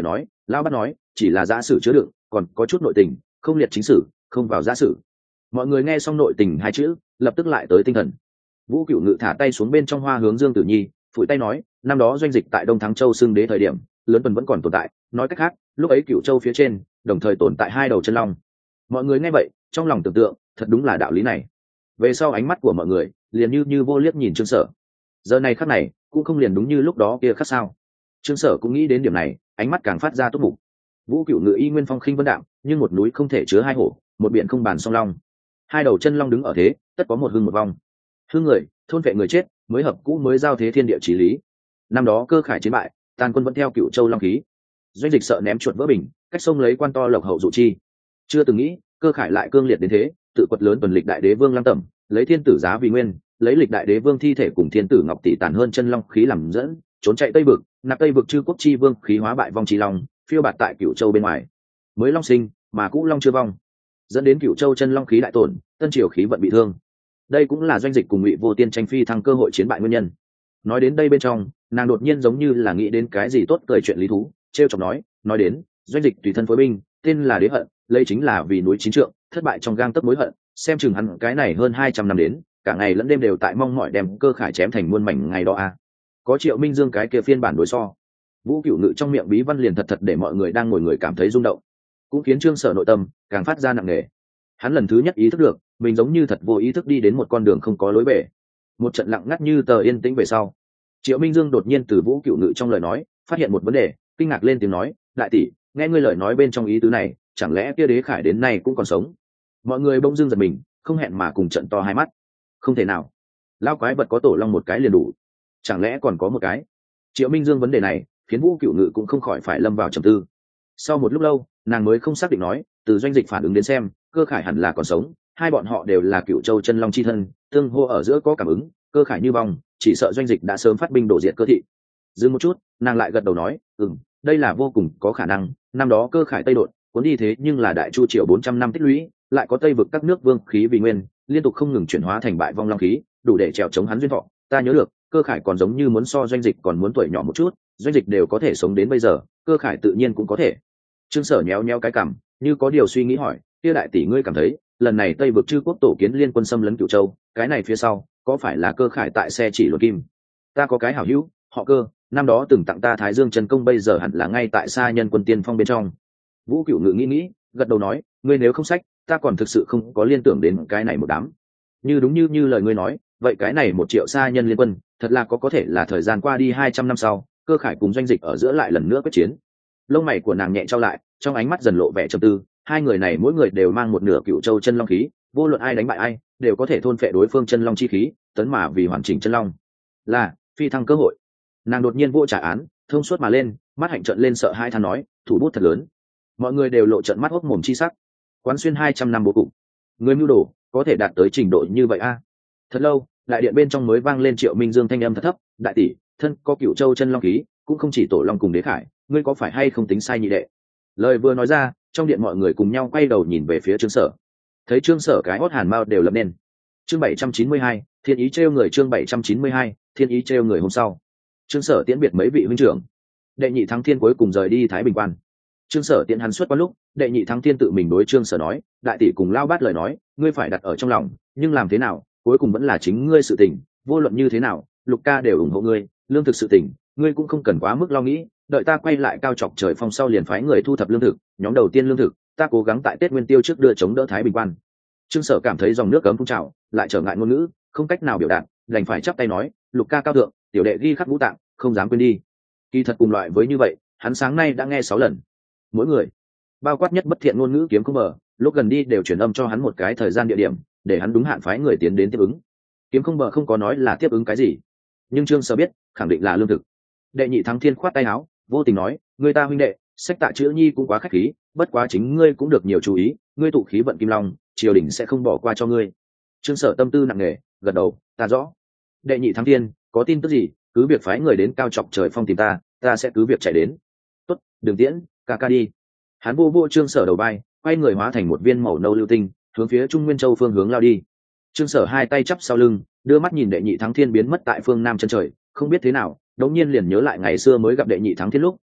Lão Bát nói, chỉ là giã sử chứa đựng, còn có chút nội tình, không liệt chính sử, không vào giã sử. Mọi người nghe xong nội tình hai chữ, lập tức lại tới tinh thần. Vũ Cựu Ngự thả tay xuống bên trong hoa hướng Dương Tử Nhi, phủi tay nói, năm đó doanh dịch tại Đông Thắng Châu xưng đế thời điểm, lớn tuần vẫn còn tồn tại, nói cách khác, lúc ấy Cựu Châu phía trên, đồng thời tồn tại hai đầu chân long. Mọi người nghe vậy, trong lòng tưởng tượng, thật đúng là đạo lý này. Về sau ánh mắt của mọi người, liền như như vô liếc nhìn Trương Sở. Giờ này khắc này, cũng không liền đúng như lúc đó kia khắc sao. Trương Sở cũng nghĩ đến điểm này, ánh mắt càng phát ra tốt mục. Vũ Cựu Ngự y nguyên phong khinh vân đạm, nhưng một núi không thể chứa hai hổ, một biển không bàn song long. Hai đầu chân long đứng ở thế, tất có một hưng một vong. Hưng người, thôn vệ người chết, mới hợp cũ mới giao thế thiên địa chí lý. Năm đó Cơ Khải chiến bại, tàn quân vẫn theo Cựu Châu long khí. Doanh dịch sợ ném chuột vỡ bình, cách sông lấy quan to lộc hậu dụ chi. Chưa từng nghĩ, Cơ Khải lại cương liệt đến thế, tự quật lớn tuần lịch đại đế vương Lăng Tẩm, lấy thiên tử giá vì nguyên, lấy lịch đại đế vương thi thể cùng thiên tử ngọc tỷ tàn hơn chân long khí làm dẫn, trốn chạy tây vực, nạp tây vực chư quốc chi vương khí hóa bại vong chi long, phiêu bạt tại Cựu Châu bên ngoài. Mới long sinh, mà cũ long chưa vong, dẫn đến Cựu Châu chân long khí đại tổn, tân triều khí vận bị thương. Đây cũng là doanh dịch cùng Ngụy Vô Tiên tranh phi thăng cơ hội chiến bại nguyên nhân. Nói đến đây bên trong, nàng đột nhiên giống như là nghĩ đến cái gì tốt cười chuyện lý thú, trêu chọc nói, nói đến, doanh dịch tùy thân phối binh, tên là Đế Hận, lấy chính là vì núi chín trượng, thất bại trong gang tấc mối hận, xem chừng hắn cái này hơn hai trăm năm đến, cả ngày lẫn đêm đều tại mong mỏi đem Cơ Khải chém thành muôn mảnh ngày đó a. À. Có Triệu Minh Dương cái kia phiên bản đối so. Vũ Cựu Ngự trong miệng bí văn liền thật thật để mọi người đang ngồi người cảm thấy rung động, cũng khiến Trương Sở nội tâm càng phát ra nặng nề. Hắn lần thứ nhất ý thức được, mình giống như thật vô ý thức đi đến một con đường không có lối về. Một trận lặng ngắt như tờ yên tĩnh về sau, Triệu Minh Dương đột nhiên từ Vũ Cựu Ngự trong lời nói phát hiện một vấn đề, kinh ngạc lên tiếng nói, đại tỷ, nghe ngươi lời nói bên trong ý tứ này, chẳng lẽ kia Đế Khải đến nay cũng còn sống? Mọi người bỗng dưng giật mình, không hẹn mà cùng trận to hai mắt. Không thể nào, lao quái vật có tổ long một cái liền đủ, chẳng lẽ còn có một cái? Triệu Minh Dương vấn đề này khiến Vũ Cựu Ngự cũng không khỏi phải lâm vào trầm tư. Sau một lúc lâu, nàng mới không xác định nói, từ doanh dịch phản ứng đến xem, Cơ Khải hẳn là còn sống, hai bọn họ đều là Cựu Châu chân long chi thân, tương hô ở giữa có cảm ứng, Cơ Khải như vong, chỉ sợ doanh dịch đã sớm phát binh đổ diệt Cơ thị. Dừng một chút, nàng lại gật đầu nói, ừm, đây là vô cùng có khả năng, năm đó Cơ Khải tây đột, cuốn đi thế nhưng là đại chu triều bốn trăm năm tích lũy, lại có tây vực các nước vương khí vì nguyên, liên tục không ngừng chuyển hóa thành bại vong long khí, đủ để trèo chống hắn duyên thọ. Ta nhớ được, Cơ Khải còn giống như muốn so doanh dịch còn muốn tuổi nhỏ một chút, doanh dịch đều có thể sống đến bây giờ, Cơ Khải tự nhiên cũng có thể. Trương Sở nhéo nhéo cái cằm, như có điều suy nghĩ hỏi, kia đại tỷ ngươi cảm thấy, lần này Tây vực chư quốc tổ kiến liên quân xâm lấn Cửu Châu, cái này phía sau, có phải là Cơ Khải tại xe chỉ luật kim? Ta có cái hảo hữu, họ Cơ, năm đó từng tặng ta Thái Dương chân công, bây giờ hẳn là ngay tại xa nhân quân tiên phong bên trong. Vũ Cựu Ngự nghĩ nghĩ, gật đầu nói, ngươi nếu không sách, ta còn thực sự không có liên tưởng đến cái này một đám. Như đúng như như lời ngươi nói, vậy cái này một triệu xa nhân liên quân, thật là có có thể là thời gian qua đi hai trăm năm sau, Cơ Khải cùng doanh dịch ở giữa lại lần nữa quyết chiến. Lông mày của nàng nhẹ trao lại, trong ánh mắt dần lộ vẻ trầm tư, hai người này mỗi người đều mang một nửa Cựu Châu chân long khí, vô luận ai đánh bại ai, đều có thể thôn phệ đối phương chân long chi khí, tấn mà vì hoàn chỉnh chân long. Là phi thăng cơ hội. Nàng đột nhiên vô trả án, thông suốt mà lên, mắt hạnh trợn lên sợ hai than nói, thủ bút thật lớn. Mọi người đều lộ trận mắt hốc mồm chi sắc. Quán xuyên hai trăm năm bố cục, người mưu đồ có thể đạt tới trình độ như vậy a? À? Thật lâu, đại điện bên trong mới vang lên Triệu Minh Dương thanh âm thật thấp, đại tỷ, thân có Cựu Châu chân long khí, cũng không chỉ tổ long cùng Đế Khải, ngươi có phải hay không tính sai nhị đệ? Lời vừa nói ra, trong điện mọi người cùng nhau quay đầu nhìn về phía Trương Sở. Thấy Trương Sở cái hốt hàn mao đều lập nên. Chương bảy trăm chín mươi hai, thiên ý trêu người. Chương bảy trăm chín mươi hai, thiên ý trêu người. Hôm sau, Trương Sở tiễn biệt mấy vị huynh trưởng, đệ nhị thắng thiên cuối cùng rời đi Thái Bình quan. Trương Sở tiễn hắn xuất quan lúc, đệ nhị thắng thiên tự mình đối Trương Sở nói, đại tỷ cùng lao bát lời nói, ngươi phải đặt ở trong lòng, nhưng làm thế nào, cuối cùng vẫn là chính ngươi sự tình, vô luận như thế nào, Lục ca đều ủng hộ ngươi, lương thực sự tình, ngươi cũng không cần quá mức lo nghĩ, đợi ta quay lại Cao Chọc Trời Phong sau liền phái người thu thập lương thực, nhóm đầu tiên lương thực, ta cố gắng tại Tết Nguyên Tiêu trước đưa chống đỡ Thái Bình quan. Trương Sở cảm thấy dòng nước cấm phun trào, lại trở ngại ngôn ngữ, không cách nào biểu đạt, đành phải chắp tay nói, Lục ca cao thượng, tiểu đệ ghi khắc ngũ tạng, không dám quên đi. Kỳ thật cùng loại với như vậy, hắn sáng nay đã nghe sáu lần. Mỗi người, bao quát nhất bất thiện ngôn ngữ kiếm không bờ, lúc gần đi đều truyền âm cho hắn một cái thời gian địa điểm, để hắn đúng hạn phái người tiến đến tiếp ứng. Kiếm không bờ không có nói là tiếp ứng cái gì, nhưng Trương Sở biết, khẳng định là lương thực. Đệ nhị thắng thiên khoát tay áo, vô tình nói, người ta huynh đệ, sách tạ chữ nhi cũng quá khách khí, bất quá chính ngươi cũng được nhiều chú ý, ngươi tụ khí vận kim long, triều đình sẽ không bỏ qua cho ngươi. Trương Sở tâm tư nặng nề, gật đầu, ta rõ. Đệ nhị thắng thiên, có tin tức gì, cứ việc phái người đến Cao Chọc Trời Phong tìm ta, ta sẽ cứ việc chạy đến. Tốt, đừng tiễn, ca ca đi. Hắn vô vô Trương Sở đầu vai, quay người hóa thành một viên màu nâu lưu tinh, hướng phía Trung Nguyên Châu phương hướng lao đi. Trương Sở hai tay chắp sau lưng, đưa mắt nhìn đệ nhị thắng thiên biến mất tại phương nam chân trời, không biết thế nào, đống nhiên liền nhớ lại ngày xưa mới gặp đệ nhị thắng thiên lúc,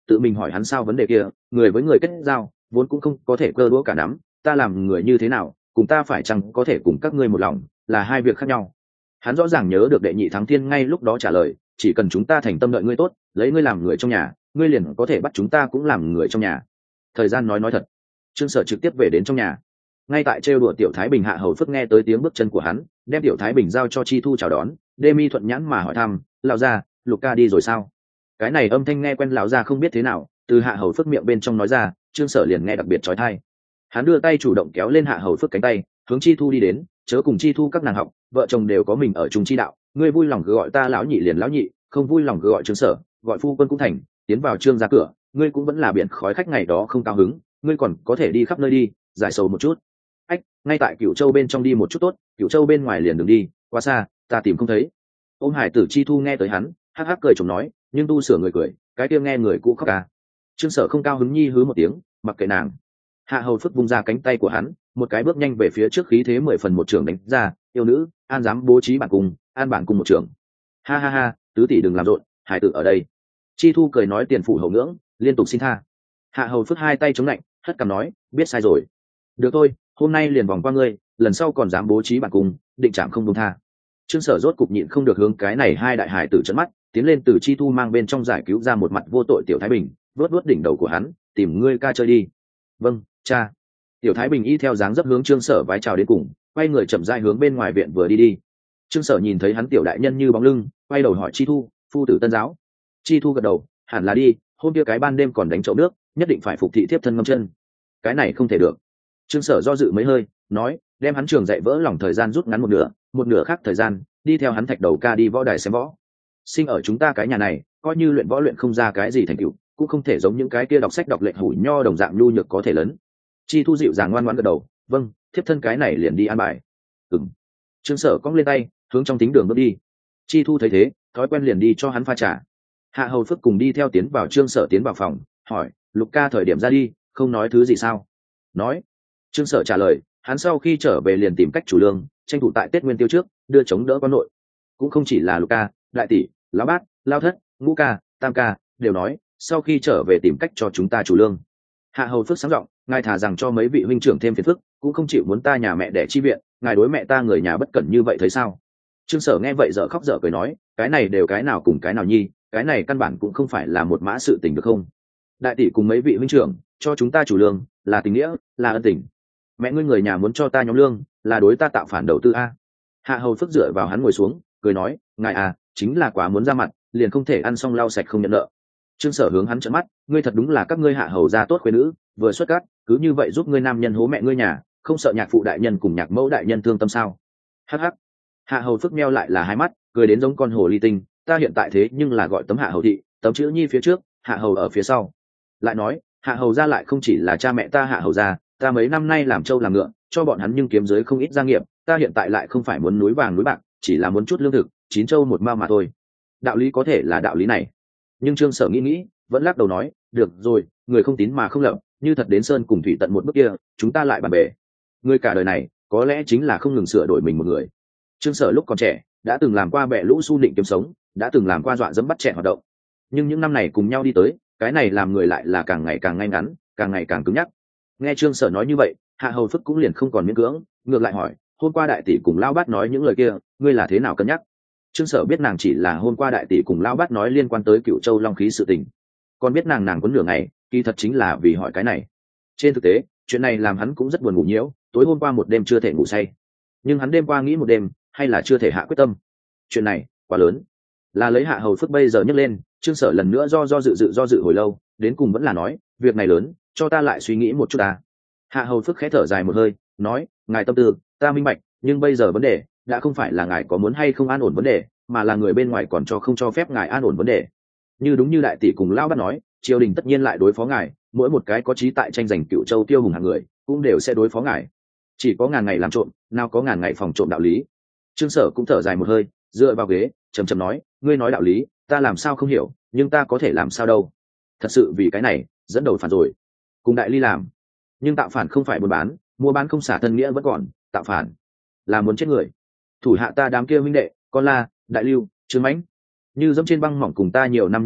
tự mình hỏi hắn sao vấn đề kia. Người với người kết giao vốn cũng không có thể cơ đũa cả nắm, ta làm người như thế nào cùng ta phải chăng có thể cùng các ngươi một lòng là hai việc khác nhau. Hắn rõ ràng nhớ được đệ nhị thắng thiên ngay lúc đó trả lời, chỉ cần chúng ta thành tâm đợi ngươi tốt, lấy ngươi làm người trong nhà, ngươi liền có thể bắt chúng ta cũng làm người trong nhà. Thời gian nói nói thật, Trương Sở trực tiếp về đến trong nhà. Ngay tại trêu đùa Tiểu Thái Bình, Hạ Hầu Phước nghe tới tiếng bước chân của hắn, đem Tiểu Thái Bình giao cho Chi Thu chào đón. Demi thuận nhãn mà hỏi thăm, lão gia, Lục ca đi rồi sao? Cái này âm thanh nghe quen lão gia không biết thế nào, từ Hạ Hầu Phước miệng bên trong nói ra, Trương Sở liền nghe đặc biệt chói tai. Hắn đưa tay chủ động kéo lên Hạ Hầu Phước cánh tay, hướng Chi Thu đi đến, chớ cùng Chi Thu các nàng học, vợ chồng đều có mình ở chung chi đạo, ngươi vui lòng cứ gọi ta lão nhị liền lão nhị, không vui lòng cứ gọi Trương Sở, gọi phu quân cũng thành. Tiến vào Trương ra cửa, ngươi cũng vẫn là biển khói khách ngày đó không cao hứng, ngươi còn có thể đi khắp nơi đi, giải sầu một chút. Ách, ngay tại Cửu Châu bên trong đi một chút tốt, Cửu Châu bên ngoài liền đừng đi, quá xa, ta tìm không thấy. Ôm Hải Tử Chi Thu nghe tới hắn, hắc hắc cười chồng nói, nhưng tu sửa người cười, cái kia nghe người cũ khóc ca. Trương Sở không cao hứng nhi hứ một tiếng, mặc kệ nàng. Hạ Hầu Phước vung ra cánh tay của hắn, một cái bước nhanh về phía trước, khí thế mười phần một trường đánh ra, yêu nữ, an dám bố trí bản cùng, an bản cùng một trường. Ha ha ha, tứ tỷ đừng làm rộn, Hải Tử ở đây. Chi Thu cười nói tiền phủ hậu ngưỡng, liên tục xin tha. Hạ Hầu Phước hai tay chống lạnh, hất cằm nói, biết sai rồi. Được thôi, hôm nay liền vòng qua ngươi, lần sau còn dám bố trí bản cùng, định chạm không buông tha. Trương Sở rốt cục nhịn không được hướng cái này hai đại hải tử trợn mắt, tiến lên từ Chi Thu mang bên trong giải cứu ra một mặt vô tội Tiểu Thái Bình, vớt vớt đỉnh đầu của hắn, tìm ngươi ca chơi đi. Vâng, cha. Tiểu Thái Bình y theo dáng dấp hướng Trương Sở vái chào đến cùng, quay người chậm rãi hướng bên ngoài viện vừa đi đi. Trương Sở nhìn thấy hắn tiểu đại nhân như bóng lưng, quay đầu hỏi Chi Thu, phu tử tân giáo. Chi Thu gật đầu, hẳn là đi, hôm kia cái ban đêm còn đánh chậu nước, nhất định phải phục thị thiếp thân ngâm chân. Cái này không thể được. Trương Sở do dự mấy hơi, nói, đem hắn trường dạy vỡ lòng thời gian rút ngắn một nửa, một nửa khác thời gian đi theo hắn thạch đầu ca đi võ đài xem võ. Sinh ở chúng ta cái nhà này, coi như luyện võ luyện không ra cái gì thành tựu, cũng không thể giống những cái kia đọc sách đọc lệnh hủ nho đồng dạng nhu nhược có thể lớn. Chi Thu dịu dàng ngoan ngoãn gật đầu, vâng, thiếp thân cái này liền đi an bài. Ừm. Trương Sở cong lên tay, hướng trong thính đường bước đi. Chi Thu thấy thế, thói quen liền đi cho hắn pha trà. Hạ Hầu Phước cùng đi theo tiến vào. Trương Sở tiến vào phòng, hỏi, Lục ca thời điểm ra đi, không nói thứ gì sao? Nói. Trương Sở trả lời, hắn sau khi trở về liền tìm cách chủ lương, tranh thủ tại Tết Nguyên Tiêu trước đưa chống đỡ quan nội. Cũng không chỉ là Lục ca, đại tỷ, lão bát, lao thất, ngũ ca, tam ca đều nói sau khi trở về tìm cách cho chúng ta chủ lương. Hạ Hầu Phước sáng giọng, ngài thả rằng cho mấy vị huynh trưởng thêm phiền phức, cũng không chịu muốn ta nhà mẹ để chi viện, ngài đối mẹ ta người nhà bất cẩn như vậy thấy sao? Trương Sở nghe vậy dở khóc dở cười nói, cái này đều cái nào cùng cái nào nhi, cái này căn bản cũng không phải là một mã sự tình được không? Đại tỷ cùng mấy vị huynh trưởng cho chúng ta chủ lương là tình nghĩa, là ân tình. Mẹ ngươi người nhà muốn cho ta nhóm lương là đối ta tạo phản đầu tư a. Hạ Hầu Phước dựa vào hắn ngồi xuống, cười nói, ngài à, chính là quá muốn ra mặt, liền không thể ăn xong lau sạch không nhận nợ. Trương Sở hướng hắn trợn mắt, ngươi thật đúng là các ngươi Hạ Hầu gia tốt khuê nữ, vừa xuất cát, cứ như vậy giúp ngươi nam nhân hố mẹ ngươi nhà, không sợ nhạc phụ đại nhân cùng nhạc mẫu đại nhân thương tâm sao? Hắc hắc. Hạ Hầu Phước meo lại là hai mắt, cười đến giống con hồ ly tinh, ta hiện tại thế nhưng là gọi tấm Hạ Hầu thị, tấm chữ nhi phía trước, Hạ Hầu ở phía sau. Lại nói, Hạ Hầu gia lại không chỉ là cha mẹ ta Hạ Hầu gia, ta mấy năm nay làm trâu làm ngựa, cho bọn hắn nhưng kiếm giới không ít gia nghiệp, ta hiện tại lại không phải muốn núi vàng núi bạc, chỉ là muốn chút lương thực, chín trâu một mao mà thôi. Đạo lý có thể là đạo lý này, nhưng Trương Sở nghĩ nghĩ, vẫn lắc đầu nói, được rồi, người không tín mà không lập, như thật đến sơn cùng thủy tận một bước kia, chúng ta lại bàn bể. Người cả đời này, có lẽ chính là không ngừng sửa đổi mình một người. Trương Sở lúc còn trẻ, đã từng làm qua bè lũ su định kiếm sống, đã từng làm qua dọa dẫm bắt trẻ hoạt động, nhưng những năm này cùng nhau đi tới, cái này làm người lại là càng ngày càng ngay ngắn, càng ngày càng cứng nhắc. Nghe Trương Sở nói như vậy, Hạ Hầu Phước cũng liền không còn miễn cưỡng, ngược lại hỏi, hôm qua đại tỷ cùng lão bát nói những lời kia, ngươi là thế nào cân nhắc? Trương Sở biết nàng chỉ là hôm qua đại tỷ cùng lão bát nói liên quan tới Cửu Châu long khí sự tình, còn biết nàng nàng quấn nửa ngày, kỳ thật chính là vì hỏi cái này. Trên thực tế, chuyện này làm hắn cũng rất buồn ngủ nhiễu, tối hôm qua một đêm chưa thể ngủ say, nhưng hắn đêm qua nghĩ một đêm, hay là chưa thể hạ quyết tâm. Chuyện này quá lớn, là lấy Hạ Hầu Phước bây giờ nhấc lên. Trương Sở lần nữa do do dự dự do dự hồi lâu, đến cùng vẫn là nói, việc này lớn, cho ta lại suy nghĩ một chút ta. Hạ Hầu Phước khẽ thở dài một hơi, nói, ngài tâm tư ta minh bạch, nhưng bây giờ vấn đề đã không phải là ngài có muốn hay không an ổn vấn đề, mà là người bên ngoài còn cho không cho phép ngài an ổn vấn đề. Như đúng như đại tỷ cùng lão bát nói, triều đình tất nhiên lại đối phó ngài, mỗi một cái có trí tại tranh giành Cửu Châu tiêu hùng hàng người cũng đều sẽ đối phó ngài. Chỉ có ngàn ngày làm trộm, nào có ngàn ngày phòng trộm đạo lý. Trương Sở cũng thở dài một hơi, dựa vào ghế, trầm trầm nói, ngươi nói đạo lý, ta làm sao không hiểu, nhưng ta có thể làm sao đâu. Thật sự vì cái này dẫn đầu phản rồi, cùng đại ly làm. Nhưng tạo phản không phải buôn bán, mua bán không xả thân nghĩa vẫn còn, tạo phản là muốn chết người. Thủ hạ ta đám kia huynh đệ, con La, Đại Lưu, Trương Mãnh, như dẫm trên băng mỏng cùng ta nhiều năm như vậy,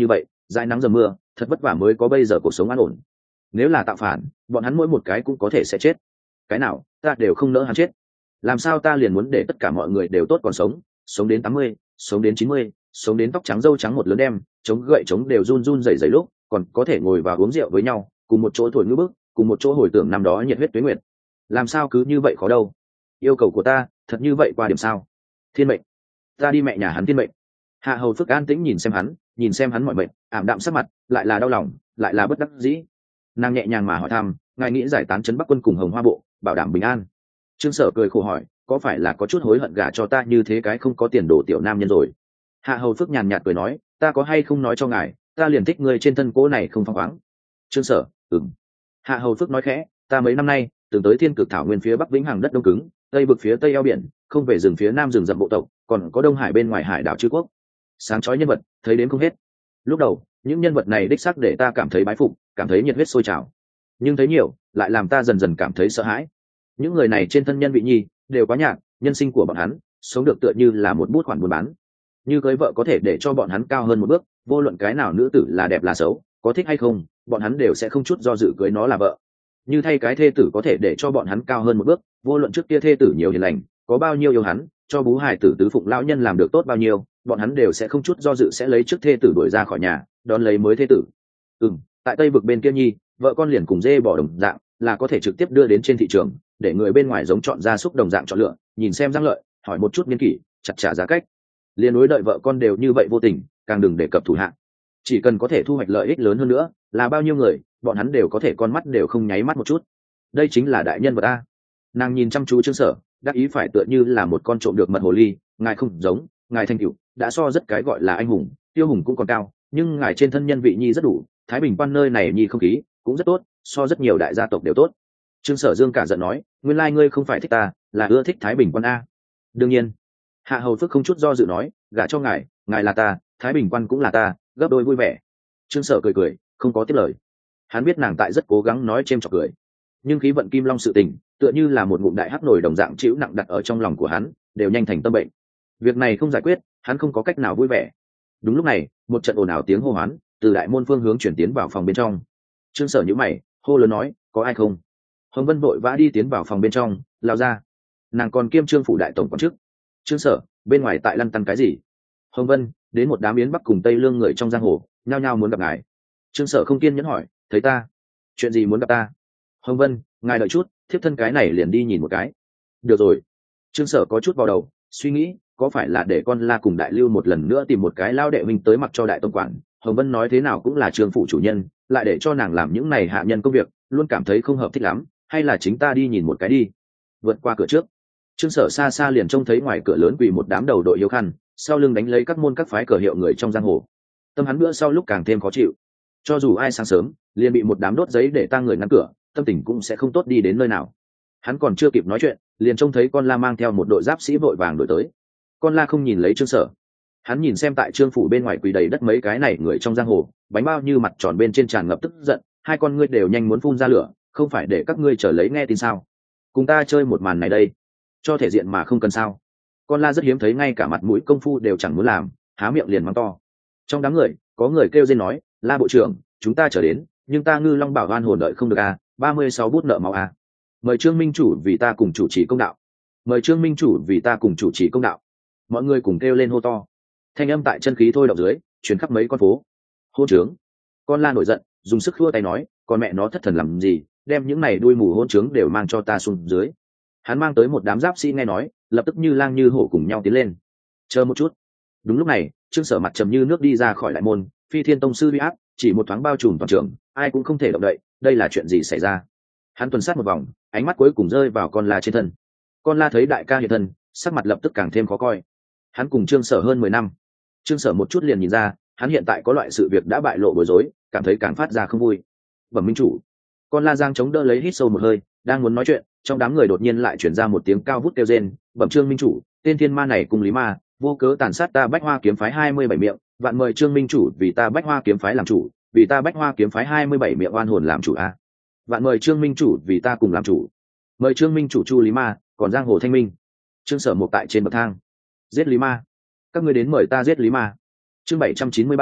dãi nắng dầm mưa thật vất vả mới có bây giờ cuộc sống an ổn. Nếu là tạo phản, bọn hắn mỗi một cái cũng có thể sẽ chết. Cái nào ta đều không nỡ hắn chết. Làm sao ta liền muốn để tất cả mọi người đều tốt còn sống, sống đến tám mươi, sống đến chín mươi, sống đến tóc trắng râu trắng một lớn đem, chống gậy chống đều run run rẩy rẩy lúc còn có thể ngồi và uống rượu với nhau, cùng một chỗ thổi ngữ bức, cùng một chỗ hồi tưởng năm đó nhiệt huyết tuế nguyệt. Làm sao cứ như vậy khó đâu. Yêu cầu của ta thật như vậy qua điểm sao? Thiên mệnh, ta đi mẹ nhà hắn thiên mệnh. Hạ Hầu Phước an tĩnh nhìn xem hắn, nhìn xem hắn mọi mệnh, ảm đạm sắc mặt, lại là đau lòng, lại là bất đắc dĩ. Nàng nhẹ nhàng mà hỏi thăm, ngài nghĩ giải tán trấn Bắc quân cùng Hồng Hoa bộ, bảo đảm bình an? Trương Sở cười khổ hỏi, có phải là có chút hối hận gả cho ta như thế cái không có tiền đồ tiểu nam nhân rồi? Hạ Hầu Phước nhàn nhạt cười nói, ta có hay không nói cho ngài, ta liền thích người trên thân cố này không phăng khoáng. Trương Sở, ừm. Hạ Hầu Phước nói khẽ, ta mấy năm nay từng tới Thiên Cực Thảo Nguyên phía Bắc Vĩnh Hằng đất đông cứng, Tây vực phía Tây eo biển, không về rừng phía Nam rừng rậm bộ tộc, còn có Đông Hải bên ngoài hải đảo Chư Quốc. Sáng chói nhân vật, thấy đến không hết. Lúc đầu, những nhân vật này đích xác để ta cảm thấy bái phục, cảm thấy nhiệt huyết sôi trào. Nhưng thấy nhiều, lại làm ta dần dần cảm thấy sợ hãi. Những người này trên thân nhân vị nhi, đều quá nhạt, nhân sinh của bọn hắn, sống được tựa như là một bút khoản buôn bán. Như cưới vợ có thể để cho bọn hắn cao hơn một bước, vô luận cái nào nữ tử là đẹp là xấu, có thích hay không, bọn hắn đều sẽ không chút do dự cưới nó là vợ. Như thay cái thê tử có thể để cho bọn hắn cao hơn một bước, vô luận trước kia thê tử nhiều hiền lành, có bao nhiêu yêu hắn, cho bú hài tử tứ phụng lão nhân làm được tốt bao nhiêu, bọn hắn đều sẽ không chút do dự sẽ lấy trước thê tử đuổi ra khỏi nhà, đón lấy mới thê tử. Ừm, tại Tây vực bên kia nhi, vợ con liền cùng dê bỏ đồng dạng, là có thể trực tiếp đưa đến trên thị trường, để người bên ngoài giống chọn gia súc đồng dạng chọn lựa, nhìn xem răng lợi, hỏi một chút niên kỷ, chặt trả giá cách. Liên đối đợi vợ con đều như vậy vô tình, càng đừng đề cập thủ hạ. Chỉ cần có thể thu hoạch lợi ích lớn hơn nữa, là bao nhiêu người, bọn hắn đều có thể con mắt đều không nháy mắt một chút. Đây chính là đại nhân vật a. Nàng nhìn chăm chú Trương Sở, đắc ý phải tựa như là một con trộm được mật hồ ly, ngài không giống, ngài thanh cửu đã so rất cái gọi là anh hùng, tiêu hùng cũng còn cao, nhưng ngài trên thân nhân vị nhi rất đủ, Thái Bình quan nơi này nhi không khí cũng rất tốt, so rất nhiều đại gia tộc đều tốt. Trương Sở Dương cả giận nói, nguyên lai ngươi không phải thích ta, là ưa thích Thái Bình quan a. Đương nhiên. Hạ Hầu Phước không chút do dự nói, gả cho ngài, ngài là ta, Thái Bình quan cũng là ta, gấp đôi vui vẻ. Trương Sở cười cười, không có tiếp lời. Hắn biết nàng tại rất cố gắng nói chêm chọc cười, nhưng khí vận kim long sự tình tựa như là một ngụm đại hắc nổi đồng dạng chịu nặng đặt ở trong lòng của hắn, đều nhanh thành tâm bệnh. Việc này không giải quyết, hắn không có cách nào vui vẻ. Đúng lúc này, một trận ồn ào tiếng hô hoán từ đại môn phương hướng chuyển tiến vào phòng bên trong. Trương Sở nhíu mày, hô lớn nói, có ai không? Hồng Vân vội vã đi tiến vào phòng bên trong, lao ra. Nàng còn kiêm Trương phủ đại tổng quản chức. Trương Sở, bên ngoài tại lăn tăn cái gì? Hồng Vân, đến một đám yến bắc cùng tây lương người trong giang hồ, nhao nhao muốn gặp ngài. Trương Sở không kiên nhẫn hỏi, thấy ta? Chuyện gì muốn gặp ta? Hồng Vân, ngài đợi chút, thiếp thân cái này liền đi nhìn một cái. Được rồi. Trương Sở có chút vào đầu, suy nghĩ, có phải là để con La cùng Đại Lưu một lần nữa tìm một cái lao đệ minh tới mặc cho đại tổng quản? Hồng Vân nói thế nào cũng là Trương phủ chủ nhân, lại để cho nàng làm những này hạ nhân công việc, luôn cảm thấy không hợp thích lắm, hay là chính ta đi nhìn một cái đi. Vượt qua cửa trước, Trương Sở xa xa liền trông thấy ngoài cửa lớn quỳ một đám đầu đội hiếu khăn, sau lưng đánh lấy các môn các phái cờ hiệu người trong giang hồ. Tâm hắn bữa sau lúc càng thêm khó chịu. Cho dù ai sáng sớm liền bị một đám đốt giấy để tang người ngăn cửa, tâm tình cũng sẽ không tốt đi đến nơi nào. Hắn còn chưa kịp nói chuyện, liền trông thấy con La mang theo một đội giáp sĩ vội vàng đuổi tới. Con La không nhìn lấy Trương Sở, hắn nhìn xem tại Trương phủ bên ngoài quỳ đầy đất mấy cái này người trong giang hồ, bánh bao như mặt tròn bên trên tràn ngập tức giận, hai con ngươi đều nhanh muốn phun ra lửa, không phải để các ngươi chờ lấy nghe tin sao? Cùng ta chơi một màn này đây, cho thể diện mà không cần sao? Con La rất hiếm thấy ngay cả mặt mũi công phu đều chẳng muốn làm, há miệng liền mắng to. Trong đám người, có người kêu rên nói, La bộ trưởng, chúng ta trở đến, nhưng ta Ngư Long Bảo Hoan hồn đợi không được à, ba mươi sáu bút nợ máu à. Mời Trương Minh chủ vì ta cùng chủ trì công đạo. Mời Trương Minh chủ vì ta cùng chủ trì công đạo. Mọi người cùng kêu lên hô to. Thanh âm tại chân khí thôi động dưới, truyền khắp mấy con phố. Hôn trướng. Con La nổi giận, dùng sức khua tay nói, con mẹ nó thất thần làm gì, đem những này đuôi mù hôn trướng đều mang cho ta xuống dưới. Hắn mang tới một đám giáp sĩ nghe nói, lập tức như lang như hổ cùng nhau tiến lên. Chờ một chút. Đúng lúc này, Trương Sở mặt trầm như nước đi ra khỏi đại môn, Phi Thiên tông sư uy áp chỉ một thoáng bao trùm toàn trường, ai cũng không thể động đậy, đây là chuyện gì xảy ra? Hắn tuần sát một vòng, ánh mắt cuối cùng rơi vào con La trên thân. Con La thấy đại ca hiện thân, sắc mặt lập tức càng thêm khó coi. Hắn cùng Trương Sở hơn mười năm, Trương Sở một chút liền nhìn ra, hắn hiện tại có loại sự việc đã bại lộ bối rối, cảm thấy càng phát ra không vui. Bẩm minh chủ. Con La giang chống đỡ lấy hít sâu một hơi, đang muốn nói chuyện, trong đám người đột nhiên lại truyền ra một tiếng cao vút kêu rên, bẩm Trương minh chủ, tên thiên ma này cùng Lý Ma, vô cớ tàn sát ta Bách Hoa kiếm phái hai mươi bảy miệng, vạn mời Trương minh chủ vì ta Bách Hoa kiếm phái làm chủ, vì ta Bách Hoa kiếm phái hai mươi bảy miệng oan hồn làm chủ a. Vạn mời Trương minh chủ vì ta cùng làm chủ. Mời Trương minh chủ chu Lý Ma, còn giang hồ thanh minh. Trương Sở một tại trên bậc thang. Giết Lý Ma. Các ngươi đến mời ta giết Lý Ma. Chương bảy trăm chín mươi ba,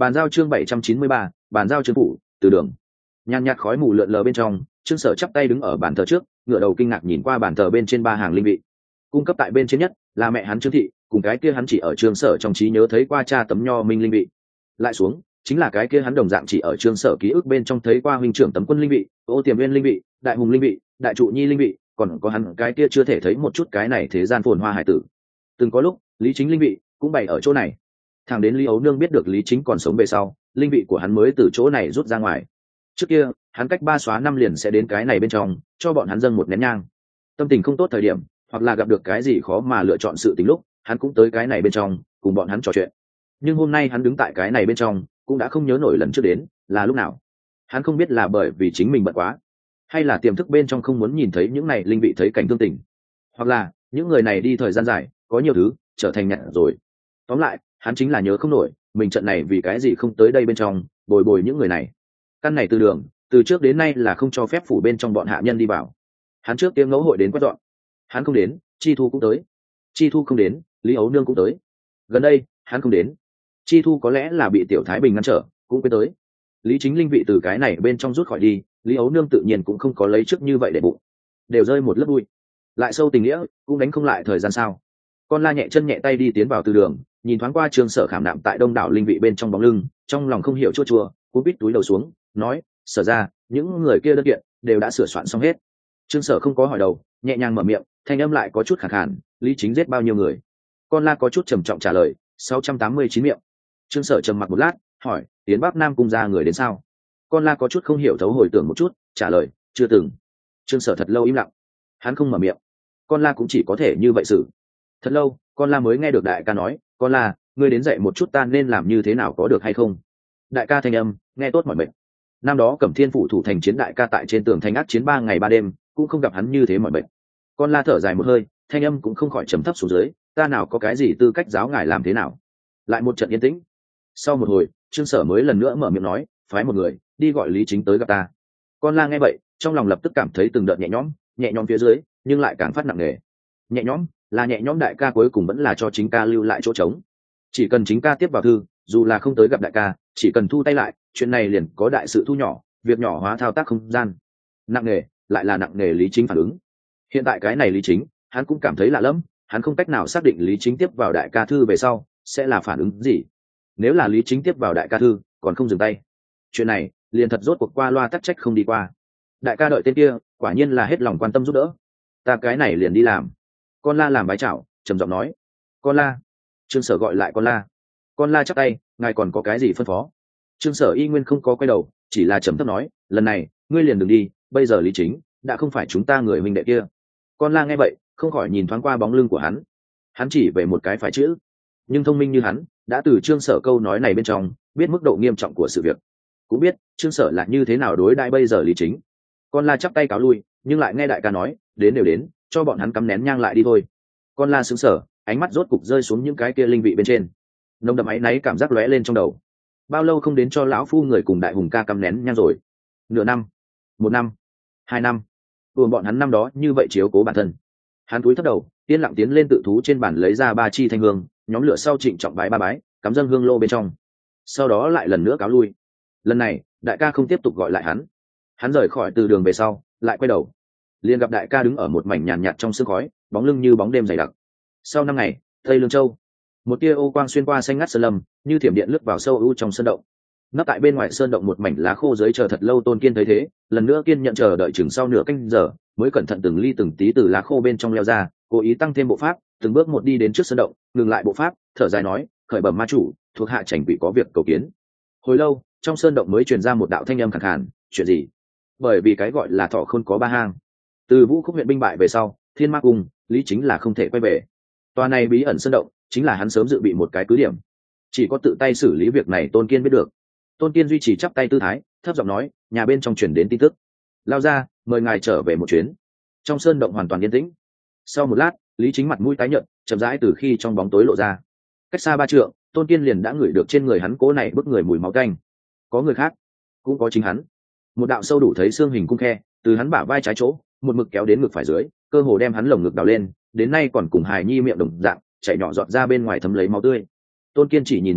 Bàn giao chương bảy trăm chín mươi ba, bàn giao chương phủ, từ đường. Nhàn nhạt khói mù lượn lờ bên trong, Trương Sở chắp tay đứng ở bàn thờ trước, ngửa đầu kinh ngạc nhìn qua bàn thờ bên trên ba hàng linh vị. Cung cấp tại bên trên nhất là mẹ hắn Trương thị, cùng cái kia hắn chỉ ở Trương Sở trong trí nhớ thấy qua cha tấm nho minh linh vị. Lại xuống, chính là cái kia hắn đồng dạng chỉ ở Trương Sở ký ức bên trong thấy qua huynh trưởng tấm quân linh vị, Ô Tiềm Nguyên linh vị, Đại Hùng linh vị, Đại Trụ Nhi linh vị, còn có hắn cái kia chưa thể thấy một chút cái này thế gian phồn hoa hải tử. Từng có lúc, Lý Chính linh vị cũng bày ở chỗ này. Thằng đến Lý Ấu Nương biết được Lý Chính còn sống về sau, linh vị của hắn mới từ chỗ này rút ra ngoài. Trước kia, hắn cách ba xóa năm liền sẽ đến cái này bên trong, cho bọn hắn dâng một nén nhang. Tâm tình không tốt thời điểm, hoặc là gặp được cái gì khó mà lựa chọn sự tình lúc, hắn cũng tới cái này bên trong, cùng bọn hắn trò chuyện. Nhưng hôm nay hắn đứng tại cái này bên trong, cũng đã không nhớ nổi lần trước đến là lúc nào. Hắn không biết là bởi vì chính mình bận quá, hay là tiềm thức bên trong không muốn nhìn thấy những này linh vị thấy cảnh thương tình, hoặc là những người này đi thời gian dài, có nhiều thứ trở thành nhạt rồi. Tóm lại, hắn chính là nhớ không nổi mình trận này vì cái gì không tới đây bên trong bồi bồi những người này. Căn này từ đường từ trước đến nay là không cho phép phủ bên trong bọn hạ nhân đi vào. Hắn trước tiếng ngẫu hội đến quét dọn, hắn không đến, Chi Thu cũng tới. Chi Thu không đến, Lý Ấu Nương cũng tới. Gần đây hắn không đến, Chi Thu có lẽ là bị Tiểu Thái Bình ngăn trở, cũng quên tới. Lý Chính linh vị từ cái này bên trong rút khỏi đi, Lý Ấu Nương tự nhiên cũng không có lấy trước như vậy để bụng, đều rơi một lớp bụi. Lại sâu tình nghĩa cũng đánh không lại thời gian sao. Con La nhẹ chân nhẹ tay đi tiến vào từ đường, nhìn thoáng qua Trương Sở khảm nạm tại đông đảo linh vị bên trong bóng lưng, trong lòng không hiểu chua chua, cú bít túi đầu xuống, nói: Sở ra, những người kia đơn kiện đều đã sửa soạn xong hết. Trương Sở không có hỏi đầu, nhẹ nhàng mở miệng, thanh âm lại có chút khàn khàn: Lý Chính giết bao nhiêu người? Con La có chút trầm trọng trả lời: sáu trăm tám mươi chín miệng. Trương Sở trầm mặc một lát, hỏi: Tiến Bắc Nam cung ra người đến sao? Con La có chút không hiểu thấu hồi tưởng một chút, trả lời: chưa từng. Trương Sở thật lâu im lặng, hắn không mở miệng. Con La cũng chỉ có thể như vậy xử. Thật lâu, con La mới nghe được đại ca nói: Con La, ngươi đến dạy một chút ta nên làm như thế nào có được hay không? Đại ca thanh âm nghe tốt mọi mệnh. Năm đó Cẩm Thiên phủ thủ thành chiến đại ca tại trên tường thành ác chiến ba ngày ba đêm, cũng không gặp hắn như thế mọi mệnh. Con La thở dài một hơi, thanh âm cũng không khỏi trầm thấp xuống dưới: ta nào có cái gì tư cách giáo ngài làm thế nào? Lại một trận yên tĩnh. Sau một hồi, Trương Sở mới lần nữa mở miệng nói: phái một người đi gọi Lý Chính tới gặp ta. Con La nghe vậy, trong lòng lập tức cảm thấy từng đợt nhẹ nhõm, nhẹ nhõm phía dưới, nhưng lại càng phát nặng nề. Nhẹ nhõm là nhẹ nhõm, đại ca cuối cùng vẫn là cho chính ca lưu lại chỗ trống. Chỉ cần chính ca tiếp vào thư, dù là không tới gặp đại ca, chỉ cần thu tay lại, chuyện này liền có đại sự thu nhỏ, việc nhỏ hóa thao tác không gian. Nặng nề lại là nặng nề Lý Chính phản ứng. Hiện tại cái này Lý Chính, hắn cũng cảm thấy lạ lẫm, hắn không cách nào xác định Lý Chính tiếp vào đại ca thư về sau sẽ là phản ứng gì. Nếu là Lý Chính tiếp vào đại ca thư còn không dừng tay, chuyện này liền thật rốt cuộc qua loa tắc trách không đi qua. Đại ca đợi tên kia quả nhiên là hết lòng quan tâm giúp đỡ, ta cái này liền đi làm. Con La làm bái chào, trầm giọng nói: Con La. Trương Sở gọi lại con La. Con La chắp tay: ngài còn có cái gì phân phó? Trương Sở y nguyên không có quay đầu, chỉ là trầm thấp nói: lần này ngươi liền đừng đi, bây giờ Lý Chính đã không phải chúng ta người huynh đệ kia. Con La nghe vậy không khỏi nhìn thoáng qua bóng lưng của hắn, hắn chỉ về một cái phải chữ. Nhưng thông minh như hắn, đã từ Trương Sở câu nói này bên trong biết mức độ nghiêm trọng của sự việc, cũng biết Trương Sở là như thế nào đối đãi bây giờ Lý Chính. Con La chắp tay cáo lui, nhưng lại nghe đại ca nói: đến đều đến, cho bọn hắn cắm nén nhang lại đi thôi. Con La sững sờ, ánh mắt rốt cục rơi xuống những cái kia linh vị bên trên, nồng đậm áy náy cảm giác lóe lên trong đầu. Bao lâu không đến cho lão phu người cùng Đại Hùng ca cắm nén nhang rồi? Nửa năm, một năm, hai năm. Buồn bọn hắn năm đó như vậy chiếu cố bản thân. Hắn cúi thấp đầu, yên lặng tiến lên tự thú trên bàn lấy ra ba chi thanh hương, nhóm lửa sau trịnh trọng bái ba bái, cắm dâng hương lô bên trong. Sau đó lại lần nữa cáo lui. Lần này, đại ca không tiếp tục gọi lại hắn. Hắn rời khỏi từ đường về sau, lại quay đầu, liền gặp đại ca đứng ở một mảnh nhàn nhạt trong sương khói, bóng lưng như bóng đêm dày đặc. Sau năm ngày, Tây Lương Châu, một tia ô quang xuyên qua xanh ngắt sơn lâm, như thiểm điện lướt vào sâu u trong sơn động. Nấp tại bên ngoài sơn động một mảnh lá khô dưới chờ thật lâu Tôn Kiên thấy thế, lần nữa kiên nhận chờ đợi chừng sau nửa canh giờ, mới cẩn thận từng ly từng tí từ lá khô bên trong leo ra, cố ý tăng thêm bộ pháp, từng bước một đi đến trước sơn động, ngừng lại bộ pháp, thở dài nói: khởi bẩm ma chủ, thuộc hạ chảnh quỷ có việc cầu kiến. Hồi lâu, trong sơn động mới truyền ra một đạo thanh âm khàn khàn: chuyện gì? Bởi vì cái gọi là thọ khôn có ba hang. Từ Vũ Khúc huyện binh bại về sau, Thiên Ma Cung, Lý Chính là không thể quay về. Tòa này bí ẩn sơn động chính là hắn sớm dự bị một cái cứ điểm, chỉ có tự tay xử lý việc này Tôn Kiên biết được. Tôn Kiên duy trì chắp tay tư thái, thấp giọng nói: nhà bên trong truyền đến tin tức, lao ra mời ngài trở về một chuyến. Trong sơn động hoàn toàn yên tĩnh. Sau một lát, Lý Chính mặt mũi tái nhợt, chậm rãi từ khi trong bóng tối lộ ra. Cách xa ba trượng, Tôn Kiên liền đã ngửi được trên người hắn cố này bức người mùi máu tanh. Có người khác, cũng có chính hắn. Một đạo sâu đủ thấy xương hình cung khe từ hắn bả vai trái chỗ một mực kéo đến ngực phải dưới, cơ hồ đem hắn lồng ngực đào lên, đến nay còn cùng hài nhi miệng đồng dạng chảy nhỏ giọt ra bên ngoài thấm lấy máu tươi. Tôn Kiên chỉ nhìn một chút,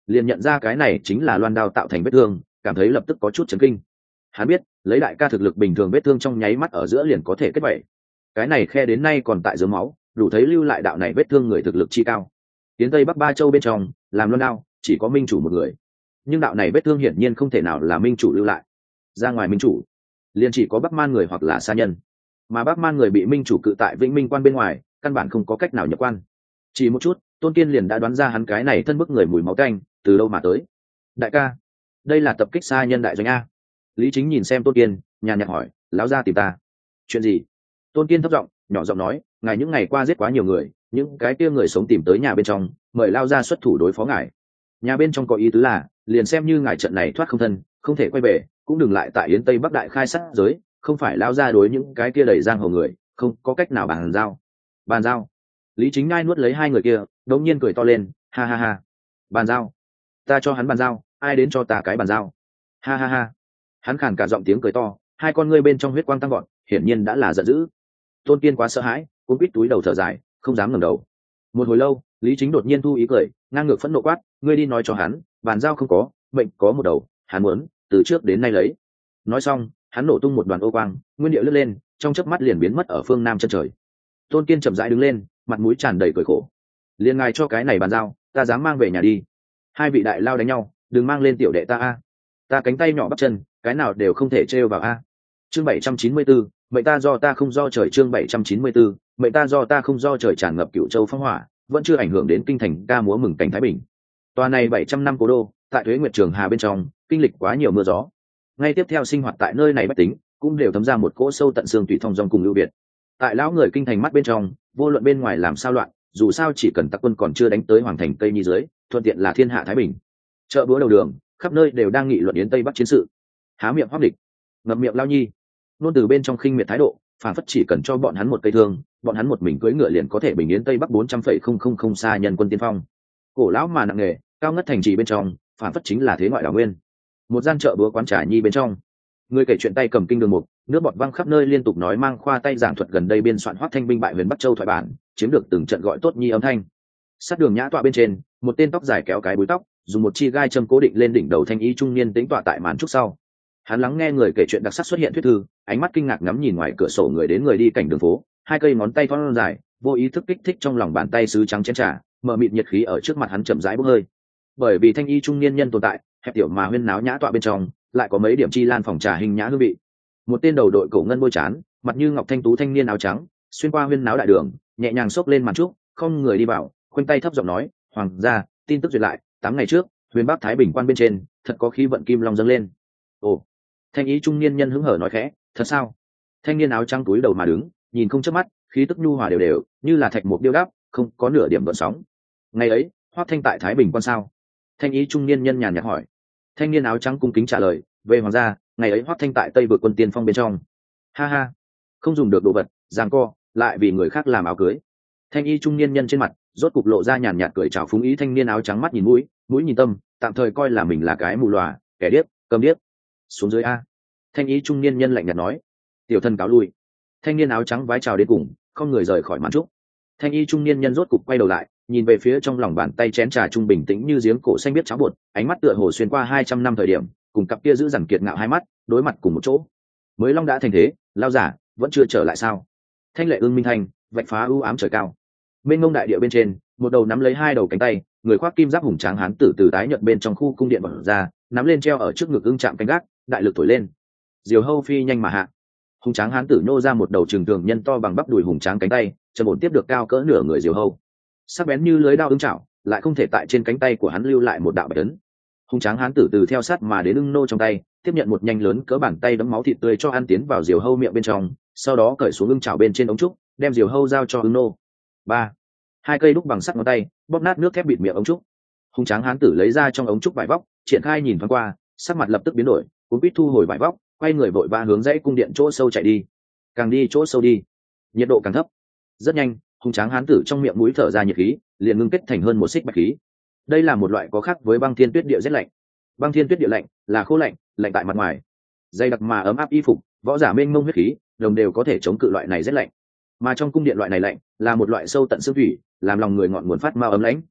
liền nhận ra cái này chính là loan đao tạo thành vết thương, cảm thấy lập tức có chút chấn kinh. Hắn biết lấy đại ca thực lực bình thường vết thương trong nháy mắt ở giữa liền có thể kết vảy, cái này khe đến nay còn tại dưới máu, đủ thấy lưu lại đạo này vết thương người thực lực chi cao. Tiến tây bắc ba châu bên trong làm loan đao chỉ có minh chủ một người, nhưng đạo này vết thương hiển nhiên không thể nào là minh chủ lưu lại. Ra ngoài minh chủ liền chỉ có bắc man người hoặc là sa nhân, mà bắc man người bị minh chủ cự tại vĩnh minh quan bên ngoài, căn bản không có cách nào nhập quan. Chỉ một chút Tôn Kiên liền đã đoán ra hắn cái này thân bức người mùi máu tanh từ đâu mà tới. Đại ca, đây là tập kích sa nhân đại doanh a. Lý Chính nhìn xem Tôn Kiên, nhàn nhạt hỏi, lão gia tìm ta chuyện gì? Tôn Kiên thấp giọng nhỏ giọng nói, ngài những ngày qua giết quá nhiều người, những cái kia người sống tìm tới nhà bên trong, mời lao ra xuất thủ đối phó ngài. Nhà bên trong có ý tứ là liền xem như ngài trận này thoát không thân, không thể quay về, cũng đừng lại tại Yến Tây Bắc đại khai sát giới, không phải lao ra đối những cái kia đầy giang hồ người không có cách nào bàn giao. Bàn giao? Lý Chính ngai nuốt lấy hai người kia, đột nhiên cười to lên, ha ha ha. Bàn giao? Ta cho hắn bàn giao, ai đến cho ta cái bàn giao? Ha ha ha. Hắn khàn cả giọng tiếng cười to, hai con ngươi bên trong huyết quang tăng gọn, hiển nhiên đã là giận dữ. Tôn Kiên quá sợ hãi, cũng quít túi đầu thở dài, không dám ngẩng đầu. Một hồi lâu, Lý Chính đột nhiên thu ý cười, ngang ngược phẫn nộ quát, ngươi đi nói cho hắn, bàn giao không có, mệnh có một đầu, hắn muốn từ trước đến nay lấy. Nói xong, hắn nổ tung một đoàn ô quang, nguyên điệu lướt lên, trong chớp mắt liền biến mất ở phương nam chân trời. Tôn Kiên chậm rãi đứng lên, mặt mũi tràn đầy cười khổ. Liên ngài cho cái này bàn giao, ta dám mang về nhà đi. Hai vị đại lao đánh nhau, đừng mang lên tiểu đệ ta a. Ta cánh tay nhỏ bắp chân, cái nào đều không thể trêu vào a. Chương bảy trăm chín mươi tư, mệnh ta do ta không do trời. Chương bảy trăm chín mươi tư, mệnh ta do ta không do trời. Tràn ngập Cửu Châu phong hỏa, vẫn chưa ảnh hưởng đến kinh thành ca múa mừng cảnh thái bình. Tòa này bảy trăm năm cố đô, tại Tuế Nguyệt Trường Hà bên trong, kinh lịch quá nhiều mưa gió. Ngay tiếp theo sinh hoạt tại nơi này bách tính, cũng đều thấm ra một cỗ sâu tận xương tùy thông dòng cùng lưu biệt. Tại lão người kinh thành mắt bên trong, vô luận bên ngoài làm sao loạn, dù sao chỉ cần tặc quân còn chưa đánh tới hoàng thành Tây Nhi dưới, thuận tiện là thiên hạ thái bình. Chợ búa đầu đường, khắp nơi đều đang nghị luận Yến Tây Bắc chiến sự. Há miệng hoắc địch, ngậm miệng lao nhi, nôn từ bên trong khinh miệt thái độ, phản phất chỉ cần cho bọn hắn một cây thương, bọn hắn một mình cưỡi ngựa liền có thể bình Yến Tây Bắc bốn trăm phẩy không không không xa nhân quân tiên phong. Cổ lão mà nặng nề, cao ngất thành trì bên trong, phản phất chính là thế ngoại đảo nguyên. Một gian chợ búa quán trà nhi bên trong, người kể chuyện tay cầm kinh đường mục, nước bọt văng khắp nơi liên tục nói mang khoa tay giảng thuật gần đây biên soạn Hoắc Thanh binh bại huyền Bắc Châu thoại bản, chiếm được từng trận gọi tốt nhi âm thanh. Sát đường nhã tọa bên trên, một tên tóc dài kéo cái búi tóc, dùng một chi gai châm cố định lên đỉnh đầu thanh y trung niên tĩnh tọa tại màn trúc sau. Hắn lắng nghe người kể chuyện đặc sắc xuất hiện thuyết thư, ánh mắt kinh ngạc ngắm nhìn ngoài cửa sổ người đến người đi cảnh đường phố, hai cây ngón tay thon dài, vô ý thức kích thích trong lòng bàn tay sứ trắng chén trà, mở mịt nhiệt khí ở trước mặt hắn chậm rãi bốc hơi. Bởi vì thanh y trung niên nhân tồn tại, hẹp tiểu mà huyên náo nhã tọa bên trong, lại có mấy điểm chi lan phòng trà hình nhã hương vị. Một tên đầu đội cổ ngân bôi trán, mặt như ngọc thanh tú thanh niên áo trắng, xuyên qua huyên náo đại đường, nhẹ nhàng xốc lên màn trúc, không người đi vào, khoanh tay thấp giọng nói, hoàng gia, tin tức duyệt lại, tám ngày trước, huyền bắc thái bình quan bên trên, thật có khí vận kim long dâng lên. Ồ, thanh ý trung niên nhân hứng hở nói khẽ, thật sao? Thanh niên áo trắng túi đầu mà đứng, nhìn không chớp mắt, khí tức nhu hòa đều đều, như là thạch mục điêu đáp, không có nửa điểm gợn sóng. Ngày ấy, Hoắc Thanh tại thái bình quan sao? Thanh ý trung niên nhân nhàn nhạt hỏi. Thanh niên áo trắng cung kính trả lời, về hoàng gia, ngày ấy Hoắc Thanh tại tây vực quân tiên phong bên trong. Ha ha, không dùng được đồ vật, giằng co, lại vì người khác làm áo cưới. Thanh y trung niên nhân trên mặt rốt cục lộ ra nhàn nhạt cười chào phúng ý. Thanh niên áo trắng mắt nhìn mũi, mũi nhìn tâm, tạm thời coi là mình là cái mù lòa, kẻ điếc, cầm điếc. Xuống dưới a. Thanh y trung niên nhân lạnh nhạt nói. Tiểu thân cáo lui. Thanh niên áo trắng vái chào đến cùng, không người rời khỏi màn trúc. Thanh y trung niên nhân rốt cục quay đầu lại, nhìn về phía trong lòng bàn tay chén trà trung bình tĩnh như giếng cổ xanh biết cháo bột, ánh mắt tựa hồ xuyên qua hai trăm năm thời điểm, cùng cặp kia giữ dằn kiệt ngạo hai mắt, đối mặt cùng một chỗ. Mới long đã thành thế, lao giả vẫn chưa trở lại sao? Thanh lệ ương minh thanh, vạch phá ưu ám trời cao. Bên ngông đại địa bên trên, một đầu nắm lấy hai đầu cánh tay, người khoác kim giáp hùng tráng hán tử từ tái nhợt bên trong khu cung điện bật ra, nắm lên treo ở trước ngực ưng chạm cánh gác, đại lực thổi lên. Diều hâu phi nhanh mà hạ. Hùng tráng hán tử nô ra một đầu trường tường nhân to bằng bắp đùi hùng tráng cánh tay, trầm ổn tiếp được cao cỡ nửa người diều hâu. Sắc bén như lưới đao ưng chảo, lại không thể tại trên cánh tay của hắn lưu lại một đạo bạch ấn. Hùng tráng hán tử từ theo sát mà đến ưng nô trong tay, tiếp nhận một nhanh lớn cỡ bàn tay đấm máu thịt tươi cho ăn tiến vào diều hâu miệng bên trong, sau đó cởi xuống ưng chảo bên trên ống trúc, đem diều hâu giao cho ưng nô. Ba, hai cây đúc bằng sắt ngón tay bóp nát nước thép bịt miệng ống trúc. Hùng tráng hán tử lấy ra trong ống trúc vải vóc, triển khai nhìn thoáng qua, sắc mặt lập tức biến đổi, cuốn quýt thu hồi vải vóc, quay người vội vã hướng dãy cung điện chỗ sâu chạy đi. Càng đi chỗ sâu đi, nhiệt độ càng thấp. Rất nhanh, hùng tráng hán tử trong miệng mũi thở ra nhiệt khí, liền ngưng kết thành hơn một xích bạch khí. Đây là một loại có khác với băng thiên tuyết địa rét lạnh. Băng thiên tuyết địa lạnh là khô lạnh, lạnh tại mặt ngoài, dày đặc mà ấm áp y phục, võ giả mênh mông huyết khí, đồng đều có thể chống cự loại này rét lạnh. Mà trong cung điện loại này lạnh là một loại sâu tận xương thủy, làm lòng người ngọn nguồn phát mau ấm lãnh.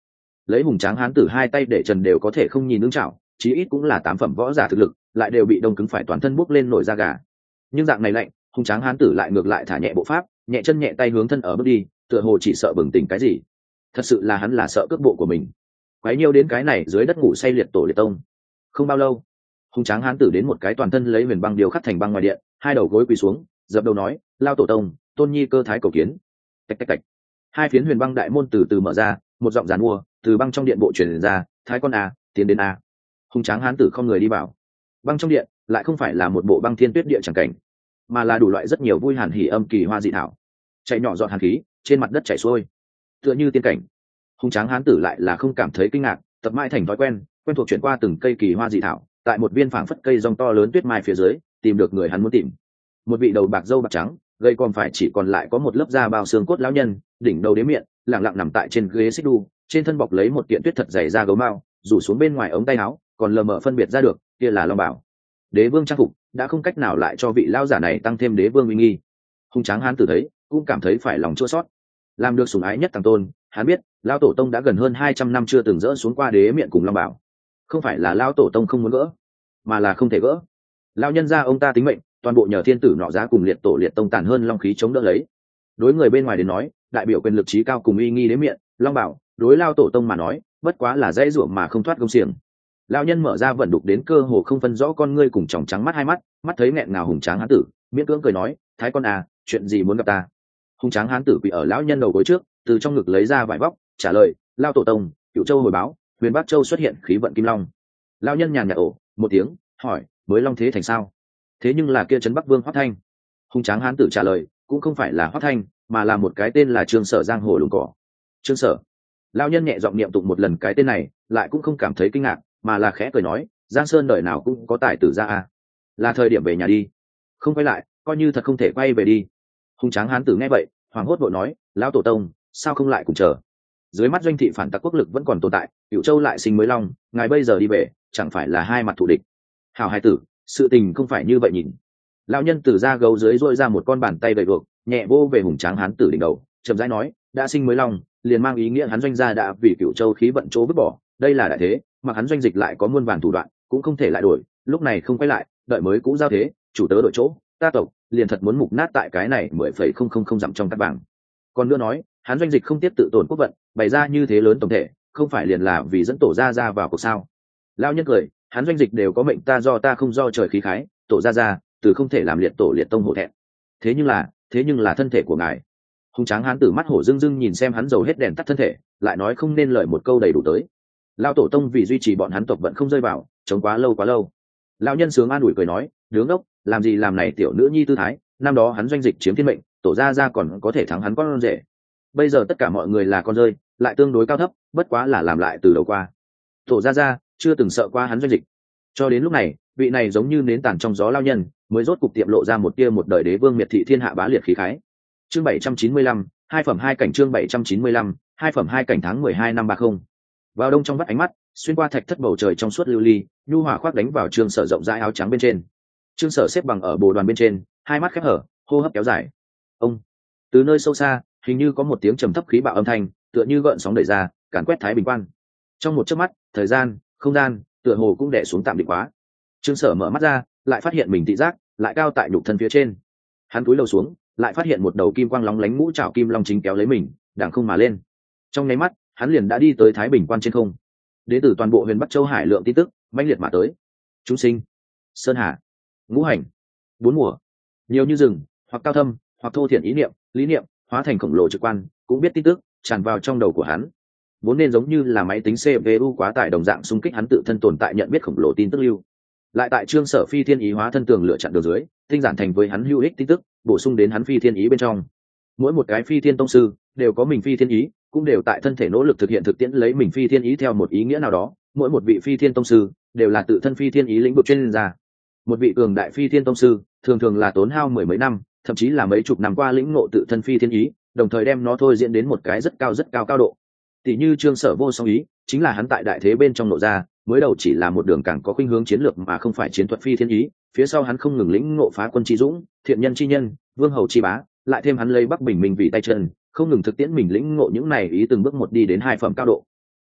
lấy hùng tráng hán tử hai tay để trần đều có thể không nhìn ứng chảo, chí ít cũng là tám phẩm võ giả thực lực, lại đều bị đông cứng phải toàn thân bốc lên nổi da gà. Nhưng dạng này lạnh, hùng tráng hán tử lại ngược lại thả nhẹ bộ pháp, nhẹ chân nhẹ tay hướng thân ở bước đi, tựa hồ chỉ sợ bừng tỉnh cái gì. Thật sự là hắn là sợ cước bộ của mình. Quấy nhiêu đến cái này dưới đất ngủ say liệt tổ liệt tông. Không bao lâu, hùng tráng hán tử đến một cái toàn thân lấy huyền băng điều khắc thành băng ngoài điện, hai đầu gối quỳ xuống, dập đầu nói: lao tổ tông, tôn nhi cơ thái cầu kiến. Tạch tạch tạch. Hai phiến huyền băng đại môn từ từ mở ra, một giọng giàn mua từ băng trong điện bộ truyền ra: thái con a, tiến đến a. Hùng tráng hán tử không người đi vào. Băng trong điện lại không phải là một bộ băng thiên tuyết địa chẳng cảnh, mà là đủ loại rất nhiều vui hàn hỉ âm kỳ hoa dị thảo, chạy nhỏ dọn hàn khí trên mặt đất chảy xuôi, tựa như tiên cảnh. Hùng tráng hán tử lại là không cảm thấy kinh ngạc, tập mãi thành thói quen, quen thuộc chuyển qua từng cây kỳ hoa dị thảo, tại một viên phảng phất cây rong to lớn tuyết mai phía dưới tìm được người hắn muốn tìm. Một vị đầu bạc râu bạc trắng, gây còn phải chỉ còn lại có một lớp da bao xương cốt lão nhân, đỉnh đầu đế miệng, lặng lặng nằm tại trên ghế xích đu, trên thân bọc lấy một kiện tuyết thật dày da gấu mao, rủ xuống bên ngoài ống tay áo, còn lờ mờ phân biệt ra được kia là long bảo. Đế vương trang phục đã không cách nào lại cho vị lão giả này tăng thêm đế vương uy nghi. Hùng tráng hán tử thấy cũng cảm thấy phải lòng chua xót. Làm được sủng ái nhất tăng tôn, hắn biết lão tổ tông đã gần hơn hai trăm năm chưa từng dỡ xuống qua đế miệng cùng long bảo. Không phải là lão tổ tông không muốn gỡ, mà là không thể gỡ. Lão nhân gia ông ta tính mệnh, toàn bộ nhờ thiên tử nọ giá cùng liệt tổ liệt tông tàn hơn long khí chống đỡ lấy. Đối người bên ngoài đến nói, đại biểu quyền lực trí cao cùng uy nghi đế miệng, long bảo, đối lao tổ tông mà nói, bất quá là dãy ruộng mà không thoát công xiềng. Lão nhân mở ra vận đục đến cơ hồ không phân rõ con ngươi cùng tròng trắng mắt hai mắt, mắt thấy nghẹn ngào hùng tráng hán tử, miễn cưỡng cười nói: thái con à, chuyện gì muốn gặp ta? Hùng tráng hán tử quỳ ở lão nhân đầu gối trước, từ trong ngực lấy ra vải vóc, trả lời: lao tổ tông, Cửu Châu hồi báo, huyền Bắc Châu xuất hiện khí vận kim long. Lão nhân nhàn nhạt ổ một tiếng, hỏi: mới long thế thành sao? Thế nhưng là kia trấn Bắc Vương Hoắc Thanh. Hùng tráng hán tử trả lời: cũng không phải là Hoắc Thanh, mà là một cái tên là Trương Sở giang hồ lùng cỏ. Trương Sở. Lão nhân nhẹ giọng niệm tụng một lần cái tên này, lại cũng không cảm thấy kinh ngạc, mà là khẽ cười nói: giang sơn đời nào cũng có tài tử ra à, là thời điểm về nhà đi. Không quay lại, coi như thật không thể quay về đi. Hùng tráng hán tử nghe vậy, hoảng hốt vội nói: lão tổ tông, sao không lại cùng chờ? Dưới mắt doanh thị phản tặc quốc lực vẫn còn tồn tại, Cửu Châu lại sinh mới long, ngài bây giờ đi về, chẳng phải là hai mặt thù địch. Hảo hai tử, sự tình không phải như vậy nhìn. Lão nhân từ ra gấu dưới dội ra một con bàn tay gầy guộc, nhẹ vô về hùng tráng hán tử đỉnh đầu, chậm rãi nói: đã sinh mới long, liền mang ý nghĩa hắn doanh gia đã vì Cửu Châu khí vận chỗ vứt bỏ, đây là đại thế, mà hắn doanh dịch lại có muôn vàn thủ đoạn, cũng không thể lại đổi, lúc này không quay lại, đợi mới cũ giao thế, chủ tớ đổi chỗ, ta tộc liền thật muốn mục nát tại cái này mười phẩy không không không dặm trong các bảng. Còn nữa nói, hắn doanh dịch không tiếp tự tổn quốc vận, bày ra như thế lớn tổng thể, không phải liền là vì dẫn tổ gia ra vào cuộc sao? Lão nhân cười: hắn doanh dịch đều có mệnh ta do ta không do trời khí khái, tổ gia ra từ không thể làm liệt tổ liệt tông hổ thẹn. Thế nhưng là, thế nhưng là thân thể của ngài. Hùng tráng hán tử mắt hổ dưng dưng nhìn xem hắn dầu hết đèn tắt thân thể, lại nói không nên lời một câu đầy đủ tới. Lão tổ tông vì duy trì bọn hắn tộc vận không rơi vào, chống quá lâu quá lâu. Lão nhân sướng an ủi cười nói: đứng ốc, làm gì làm này tiểu nữ nhi tư thái, năm đó hắn doanh dịch chiếm thiên mệnh, tổ gia ra còn có thể thắng hắn con rể. Bây giờ tất cả mọi người là con rơi, lại tương đối cao thấp, bất quá là làm lại từ đầu qua. Tổ gia ra chưa từng sợ qua hắn doanh dịch. Cho đến lúc này, vị này giống như nến tàn trong gió lao nhân, mới rốt cục tiệm lộ ra một tia một đời đế vương miệt thị thiên hạ bá liệt khí khái. Chương bảy trăm chín mươi lăm, hai phẩm hai cảnh chương bảy trăm chín mươi lăm, hai phẩm hai cảnh tháng mười hai năm ba không. Vào đông trong vắt ánh mắt, xuyên qua thạch thất bầu trời trong suốt lưu ly, nhu hòa khoác đánh vào Trương Sở rộng rãi áo trắng bên trên. Trương Sở xếp bằng ở bồ đoàn bên trên, hai mắt khép hở, hô hấp kéo dài. Ông, từ nơi sâu xa, hình như có một tiếng trầm thấp khí bạo âm thanh, tựa như gợn sóng đẩy ra, càn quét thái bình quan. Trong một chớp mắt, thời gian, không gian, tựa hồ cũng đè xuống tạm định quá. Trương Sở mở mắt ra, lại phát hiện mình thị giác lại cao tại nhục thân phía trên. Hắn cúi đầu xuống, lại phát hiện một đầu kim quang lóng lánh ngũ trảo kim long chính kéo lấy mình, đằng không mà lên. Trong nháy mắt, hắn liền đã đi tới thái bình quan trên không. Đến từ toàn bộ huyền Bắc Châu hải lượng tin tức mãnh liệt mà tới. Chúng sinh, sơn hà, ngũ hành, bốn mùa, nhiều như rừng, hoặc cao thâm, hoặc thô thiển ý niệm, lý niệm, hóa thành khổng lồ trực quan, cũng biết tin tức tràn vào trong đầu của hắn. Vốn nên giống như là máy tính xê pê u quá tải đồng dạng xung kích hắn tự thân tồn tại nhận biết khổng lồ tin tức lưu. Lại tại Trương Sở phi thiên ý hóa thân tường lựa chặn đường dưới, tinh giản thành với hắn hữu ích tin tức, bổ sung đến hắn phi thiên ý bên trong. Mỗi một cái phi thiên tông sư đều có mình phi thiên ý, cũng đều tại thân thể nỗ lực thực hiện thực tiễn lấy mình phi thiên ý theo một ý nghĩa nào đó. Mỗi một vị phi thiên tông sư đều là tự thân phi thiên ý lĩnh vực chuyên gia. Một vị cường đại phi thiên tông sư thường thường là tốn hao mười mấy năm, thậm chí là mấy chục năm qua lĩnh ngộ tự thân phi thiên ý, đồng thời đem nó thôi diễn đến một cái rất cao rất cao cao độ. Tỷ như Trương Sở vô song ý, chính là hắn tại đại thế bên trong nội ra, mới đầu chỉ là một đường càng có khuynh hướng chiến lược mà không phải chiến thuật phi thiên ý, phía sau hắn không ngừng lĩnh ngộ phá quân chi dũng, thiện nhân chi nhân, vương hầu chi bá, lại thêm hắn lấy Bắc Bình mình vì tay chân, không ngừng thực tiễn mình lĩnh ngộ những này ý từng bước một đi đến hai phẩm cao độ.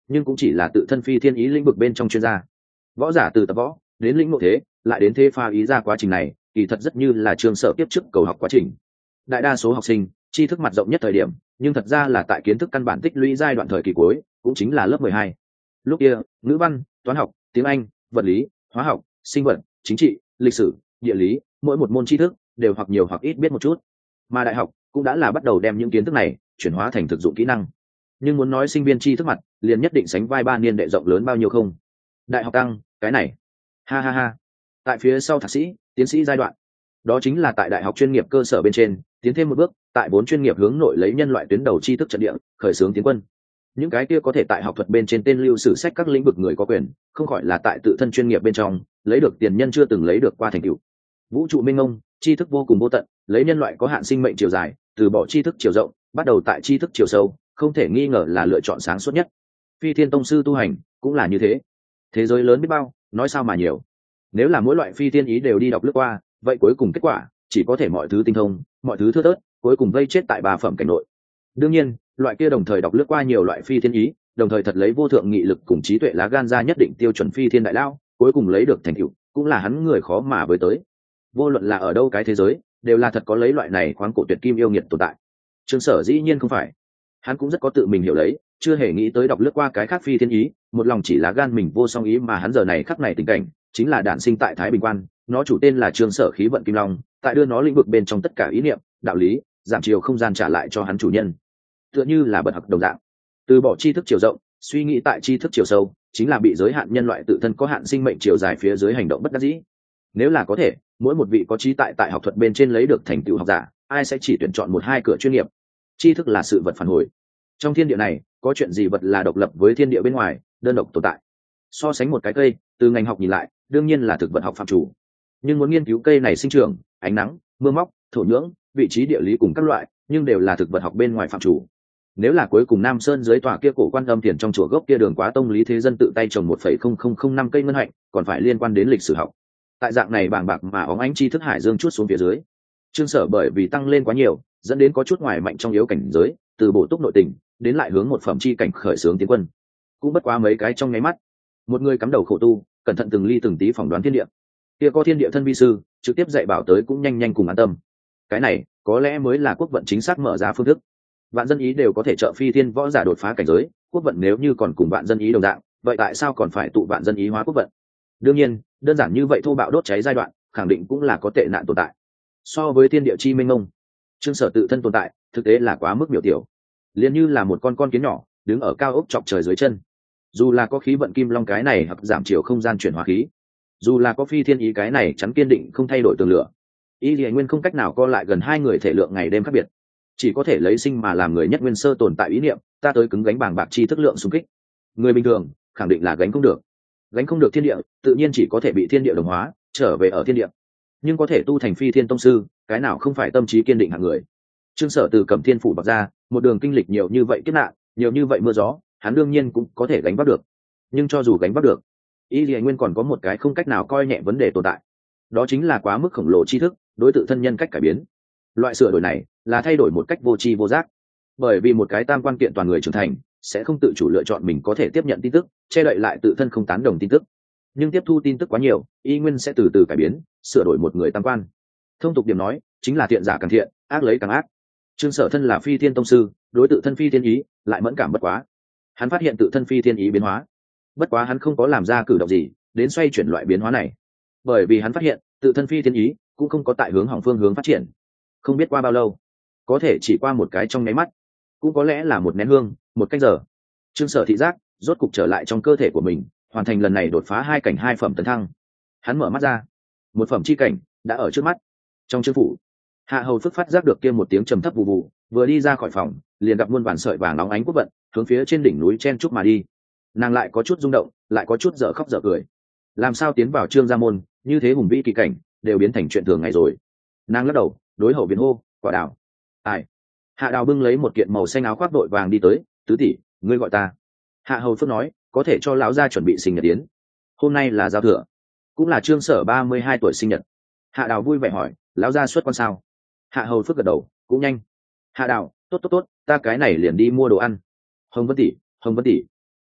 nhưng cũng chỉ là tự thân phi thiên ý lĩnh vực bên trong chuyên gia. Võ giả từ tập võ đến lĩnh ngộ thế, lại đến thế pha ý ra quá trình này, kỳ thật rất như là trường sở tiếp trước cầu học quá trình. Đại đa số học sinh tri thức mặt rộng nhất thời điểm, nhưng thật ra là tại kiến thức căn bản tích lũy giai đoạn thời kỳ cuối, cũng chính là lớp mười hai. Lúc kia, ngữ văn, toán học, tiếng Anh, vật lý, hóa học, sinh vật, chính trị, lịch sử, địa lý, mỗi một môn tri thức đều hoặc nhiều hoặc ít biết một chút. Mà đại học cũng đã là bắt đầu đem những kiến thức này chuyển hóa thành thực dụng kỹ năng. Nhưng muốn nói sinh viên tri thức mặt, liền nhất định sánh vai ba niên đệ rộng lớn bao nhiêu không? Đại học tăng, cái này. Ha ha ha. Tại phía sau thạc sĩ, tiến sĩ giai đoạn, đó chính là tại đại học chuyên nghiệp cơ sở bên trên tiến thêm một bước, tại bốn chuyên nghiệp hướng nội lấy nhân loại tuyến đầu tri thức trận địa khởi xướng tiến quân. Những cái kia có thể tại học thuật bên trên tên lưu sử sách các lĩnh vực người có quyền, không khỏi là tại tự thân chuyên nghiệp bên trong lấy được tiền nhân chưa từng lấy được qua thành tựu. Vũ trụ minh mông, tri thức vô cùng vô tận, lấy nhân loại có hạn sinh mệnh chiều dài, từ bỏ tri thức chiều rộng, bắt đầu tại tri thức chiều sâu, không thể nghi ngờ là lựa chọn sáng suốt nhất. Phi thiên tông sư tu hành cũng là như thế. Thế giới lớn biết bao, nói sao mà nhiều. Nếu là mỗi loại phi thiên ý đều đi đọc lướt qua, vậy cuối cùng kết quả chỉ có thể mọi thứ tinh thông, mọi thứ thưa thớt, cuối cùng vây chết tại ba phẩm cảnh nội. Đương nhiên, loại kia đồng thời đọc lướt qua nhiều loại phi thiên ý, đồng thời thật lấy vô thượng nghị lực cùng trí tuệ lá gan ra nhất định tiêu chuẩn phi thiên đại lao, cuối cùng lấy được thành tựu, cũng là hắn người khó mà với tới. Vô luận là ở đâu cái thế giới, đều là thật có lấy loại này khoáng cổ tuyệt kim yêu nghiệt tồn tại. Trương Sở dĩ nhiên không phải, hắn cũng rất có tự mình hiểu lấy, chưa hề nghĩ tới đọc lướt qua cái khác phi thiên ý, một lòng chỉ là gan mình vô song ý mà hắn giờ này khắc này tình cảnh, chính là đản sinh tại Thái Bình Quan, nó chủ tên là Trương Sở khí vận kim long, tại đưa nó lĩnh vực bên trong tất cả ý niệm, đạo lý, giảm chiều không gian trả lại cho hắn chủ nhân. Tựa như là bật học đồng dạng, từ bỏ tri thức chiều rộng, suy nghĩ tại tri thức chiều sâu, chính là bị giới hạn nhân loại tự thân có hạn sinh mệnh chiều dài phía dưới hành động bất đắc dĩ. Nếu là có thể, mỗi một vị có trí tại tại học thuật bên trên lấy được thành tựu học giả, ai sẽ chỉ tuyển chọn một hai cửa chuyên nghiệp. Tri thức là sự vật phản hồi. Trong thiên địa này, có chuyện gì vật là độc lập với thiên địa bên ngoài, đơn độc tồn tại. So sánh một cái cây, từ ngành học nhìn lại, đương nhiên là thực vật học phạm chủ. Nhưng muốn nghiên cứu cây này sinh trưởng, ánh nắng, mưa móc, thổ nhưỡng, vị trí địa lý cùng các loại, nhưng đều là thực vật học bên ngoài phạm chủ. Nếu là cuối cùng Nam Sơn dưới tòa kia cổ quan âm tiền trong chùa gốc kia đường quá tông lý thế dân tự tay trồng một phẩy không không không năm cây ngân hạnh, còn phải liên quan đến lịch sử học. Tại dạng này bàng bạc mà óng ánh tri thức hải dương chút xuống phía dưới, Trương Sở bởi vì tăng lên quá nhiều, dẫn đến có chút ngoài mạnh trong yếu cảnh giới, từ bổ túc nội tình đến lại hướng một phẩm chi cảnh khởi xướng tiến quân. Cũng bất quá mấy cái trong nháy mắt, một người cắm đầu khổ tu, cẩn thận từng ly từng tí phỏng đoán thiên địa. Kia có thiên địa thân vi sư, trực tiếp dạy bảo tới cũng nhanh nhanh cùng an tâm. Cái này có lẽ mới là quốc vận chính xác mở ra phương thức. Vạn dân ý đều có thể trợ phi thiên võ giả đột phá cảnh giới, quốc vận nếu như còn cùng vạn dân ý đồng dạng, vậy tại sao còn phải tụ vạn dân ý hóa quốc vận? Đương nhiên, đơn giản như vậy thô bạo đốt cháy giai đoạn, khẳng định cũng là có tệ nạn tồn tại. So với thiên địa chi minh mông, Trương Sở tự thân tồn tại, thực tế là quá mức miểu tiểu. Liền như là một con con kiến nhỏ, đứng ở cao ốc chọc trời dưới chân. Dù là có khí vận kim long cái này hoặc giảm chiều không gian chuyển hóa khí, dù là có phi thiên ý cái này chắn kiên định không thay đổi tường lửa, ý thì nguyên không cách nào co lại gần hai người thể lượng ngày đêm khác biệt, chỉ có thể lấy sinh mà làm người nhất nguyên sơ tồn tại ý niệm, ta tới cứng gánh bàng bạc chi thức lượng xung kích. Người bình thường khẳng định là gánh không được, gánh không được thiên địa, tự nhiên chỉ có thể bị thiên địa đồng hóa, trở về ở thiên địa. Nhưng có thể tu thành phi thiên tông sư, cái nào không phải tâm trí kiên định hạng người. Trương Sở từ Cẩm Thiên phủ bọc ra, một đường kinh lịch nhiều như vậy kiếp nạn, nhiều như vậy mưa gió, hắn đương nhiên cũng có thể gánh vác được. Nhưng cho dù gánh vác được, ý thì nguyên còn có một cái không cách nào coi nhẹ vấn đề tồn tại, đó chính là quá mức khổng lồ tri thức đối tự thân nhân cách cải biến. Loại sửa đổi này là thay đổi một cách vô tri vô giác, bởi vì một cái tam quan kiện toàn người trưởng thành sẽ không tự chủ lựa chọn mình có thể tiếp nhận tin tức, che đậy lại tự thân không tán đồng tin tức. Nhưng tiếp thu tin tức quá nhiều, y nguyên sẽ từ từ cải biến, sửa đổi một người tam quan. Thông tục điểm nói, chính là thiện giả càng thiện, ác lấy càng ác. Trương Sở thân là phi thiên tông sư, đối tự thân phi thiên ý lại mẫn cảm bất quá. Hắn phát hiện tự thân phi thiên ý biến hóa, bất quá hắn không có làm ra cử động gì đến xoay chuyển loại biến hóa này, bởi vì hắn phát hiện tự thân phi thiên ý cũng không có tại hướng hỏng phương hướng phát triển. Không biết qua bao lâu, có thể chỉ qua một cái trong nháy mắt, cũng có lẽ là một nén hương, một cách giờ, Trương Sở thị giác rốt cục trở lại trong cơ thể của mình, hoàn thành lần này đột phá hai cảnh hai phẩm tấn thăng. Hắn mở mắt ra, một phẩm chi cảnh đã ở trước mắt. Trong chương phủ, Hạ Hầu Phức phát giác được kia một tiếng trầm thấp vù vù, vừa đi ra khỏi phòng, liền gặp muôn vàn sợi vàng óng ánh quốc vận hướng phía trên đỉnh núi chen chúc mà đi. Nàng lại có chút rung động, lại có chút dở khóc dở cười. Làm sao tiến vào Trương gia môn, như thế hùng vĩ kỳ cảnh đều biến thành chuyện thường ngày rồi. Nàng lắc đầu, đối hậu biến hô, quả đào. Ai? Hạ Đào bưng lấy một kiện màu xanh áo khoác đội vàng đi tới, tứ tỷ, ngươi gọi ta. Hạ Hầu Phước nói, có thể cho lão gia chuẩn bị sinh nhật yến. Hôm nay là giao thừa, cũng là Trương Sở ba mươi hai tuổi sinh nhật. Hạ Đào vui vẻ hỏi, lão gia xuất quan sao? Hạ Hầu Phước gật đầu, cũng nhanh. Hạ Đào, tốt tốt tốt, ta cái này liền đi mua đồ ăn. Hồng Vân tỷ, Hồng Vân tỷ.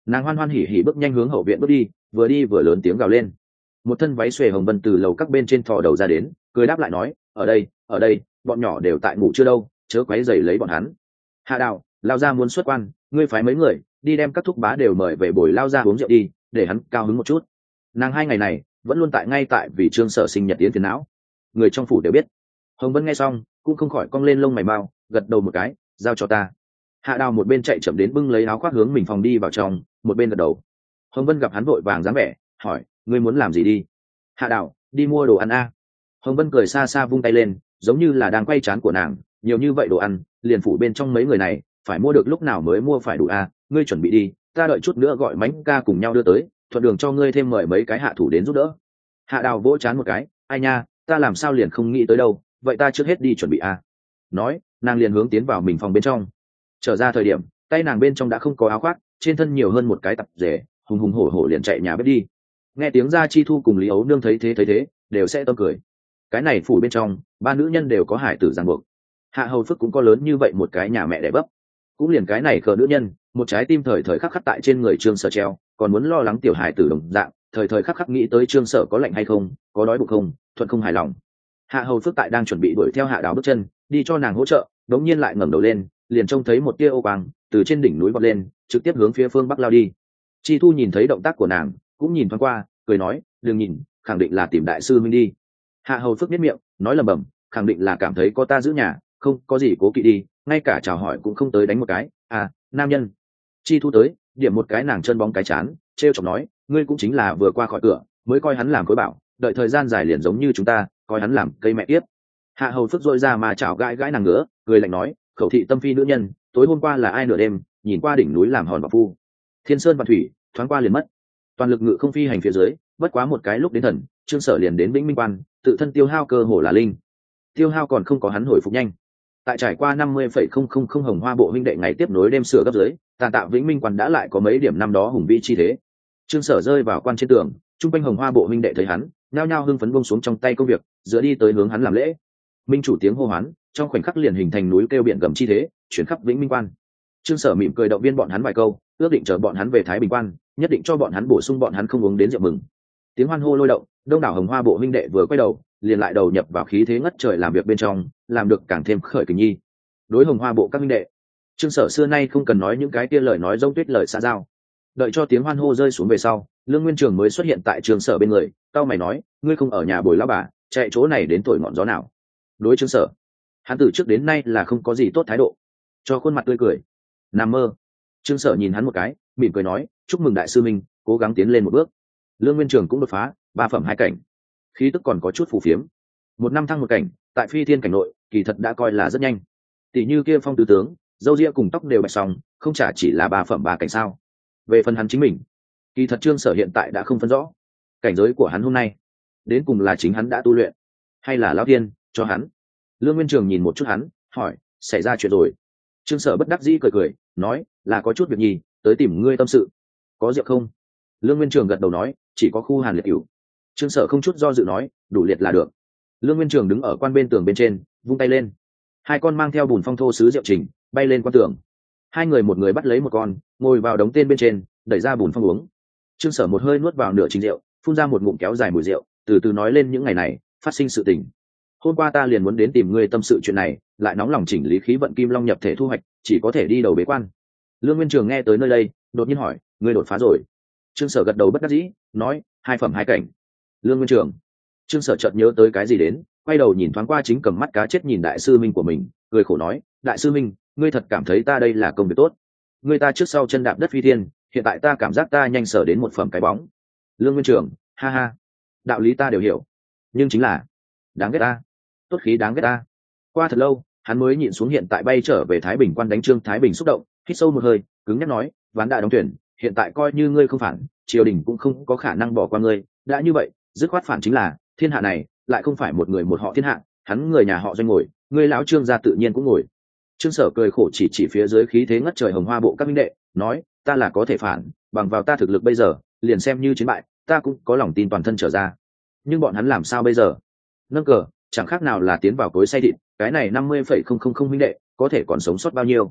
Nàng hoan hoan hỉ hỉ bước nhanh hướng hậu viện bước đi, vừa đi vừa lớn tiếng gào lên. Một thân váy xuề hồng vân từ lầu các bên trên thò đầu ra đến, cười đáp lại nói, ở đây ở đây, bọn nhỏ đều tại ngủ chưa đâu, chớ quấy rầy lấy bọn hắn. Hạ Đào, lao ra muốn xuất quan, ngươi phái mấy người đi đem các thúc bá đều mời về bồi lao ra uống rượu đi, để hắn cao hứng một chút. Nàng hai ngày này vẫn luôn tại ngay tại vì Trương Sở sinh nhật tiến phiền não, người trong phủ đều biết. Hồng Vân nghe xong cũng không khỏi cong lên lông mày mau, gật đầu một cái, giao cho ta. Hạ Đào một bên chạy chậm đến bưng lấy áo khoác hướng mình phòng đi vào trong, một bên gật đầu. Hồng Vân gặp hắn vội vàng dáng vẻ, hỏi, ngươi muốn làm gì đi? Hạ Đào, đi mua đồ ăn a. Hồng Vân cười xa xa vung tay lên, giống như là đang quay trán của nàng, nhiều như vậy đồ ăn, liền phủ bên trong mấy người này, phải mua được lúc nào mới mua phải đủ a, ngươi chuẩn bị đi, ta đợi chút nữa gọi Mánh ca cùng nhau đưa tới, thuận đường cho ngươi thêm mời mấy cái hạ thủ đến giúp đỡ. Hạ Đào vỗ trán một cái, ai nha, ta làm sao liền không nghĩ tới đâu, vậy ta trước hết đi chuẩn bị a. Nói, nàng liền hướng tiến vào mình phòng bên trong. Trở ra thời điểm, tay nàng bên trong đã không có áo khoác, trên thân nhiều hơn một cái tạp dề, hùng hùng hổ hổ liền chạy nhà bếp đi. Nghe tiếng Gia Chi Thu cùng Lý Ấu Nương thấy thế thấy thế, đều sẽ tâm cười. Cái này phủ bên trong, ba nữ nhân đều có hải tử ràng buộc. Hạ Hầu Phức cũng có lớn như vậy một cái nhà mẹ đẻ bấp, cũng liền cái này khờ nữ nhân, một trái tim thời thời khắc khắc tại trên người Trương Sở treo, còn muốn lo lắng tiểu hải tử đồng dạng, thời thời khắc khắc nghĩ tới Trương Sở có lạnh hay không, có đói bụng không, thuận không hài lòng. Hạ Hầu Phức tại đang chuẩn bị đuổi theo Hạ Đào bước chân, đi cho nàng hỗ trợ, đống nhiên lại ngẩng đầu lên, liền trông thấy một tia ô quang từ trên đỉnh núi vọt lên, trực tiếp hướng phía phương bắc lao đi. Chi Thu nhìn thấy động tác của nàng, cũng nhìn thoáng qua, cười nói, đừng nhìn, khẳng định là tìm đại sư minh đi. Hạ Hầu Phức biết miệng, nói lầm bầm, khẳng định là cảm thấy có ta giữ nhà, không có gì cố kỵ đi, ngay cả chào hỏi cũng không tới đánh một cái. À, nam nhân. Chi Thu tới, điểm một cái nàng chân bóng cái chán, trêu chọc nói, ngươi cũng chính là vừa qua khỏi cửa, mới coi hắn làm khối bảo, đợi thời gian dài liền giống như chúng ta, coi hắn làm cây mẹ tiếp. Hạ Hầu Phức dội ra mà chảo gãi gãi nàng ngứa, cười lạnh nói, khẩu thị tâm phi nữ nhân, tối hôm qua là ai nửa đêm nhìn qua đỉnh núi làm hòn và phu, thiên sơn và thủy thoáng qua liền mất, toàn lực ngự không phi hành phía dưới, bất quá một cái lúc đến thần, Trương Sở liền đến Vĩnh Minh Quan, tự thân tiêu hao cơ hồ là linh, tiêu hao còn không có hắn hồi phục nhanh. Tại trải qua năm mươi phẩy không không không hồng hoa bộ huynh đệ ngày tiếp nối đêm sửa gấp dưới, tàn tạ Vĩnh Minh Quan đã lại có mấy điểm năm đó hùng vĩ chi thế. Trương Sở rơi vào quan trên tường, trung quanh hồng hoa bộ huynh đệ thấy hắn, nhao nhao hưng phấn buông xuống trong tay công việc, dựa đi tới hướng hắn làm lễ. Minh chủ tiếng hô hoán, trong khoảnh khắc liền hình thành núi kêu biển gầm chi thế, chuyển khắp Vĩnh Minh Quan. Trương Sở mỉm cười động viên bọn hắn vài câu, ước định chờ bọn hắn về Thái Bình Quan, nhất định cho bọn hắn bổ sung bọn hắn không uống đến rượu mừng. Tiếng hoan hô lôi động, đông đảo hồng hoa bộ huynh đệ vừa quay đầu, liền lại đầu nhập vào khí thế ngất trời làm việc bên trong, làm được càng thêm khởi kình nhi. Đối hồng hoa bộ các huynh đệ, Trương Sở xưa nay không cần nói những cái kia lời nói rông tuyết lời xã giao. Đợi cho tiếng hoan hô rơi xuống về sau, Lương Nguyên Trường mới xuất hiện tại Trương Sở bên người, cao mày nói, ngươi không ở nhà bồi lão bà, chạy chỗ này đến tuổi ngọn gió nào? Đối Trương Sở, hắn từ trước đến nay là không có gì tốt thái độ, cho khuôn mặt tươi cười. Nằm mơ. Trương Sở nhìn hắn một cái, mỉm cười nói, chúc mừng đại sư minh, cố gắng tiến lên một bước. Lương Nguyên Trường cũng đột phá ba phẩm hai cảnh, khí tức còn có chút phù phiếm. Một năm thăng một cảnh, tại phi thiên cảnh nội, kỳ thật đã coi là rất nhanh. Tỷ như kia Phong tứ tướng, râu ria cùng tóc đều bạch xong, không chả chỉ là ba phẩm ba cảnh sao? Về phần hắn chính mình, kỳ thật Trương Sở hiện tại đã không phân rõ, cảnh giới của hắn hôm nay, đến cùng là chính hắn đã tu luyện, hay là lão tiên cho hắn. Lương Nguyên Trường nhìn một chút hắn, hỏi, xảy ra chuyện rồi? Trương Sở bất đắc dĩ cười cười, nói, là có chút việc nhì, tới tìm ngươi tâm sự. Có rượu không? Lương Nguyên Trường gật đầu nói, chỉ có khu hàn liệt cửu. Trương Sở không chút do dự nói, đủ liệt là được. Lương Nguyên Trường đứng ở quan bên tường bên trên, vung tay lên, hai con mang theo bùn phong thô sứ rượu trình bay lên quan tường. Hai người một người bắt lấy một con, ngồi vào đống tên bên trên, đẩy ra bùn phong uống. Trương Sở một hơi nuốt vào nửa trình rượu, phun ra một ngụm kéo dài mùi rượu, từ từ nói lên những ngày này phát sinh sự tình. Hôm qua ta liền muốn đến tìm ngươi tâm sự chuyện này, lại nóng lòng chỉnh lý khí vận kim long nhập thể thu hoạch, chỉ có thể đi đầu bế quan. Lương Nguyên Trường nghe tới nơi đây, đột nhiên hỏi, ngươi đột phá rồi? Trương Sở gật đầu bất đắc dĩ, nói, hai phẩm hai cảnh. Lương Nguyên Trường. Trương Sở chợt nhớ tới cái gì đến, quay đầu nhìn thoáng qua chính cầm mắt cá chết nhìn đại sư minh của mình, cười khổ nói, đại sư minh, ngươi thật cảm thấy ta đây là công việc tốt? Ngươi ta trước sau chân đạp đất phi thiên, hiện tại ta cảm giác ta nhanh sở đến một phẩm cái bóng. Lương Nguyên Trường, ha ha, đạo lý ta đều hiểu, nhưng chính là đáng ghét ta, tốt khí đáng ghét ta. Qua thật lâu, hắn mới nhịn xuống hiện tại bay trở về Thái Bình Quan đánh Trương Thái Bình xúc động, hít sâu một hơi, cứng nhắc nói, ván đã đóng tuyển, hiện tại coi như ngươi không phản, triều đình cũng không có khả năng bỏ qua ngươi, đã như vậy, dứt khoát phản chính là, thiên hạ này lại không phải một người một họ thiên hạ, hắn người nhà họ Doanh ngồi, ngươi lão Trương gia tự nhiên cũng ngồi. Trương Sở cười khổ chỉ chỉ phía dưới khí thế ngất trời hồng hoa bộ các minh đệ, nói, ta là có thể phản, bằng vào ta thực lực bây giờ, liền xem như chiến bại, ta cũng có lòng tin toàn thân trở ra. Nhưng bọn hắn làm sao bây giờ? Nâng cờ, chẳng khác nào là tiến vào cối xay thịt, cái này năm mươi phẩy không không không minh đệ, có thể còn sống sót bao nhiêu?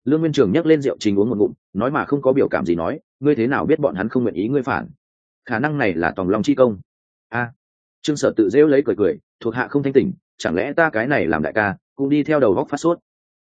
Lương Nguyên Trường nhấc lên rượu trình uống một ngụm, nói mà không có biểu cảm gì nói, ngươi thế nào biết bọn hắn không nguyện ý ngươi phản? Khả năng này là tòng long chi công. A, Trương Sở tự rêu lấy cười cười, thuộc hạ không thanh tỉnh, chẳng lẽ ta cái này làm đại ca cũng đi theo đầu góc phát sốt?